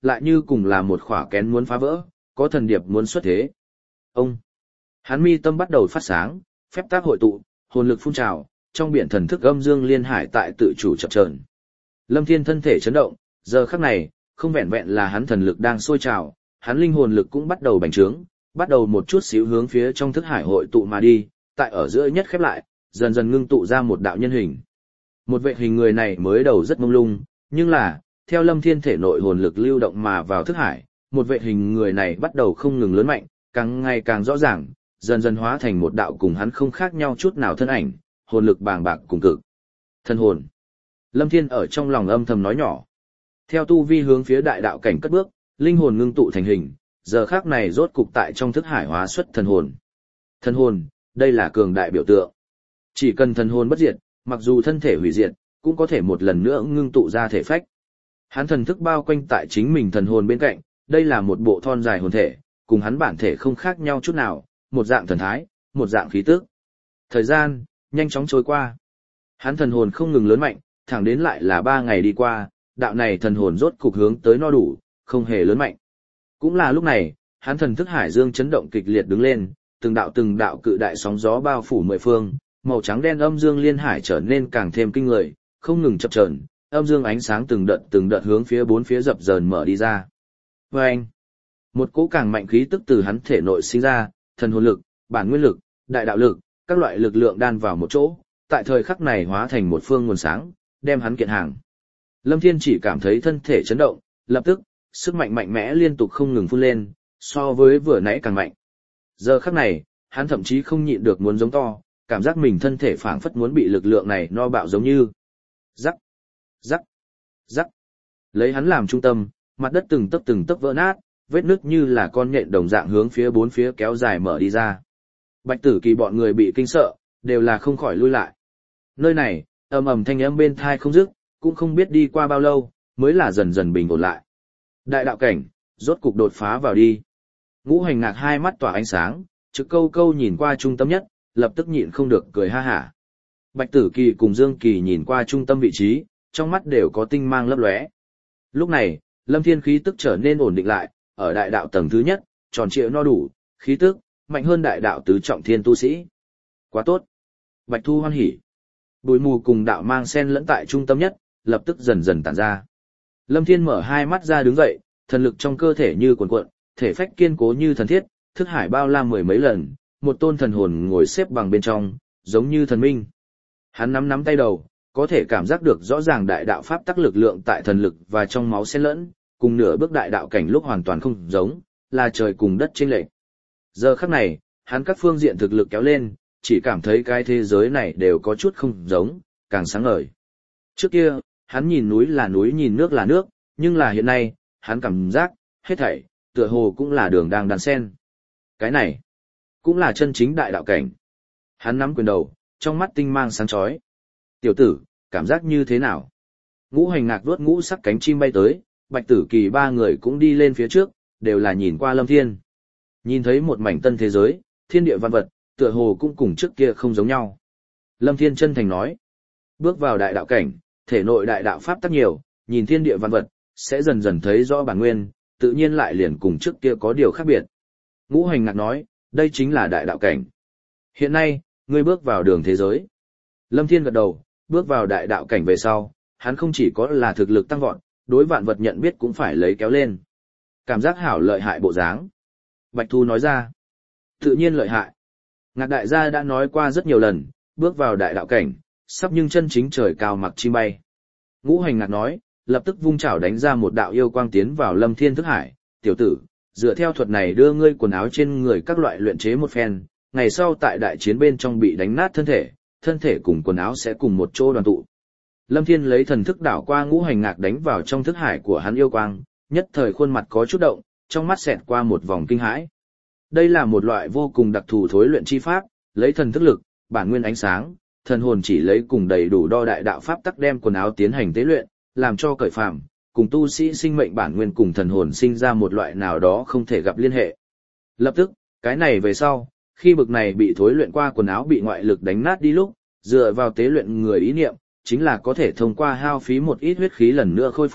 lại như cùng là một khỏa kén muốn phá vỡ, có thần điệp muốn xuất thế. Ông, hắn mi tâm bắt đầu phát sáng, phép tác hội tụ, hồn lực phun trào, trong biển thần thức âm dương liên hải tại tự chủ chập chờn. Lâm Thiên thân thể chấn động, giờ khắc này, không vẹn vẹn là hắn thần lực đang sôi trào, hắn linh hồn lực cũng bắt đầu bành trướng, bắt đầu một chút xíu hướng phía trong thức hải hội tụ mà đi, tại ở giữa nhất khép lại, dần dần ngưng tụ ra một đạo nhân hình. Một vệ hình người này mới đầu rất mông lung, nhưng là, theo Lâm Thiên thể nội hồn lực lưu động mà vào thức hải, một vệ hình người này bắt đầu không ngừng lớn mạnh, càng ngày càng rõ ràng, dần dần hóa thành một đạo cùng hắn không khác nhau chút nào thân ảnh, hồn lực bàng bạc cùng cực. Thân hồn. Lâm Thiên ở trong lòng âm thầm nói nhỏ. Theo tu vi hướng phía đại đạo cảnh cất bước, linh hồn ngưng tụ thành hình, giờ khắc này rốt cục tại trong thức hải hóa xuất thần hồn. Thần hồn, đây là cường đại biểu tượng. Chỉ cần thần hồn bất diệt, mặc dù thân thể hủy diệt, cũng có thể một lần nữa ngưng tụ ra thể phách. Hắn thần thức bao quanh tại chính mình thần hồn bên cạnh, đây là một bộ thon dài hồn thể, cùng hắn bản thể không khác nhau chút nào, một dạng thần thái, một dạng khí tức. Thời gian, nhanh chóng trôi qua. Hắn thần hồn không ngừng lớn mạnh, thẳng đến lại là ba ngày đi qua, đạo này thần hồn rốt cục hướng tới no đủ, không hề lớn mạnh. Cũng là lúc này, hắn thần thức hải dương chấn động kịch liệt đứng lên, từng đạo từng đạo cự đại sóng gió bao phủ mười phương, màu trắng đen âm dương liên hải trở nên càng thêm kinh người, không ngừng chập chờn, âm dương ánh sáng từng đợt từng đợt hướng phía bốn phía dập dờn mở đi ra. Oeng! Một cỗ càng mạnh khí tức từ hắn thể nội sinh ra, thần hồn lực, bản nguyên lực, đại đạo lực, các loại lực lượng đan vào một chỗ, tại thời khắc này hóa thành một phương nguồn sáng, đem hắn kiện hàng. Lâm Thiên chỉ cảm thấy thân thể chấn động, lập tức, sức mạnh mạnh mẽ liên tục không ngừng phun lên, so với vừa nãy càng mạnh. Giờ khắc này, hắn thậm chí không nhịn được muốn giống to, cảm giác mình thân thể phảng phất muốn bị lực lượng này no bạo giống như. Rắc, rắc, rắc. Lấy hắn làm trung tâm, mặt đất từng tấc từng tấc vỡ nát, vết nứt như là con nhện đồng dạng hướng phía bốn phía kéo dài mở đi ra. Bạch Tử Kỳ bọn người bị kinh sợ, đều là không khỏi lui lại. Nơi này, ầm ầm thanh âm bên tai không dứt, cũng không biết đi qua bao lâu, mới là dần dần bình ổn lại. Đại đạo cảnh, rốt cục đột phá vào đi. Ngũ Hành Ngạc hai mắt tỏa ánh sáng, trực câu câu nhìn qua trung tâm nhất, lập tức nhịn không được cười ha hả. Bạch Tử Kỳ cùng Dương Kỳ nhìn qua trung tâm vị trí, trong mắt đều có tinh mang lấp lóe. Lúc này, Lâm Thiên khí tức trở nên ổn định lại, ở đại đạo tầng thứ nhất, tròn trịa no đủ, khí tức mạnh hơn đại đạo tứ trọng thiên tu sĩ. Quá tốt. Bạch Thu hoan hỉ. Bụi mù cùng đạo mang xen lẫn tại trung tâm nhất, lập tức dần dần tản ra. Lâm Thiên mở hai mắt ra đứng dậy, thần lực trong cơ thể như cuồn cuộn, thể phách kiên cố như thần thiết, thức hải bao la mười mấy lần, một tôn thần hồn ngồi xếp bằng bên trong, giống như thần minh. Hắn nắm nắm tay đầu, có thể cảm giác được rõ ràng đại đạo pháp tắc lực lượng tại thần lực và trong máu xen lẫn, cùng nửa bước đại đạo cảnh lúc hoàn toàn không giống, là trời cùng đất chênh lệch. Giờ khắc này, hắn các phương diện thực lực kéo lên, chỉ cảm thấy cái thế giới này đều có chút không giống, càng sáng ngời. Trước kia, hắn nhìn núi là núi nhìn nước là nước, nhưng là hiện nay, hắn cảm giác, hết thảy, tựa hồ cũng là đường đang đan sen. Cái này, cũng là chân chính đại đạo cảnh. Hắn nắm quyền đầu, trong mắt tinh mang sáng chói. Tiểu tử, cảm giác như thế nào? Ngũ Hành Ngạc vuốt ngũ sắc cánh chim bay tới, Bạch Tử Kỳ ba người cũng đi lên phía trước, đều là nhìn qua Lâm Thiên. Nhìn thấy một mảnh tân thế giới, thiên địa văn vật, tựa hồ cũng cùng trước kia không giống nhau. Lâm Thiên chân thành nói, bước vào đại đạo cảnh, thể nội đại đạo pháp tắc nhiều, nhìn thiên địa văn vật, sẽ dần dần thấy rõ bản nguyên, tự nhiên lại liền cùng trước kia có điều khác biệt. Ngũ Hành Ngạc nói, đây chính là đại đạo cảnh. Hiện nay, ngươi bước vào đường thế giới. Lâm Thiên gật đầu, bước vào đại đạo cảnh về sau, hắn không chỉ có là thực lực tăng vọt, đối vạn vật nhận biết cũng phải lấy kéo lên. Cảm giác hảo lợi hại bộ dáng. Bạch Thu nói ra, tự nhiên lợi hại. Ngạc đại gia đã nói qua rất nhiều lần, bước vào đại đạo cảnh, sắp nhưng chân chính trời cao mặc chim bay. Ngũ Hành Ngạc nói, lập tức vung chảo đánh ra một đạo yêu quang tiến vào Lâm Thiên thức hải. Tiểu tử, dựa theo thuật này đưa ngươi quần áo trên người các loại luyện chế một phen, ngày sau tại đại chiến bên trong bị đánh nát thân thể, thân thể cùng quần áo sẽ cùng một chỗ đoàn tụ. Lâm Thiên lấy thần thức đảo qua Ngũ Hành Ngạc đánh vào trong thức hải của hắn yêu quang, nhất thời khuôn mặt có chút động, trong mắt xẹt qua một vòng kinh hãi. Đây là một loại vô cùng đặc thù thối luyện chi pháp, lấy thần thức lực, bản nguyên ánh sáng, thần hồn chỉ lấy cùng đầy đủ đo đại đạo pháp tắc đem quần áo tiến hành tế luyện, làm cho cởi phàm, cùng tu sĩ sinh mệnh bản nguyên cùng thần hồn sinh ra một loại nào đó không thể gặp liên hệ. Lập tức, cái này về sau, khi bực này bị thối luyện qua quần áo bị ngoại lực đánh nát đi lúc, dựa vào tế luyện người ý niệm, chính là có thể thông qua hao phí một ít huyết khí lần nữa khôi phục,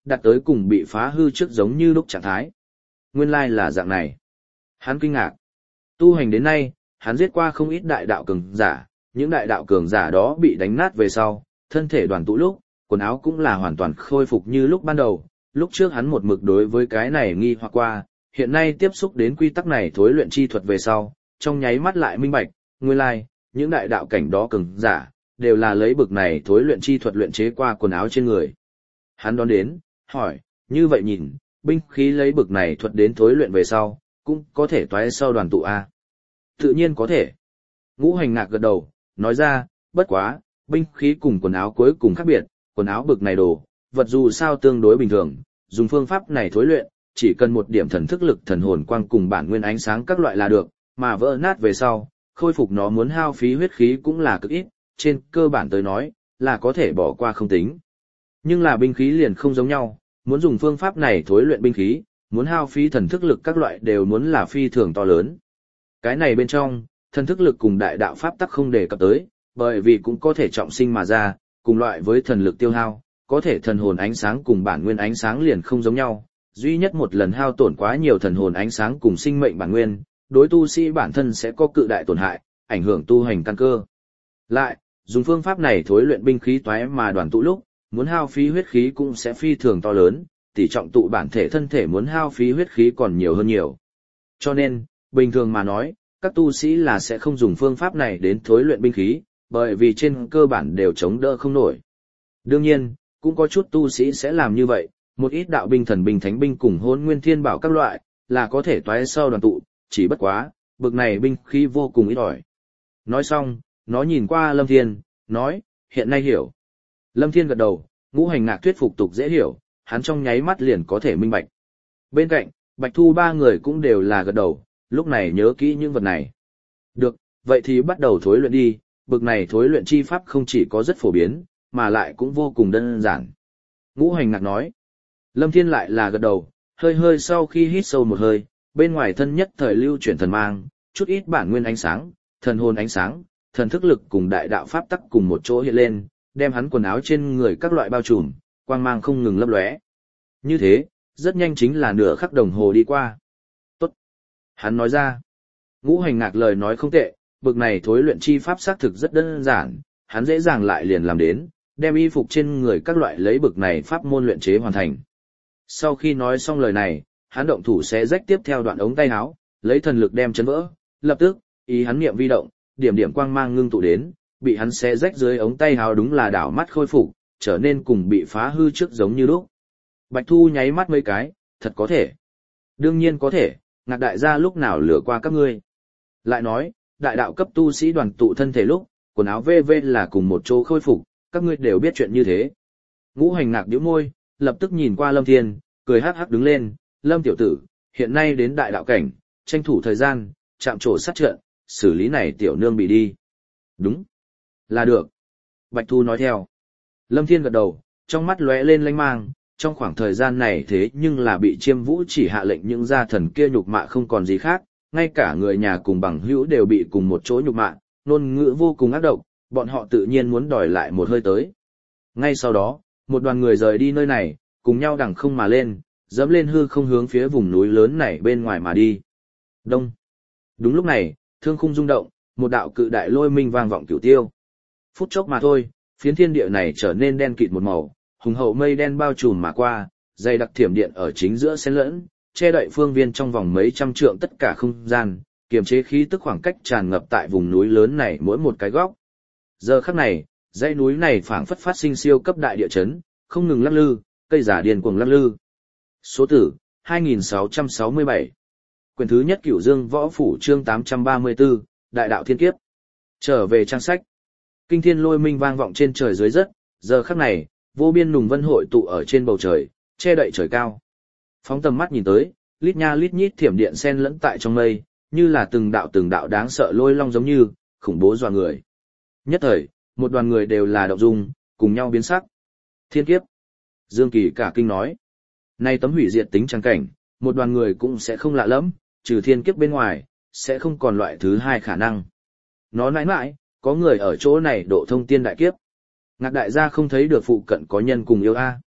đạt tới cùng bị phá hư trước giống như lúc trạng thái. Nguyên lai là dạng này. Hắn kinh ngạc. Tu hành đến nay, hắn giết qua không ít đại đạo cường giả, những đại đạo cường giả đó bị đánh nát về sau, thân thể đoàn tụ lúc, quần áo cũng là hoàn toàn khôi phục như lúc ban đầu. Lúc trước hắn một mực đối với cái này nghi hoặc qua, hiện nay tiếp xúc đến quy tắc này thối luyện chi thuật về sau, trong nháy mắt lại minh bạch, nguyên lai, những đại đạo cảnh đó cường giả, đều là lấy bực này thối luyện chi thuật luyện chế qua quần áo trên người. Hắn đón đến, hỏi, như vậy nhìn, binh khí lấy bực này thuật đến thối luyện về sau, cũng có thể toái sau đoàn tụ a. Tự nhiên có thể. Ngũ Hành Ngạc gật đầu, nói ra, bất quá, binh khí cùng quần áo cuối cùng khác biệt, quần áo bực này đồ, vật dù sao tương đối bình thường, dùng phương pháp này thối luyện, chỉ cần một điểm thần thức lực thần hồn quang cùng bản nguyên ánh sáng các loại là được, mà vỡ nát về sau, khôi phục nó muốn hao phí huyết khí cũng là cực ít, trên cơ bản tới nói, là có thể bỏ qua không tính. Nhưng là binh khí liền không giống nhau, muốn dùng phương pháp này thối luyện binh khí, muốn hao phí thần thức lực các loại đều muốn là phi thường to lớn. Cái này bên trong, thần thức lực cùng đại đạo pháp tắc không đề cập tới, bởi vì cũng có thể trọng sinh mà ra, cùng loại với thần lực tiêu hao, có thể thần hồn ánh sáng cùng bản nguyên ánh sáng liền không giống nhau, duy nhất một lần hao tổn quá nhiều thần hồn ánh sáng cùng sinh mệnh bản nguyên, đối tu sĩ bản thân sẽ có cự đại tổn hại, ảnh hưởng tu hành căn cơ. Lại, dùng phương pháp này thối luyện binh khí toái mà đoàn tụ lúc, muốn hao phí huyết khí cũng sẽ phi thường to lớn, tỷ trọng tụ bản thể thân thể muốn hao phí huyết khí còn nhiều hơn nhiều. Cho nên, bình thường mà nói, các tu sĩ là sẽ không dùng phương pháp này đến thối luyện binh khí, bởi vì trên cơ bản đều chống đỡ không nổi. Đương nhiên, cũng có chút tu sĩ sẽ làm như vậy, một ít đạo binh thần binh thánh binh cùng hôn nguyên thiên bảo các loại, là có thể toái sau đoàn tụ, chỉ bất quá, bực này binh khí vô cùng ít ỏi. Nói xong, nó nhìn qua Lâm Thiên, nói, hiện nay hiểu. Lâm Thiên gật đầu, Ngũ Hành Ngạc thuyết phục tục dễ hiểu, hắn trong nháy mắt liền có thể minh bạch. Bên cạnh, Bạch Thu ba người cũng đều là gật đầu, lúc này nhớ kỹ những vật này. Được, vậy thì bắt đầu thối luyện đi, bực này thối luyện chi pháp không chỉ có rất phổ biến, mà lại cũng vô cùng đơn giản. Ngũ Hành Ngạc nói. Lâm Thiên lại là gật đầu, hơi hơi sau khi hít sâu một hơi, bên ngoài thân nhất thời lưu chuyển thần mang, chút ít bản nguyên ánh sáng, thần hồn ánh sáng, thần thức lực cùng đại đạo pháp tắc cùng một chỗ hiện lên, đem hắn quần áo trên người các loại bao trùm, quang mang không ngừng lấp lóe. Như thế, rất nhanh chính là nửa khắc đồng hồ đi qua. Tốt. Hắn nói ra. Ngũ Hành Ngạc lời nói không tệ, bực này thối luyện chi pháp xác thực rất đơn giản, hắn dễ dàng lại liền làm đến, đem y phục trên người các loại lấy bực này pháp môn luyện chế hoàn thành. Sau khi nói xong lời này, hắn động thủ sẽ rách tiếp theo đoạn ống tay áo, lấy thần lực đem chấn vỡ, lập tức, ý hắn niệm vi động, điểm điểm quang mang ngưng tụ đến, bị hắn xé rách dưới ống tay áo đúng là đảo mắt khôi phục, trở nên cùng bị phá hư trước giống như lúc. Bạch Thu nháy mắt mấy cái, thật có thể. Đương nhiên có thể, Ngạc đại gia lúc nào lừa qua các ngươi. Lại nói, đại đạo cấp tu sĩ đoàn tụ thân thể lúc, quần áo vê vê là cùng một chỗ khôi phục, các ngươi đều biết chuyện như thế. Ngũ Hành Ngạc nhíu môi, lập tức nhìn qua Lâm Thiên, cười hắc hắc đứng lên, Lâm tiểu tử, hiện nay đến đại đạo cảnh, tranh thủ thời gian, chạm trổ sát trận, xử lý này tiểu nương bị đi. Đúng. Là được. Bạch Thu nói theo. Lâm Thiên gật đầu, trong mắt lóe lên lanh mang, trong khoảng thời gian này thế nhưng là bị Chiêm Vũ chỉ hạ lệnh những gia thần kia nhục mạ không còn gì khác, ngay cả người nhà cùng bằng hữu đều bị cùng một chỗ nhục mạ, ngôn ngữ vô cùng ác độc, bọn họ tự nhiên muốn đòi lại một hơi tới. Ngay sau đó, một đoàn người rời đi nơi này, cùng nhau đằng không mà lên, dẫm lên hư không hướng phía vùng núi lớn này bên ngoài mà đi. Đông. Đúng lúc này, thương khung rung động, một đạo cự đại lôi minh vang vọng cửu tiêu. Phút chốc mà thôi, phiến thiên địa này trở nên đen kịt một màu, hùng hậu mây đen bao trùm mà qua, dày đặc thiểm điện ở chính giữa xen lẫn, che đậy phương viên trong vòng mấy trăm trượng tất cả không gian, kiềm chế khí tức khoảng cách tràn ngập tại vùng núi lớn này mỗi một cái góc. Giờ khắc này, dãy núi này phảng phất phát sinh siêu cấp đại địa chấn, không ngừng lắc lư, cây giả điên cuồng lắc lư. Số tử, hai nghìn sáu trăm sáu mươi bảy. Quyển thứ nhất Cửu Dương Võ Phủ chương tám trăm ba mươi tư, Đại đạo thiên kiếp. Trở về trang sách. Kinh thiên lôi minh vang vọng trên trời dưới đất, giờ khắc này, vô biên nùng vân hội tụ ở trên bầu trời, che đậy trời cao. Phóng tầm mắt nhìn tới, lít nha lít nhít thiểm điện xen lẫn tại trong mây, như là từng đạo từng đạo đáng sợ lôi long giống như, khủng bố dọa người. Nhất thời, một đoàn người đều là động dung, cùng nhau biến sắc. Thiên kiếp. Dương Kỳ cả kinh nói. Nay tấm hủy diệt tính trang cảnh, một đoàn người cũng sẽ không lạ lắm, trừ thiên kiếp bên ngoài, sẽ không còn loại thứ hai khả năng. Nó nãi nãi, có người ở chỗ này độ thông tiên đại kiếp. Ngạc đại gia không thấy được phụ cận có nhân cùng yêu a.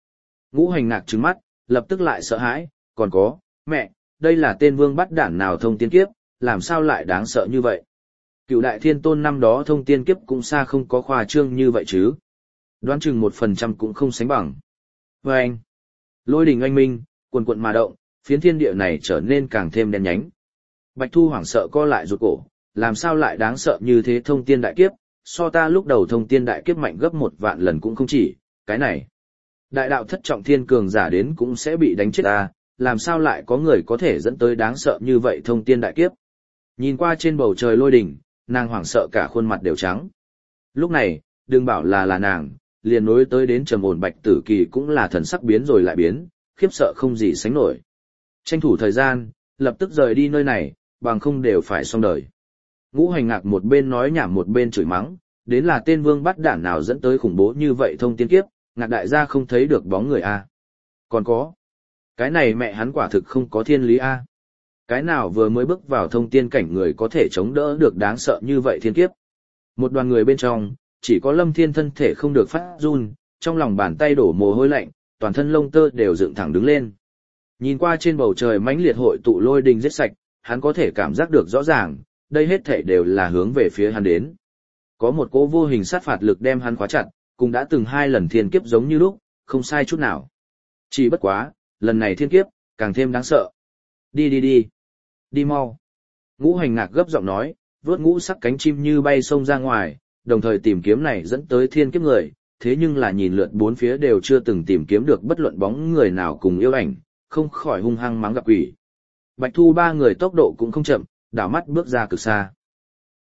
Ngũ Hành Ngạc trừng mắt, lập tức lại sợ hãi, còn có, mẹ, đây là tên vương bắt đản nào thông tiên kiếp, làm sao lại đáng sợ như vậy? Cựu đại thiên tôn năm đó thông tiên kiếp cũng xa không có khoa trương như vậy chứ. Đoán chừng một phần trăm cũng không sánh bằng. Và anh, lôi đình oanh minh, cuồn cuộn mà động, phiến thiên địa này trở nên càng thêm đen nhánh. Bạch Thu hoảng sợ co lại rụt cổ, làm sao lại đáng sợ như thế thông tiên đại kiếp, so ta lúc đầu thông tiên đại kiếp mạnh gấp một vạn lần cũng không chỉ, cái này. Đại đạo thất trọng thiên cường giả đến cũng sẽ bị đánh chết ta, làm sao lại có người có thể dẫn tới đáng sợ như vậy thông tiên đại kiếp. Nhìn qua trên bầu trời lôi đỉnh, nàng hoảng sợ cả khuôn mặt đều trắng. Lúc này, đừng bảo là là nàng, liền nối tới đến trầm ổn Bạch Tử Kỳ cũng là thần sắc biến rồi lại biến, khiếp sợ không gì sánh nổi. Tranh thủ thời gian, lập tức rời đi nơi này, bằng không đều phải xong đời. Ngũ Hành Ngạc một bên nói nhảm một bên chửi mắng, đến là tên vương bắt đản nào dẫn tới khủng bố như vậy thông tiên kiếp, Ngạc đại gia không thấy được bóng người a. Còn có, cái này mẹ hắn quả thực không có thiên lý a. Cái nào vừa mới bước vào thông tiên cảnh người có thể chống đỡ được đáng sợ như vậy thiên kiếp. Một đoàn người bên trong, chỉ có Lâm Thiên thân thể không được phát run, trong lòng bàn tay đổ mồ hôi lạnh, toàn thân lông tơ đều dựng thẳng đứng lên. Nhìn qua trên bầu trời mãnh liệt hội tụ lôi đình giết sạch, hắn có thể cảm giác được rõ ràng, đây hết thảy đều là hướng về phía hắn đến. Có một cỗ vô hình sát phạt lực đem hắn khóa chặt, cũng đã từng hai lần thiên kiếp giống như lúc, không sai chút nào. Chỉ bất quá, lần này thiên kiếp, càng thêm đáng sợ. Đi đi đi, đi mau. Ngũ Hành Ngạc gấp giọng nói, vớt ngũ sắc cánh chim như bay xông ra ngoài, đồng thời tìm kiếm này dẫn tới thiên kiếp người, thế nhưng là nhìn lượn bốn phía đều chưa từng tìm kiếm được bất luận bóng người nào cùng yêu ảnh, không khỏi hung hăng mắng gặp quỷ. Bạch Thu ba người tốc độ cũng không chậm, đảo mắt bước ra cực xa.